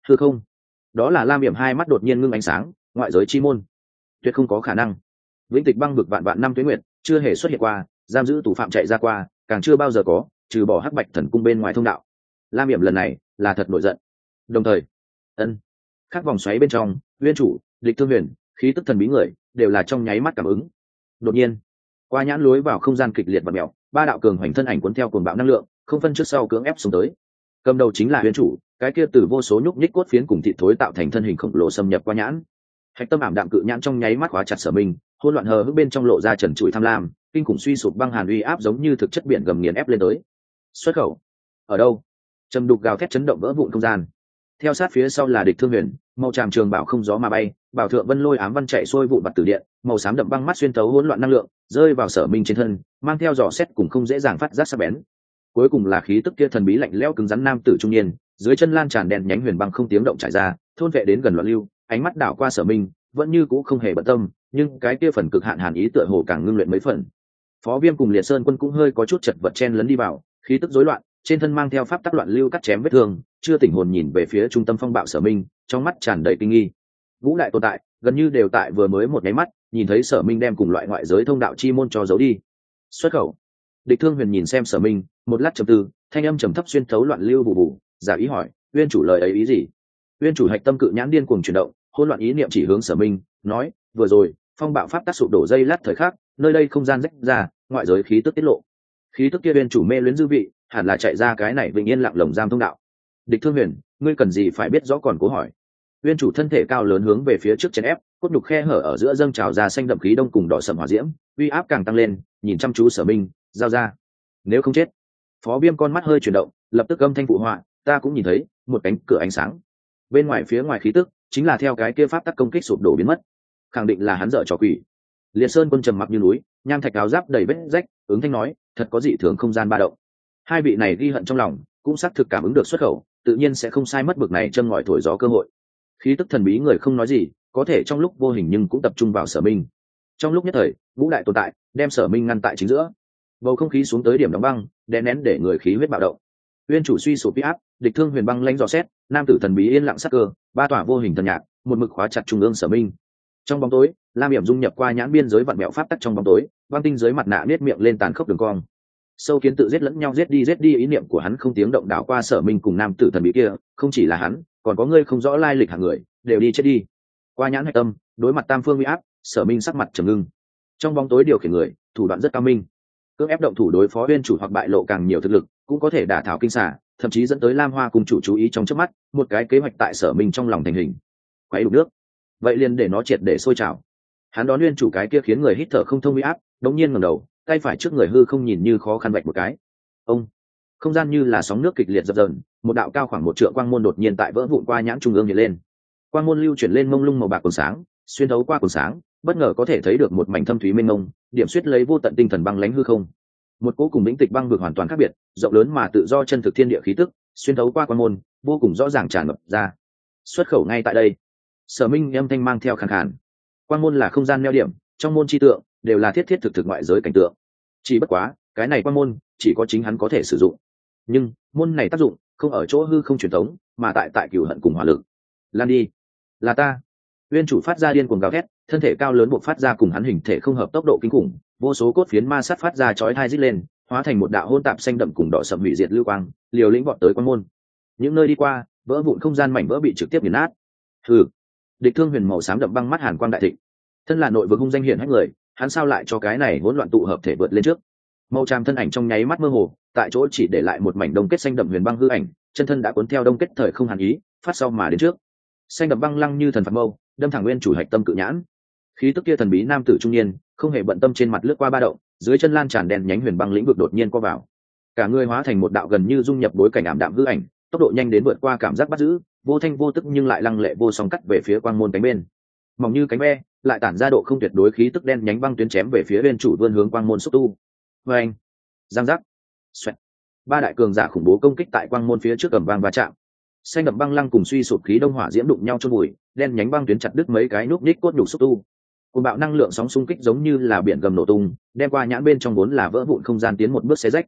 hư không. Đó là Lam Hiểm hai mắt đột nhiên ngưng ánh sáng, ngoại giới chi môn tuyệt không có khả năng. Vĩnh tịch băng vực vạn vạn năm tuế nguyệt chưa hề xuất hiện qua, giam giữ tù phạm chạy ra qua, càng chưa bao giờ có, trừ bỏ hắc bạch thần cung bên ngoài thông đạo. Lam Hiểm lần này là thật nổi giận. Đồng thời, ân các vòng xoáy bên trong, Uyên chủ, Địch Thương Huyền, khí tức thần bí người đều là trong nháy mắt cảm ứng. Đột nhiên, qua nhãn lối vào không gian kịch liệt và mèo, ba đạo cường hoành thân ảnh cuốn theo cuồng bạo năng lượng, không phân trước sau cưỡng ép xuống tới. Cầm đầu chính là Uyên chủ, cái kia từ vô số nhúc nhích cốt phiến cùng thịt thối tạo thành thân hình khổng lồ xâm nhập qua nhãn. Hạch tâm ảm đạm cự nhãn trong nháy mắt khóa chặt Sở Minh, hỗn loạn hờ hững bên trong lộ ra trần trụi tham lam, kinh khủng suy sụp băng hàn uy áp giống như thực chất biển gầm nghiền ép lên tới. Xuất khẩu ở đâu? Trầm đục gào thét chấn động vỡ vụn không gian. Theo sát phía sau là Địch Thương Huyền, màu tràm trường bảo không gió mà bay, bảo thượng vân lôi ám văn chạy xuôi vụn bạc tử điện, màu xám đậm băng mắt xuyên thấu hỗn loạn năng lượng, rơi vào Sở Minh trên thân, mang theo dò xét cùng không dễ dàng phát giác sắc bén. Cuối cùng là khí tức kia thần bí lạnh lẽo cứng rắn nam tử trung niên, dưới chân lan tràn đèn nhánh huyền băng không tiếng động trải ra, thôn vệ đến gần loạn lưu, ánh mắt đảo qua Sở Minh, vẫn như cũ không hề bận tâm, nhưng cái kia phần cực hạn hàn ý tựa hồ càng ngưng luyện mấy phần. Phó Viêm cùng Liệt Sơn Quân cũng hơi có chút chật vật chen lấn đi vào, khí tức rối loạn, trên thân mang theo pháp tắc loạn lưu cắt chém vết thương, chưa tỉnh hồn nhìn về phía trung tâm phong bạo Sở Minh, trong mắt tràn đầy kinh nghi. Ngũ đại tồn tại gần như đều tại vừa mới một cái mắt, nhìn thấy Sở Minh đem cùng loại ngoại giới thông đạo chi môn cho giấu đi. Xuất khẩu. Địch Thương Huyền nhìn xem Sở Minh, một lát trầm tư, thanh âm trầm thấp xuyên thấu loạn lưu bù bù, giả ý hỏi, Uyên chủ lời ấy ý gì? Uyên chủ hạch tâm cự nhãn điên cuồng chuyển động, hỗn loạn ý niệm chỉ hướng Sở Minh, nói, vừa rồi, phong bạo pháp tác sụp đổ dây lát thời khắc, nơi đây không gian rách ra, ngoại giới khí tức tiết lộ. Khí tức kia Uyên chủ mê luyến dư vị, hẳn là chạy ra cái này bình yên lặng lồng giam thông đạo. Địch Thương Huyền, ngươi cần gì phải biết rõ còn cố hỏi? Uyên chủ thân thể cao lớn hướng về phía trước chèn ép, cốt nhục khe hở ở giữa dâng trào ra xanh đậm khí đông cùng đỏ sẫm hỏa diễm, uy áp càng tăng lên, nhìn chăm chú Sở Minh, giao ra. Nếu không chết. Phó Viêm con mắt hơi chuyển động, lập tức âm thanh phụ họa, ta cũng nhìn thấy một cánh cửa ánh sáng. Bên ngoài phía ngoài khí tức, chính là theo cái kia pháp tắc công kích sụp đổ biến mất. Khẳng định là hắn dở trò quỷ. Liệt Sơn Quân trầm mặc như núi, nham thạch áo giáp đầy vết rách, ứng thanh nói, thật có dị thường không gian ba động. Hai vị này ghi hận trong lòng, cũng xác thực cảm ứng được xuất khẩu, tự nhiên sẽ không sai mất bực này châm ngòi thổi gió cơ hội. Khí tức thần bí người không nói gì, có thể trong lúc vô hình nhưng cũng tập trung vào Sở Minh. Trong lúc nhất thời, ngũ đại tồn tại đem Sở Minh ngăn tại chính giữa. Bầu không khí xuống tới điểm đóng băng, đè nén để người khí huyết bạo động. Uyên chủ suy sụp uy áp, Địch Thương Huyền băng lãnh dò xét, nam tử thần bí yên lặng sắc cơ, ba tỏa vô hình thần nhạc, một mực khóa chặt trung ương Sở Minh. Trong bóng tối, Lam Hiểm dung nhập qua nhãn biên giới vặn mẹo pháp tắc trong bóng tối, băng tinh dưới mặt nạ nết miệng lên tàn khốc đường cong. Sâu kiến tự giết lẫn nhau giết đi giết đi, ý niệm của hắn không tiếng động đảo qua Sở Minh cùng nam tử thần bí kia, không chỉ là hắn, còn có người không rõ lai lịch hàng người, đều đi chết đi. Qua nhãn hạch tâm, đối mặt tam phương uy áp, Sở Minh sắc mặt trầm ngưng. Trong bóng tối điều khiển người, thủ đoạn rất cao minh. Cưỡng ép động thủ đối phó Uyên chủ hoặc bại lộ càng nhiều thực lực, cũng có thể đả thảo kinh xà, thậm chí dẫn tới Lam Hoa cùng chủ chú ý trong chớp mắt, một cái kế hoạch tại Sở Minh trong lòng thành hình. Quấy đục nước, vậy liền để nó triệt để sôi trào. Hắn đón Uyên chủ cái kia khiến người hít thở không thông uy áp, đống nhiên ngẩng đầu, tay phải trước người hư không nhìn như khó khăn vạch một cái. Ông, không gian như là sóng nước kịch liệt dập dờn, một đạo cao khoảng một trượng quang môn đột nhiên tại vỡ vụn qua nhãn trung ương hiện lên. Quang môn lưu chuyển lên mông lung màu bạc còn sáng, xuyên thấu qua còn sáng, bất ngờ có thể thấy được một mảnh thâm thúy mênh mông, điểm xuyết lấy vô tận tinh thần băng lãnh hư không. Một cỗ cùng lĩnh tịch băng vực hoàn toàn khác biệt, rộng lớn mà tự do chân thực thiên địa khí tức, xuyên thấu qua quan môn, vô cùng rõ ràng tràn ngập ra. Xuất khẩu ngay tại đây. Sở Minh âm thanh mang theo khàn khàn. Quan môn là không gian neo điểm, trong môn chi tượng đều là thiết thiết thực thực ngoại giới cảnh tượng. Chỉ bất quá, cái này quan môn chỉ có chính hắn có thể sử dụng. Nhưng môn này tác dụng không ở chỗ hư không truyền thống, mà tại tại cửu hận cùng hỏa lực. Lan đi, là ta. Uyên chủ phát ra điên cuồng gào thét, thân thể cao lớn buộc phát ra cùng hắn hình thể không hợp tốc độ kinh khủng, vô số cốt phiến ma sát phát ra chói tai rít lên, hóa thành một đạo hôn tạp xanh đậm cùng đỏ sậm hủy diệt lưu quang, liều lĩnh vọt tới quan môn. Những nơi đi qua, vỡ vụn không gian mảnh vỡ bị trực tiếp nghiền nát. Hừ. Địch Thương Huyền màu xám đậm băng mắt hàn quang đại thịnh. Thân là nội vực hung danh hiển hách người, hắn sao lại cho cái này hỗn loạn tụ hợp thể vượt lên trước. Màu tràm thân ảnh trong nháy mắt mơ hồ, tại chỗ chỉ để lại một mảnh đông kết xanh đậm huyền băng hư ảnh, chân thân đã cuốn theo đông kết thời không hàn ý, phát sau mà đến trước. Xanh đậm băng lăng như thần phạt mâu, đâm thẳng Nguyên chủ hạch tâm cự nhãn. Khí tức kia thần bí nam tử trung niên, không hề bận tâm trên mặt lướt qua ba động, dưới chân lan tràn đèn nhánh huyền băng lĩnh vực đột nhiên co vào. Cả người hóa thành một đạo gần như dung nhập bối cảnh ảm đạm hư ảnh, tốc độ nhanh đến vượt qua cảm giác bắt giữ, vô thanh vô tức nhưng lại lăng lệ vô song cắt về phía quang môn cánh bên. Mỏng như cánh ve, lại tản ra độ không tuyệt đối khí tức đen nhánh băng tuyến chém về phía Nguyên chủ vươn hướng quang môn xúc tu. Oeng, giang giác, xoẹt. Ba đại cường giả khủng bố công kích tại quang môn phía trước ầm vang va chạm. Xanh đậm băng lăng cùng suy sụp khí đông hỏa diễm đụng nhau chôn bụi, đen nhánh băng tuyến chặt đứt mấy cái núc ních cốt nhục xúc tu. Cùng bạo năng lượng sóng xung kích giống như là biển gầm nổ tung, đem qua nhãn bên trong vốn là vỡ vụn không gian tiến một bước xé rách.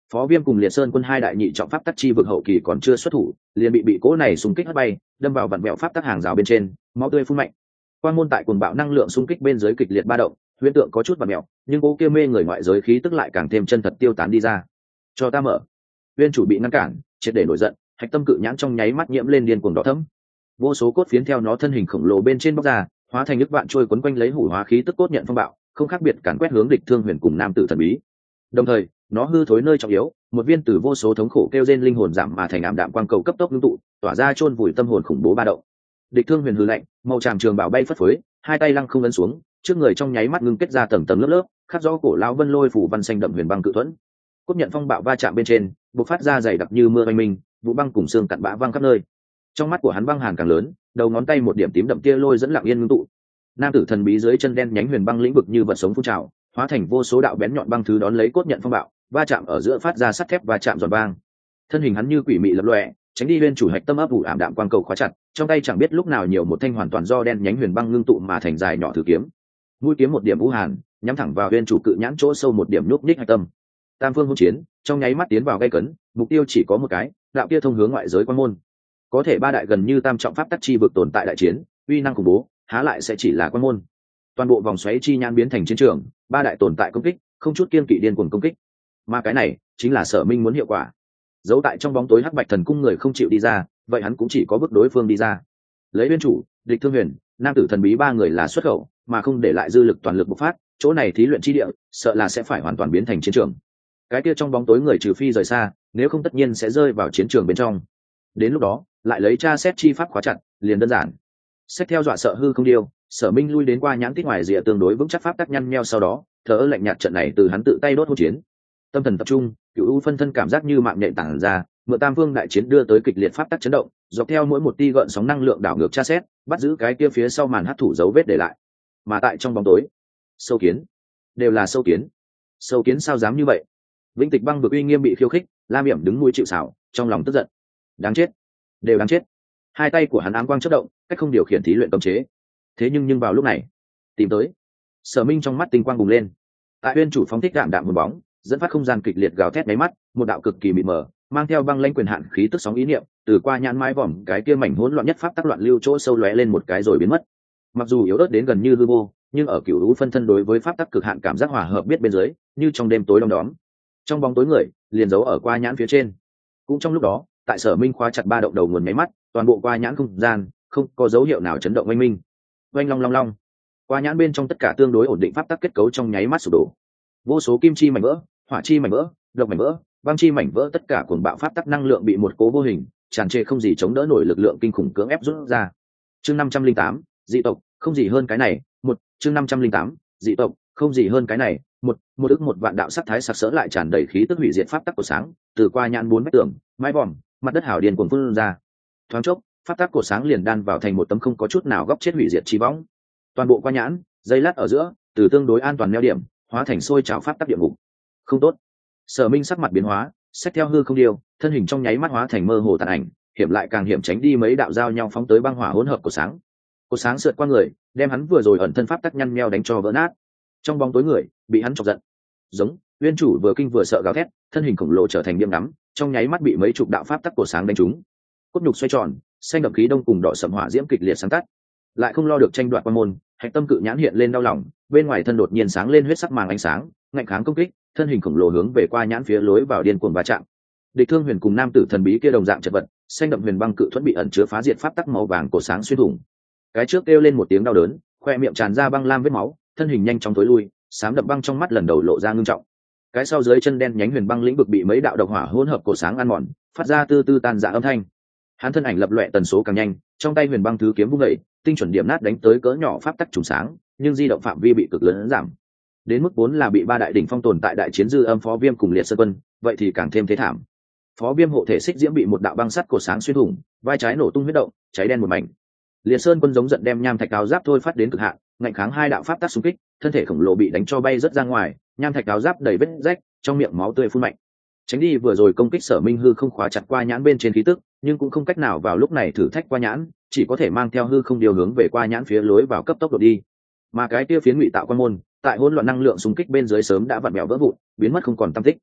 Phó Viêm cùng Liệt Sơn quân hai đại nhị trọng pháp tắc chi vực hậu kỳ còn chưa xuất thủ, liền bị bị cỗ này xung kích hất bay, đâm vào vặn vẹo pháp tắc hàng rào bên trên, máu tươi phun mạnh. Quang môn tại cuồng bạo năng lượng xung kích bên dưới kịch liệt ba động, huyễn tượng có chút vặn vẹo, nhưng cỗ kia mê người ngoại giới khí tức lại càng thêm chân thật tiêu tán đi ra. Cho ta mở. Viên chủ bị ngăn cản, triệt để nổi giận, hạch tâm cự nhãn trong nháy mắt nhiễm lên điên cuồng đỏ thẫm. Vô số cốt phiến theo nó thân hình khổng lồ bên trên bóc ra, hóa thành nước vạn trôi quấn quanh lấy hủ hóa khí tức cốt nhận phong bạo, không khác biệt càn quét hướng địch thương huyền cùng nam tử thần bí. Đồng thời, nó hư thối nơi trọng yếu, một viên từ vô số thống khổ kêu rên linh hồn giảm mà thành ảm đạm quang cầu cấp tốc ngưng tụ, tỏa ra chôn vùi tâm hồn khủng bố ba động. Địch thương huyền hư lạnh, màu tràm trường bảo bay phất phới, hai tay lăng không ấn xuống, trước người trong nháy mắt ngưng kết ra tầng tầng lớp lớp, khắc rõ cổ lão vân lôi phủ văn xanh đậm huyền băng cự thuẫn. Cốt nhận phong bạo va chạm bên trên, bộc phát ra dày đặc như mưa oanh minh, vụ băng cùng xương cặn bã văng khắp nơi. Trong mắt của hắn băng hàn càng lớn, đầu ngón tay một điểm tím đậm tia lôi dẫn lặng yên ngưng tụ. Nam tử thần bí dưới chân đen nhánh huyền băng lĩnh vực như vật sống phun trào, hóa thành vô số đạo bén nhọn băng thứ đón lấy cốt nhận phong bạo, va chạm ở giữa phát ra sắt thép và chạm giòn vang. Thân hình hắn như quỷ mị lập lòe, tránh đi lên chủ hạch tâm ấp ủ ảm đạm quang cầu khóa chặt, trong tay chẳng biết lúc nào nhiều một thanh hoàn toàn do đen nhánh huyền băng ngưng tụ mà thành dài nhỏ thử kiếm. Mũi kiếm một điểm vũ hàn, nhắm thẳng vào viên chủ cự nhãn chỗ sâu một điểm núp ních hạch tâm. Tam phương hỗn chiến, trong nháy mắt tiến vào gây cấn, mục tiêu chỉ có một cái, đạo kia thông hướng ngoại giới quan môn. Có thể ba đại gần như tam trọng pháp tắc chi vực tồn tại đại chiến, uy năng khủng bố, há lại sẽ chỉ là quan môn. Toàn bộ vòng xoáy chi nhãn biến thành chiến trường, ba đại tồn tại công kích, không chút kiên kỵ điên cuồng công kích. Mà cái này chính là Sở Minh muốn hiệu quả. Giấu tại trong bóng tối hắc bạch thần cung người không chịu đi ra, vậy hắn cũng chỉ có bước đối phương đi ra. Lấy Uyên chủ, địch thương huyền, nam tử thần bí ba người là xuất khẩu, mà không để lại dư lực toàn lực bộc phát, chỗ này thí luyện chi địa, sợ là sẽ phải hoàn toàn biến thành chiến trường. Cái kia trong bóng tối người trừ phi rời xa, nếu không tất nhiên sẽ rơi vào chiến trường bên trong. Đến lúc đó, lại lấy tra xét chi pháp khóa chặt, liền đơn giản. Xét theo dọa sợ hư không điêu, Sở Minh lui đến qua nhãn tít ngoài rìa tương đối vững chắc pháp tắc nhăn nheo sau đó, thở lạnh nhạt trận này từ hắn tự tay đốt hỗn chiến. Tâm thần tập trung, cựu u phân thân cảm giác như mạng nhện tản ra, mượn tam phương đại chiến đưa tới kịch liệt pháp tắc chấn động, dọc theo mỗi một tia gợn sóng năng lượng đảo ngược tra xét, bắt giữ cái kia phía sau màn hắc thủ dấu vết để lại. Mà tại trong bóng tối, sâu kiến, đều là sâu kiến. Sâu kiến sao dám như vậy? Vĩnh Tịch Băng vực uy nghiêm bị khiêu khích, Lam Hiểm đứng mũi chịu sào, trong lòng tức giận. Đáng chết, đều đáng chết. Hai tay của hắn ám quang chớp động, cách không điều khiển thí luyện cấm chế. Thế nhưng nhưng vào lúc này, tìm tới. Sở Minh trong mắt tinh quang bùng lên. Tại Uyên chủ phóng thích đạm đạm một bóng, dẫn phát không gian kịch liệt gào thét mấy mắt, một đạo cực kỳ mịt mờ, mang theo băng lãnh quyền hạn khí tức sóng ý niệm, từ qua nhãn mái vòm cái kia mảnh hỗn loạn nhất pháp tắc loạn lưu chỗ sâu lóe lên một cái rồi biến mất. Mặc dù yếu ớt đến gần như hư vô, nhưng ở cựu lũ phân thân đối với pháp tắc cực hạn cảm giác hòa hợp biết bên dưới, như trong đêm tối đông đóm. Trong bóng tối người, liền giấu ở qua nhãn phía trên. Cũng trong lúc đó, tại Sở Minh khóa chặt ba động đầu nguồn nháy mắt, toàn bộ qua nhãn không gian không có dấu hiệu nào chấn động oanh minh. Oanh long long long. Qua nhãn bên trong tất cả tương đối ổn định pháp tắc kết cấu trong nháy mắt sụp đổ. Vô số kim chi mảnh vỡ, hỏa chi mảnh vỡ, độc mảnh vỡ, băng chi mảnh vỡ, tất cả cuồng bạo pháp tắc năng lượng bị một cố vô hình tràn trề không gì chống đỡ nổi lực lượng kinh khủng cưỡng ép rút ra. Chương năm trăm linh tám, dị tộc, không gì hơn cái này. Một, chương năm trăm linh tám, dị tộc, không gì hơn cái này. Một, một ức một vạn đạo sắc thái sặc sỡ lại tràn đầy khí tức hủy diệt pháp tắc của sáng, từ qua nhãn bốn vách tường, mái vòm, mặt đất hào điền cuồng phun ra. Thoáng chốc, pháp tắc của sáng liền đan vào thành một tấm không có chút nào góc chết hủy diệt chi võng. Toàn bộ qua nhãn, dây lát ở giữa, từ tương đối an toàn neo điểm, hóa thành sôi trào pháp tắc địa ngục. Không tốt. Sở Minh sắc mặt biến hóa, xét theo hư không điều, thân hình trong nháy mắt hóa thành mơ hồ tàn ảnh, hiểm lại càng hiểm tránh đi mấy đạo giao nhau phóng tới băng hỏa hỗn hợp của sáng. Của sáng sượt qua người, đem hắn vừa rồi ẩn thân pháp tắc nhăn nheo đánh cho vỡ nát. Trong bóng tối người, bị hắn chọc giận. Giống, Uyên chủ vừa kinh vừa sợ gào thét, thân hình khổng lồ trở thành điểm ngắm, trong nháy mắt bị mấy chục đạo pháp tắc của sáng đánh trúng. Cốt nhục xoay tròn, xanh đậm khí đông cùng đỏ sẫm hỏa diễm kịch liệt sáng tắt. Lại không lo được tranh đoạt quan môn, hạch tâm cự nhãn hiện lên đau lòng, bên ngoài thân đột nhiên sáng lên huyết sắc màng ánh sáng, ngạnh kháng công kích, thân hình khổng lồ hướng về qua nhãn phía lối vào điên cuồng va chạm. Địch thương huyền cùng nam tử thần bí kia đồng dạng chật vật, xanh đậm huyền băng cự thuẫn bị ẩn chứa phá diệt pháp tắc màu vàng cổ sáng xuyên thủng. Cái trước kêu lên một tiếng đau đớn, khoe miệng tràn ra băng lam vết máu, thân hình nhanh chóng tối lui, xám đậm băng trong mắt lần đầu lộ ra ngưng trọng. Cái sau dưới chân đen nhánh huyền băng lĩnh vực bị mấy đạo độc hỏa hỗn hợp cổ sáng ăn mòn, phát ra tư tư tan rã âm thanh. Hắn thân ảnh lập loè tần số càng nhanh, trong tay huyền băng thứ kiếm vung dậy, tinh chuẩn điểm nát đánh tới cỡ nhỏ pháp tắc trùng sáng, nhưng di động phạm vi bị cực lớn giảm. Đến mức vốn là bị ba đại đỉnh phong tồn tại đại chiến dư âm Phó Viêm cùng Liệt Sơn Quân, vậy thì càng thêm thế thảm. Phó Viêm hộ thể xích diễm bị một đạo băng sắt cổ sáng xuyên thủng, vai trái nổ tung huyết động, cháy đen một mảnh. Liệt Sơn Quân giống giận đem nham thạch áo giáp thôi phát đến cực hạn, ngạnh kháng hai đạo pháp tắc xung kích, thân thể khổng lồ bị đánh cho bay rất ra ngoài, nham thạch áo giáp đầy vết rách, trong miệng máu tươi phun mạnh. Tránh đi vừa rồi công kích Sở Minh hư không khóa chặt qua nhãn bên trên khí tức, nhưng cũng không cách nào vào lúc này thử thách qua nhãn, chỉ có thể mang theo hư không điều hướng về qua nhãn phía lối vào cấp tốc độ đi. Mà cái kia phiến ngụy tạo quan môn, tại hỗn loạn năng lượng xung kích bên dưới sớm đã vặn bèo vỡ vụn, biến mất không còn tăm tích.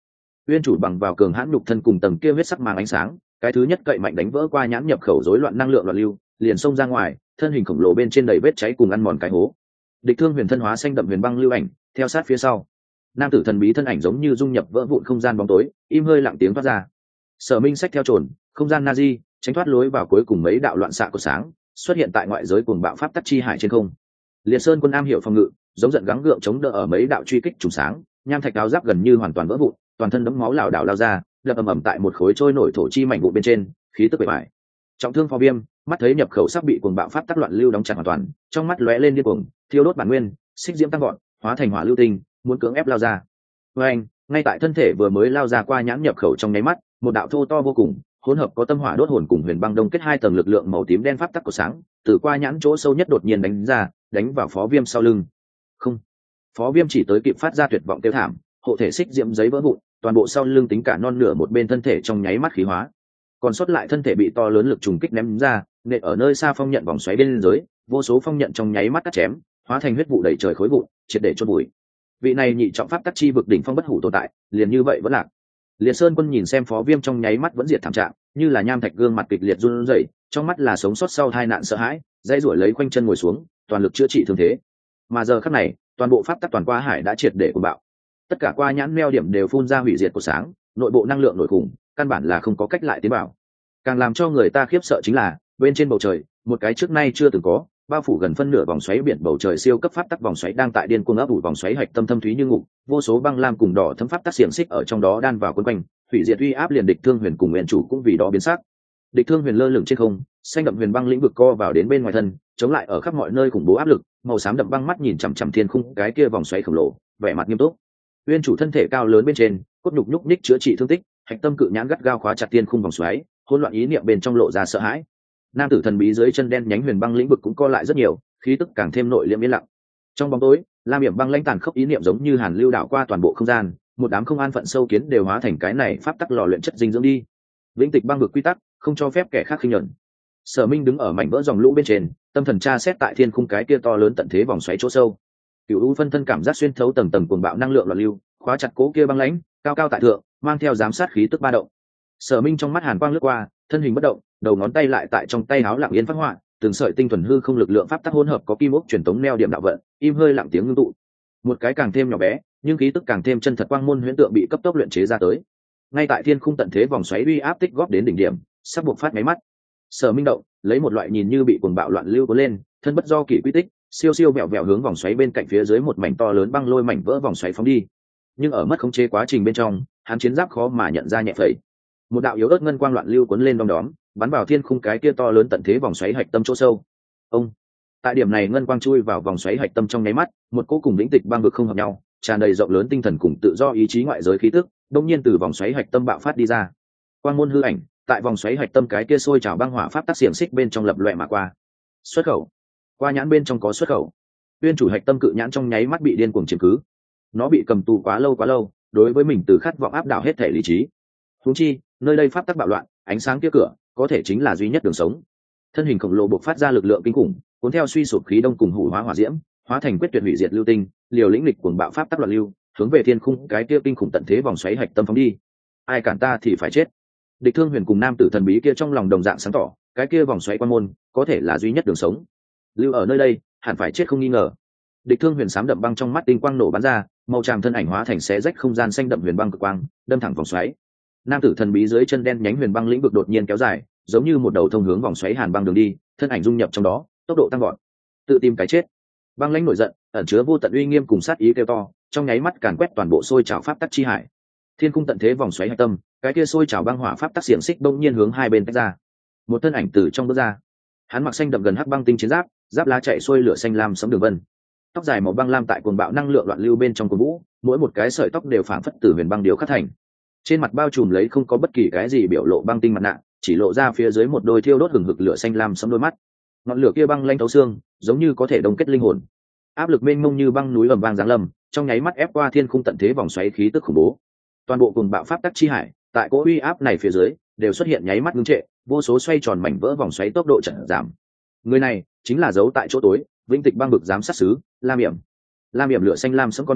Uyên chủ bằng vào cường hãn nhục thân cùng tầng kia huyết sắc màng ánh sáng, cái thứ nhất cậy mạnh đánh vỡ qua nhãn nhập khẩu rối loạn năng lượng loạn lưu, liền xông ra ngoài, thân hình khổng lồ bên trên đầy vết cháy cùng ăn mòn cái hố. Địch Thương Huyền thân hóa xanh đậm huyền băng lưu ảnh, theo sát phía sau. Nam tử thần bí thân ảnh giống như dung nhập vỡ vụn không gian bóng tối, im hơi lặng tiếng phát ra. Sở Minh sách theo trồn, không gian Nazi, tránh thoát lối vào cuối cùng mấy đạo loạn xạ của sáng, xuất hiện tại ngoại giới cuồng bạo pháp tắc chi hải trên không. Liệt Sơn quân am hiểu phòng ngự, giống giận gắng gượng chống đỡ ở mấy đạo truy kích trùng sáng, nham thạch áo giáp gần như hoàn toàn vỡ vụn, toàn thân đẫm máu lảo đảo lao ra, đập ầm ầm tại một khối trôi nổi thổ chi mảnh vụn bên trên, khí tức bề bại. Trọng thương Phó Viêm, mắt thấy nhập khẩu sắp bị cuồng bạo pháp tắc loạn lưu đóng chặt hoàn toàn, trong mắt lóe lên điên cuồng, thiêu đốt bản nguyên, xích diễm tăng gọn, hóa thành hỏa lưu tinh, muốn cưỡng ép lao ra. Với anh, ngay tại thân thể vừa mới lao ra qua nhãn nhập khẩu trong nháy mắt, một đạo thô to vô cùng, hỗn hợp có tâm hỏa đốt hồn cùng huyền băng đông kết hai tầng lực lượng màu tím đen pháp tắc của sáng, từ qua nhãn chỗ sâu nhất đột nhiên đánh ra, đánh vào Phó Viêm sau lưng. Không, Phó Viêm chỉ tới kịp phát ra tuyệt vọng kêu thảm, hộ thể xích diễm giấy vỡ vụn, toàn bộ sau lưng tính cả non nửa một bên thân thể trong nháy mắt khí hóa, còn sót lại thân thể bị to lớn lực trùng kích ném ra, nện ở nơi xa phong nhận vòng xoáy bên dưới, vô số phong nhận trong nháy mắt cắt chém, hóa thành huyết vụ đầy trời khối vụn, triệt để chôn bụi. Vị này nhị trọng pháp tắc chi vực đỉnh phong bất hủ tồn tại, liền như vậy vẫn lạc. Liệt Sơn quân nhìn xem Phó Viêm trong nháy mắt vẫn diệt thảm trạng, như là nham thạch gương mặt kịch liệt run rẩy, trong mắt là sống sót sau tai nạn sợ hãi, dãy rủa lấy quanh chân ngồi xuống, toàn lực chữa trị thương thế. Mà giờ khắc này, toàn bộ pháp tắc toàn qua hải đã triệt để cuồng bạo. Tất cả qua nhãn meo điểm đều phun ra hủy diệt của sáng, nội bộ năng lượng nổi khủng, căn bản là không có cách lại tiến vào. Càng làm cho người ta khiếp sợ chính là, bên trên bầu trời, một cái trước nay chưa từng có, bao phủ gần phân nửa vòng xoáy biển bầu trời siêu cấp pháp tắc vòng xoáy đang tại điên cuồng ấp ủ vòng xoáy hạch tâm thâm thúy như ngục, vô số băng lam cùng đỏ thâm pháp tắc xiềng xích ở trong đó đan vào quấn quanh, hủy diệt uy áp liền Địch Thương Huyền cùng Nguyên chủ cũng vì đó biến sắc. Địch Thương Huyền lơ lửng trên không, xanh đậm huyền băng lĩnh vực co vào đến bên ngoài thân, chống lại ở khắp mọi nơi khủng bố áp lực, màu xám đậm băng mắt nhìn chằm chằm thiên khung cái kia vòng xoáy khổng lồ, vẻ mặt nghiêm túc. Nguyên chủ thân thể cao lớn bên trên, cốt nhục nhúc nhích chữa trị thương tích, hạch tâm cự nhãn gắt gao khóa chặt thiên khung vòng xoáy, hỗn loạn ý niệm bên trong lộ ra sợ hãi. Nam tử thần bí dưới chân đen nhánh huyền băng lĩnh vực cũng co lại rất nhiều, khí tức càng thêm nội liễm yên lặng. Trong bóng tối, lam hiểm băng lãnh tàn khốc ý niệm giống như hàn lưu đảo qua toàn bộ không gian, một đám không an phận sâu kiến đều hóa thành cái này pháp tắc lò luyện chất dinh dưỡng đi. Vĩnh tịch băng vực quy tắc, không cho phép kẻ khác khinh nhẫn. Sở Minh đứng ở mảnh vỡ dòng lũ bên trên, tâm thần tra xét tại thiên khung cái kia to lớn tận thế vòng xoáy chỗ sâu. Cửu U phân thân cảm giác xuyên thấu tầng tầng cuồng bạo năng lượng loạn lưu, khóa chặt cố kia băng lãnh, cao cao tại thượng, mang theo giám sát khí tức ba động. Sở Minh trong mắt hàn quang lướt qua, thân hình bất động, đầu ngón tay lại tại trong tay áo lặng yên phát họa, từng sợi tinh thuần hư không lực lượng pháp tắc hỗn hợp có kim ốc truyền tống neo điểm đạo vận, im hơi lặng tiếng ngưng tụ. Một cái càng thêm nhỏ bé, nhưng khí tức càng thêm chân thật quang môn huyễn tượng bị cấp tốc luyện chế ra tới. Ngay tại thiên khung tận thế vòng xoáy uy áp tích góp đến đỉnh điểm, sắp buộc phát máy mắt. Sở Minh động, lấy một loại nhìn như bị cuồng bạo loạn lưu cuốn lên, thân bất do kỳ quy tích, siêu siêu vẹo vẹo hướng vòng xoáy bên cạnh phía dưới một mảnh to lớn băng lôi mảnh vỡ vòng xoáy phóng đi. Nhưng ở mất khống chế quá trình bên trong, hắn chiến giáp khó mà nhận ra nhẹ phẩy. Một đạo yếu ớt ngân quang loạn lưu cuốn lên đom đóm, bắn vào thiên khung cái kia to lớn tận thế vòng xoáy hạch tâm chỗ sâu. Ông, tại điểm này ngân quang chui vào vòng xoáy hạch tâm trong nháy mắt, một cỗ cùng lĩnh tịch băng vực không hợp nhau, tràn đầy rộng lớn tinh thần cùng tự do ý chí ngoại giới khí tức, đột nhiên từ vòng xoáy hạch tâm bạo phát đi ra. Quang môn hư ảnh, tại vòng xoáy hạch tâm cái kia sôi trào băng hỏa pháp tắc xiềng xích bên trong lập loè mà qua. Xuất khẩu, qua nhãn bên trong có xuất khẩu. Uyên chủ hạch tâm cự nhãn trong nháy mắt bị điên cuồng chiếm cứ. Nó bị cầm tù quá lâu quá lâu, đối với mình từ khát vọng áp đảo hết thể lý trí. Huống chi, nơi đây pháp tắc bạo loạn, ánh sáng kia cửa, có thể chính là duy nhất đường sống. Thân hình khổng lồ bộc phát ra lực lượng kinh khủng, cuốn theo suy sụp khí đông cùng hủ hóa hỏa diễm, hóa thành quyết tuyệt hủy diệt lưu tinh, liều lĩnh lịch cuồng bạo pháp tắc loạn lưu, hướng về thiên khung cái kia kinh khủng tận thế vòng xoáy hạch tâm phóng đi. Ai cản ta thì phải chết. Địch Thương Huyền cùng nam tử thần bí kia trong lòng đồng dạng sáng tỏ, cái kia vòng xoáy quan môn, có thể là duy nhất đường sống. Lưu ở nơi đây, hẳn phải chết không nghi ngờ. Địch Thương Huyền sám đậm băng trong mắt tinh quang nổ bắn ra, màu tràm thân ảnh hóa thành xé rách không gian xanh đậm huyền băng cực quang, đâm thẳng vòng xoáy. Nam tử thần bí dưới chân đen nhánh huyền băng lĩnh vực đột nhiên kéo dài, giống như một đầu thông hướng vòng xoáy hàn băng đường đi, thân ảnh dung nhập trong đó, tốc độ tăng vọt. Tự tìm cái chết. Băng lãnh nổi giận, ẩn chứa vô tận uy nghiêm cùng sát ý kêu to, trong nháy mắt càn quét toàn bộ sôi trào pháp tắc chi hải. Thiên cung tận thế vòng xoáy hạch tâm, cái kia sôi trào băng hỏa pháp tắc xiềng xích bỗng nhiên hướng hai bên tách ra. Một thân ảnh từ trong bước ra. Hắn mặc xanh đậm gần hắc băng tinh chiến giáp, giáp lá chạy xuôi lửa xanh lam sấm đường vân. Tóc dài màu băng lam tại cuồng bạo năng lượng loạn lưu bên trong cuồng vũ, mỗi một cái sợi tóc đều phảng phất từ huyền băng điếu khắc thành. Trên mặt bao trùm lấy không có bất kỳ cái gì biểu lộ băng tinh mặt nạ, chỉ lộ ra phía dưới một đôi thiêu đốt hừng hực lửa xanh lam sấm đôi mắt. Ngọn lửa kia băng lanh thấu xương, giống như có thể đông kết linh hồn. Áp lực mênh mông như băng núi ầm vang giáng lâm, trong nháy mắt ép qua thiên khung tận thế vòng xoáy khí tức khủng bố. Toàn bộ cuồng bạo pháp tắc chi hải, tại cỗ uy áp này phía dưới, đều xuất hiện nháy mắt ngưng trệ, vô số xoay tròn mảnh vỡ vòng xoáy tốc độ chậm giảm. Người này chính là giấu tại chỗ tối, vĩnh tịch băng vực giám sát sứ, Lam Hiểm. Lam Hiểm lửa xanh lam sẫm con người,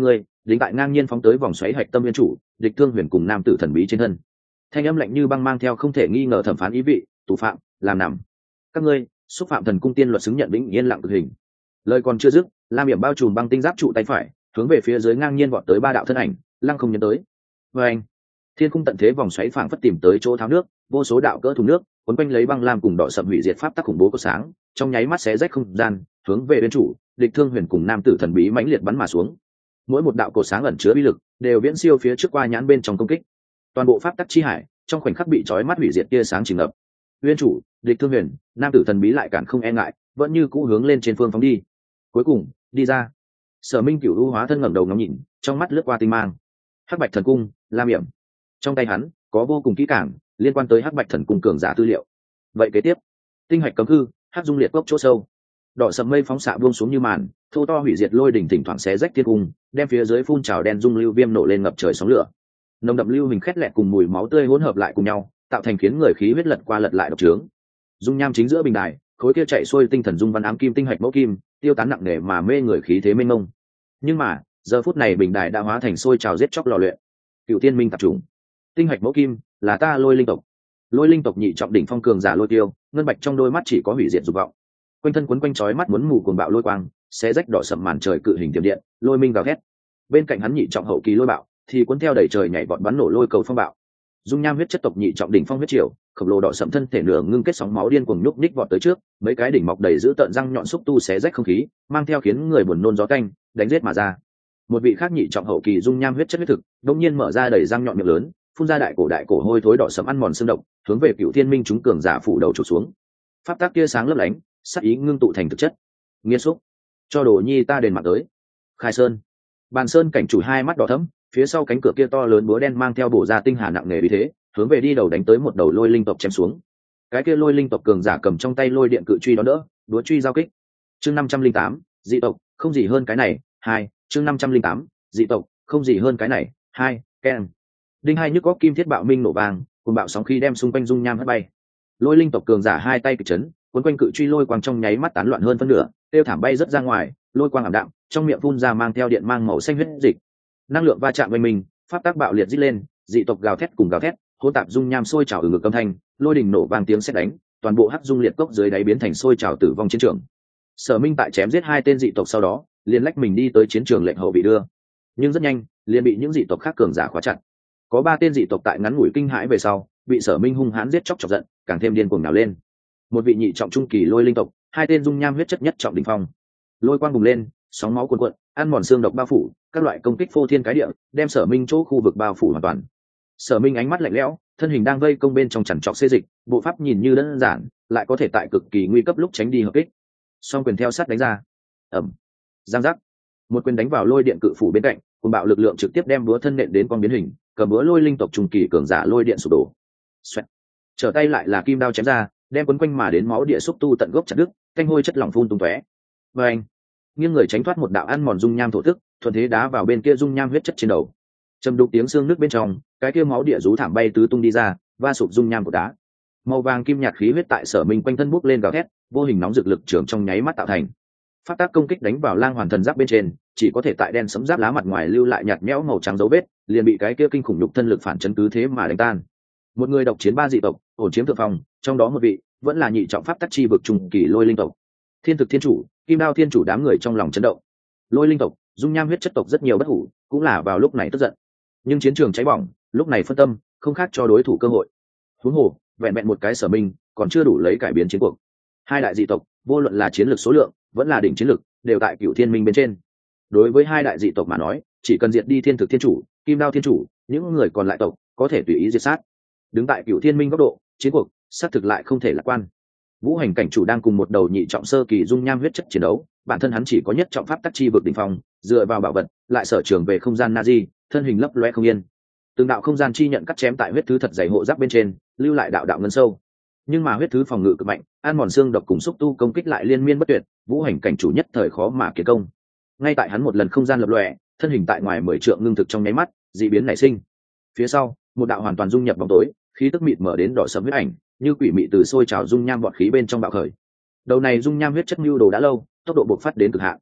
dính tại ngang nhiên phóng tới vòng xoáy hạch tâm nguyên chủ địch thương huyền cùng nam tử thần bí trên thân. Thanh âm lạnh như băng mang theo không thể nghi ngờ thẩm phán ý vị, tù phạm làm nằm các ngươi xúc phạm thần cung tiên luật xứng nhận vĩnh yên lặng cực hình. Lời còn chưa dứt, lam hiểm bao trùm băng tinh giáp trụ tay phải hướng về phía dưới ngang nhiên vọt tới ba đạo thân ảnh, lăng không nhấn tới. Và anh thiên cung tận thế vòng xoáy phảng phất tìm tới chỗ tháo nước, vô số đạo cỡ thùng nước quấn quanh lấy băng lam cùng đỏ sậm hủy diệt pháp tắc khủng bố có sáng, trong nháy mắt xé rách không gian, hướng về bên chủ địch thương huyền cùng nam tử thần bí mãnh liệt bắn mà xuống. Mỗi một đạo cột sáng ẩn chứa uy lực đều viễn siêu phía trước qua nhãn bên trong công kích. Toàn bộ pháp tắc chi hải trong khoảnh khắc bị chói mắt hủy diệt tia sáng chìm ngập. Uyên chủ địch thương huyền nam tử thần bí lại cản không e ngại, vẫn như cũ hướng lên trên phương phóng đi. Cuối cùng đi ra, Sở Minh Cửu U hóa thân ngẩng đầu ngắm nhìn, trong mắt lướt qua tinh mang. Hắc Bạch Thần Cung, Lam Hiểm. Trong tay hắn có vô cùng kỹ càng liên quan tới Hắc Bạch Thần Cung cường giả tư liệu. Vậy kế tiếp, tinh hạch cấm hư, Hắc Dung liệt cốc chỗ sâu. Đỏ sầm mây phóng xạ buông xuống như màn, thô to hủy diệt lôi đỉnh thỉnh thoảng xé rách thiên cung, đem phía dưới phun trào đen dung lưu viêm nổ lên ngập trời sóng lửa. Nồng đậm lưu hình khét lẹt cùng mùi máu tươi hỗn hợp lại cùng nhau, tạo thành khiến người khí huyết lật qua lật lại độc trướng. Dung nham chính giữa bình đài, khối kia chạy xuôi tinh thần dung văn ám kim tinh hạch mẫu kim, tiêu tán nặng nề mà mê người khí thế mênh mông. Nhưng mà giờ phút này bình đài đã hóa thành sôi trào giết chóc lò luyện. Cựu tiên minh tập trung, tinh hạch mẫu kim là ta lôi linh tộc. Lôi linh tộc nhị trọng đỉnh phong cường giả lôi tiêu, ngân bạch trong đôi mắt chỉ có hủy diệt dục vọng. Quanh thân quấn quanh chói mắt muốn mù cuồng bạo lôi quang, xé rách đỏ sậm màn trời cự hình tiềm điện, lôi minh gào thét. Bên cạnh hắn nhị trọng hậu kỳ lôi bạo thì cuốn theo đẩy trời nhảy vọt bắn nổ lôi cầu phong bạo. Dung nham huyết chất tộc nhị trọng đỉnh phong huyết triều, khổng lồ đỏ sậm thân thể nửa ngưng kết sóng máu điên cuồng nhúc nhích vọt tới trước, mấy cái đỉnh mọc đầy giữ tợn răng nhọn xúc tu xé rách không khí, mang theo khiến người buồn nôn gió tanh, đánh giết mà ra. Một vị khác nhị trọng hậu kỳ dung nham huyết chất huyết thực, đột nhiên mở ra đầy răng nhọn miệng lớn, phun ra đại cổ đại cổ hôi thối đỏ sậm ăn mòn xương độc, hướng về Cựu Thiên Minh chúng cường giả phủ đầu chụp xuống. Pháp tắc kia sáng lấp lánh, sắc ý ngưng tụ thành thực chất. Nghiên xúc, cho đồ nhi ta đền mạng tới. Khai Sơn, Bàn Sơn cảnh chủ hai mắt đỏ thẫm, phía sau cánh cửa kia to lớn búa đen mang theo bổ ra tinh hà nặng nề vì thế, hướng về đi đầu đánh tới một đầu lôi linh tộc chém xuống. Cái kia lôi linh tộc cường giả cầm trong tay lôi điện cự truy đó đỡ, đúa truy giao kích. Chương năm trăm linh tám, dị tộc, không gì hơn cái này. Hai, chương năm trăm linh tám, dị tộc, không gì hơn cái này. Hai, keng. Đinh hai nhức góc kim thiết bạo minh nổ vàng, cùng bạo sóng khí đem xung quanh dung nham hất bay. Lôi linh tộc cường giả hai tay kịch chấn, cuốn quanh cự truy lôi quang trong nháy mắt tán loạn hơn phân nửa, tiêu thảm bay rất ra ngoài, lôi quang ảm đạm, trong miệng phun ra mang theo điện mang màu xanh huyết dịch. Năng lượng va chạm với mình, pháp tác bạo liệt rít lên, dị tộc gào thét cùng gào thét, hỗn tạp dung nham sôi trào ở ngực âm thanh, lôi đình nổ vang tiếng sét đánh, toàn bộ hắc dung liệt cốc dưới đáy biến thành sôi trào tử vong chiến trường. Sở Minh tại chém giết hai tên dị tộc sau đó, liền lách mình đi tới chiến trường lệnh hậu bị đưa, nhưng rất nhanh liền bị những dị tộc khác cường giả khóa chặt. Có ba tên dị tộc tại ngắn ngủi kinh hãi về sau, bị Sở Minh hung hãn giết chóc chọc giận, càng thêm điên cuồng nào lên. Một vị nhị trọng trung kỳ lôi linh tộc, hai tên dung nham huyết chất nhất trọng đỉnh phong. Lôi quang bùng lên, sóng máu cuồn cuộn, ăn mòn xương độc bao phủ, các loại công kích phô thiên cái địa, đem Sở Minh chỗ khu vực bao phủ hoàn toàn. Sở Minh ánh mắt lạnh lẽo, thân hình đang vây công bên trong chằn trọc xê dịch, bộ pháp nhìn như đơn giản, lại có thể tại cực kỳ nguy cấp lúc tránh đi hợp kích. Song quyền theo sát đánh ra, ầm, giang giác, một quyền đánh vào lôi điện cự phủ bên cạnh, cùng bạo lực lượng trực tiếp đem búa thân nện đến con biến hình, cầm búa lôi linh tộc trung kỳ cường giả lôi điện sụp đổ. Xoẹt. Trở tay lại là kim đao chém ra, đem quấn quanh mà đến máu địa xúc tu tận gốc chặt đứt, canh hôi chất lỏng phun tung tóe. Và anh, nghiêng người tránh thoát một đạo ăn mòn dung nham thổ tức, thuận thế đá vào bên kia dung nham huyết chất trên đầu. Trầm đục tiếng xương nước bên trong, cái kia máu địa rú thảm bay tứ tung đi ra, va sụp dung nham của đá. Màu vàng kim nhạt khí huyết tại Sở Minh quanh thân bốc lên gào thét, vô hình nóng rực lực trường trong nháy mắt tạo thành. Phát tác công kích đánh vào lang hoàn thần giáp bên trên, chỉ có thể tại đen sẫm giáp lá mặt ngoài lưu lại nhạt nhẽo màu trắng dấu vết, liền bị cái kia kinh khủng nhục thân lực phản chấn cứ thế mà đánh tan. Một người độc chiến ba dị tộc, ổn chiếm thượng phong, trong đó một vị vẫn là nhị trọng pháp tắc chi vực trung kỳ lôi linh tộc. Thiên thực thiên chủ, kim đao thiên chủ đám người trong lòng chấn động. Lôi linh tộc, dung nham huyết chất tộc rất nhiều bất hủ, cũng là vào lúc này tức giận. Nhưng chiến trường cháy bỏng, lúc này phân tâm, không khác cho đối thủ cơ hội. Huống hồ, vẹn vẹn một cái Sở Minh, còn chưa đủ lấy cải biến chiến cuộc. Hai đại dị tộc, vô luận là chiến lược số lượng, vẫn là đỉnh chiến lược, đều tại Cửu Thiên Minh bên trên. Đối với hai đại dị tộc mà nói, chỉ cần diệt đi thiên thực thiên chủ, kim đao thiên chủ, những người còn lại tộc có thể tùy ý diệt sát. Đứng tại Cửu Thiên Minh góc độ, chiến cuộc xác thực lại không thể lạc quan. Vũ Hành cảnh chủ đang cùng một đầu nhị trọng sơ kỳ dung nham huyết chất chiến đấu, bản thân hắn chỉ có nhất trọng pháp tắc chi vực đỉnh phong, dựa vào bảo vật, lại sở trường về không gian Nazi, thân hình lấp loé không yên. Từng đạo không gian chi nhận cắt chém tại huyết thứ thật dày hộ giáp bên trên, lưu lại đạo đạo ngân sâu. Nhưng mà huyết thứ phòng ngự cực mạnh, ăn mòn xương độc cùng xúc tu công kích lại liên miên bất tuyệt, Vũ Hành cảnh chủ nhất thời khó mà kiến công. Ngay tại hắn một lần không gian lập lòe, thân hình tại ngoài mười trượng ngưng thực trong nháy mắt, dị biến nảy sinh. Phía sau, một đạo hoàn toàn dung nhập bóng tối, khí tức mịt mở đến đỏ sẫm huyết ảnh, như quỷ mị từ sôi trào dung nham bọt khí bên trong bạo khởi. Đầu này dung nham huyết chất nhu đồ đã lâu, tốc độ bộc phát đến cực hạn.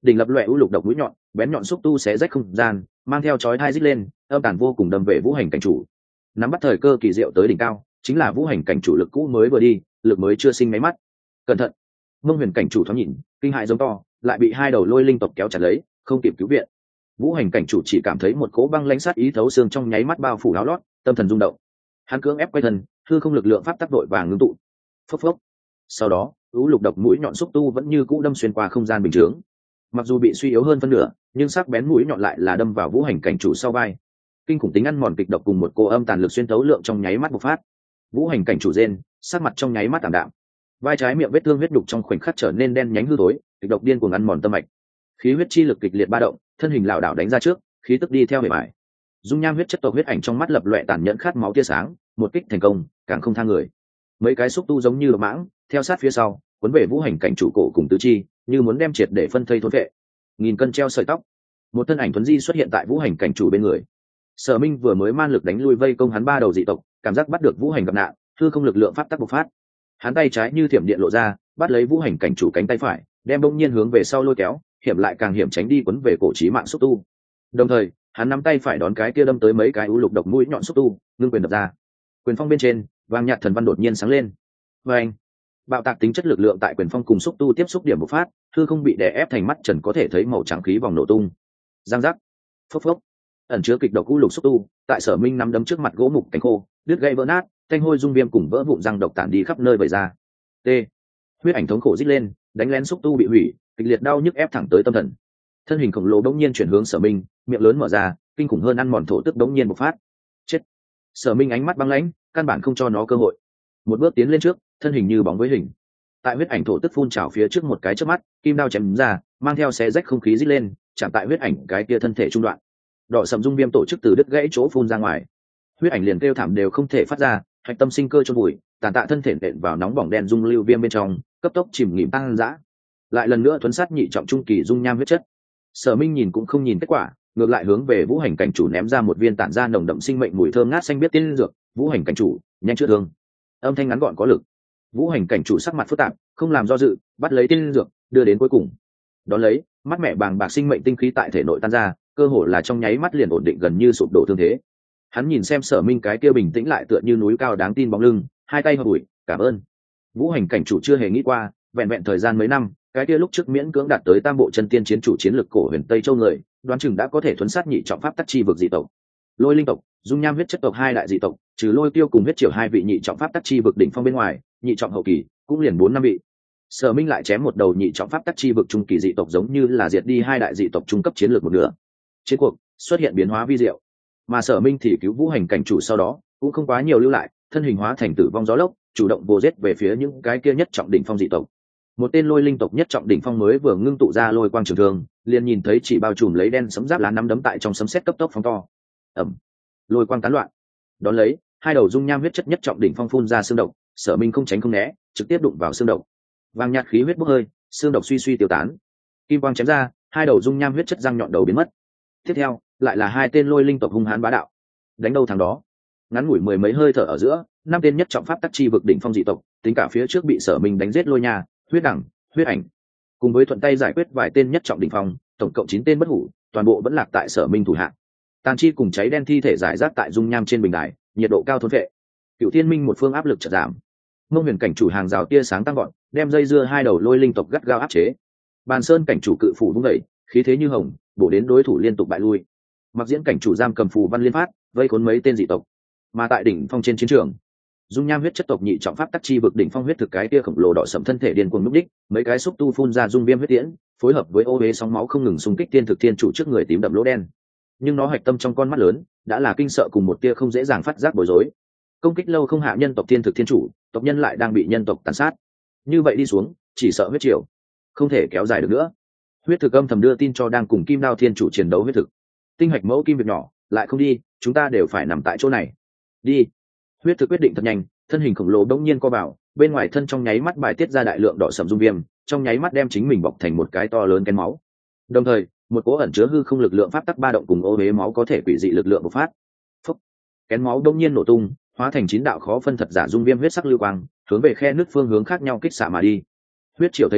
đỉnh lập loè u lục độc mũi nhọn, bén nhọn xúc tu xé rách không gian, mang theo chói tai rít lên, âm tàn vô cùng đâm về Vũ Hành cảnh chủ. Nắm bắt thời cơ kỳ diệu tới đỉnh cao, chính là Vũ Hành cảnh chủ lực cũ mới vừa đi, lực mới chưa sinh máy mắt. Cẩn thận! Mông Huyền cảnh chủ thoáng nhìn, kinh hãi giống to, lại bị hai đầu lôi linh tộc kéo chặt lấy, không kịp cứu viện. Vũ Hành cảnh chủ chỉ cảm thấy một cỗ băng lãnh sát ý thấu xương trong nháy mắt bao phủ áo lót, tâm thần rung động. Hắn cưỡng ép quay thân, hư không lực lượng pháp tắc đội vàng ngưng tụ. Phốc phốc. Sau đó, u lục độc mũi nhọn xúc tu vẫn như cũ đâm xuyên qua không gian bình thường. Mặc dù bị suy yếu hơn phân nửa, nhưng sắc bén mũi nhọn lại là đâm vào Vũ Hành cảnh chủ sau vai. Kinh khủng tính ăn mòn kịch độc cùng một cô âm tàn lực xuyên thấu lượng trong nháy mắt bộc phát. Vũ Hành cảnh chủ rên, sắc mặt trong nháy mắt tạm đạm. Vai trái miệng vết thương huyết đục trong khoảnh khắc trở nên đen nhánh hư tối, kịch độc điên cuồng ăn mòn tâm mạch. Khí huyết chi lực kịch liệt ba động, thân hình lảo đảo đánh ra trước, khí tức đi theo bề bài. Dung nham huyết chất tộc huyết ảnh trong mắt lập loè tàn nhẫn khát máu tia sáng, một kích thành công, càng không tha người. Mấy cái xúc tu giống như mãng, theo sát phía sau, cuốn về Vũ Hành cảnh chủ cổ cùng tứ chi, như muốn đem triệt để phân thây thôn vệ. Nghìn cân treo sợi tóc, một thân ảnh tuấn di xuất hiện tại Vũ Hành cảnh chủ bên người. Sở Minh vừa mới man lực đánh lui vây công hắn ba đầu dị tộc, cảm giác bắt được Vũ Hành gặp nạn, hư không lực lượng pháp tắc bộc phát. Hắn tay trái như thiểm điện lộ ra, bắt lấy Vũ Hành cảnh chủ cánh tay phải, đem bỗng nhiên hướng về sau lôi kéo, hiểm lại càng hiểm tránh đi quấn về cổ chí mạng xúc tu. Đồng thời, hắn nắm tay phải đón cái kia đâm tới mấy cái u lục độc mũi nhọn xúc tu, ngưng quyền đập ra. Quyền phong bên trên, vàng nhạt thần văn đột nhiên sáng lên. Và anh, bạo tạc tính chất lực lượng tại quyền phong cùng xúc tu tiếp xúc điểm bộc phát, hư không bị đè ép thành mắt trần có thể thấy màu trắng khí vòng nổ tung. Giang giác, phốc phốc, ẩn chứa kịch độc u lục xúc tu, tại Sở Minh nắm đấm trước mặt gỗ mục cánh khô, đứt gãy vỡ nát, thanh hôi dung viêm cùng vỡ vụn răng độc tản đi khắp nơi vẩy ra. T. Huyết ảnh thống khổ rít lên, đánh lén xúc tu bị hủy, kịch liệt đau nhức ép thẳng tới tâm thần. Thân hình khổng lồ đống nhiên chuyển hướng Sở Minh, miệng lớn mở ra, kinh khủng hơn ăn mòn thổ tức đống nhiên bộc phát. Chết! Sở Minh ánh mắt băng lãnh, căn bản không cho nó cơ hội. Một bước tiến lên trước, thân hình như bóng với hình. Tại huyết ảnh thổ tức phun trào phía trước một cái chớp mắt, kim đao chém ra, mang theo xé rách không khí rít lên, chạm tại huyết ảnh cái kia thân thể trung đoạn. Đỏ sầm dung viêm tổ chức từ đứt gãy chỗ phun ra ngoài. Huyết ảnh liền kêu thảm đều không thể phát ra, hạch tâm sinh cơ chôn bụi, tàn tạ thân thể nện vào nóng bỏng đen dung lưu viêm bên trong, cấp tốc chìm nghỉm tăng dã. Lại lần nữa thuấn sát nhị trọng trung kỳ dung nham huyết chất. Sở Minh nhìn cũng không nhìn kết quả, ngược lại hướng về Vũ Hành cảnh chủ ném ra một viên tản ra nồng đậm sinh mệnh mùi thơm ngát xanh biết tiên dược. Vũ Hành cảnh chủ, nhanh chữa thương. Âm thanh ngắn gọn có lực. Vũ Hành cảnh chủ sắc mặt phức tạp, không làm do dự, bắt lấy tiên dược, đưa đến cuối cùng. Đón lấy, mắt mẹ bàng bạc sinh mệnh tinh khí tại thể nội tan ra, cơ hồ là trong nháy mắt liền ổn định gần như sụp đổ thương thế. Hắn nhìn xem Sở Minh cái kia bình tĩnh lại tựa như núi cao đáng tin bóng lưng, hai tay hợp ủi, cảm ơn. Vũ Hành cảnh chủ chưa hề nghĩ qua, vẹn vẹn thời gian mấy năm, cái kia lúc trước miễn cưỡng đạt tới tam bộ chân tiên chiến chủ chiến lực cổ huyền Tây Châu người, đoán chừng đã có thể thuấn sát nhị trọng pháp tắc chi vực dị tộc. Lôi linh tộc, dung nham huyết chất tộc hai đại dị tộc, trừ Lôi Tiêu cùng huyết triều hai vị nhị trọng pháp tắc chi vực đỉnh phong bên ngoài, nhị trọng hậu kỳ cũng liền bốn năm vị. Sở Minh lại chém một đầu nhị trọng pháp tắc chi vực trung kỳ dị tộc giống như là diệt đi hai đại dị tộc trung cấp chiến lược một nửa. Chiến cuộc xuất hiện biến hóa vi diệu, mà Sở Minh thì cứu Vũ Hành cảnh chủ sau đó cũng không quá nhiều lưu lại, thân hình hóa thành tử vong gió lốc, chủ động vô giết về phía những cái kia nhất trọng đỉnh phong dị tộc. Một tên lôi linh tộc nhất trọng đỉnh phong mới vừa ngưng tụ ra lôi quang trường thương, liền nhìn thấy chỉ bao trùm lấy đen sấm giáp lá nắm đấm tại trong sấm sét cấp tốc phóng to. Ầm, lôi quang tán loạn. Đón lấy, hai đầu dung nham huyết chất nhất trọng đỉnh phong phun ra xương độc, Sở Minh không tránh không né, trực tiếp đụng vào xương độc. Vàng nhạt khí huyết bốc hơi, xương độc suy suy tiêu tán. Kim quang chém ra, hai đầu dung nham huyết chất răng nhọn đầu biến mất. Tiếp theo, lại là hai tên lôi linh tộc hung hãn bá đạo. Đánh đâu thằng đó. Ngắn ngủi mười mấy hơi thở ở giữa, năm tên nhất trọng pháp tắc chi vực đỉnh phong dị tộc, tính cả phía trước bị Sở Minh đánh giết lôi nhà, huyết đẳng, huyết ảnh, cùng với thuận tay giải quyết vài tên nhất trọng đỉnh phong, tổng cộng chín tên bất hủ, toàn bộ vẫn lạc tại Sở Minh thủ hạ. Tàn chi cùng cháy đen thi thể giải rác tại dung nham trên bình đài, nhiệt độ cao thôn vệ. Cựu Thiên Minh một phương áp lực chợt giảm. Mông Huyền cảnh chủ hàng rào tia sáng tăng gọn, đem dây dưa hai đầu lôi linh tộc gắt gao áp chế. Bàn Sơn cảnh chủ cự phủ vung dậy, khí thế như hồng, bổ đến đối thủ liên tục bại lui. Mặc Diễn cảnh chủ giam cầm phù văn liên phát, vây khốn mấy tên dị tộc. Mà tại đỉnh phong trên chiến trường, dung nham huyết chất tộc nhị trọng pháp tắc chi vực đỉnh phong huyết thực cái tia khổng lồ đỏ sẫm thân thể điên cuồng núp đích, mấy cái xúc tu phun ra dung viêm huyết tiễn, phối hợp với ô uế sóng máu không ngừng xung kích tiên thực thiên chủ trước người tím đậm lỗ đen. Nhưng nó hạch tâm trong con mắt lớn, đã là kinh sợ cùng một tia không dễ dàng phát giác bối rối. Công kích lâu không hạ nhân tộc tiên thực thiên chủ, tộc nhân lại đang bị nhân tộc tàn sát. Như vậy đi xuống, chỉ sợ huyết triều không thể kéo dài được nữa. Huyết thực âm thầm đưa tin cho đang cùng Kim Đao thiên chủ chiến đấu huyết thực. Tinh hạch mẫu kim việc nhỏ, lại không đi, chúng ta đều phải nằm tại chỗ này. Đi. Huyết thực quyết định thật nhanh, thân hình khổng lồ đống nhiên co vào, bên ngoài thân trong nháy mắt bài tiết ra đại lượng đỏ sẫm dung viêm, trong nháy mắt đem chính mình bọc thành một cái to lớn kén máu. Đồng thời, một cỗ ẩn chứa hư không lực lượng pháp tắc ba động cùng ô uế máu có thể quỷ dị lực lượng bộc phát. Phốc. Kén máu đống nhiên nổ tung, hóa thành chín đạo khó phân thật giả dung viêm huyết sắc lưu quang, hướng về khe nước phương hướng khác nhau kích xạ mà đi. Huyết triều thấy thế,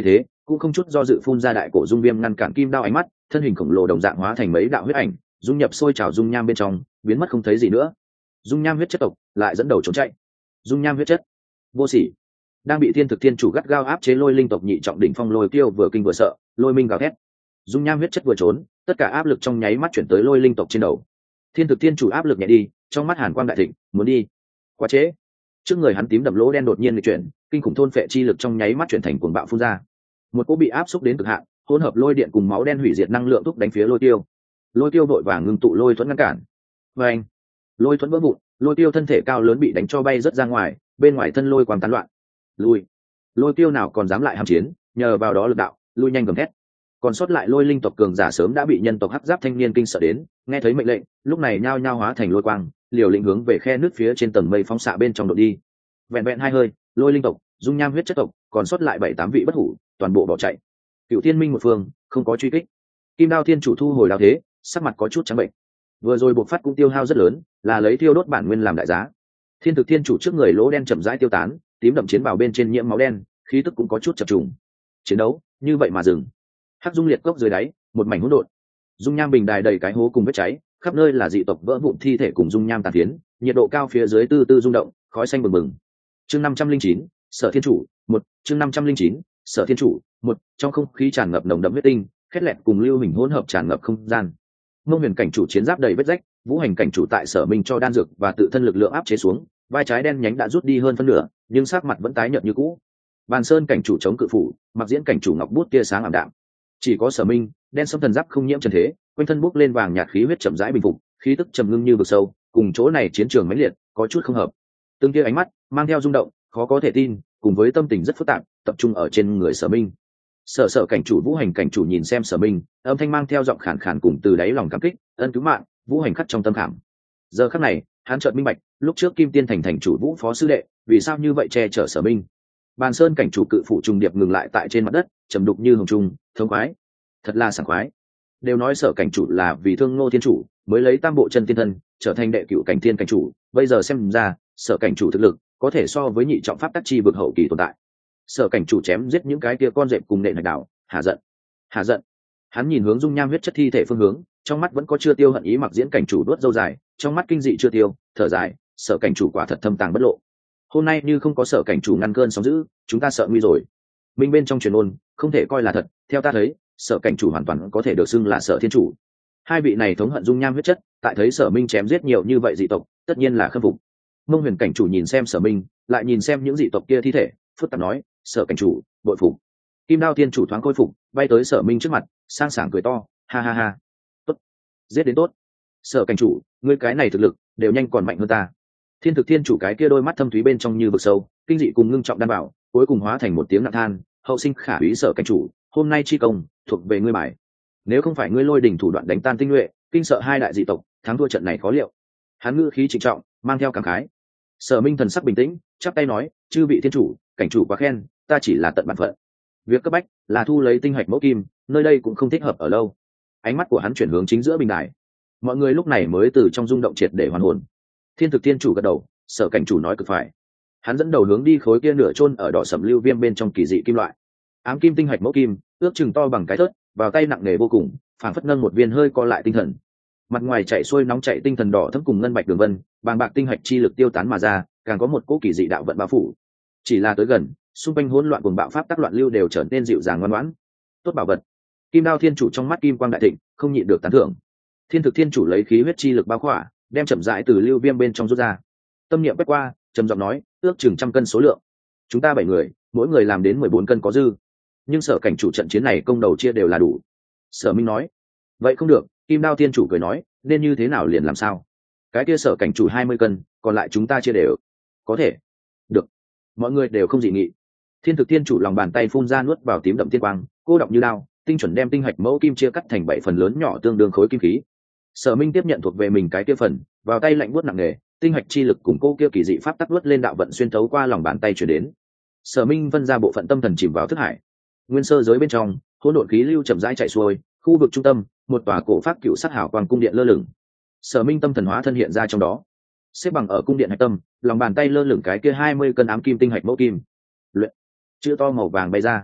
cũng không chút do dự phun ra đại cổ dung viêm ngăn cản kim đao ánh mắt, thân hình khổng lồ đồng dạng hóa thành mấy đạo huyết ảnh, dung nhập sôi trào dung nham bên trong, biến mất không thấy gì nữa. Dung nham huyết chất tộc lại dẫn đầu trốn chạy. Dung nham huyết chất, vô sỉ. Đang bị thiên thực thiên chủ gắt gao áp chế lôi linh tộc nhị trọng đỉnh phong lôi tiêu vừa kinh vừa sợ, lôi minh gào thét. Dung nham huyết chất vừa trốn, tất cả áp lực trong nháy mắt chuyển tới lôi linh tộc trên đầu. Thiên thực thiên chủ áp lực nhẹ đi, trong mắt hàn quang đại thịnh, muốn đi. Quá trễ. Trước người hắn tím đậm lỗ đen đột nhiên nghịch chuyển, kinh khủng thôn phệ chi lực trong nháy mắt chuyển thành cuồng bạo phun ra. Một cỗ bị áp xúc đến cực hạn, hỗn hợp lôi điện cùng máu đen hủy diệt năng lượng thúc đánh phía lôi tiêu. Lôi tiêu vội vàng ngưng tụ lôi thuẫn ngăn cản. Và anh, lôi thuẫn vỡ vụn, lôi tiêu thân thể cao lớn bị đánh cho bay rất ra ngoài, bên ngoài thân lôi quang tán loạn. Lui. Lôi tiêu nào còn dám lại hàm chiến, nhờ vào đó lực đạo, lui nhanh gầm thét. Còn sót lại lôi linh tộc cường giả sớm đã bị nhân tộc hắc giáp thanh niên kinh sợ đến, nghe thấy mệnh lệnh, lúc này nhao nhao hóa thành lôi quang, liều lĩnh hướng về khe nước phía trên tầng mây phóng xạ bên trong đội đi. Vẹn vẹn hai hơi, lôi linh tộc, dung nham huyết chất tộc, còn sót lại bảy tám vị bất hủ, toàn bộ bỏ chạy. Cựu Thiên Minh một phương, không có truy kích. Kim Đao Thiên chủ thu hồi đao thế, sắc mặt có chút trắng bệnh. Vừa rồi buộc phát cũng tiêu hao rất lớn, là lấy thiêu đốt bản nguyên làm đại giá. Thiên thực thiên chủ trước người lỗ đen chậm rãi tiêu tán, tím đậm chiến bào bên trên nhiễm máu đen, khí tức cũng có chút chập trùng. Chiến đấu như vậy mà dừng. Hắc dung liệt cốc dưới đáy, một mảnh hỗn độn. Dung nham bình đài đầy cái hố cùng vết cháy, khắp nơi là dị tộc vỡ vụn thi thể cùng dung nham tàn phiến, nhiệt độ cao phía dưới tư tư rung động, khói xanh bừng bừng. Chương năm trăm linh chín, Sở Thiên chủ, một, chương năm trăm linh chín, Sở Thiên chủ, một, trong không khí tràn ngập nồng đậm huyết tinh, khét lẹt cùng lưu hình hỗn hợp tràn ngập không gian. Mông Huyền cảnh chủ chiến giáp đầy vết rách, Vũ Hành cảnh chủ tại Sở Minh cho đan dược và tự thân lực lượng áp chế xuống, vai trái đen nhánh đã rút đi hơn phân nửa, nhưng sắc mặt vẫn tái nhợt như cũ. Bàn Sơn cảnh chủ chống cự phủ, Mặc Diễn cảnh chủ ngọc bút tia sáng ảm đạm. Chỉ có Sở Minh, đen sẫm thần giáp không nhiễm trần thế, quanh thân bốc lên vàng nhạt khí huyết chậm rãi bình phục, khí tức trầm ngưng như vực sâu, cùng chỗ này chiến trường mãnh liệt, có chút không hợp. Từng tia ánh mắt mang theo rung động, khó có thể tin, cùng với tâm tình rất phức tạp, tập trung ở trên người Sở Minh. Sở Sở cảnh chủ Vũ Hành cảnh chủ nhìn xem Sở Minh, âm thanh mang theo giọng khàn khàn cùng từ đáy lòng cảm kích, ân cứu mạng, Vũ Hành khắc trong tâm khảm. Giờ khắc này, hắn chợt minh bạch, lúc trước Kim Tiên thành thành chủ Vũ phó sư đệ, vì sao như vậy che chở Sở Minh. Bàn Sơn cảnh chủ cự phủ trùng điệp ngừng lại tại trên mặt đất, trầm đục như hồng trung, thống khoái, thật là sảng khoái. Đều nói Sở cảnh chủ là vì thương Ngô Thiên chủ, mới lấy Tam bộ chân tiên thân, trở thành đệ cửu cảnh thiên cảnh chủ, bây giờ xem ra, Sở cảnh chủ thực lực có thể so với nhị trọng pháp tắc chi vực hậu kỳ tồn tại. Sở cảnh chủ chém giết những cái kia con rệp cùng nện hạch đảo, hạ giận, hạ giận. Hắn nhìn hướng dung nham huyết chất thi thể phương hướng, trong mắt vẫn có chưa tiêu hận ý. Mặc Diễn cảnh chủ đuốt râu dài, trong mắt kinh dị chưa tiêu, thở dài, Sở cảnh chủ quả thật thâm tàng bất lộ. Hôm nay như không có Sở cảnh chủ ngăn cơn sóng dữ, chúng ta sợ nguy rồi. Minh bên trong truyền ôn, không thể coi là thật, theo ta thấy, Sở cảnh chủ hoàn toàn có thể được xưng là Sở Thiên chủ. Hai vị này thống hận dung nham huyết chất, tại thấy Sở Minh chém giết nhiều như vậy dị tộc, tất nhiên là khâm phục. Mông Huyền cảnh chủ nhìn xem Sở Minh, lại nhìn xem những dị tộc kia thi thể, phức tạp nói, Sở cảnh chủ, bội phục. Kim Đao Thiên chủ thoáng khôi phục, bay tới Sở Minh trước mặt, sang sảng cười to, ha ha ha, tốt, giết đến tốt. Sở cảnh chủ, ngươi cái này thực lực đều nhanh còn mạnh hơn ta. Thiên thực thiên chủ cái kia đôi mắt thâm thúy bên trong như vực sâu, kinh dị cùng ngưng trọng đan bảo, cuối cùng hóa thành một tiếng nặng than, hậu sinh khả úy Sở cảnh chủ, hôm nay chi công thuộc về ngươi bài. Nếu không phải ngươi lôi đỉnh thủ đoạn đánh tan tinh nhuệ, kinh sợ hai đại dị tộc, thắng thua trận này khó liệu. Hắn ngữ khí trịnh trọng, mang theo cảm khái. Sở Minh thần sắc bình tĩnh, chắp tay nói, chư vị thiên chủ, cảnh chủ quá khen, ta chỉ là tận bản phận. Việc cấp bách là thu lấy tinh hạch mẫu kim, nơi đây cũng không thích hợp ở lâu. Ánh mắt của hắn chuyển hướng chính giữa bình đài. Mọi người lúc này mới từ trong rung động triệt để hoàn hồn. Thiên thực thiên chủ gật đầu, Sở cảnh chủ nói cực phải. Hắn dẫn đầu hướng đi khối kia nửa chôn ở đỏ sẩm lưu viêm bên trong kỳ dị kim loại. Ám kim tinh hạch mẫu kim, ước chừng to bằng cái thớt, vào tay nặng nề vô cùng, phảng phất nâng một viên hơi co lại tinh thần. Mặt ngoài chạy xuôi nóng chạy tinh thần đỏ thẫm cùng ngân bạch đường vân, bàng bạc tinh hạch chi lực tiêu tán mà ra, càng có một cỗ kỳ dị đạo vận bao phủ. Chỉ là tới gần, xung quanh hỗn loạn cùng bạo pháp tác loạn lưu đều trở nên dịu dàng ngoan ngoãn. Tốt bảo vật. Kim Đao Thiên chủ trong mắt kim quang đại thịnh, không nhịn được tán thưởng. Thiên thực thiên chủ lấy khí huyết chi lực bao khỏa, đem chậm rãi từ lưu viêm bên trong rút ra. Tâm niệm quét qua, trầm giọng nói, ước chừng trăm cân số lượng. Chúng ta bảy người, mỗi người làm đến mười bốn cân có dư. Nhưng Sở cảnh chủ trận chiến này công đầu chia đều là đủ. Sở Minh nói, vậy không được. Kim Đao Thiên chủ cười nói, nên như thế nào liền làm sao? Cái kia Sở cảnh chủ hai mươi cân, còn lại chúng ta chia đều. Có thể. Được. Mọi người đều không dị nghị. Thiên thực thiên chủ lòng bàn tay phun ra nuốt vào tím đậm tiên quang, cô động như đao, tinh chuẩn đem tinh hạch mẫu kim chia cắt thành bảy phần lớn nhỏ tương đương khối kim khí. Sở Minh tiếp nhận thuộc về mình cái kia phần, vào tay lạnh buốt nặng nề, tinh hạch chi lực cùng cô kia kỳ dị pháp tắc luốt lên đạo vận xuyên thấu qua lòng bàn tay truyền đến. Sở Minh phân ra bộ phận tâm thần chìm vào thức hải. Nguyên sơ giới bên trong, hỗn độn khí lưu chậm rãi chạy xuôi, khu vực trung tâm, một tòa cổ pháp cựu sát hảo quang cung điện lơ lửng. Sở Minh tâm thần hóa thân hiện ra trong đó, xếp bằng ở cung điện hạch tâm, lòng bàn tay lơ lửng cái kia hai mươi cân ám kim tinh hạch mẫu kim. Luyện, chữ to màu vàng bay ra.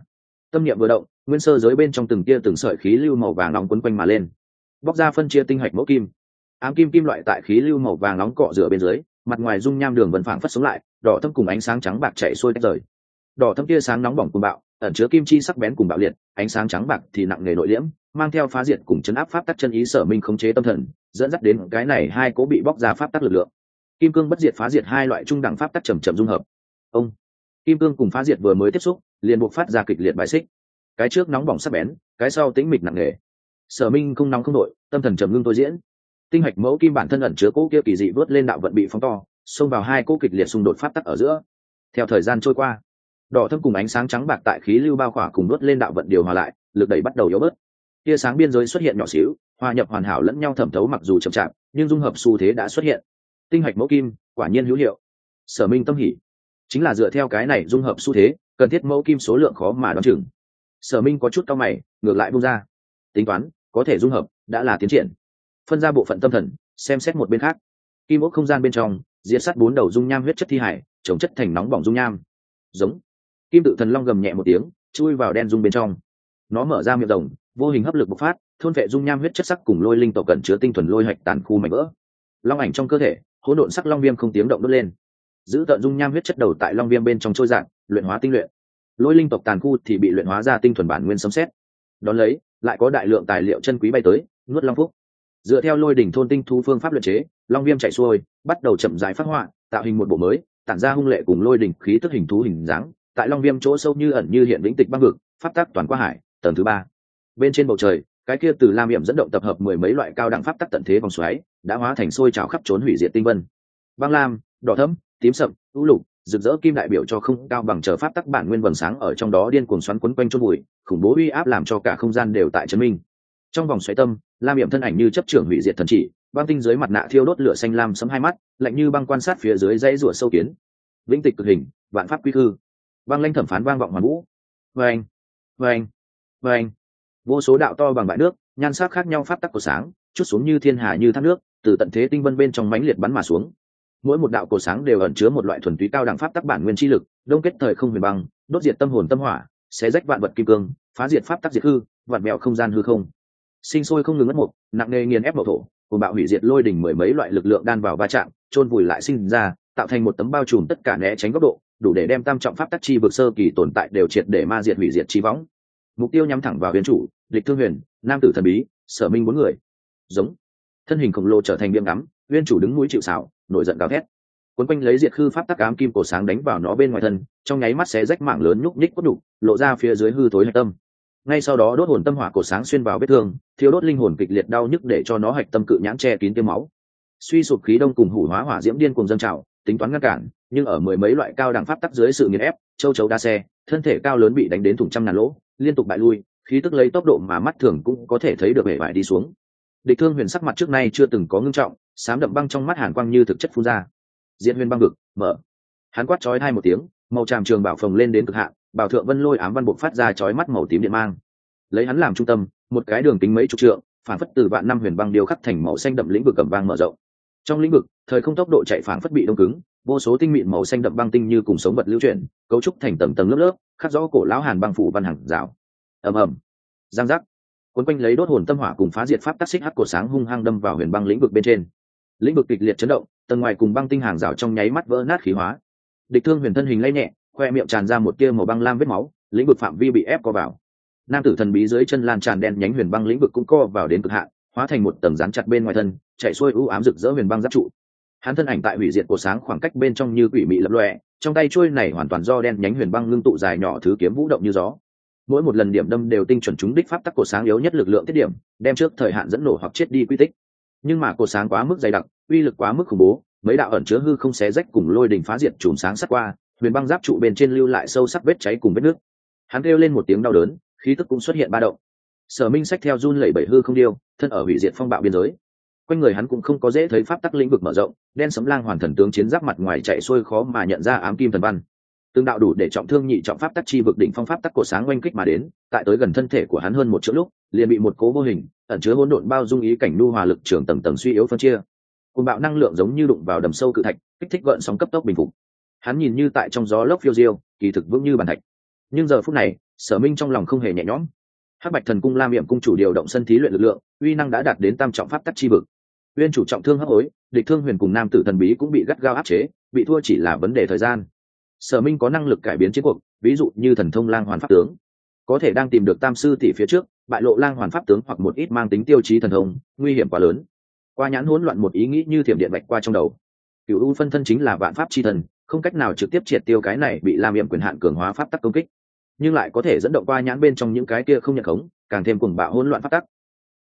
Tâm niệm vừa động, nguyên sơ giới bên trong từng tia từng sợi khí lưu màu vàng nóng quấn quanh mà lên, bóc ra phân chia tinh hạch mẫu kim. Ám kim kim loại tại khí lưu màu vàng nóng cọ rửa bên dưới, mặt ngoài dung nham đường vân phảng phất sống lại, đỏ thâm cùng ánh sáng trắng bạc chạy xuôi tách rời. Đỏ thâm tia sáng nóng bỏng cùng bạo, ẩn chứa kim chi sắc bén cùng bạo liệt, ánh sáng trắng bạc thì nặng nề nội liễm, mang theo phá diệt cùng chấn áp pháp tắc chân ý Sở Minh khống chế tâm thần, dẫn dắt đến cái này hai cố bị bóc ra pháp tắc lực lượng. Kim cương bất diệt phá diệt hai loại trung đẳng pháp tắc chậm chậm dung hợp. Ông kim cương cùng phá diệt vừa mới tiếp xúc, liền buộc phát ra kịch liệt bài xích. Cái trước nóng bỏng sắc bén, cái sau tĩnh mịch nặng nề. Sở Minh không nóng không nội, tâm thần trầm ngưng tôi diễn. Tinh hạch mẫu kim bản thân ẩn chứa cố kia kỳ dị vớt lên đạo vận bị phóng to, xông vào hai cố kịch liệt xung đột pháp tắc ở giữa. Theo thời gian trôi qua, đỏ thâm cùng ánh sáng trắng bạc tại khí lưu bao khỏa cùng vớt lên đạo vận điều hòa lại, lực đẩy bắt đầu yếu bớt. Tia sáng biên giới xuất hiện nhỏ xíu, hòa nhập hoàn hảo lẫn nhau thẩm thấu, mặc dù chậm chạp, nhưng dung hợp xu thế đã xuất hiện. Tinh hạch mẫu kim, quả nhiên hữu hiệu. Sở Minh tâm hỉ, chính là dựa theo cái này dung hợp xu thế, cần thiết mẫu kim số lượng khó mà đoán chừng. Sở Minh có chút cau mày, ngược lại buông ra. Tính toán, có thể dung hợp, đã là tiến triển. Phân ra bộ phận tâm thần, xem xét một bên khác. Kim ốc không gian bên trong, diệt sát bốn đầu dung nham huyết chất thi hải, chống chất thành nóng bỏng dung nham. Giống. Kim tự thần long gầm nhẹ một tiếng, chui vào đen dung bên trong. Nó mở ra miệng rồng, vô hình hấp lực bộc phát, thôn vệ dung nham huyết chất sắc cùng lôi linh tộc cẩn chứa tinh thuần lôi hạch tàn khu mảnh vỡ. Long ảnh trong cơ thể, hỗn độn sắc long viêm không tiếng động đốt lên. Giữ tận dung nham huyết chất đầu tại long viêm bên trong trôi dạt, luyện hóa tinh luyện. Lôi linh tộc tàn khu thì bị luyện hóa ra tinh thuần bản nguyên sấm sét. Đón lấy, lại có đại lượng tài liệu chân quý bay tới, nuốt long phúc. Dựa theo lôi đỉnh thôn tinh thú phương pháp luyện chế, long viêm chạy xuôi, bắt đầu chậm rãi phát họa, tạo hình một bộ mới, tản ra hung lệ cùng lôi đỉnh khí tức hình thú hình dáng. Tại long viêm chỗ sâu như ẩn như hiện vĩnh tịch băng vực, pháp tắc toàn qua hải, tầng thứ ba. Bên trên bầu trời, cái kia từ lam hiểm dẫn động tập hợp mười mấy loại cao đẳng pháp tắc tận thế vòng xoáy, đã hóa thành sôi trào khắp trốn hủy diệt tinh vân. Băng lam, đỏ thẫm, tím sậm, u lục, rực rỡ kim đại biểu cho không cao bằng chờ pháp tắc bản nguyên vầng sáng ở trong đó điên cuồng xoắn quấn quanh chôn bụi, khủng bố uy áp làm cho cả không gian đều tại chấn minh. Trong vòng xoáy tâm, lam hiểm thân ảnh như chấp trưởng hủy diệt thần chỉ, băng tinh dưới mặt nạ thiêu đốt lửa xanh lam sấm hai mắt, lạnh như băng quan sát phía dưới dãy rủa sâu kiến. Vĩnh tịch cực hình, vạn pháp quy hư. Băng lanh thẩm phán vang vọng hoàn vũ. Vâng, vâng, vâng. Vô số đạo to bằng bãi nước, nhan sắc khác nhau pháp tắc của sáng, chút xuống như thiên hà như thác nước, từ tận thế tinh vân bên trong mãnh liệt bắn mà xuống. Mỗi một đạo cổ sáng đều ẩn chứa một loại thuần túy cao đẳng pháp tắc bản nguyên chi lực, đông kết thời không huyền băng, đốt diệt tâm hồn tâm hỏa, xé rách vạn vật kim cương, phá diệt pháp tắc diệt hư, vạn mèo không gian hư không. Sinh sôi không ngừng mất một, nặng nề nghiền ép mậu thổ, cùng bạo hủy diệt lôi đỉnh mười mấy loại lực lượng đan vào va chạm, chôn vùi lại sinh ra, tạo thành một tấm bao trùm tất cả né tránh góc độ, đủ để đem tam trọng pháp tắc chi vực sơ kỳ tồn tại đều triệt để ma diệt hủy diệt chi võng. Mục tiêu nhắm thẳng vào huyền chủ, địch thương huyền, nam tử thần bí, Sở Minh bốn người. Giống. Thân hình khổng lồ trở thành viêm ngắm, huyền chủ đứng núi chịu sào, nổi giận gào thét. Cuốn quanh lấy diệt khư pháp tắc ám kim cổ sáng đánh vào nó bên ngoài thân, trong nháy mắt xé rách mảng lớn nhúc nhích cốt đủ, lộ ra phía dưới hư thối hạch tâm. Ngay sau đó đốt hồn tâm hỏa cổ sáng xuyên vào vết thương, thiêu đốt linh hồn kịch liệt đau nhức để cho nó hạch tâm cự nhãn che kín tiêm máu. Suy sụp khí đông cùng hủ hóa hỏa diễm điên cuồng dâng trào, tính toán ngăn cản, nhưng ở mười mấy loại cao đẳng pháp tắc dưới sự nghiền ép, châu chấu đa xe, thân thể cao lớn bị đánh đến thủng trăm ngàn lỗ, liên tục bại lui, khí tức lấy tốc độ mà mắt thường cũng có thể thấy được bể bại đi xuống. Địch Thương Huyền sắc mặt trước nay chưa từng có ngưng trọng, xám đậm băng trong mắt hàn quang như thực chất phun ra. Diễn Huyền băng vực, mở. Hắn quát chói hai một tiếng, màu tràm trường bảo phồng lên đến cực hạn, bảo thượng vân lôi ám văn buộc phát ra chói mắt màu tím điện mang. Lấy hắn làm trung tâm, một cái đường kính mấy chục trượng, phản phất từ vạn năm huyền băng điêu khắc thành màu xanh đậm lĩnh vực cầm vang mở rộng. Trong lĩnh vực, thời không tốc độ chạy phản phất bị đông cứng, vô số tinh mịn màu xanh đậm băng tinh như cùng sống vật lưu chuyển, cấu trúc thành tầng tầng lớp lớp, khắc rõ cổ lão hàn băng phủ văn hàng rào. Ầm ầm, giang giác, cuốn quanh lấy đốt hồn tâm hỏa cùng phá diệt pháp tắc xích hắc cổ sáng hung hăng đâm vào huyền băng lĩnh vực bên trên. Lĩnh vực kịch liệt chấn động, tầng ngoài cùng băng tinh hàng rào trong nháy mắt vỡ nát khí hóa. Địch Thương Huyền thân hình lay nhẹ, khoe miệng tràn ra một tia màu băng lam vết máu, lĩnh vực phạm vi bị ép co vào. Nam tử thần bí dưới chân lan tràn đen nhánh huyền băng lĩnh vực cũng co vào đến cực hạn, hóa thành một tầng dán chặt bên ngoài thân, chạy xuôi u ám rực rỡ huyền băng giáp trụ. Hắn thân ảnh tại hủy diệt của sáng khoảng cách bên trong như quỷ mị lập lòe, trong tay chuôi này hoàn toàn do đen nhánh huyền băng ngưng tụ dài nhỏ thứ kiếm vũ động như gió. Mỗi một lần điểm đâm đều tinh chuẩn trúng đích pháp tắc cổ sáng yếu nhất lực lượng tiết điểm, đem trước thời hạn dẫn nổ hoặc chết đi quy tích. Nhưng mà cổ sáng quá mức dày đặc, uy lực quá mức khủng bố, mấy đạo ẩn chứa hư không xé rách cùng lôi đỉnh phá diệt chùm sáng sát qua, huyền băng giáp trụ bên trên lưu lại sâu sắc vết cháy cùng vết nước. Hắn kêu lên một tiếng đau đớn, khí tức cũng xuất hiện ba động. Sở Minh xách theo run lẩy bẩy hư không điêu, thân ở hủy diệt phong bạo biên giới. Quanh người hắn cũng không có dễ thấy pháp tắc lĩnh vực mở rộng, đen sấm lang hoàn thần tướng chiến giáp mặt ngoài chạy xuôi khó mà nhận ra ám kim thần văn. Tương đạo đủ để trọng thương nhị trọng pháp tắc chi vực đỉnh phong pháp tắc cổ sáng oanh kích mà đến, tại tới gần thân thể của hắn hơn một chỗ lúc, liền bị một cố vô hình, ẩn chứa hỗn độn bao dung ý cảnh nu hòa lực trường tầng tầng suy yếu phân chia. Cùng bạo năng lượng giống như đụng vào đầm sâu cự thạch, kích thích gợn sóng cấp tốc bình phục. Hắn nhìn như tại trong gió lốc phiêu diêu, kỳ thực vững như bàn thạch. Nhưng giờ phút này, Sở Minh trong lòng không hề nhẹ nhõm. Hắc Bạch Thần Cung Lam Yểm cung chủ điều động sân thí luyện lực lượng, uy năng đã đạt đến tam trọng pháp tắc chi vực. Uyên chủ trọng thương hấp hối, địch thương huyền cùng nam tử thần bí cũng bị gắt gao áp chế, bị thua chỉ là vấn đề thời gian. Sở Minh có năng lực cải biến chiến cuộc, ví dụ như thần thông lang hoàn pháp tướng, có thể đang tìm được tam sư tỷ phía trước, bại lộ lang hoàn pháp tướng hoặc một ít mang tính tiêu chí thần thông, nguy hiểm quá lớn. Qua nhãn hỗn loạn một ý nghĩ như thiểm điện bạch qua trong đầu. Cửu U phân thân chính là vạn pháp chi thần, không cách nào trực tiếp triệt tiêu cái này bị Lam Yểm quyền hạn cường hóa pháp tắc công kích, nhưng lại có thể dẫn động qua nhãn bên trong những cái kia không nhận khống, càng thêm cuồng bạo hỗn loạn pháp tắc,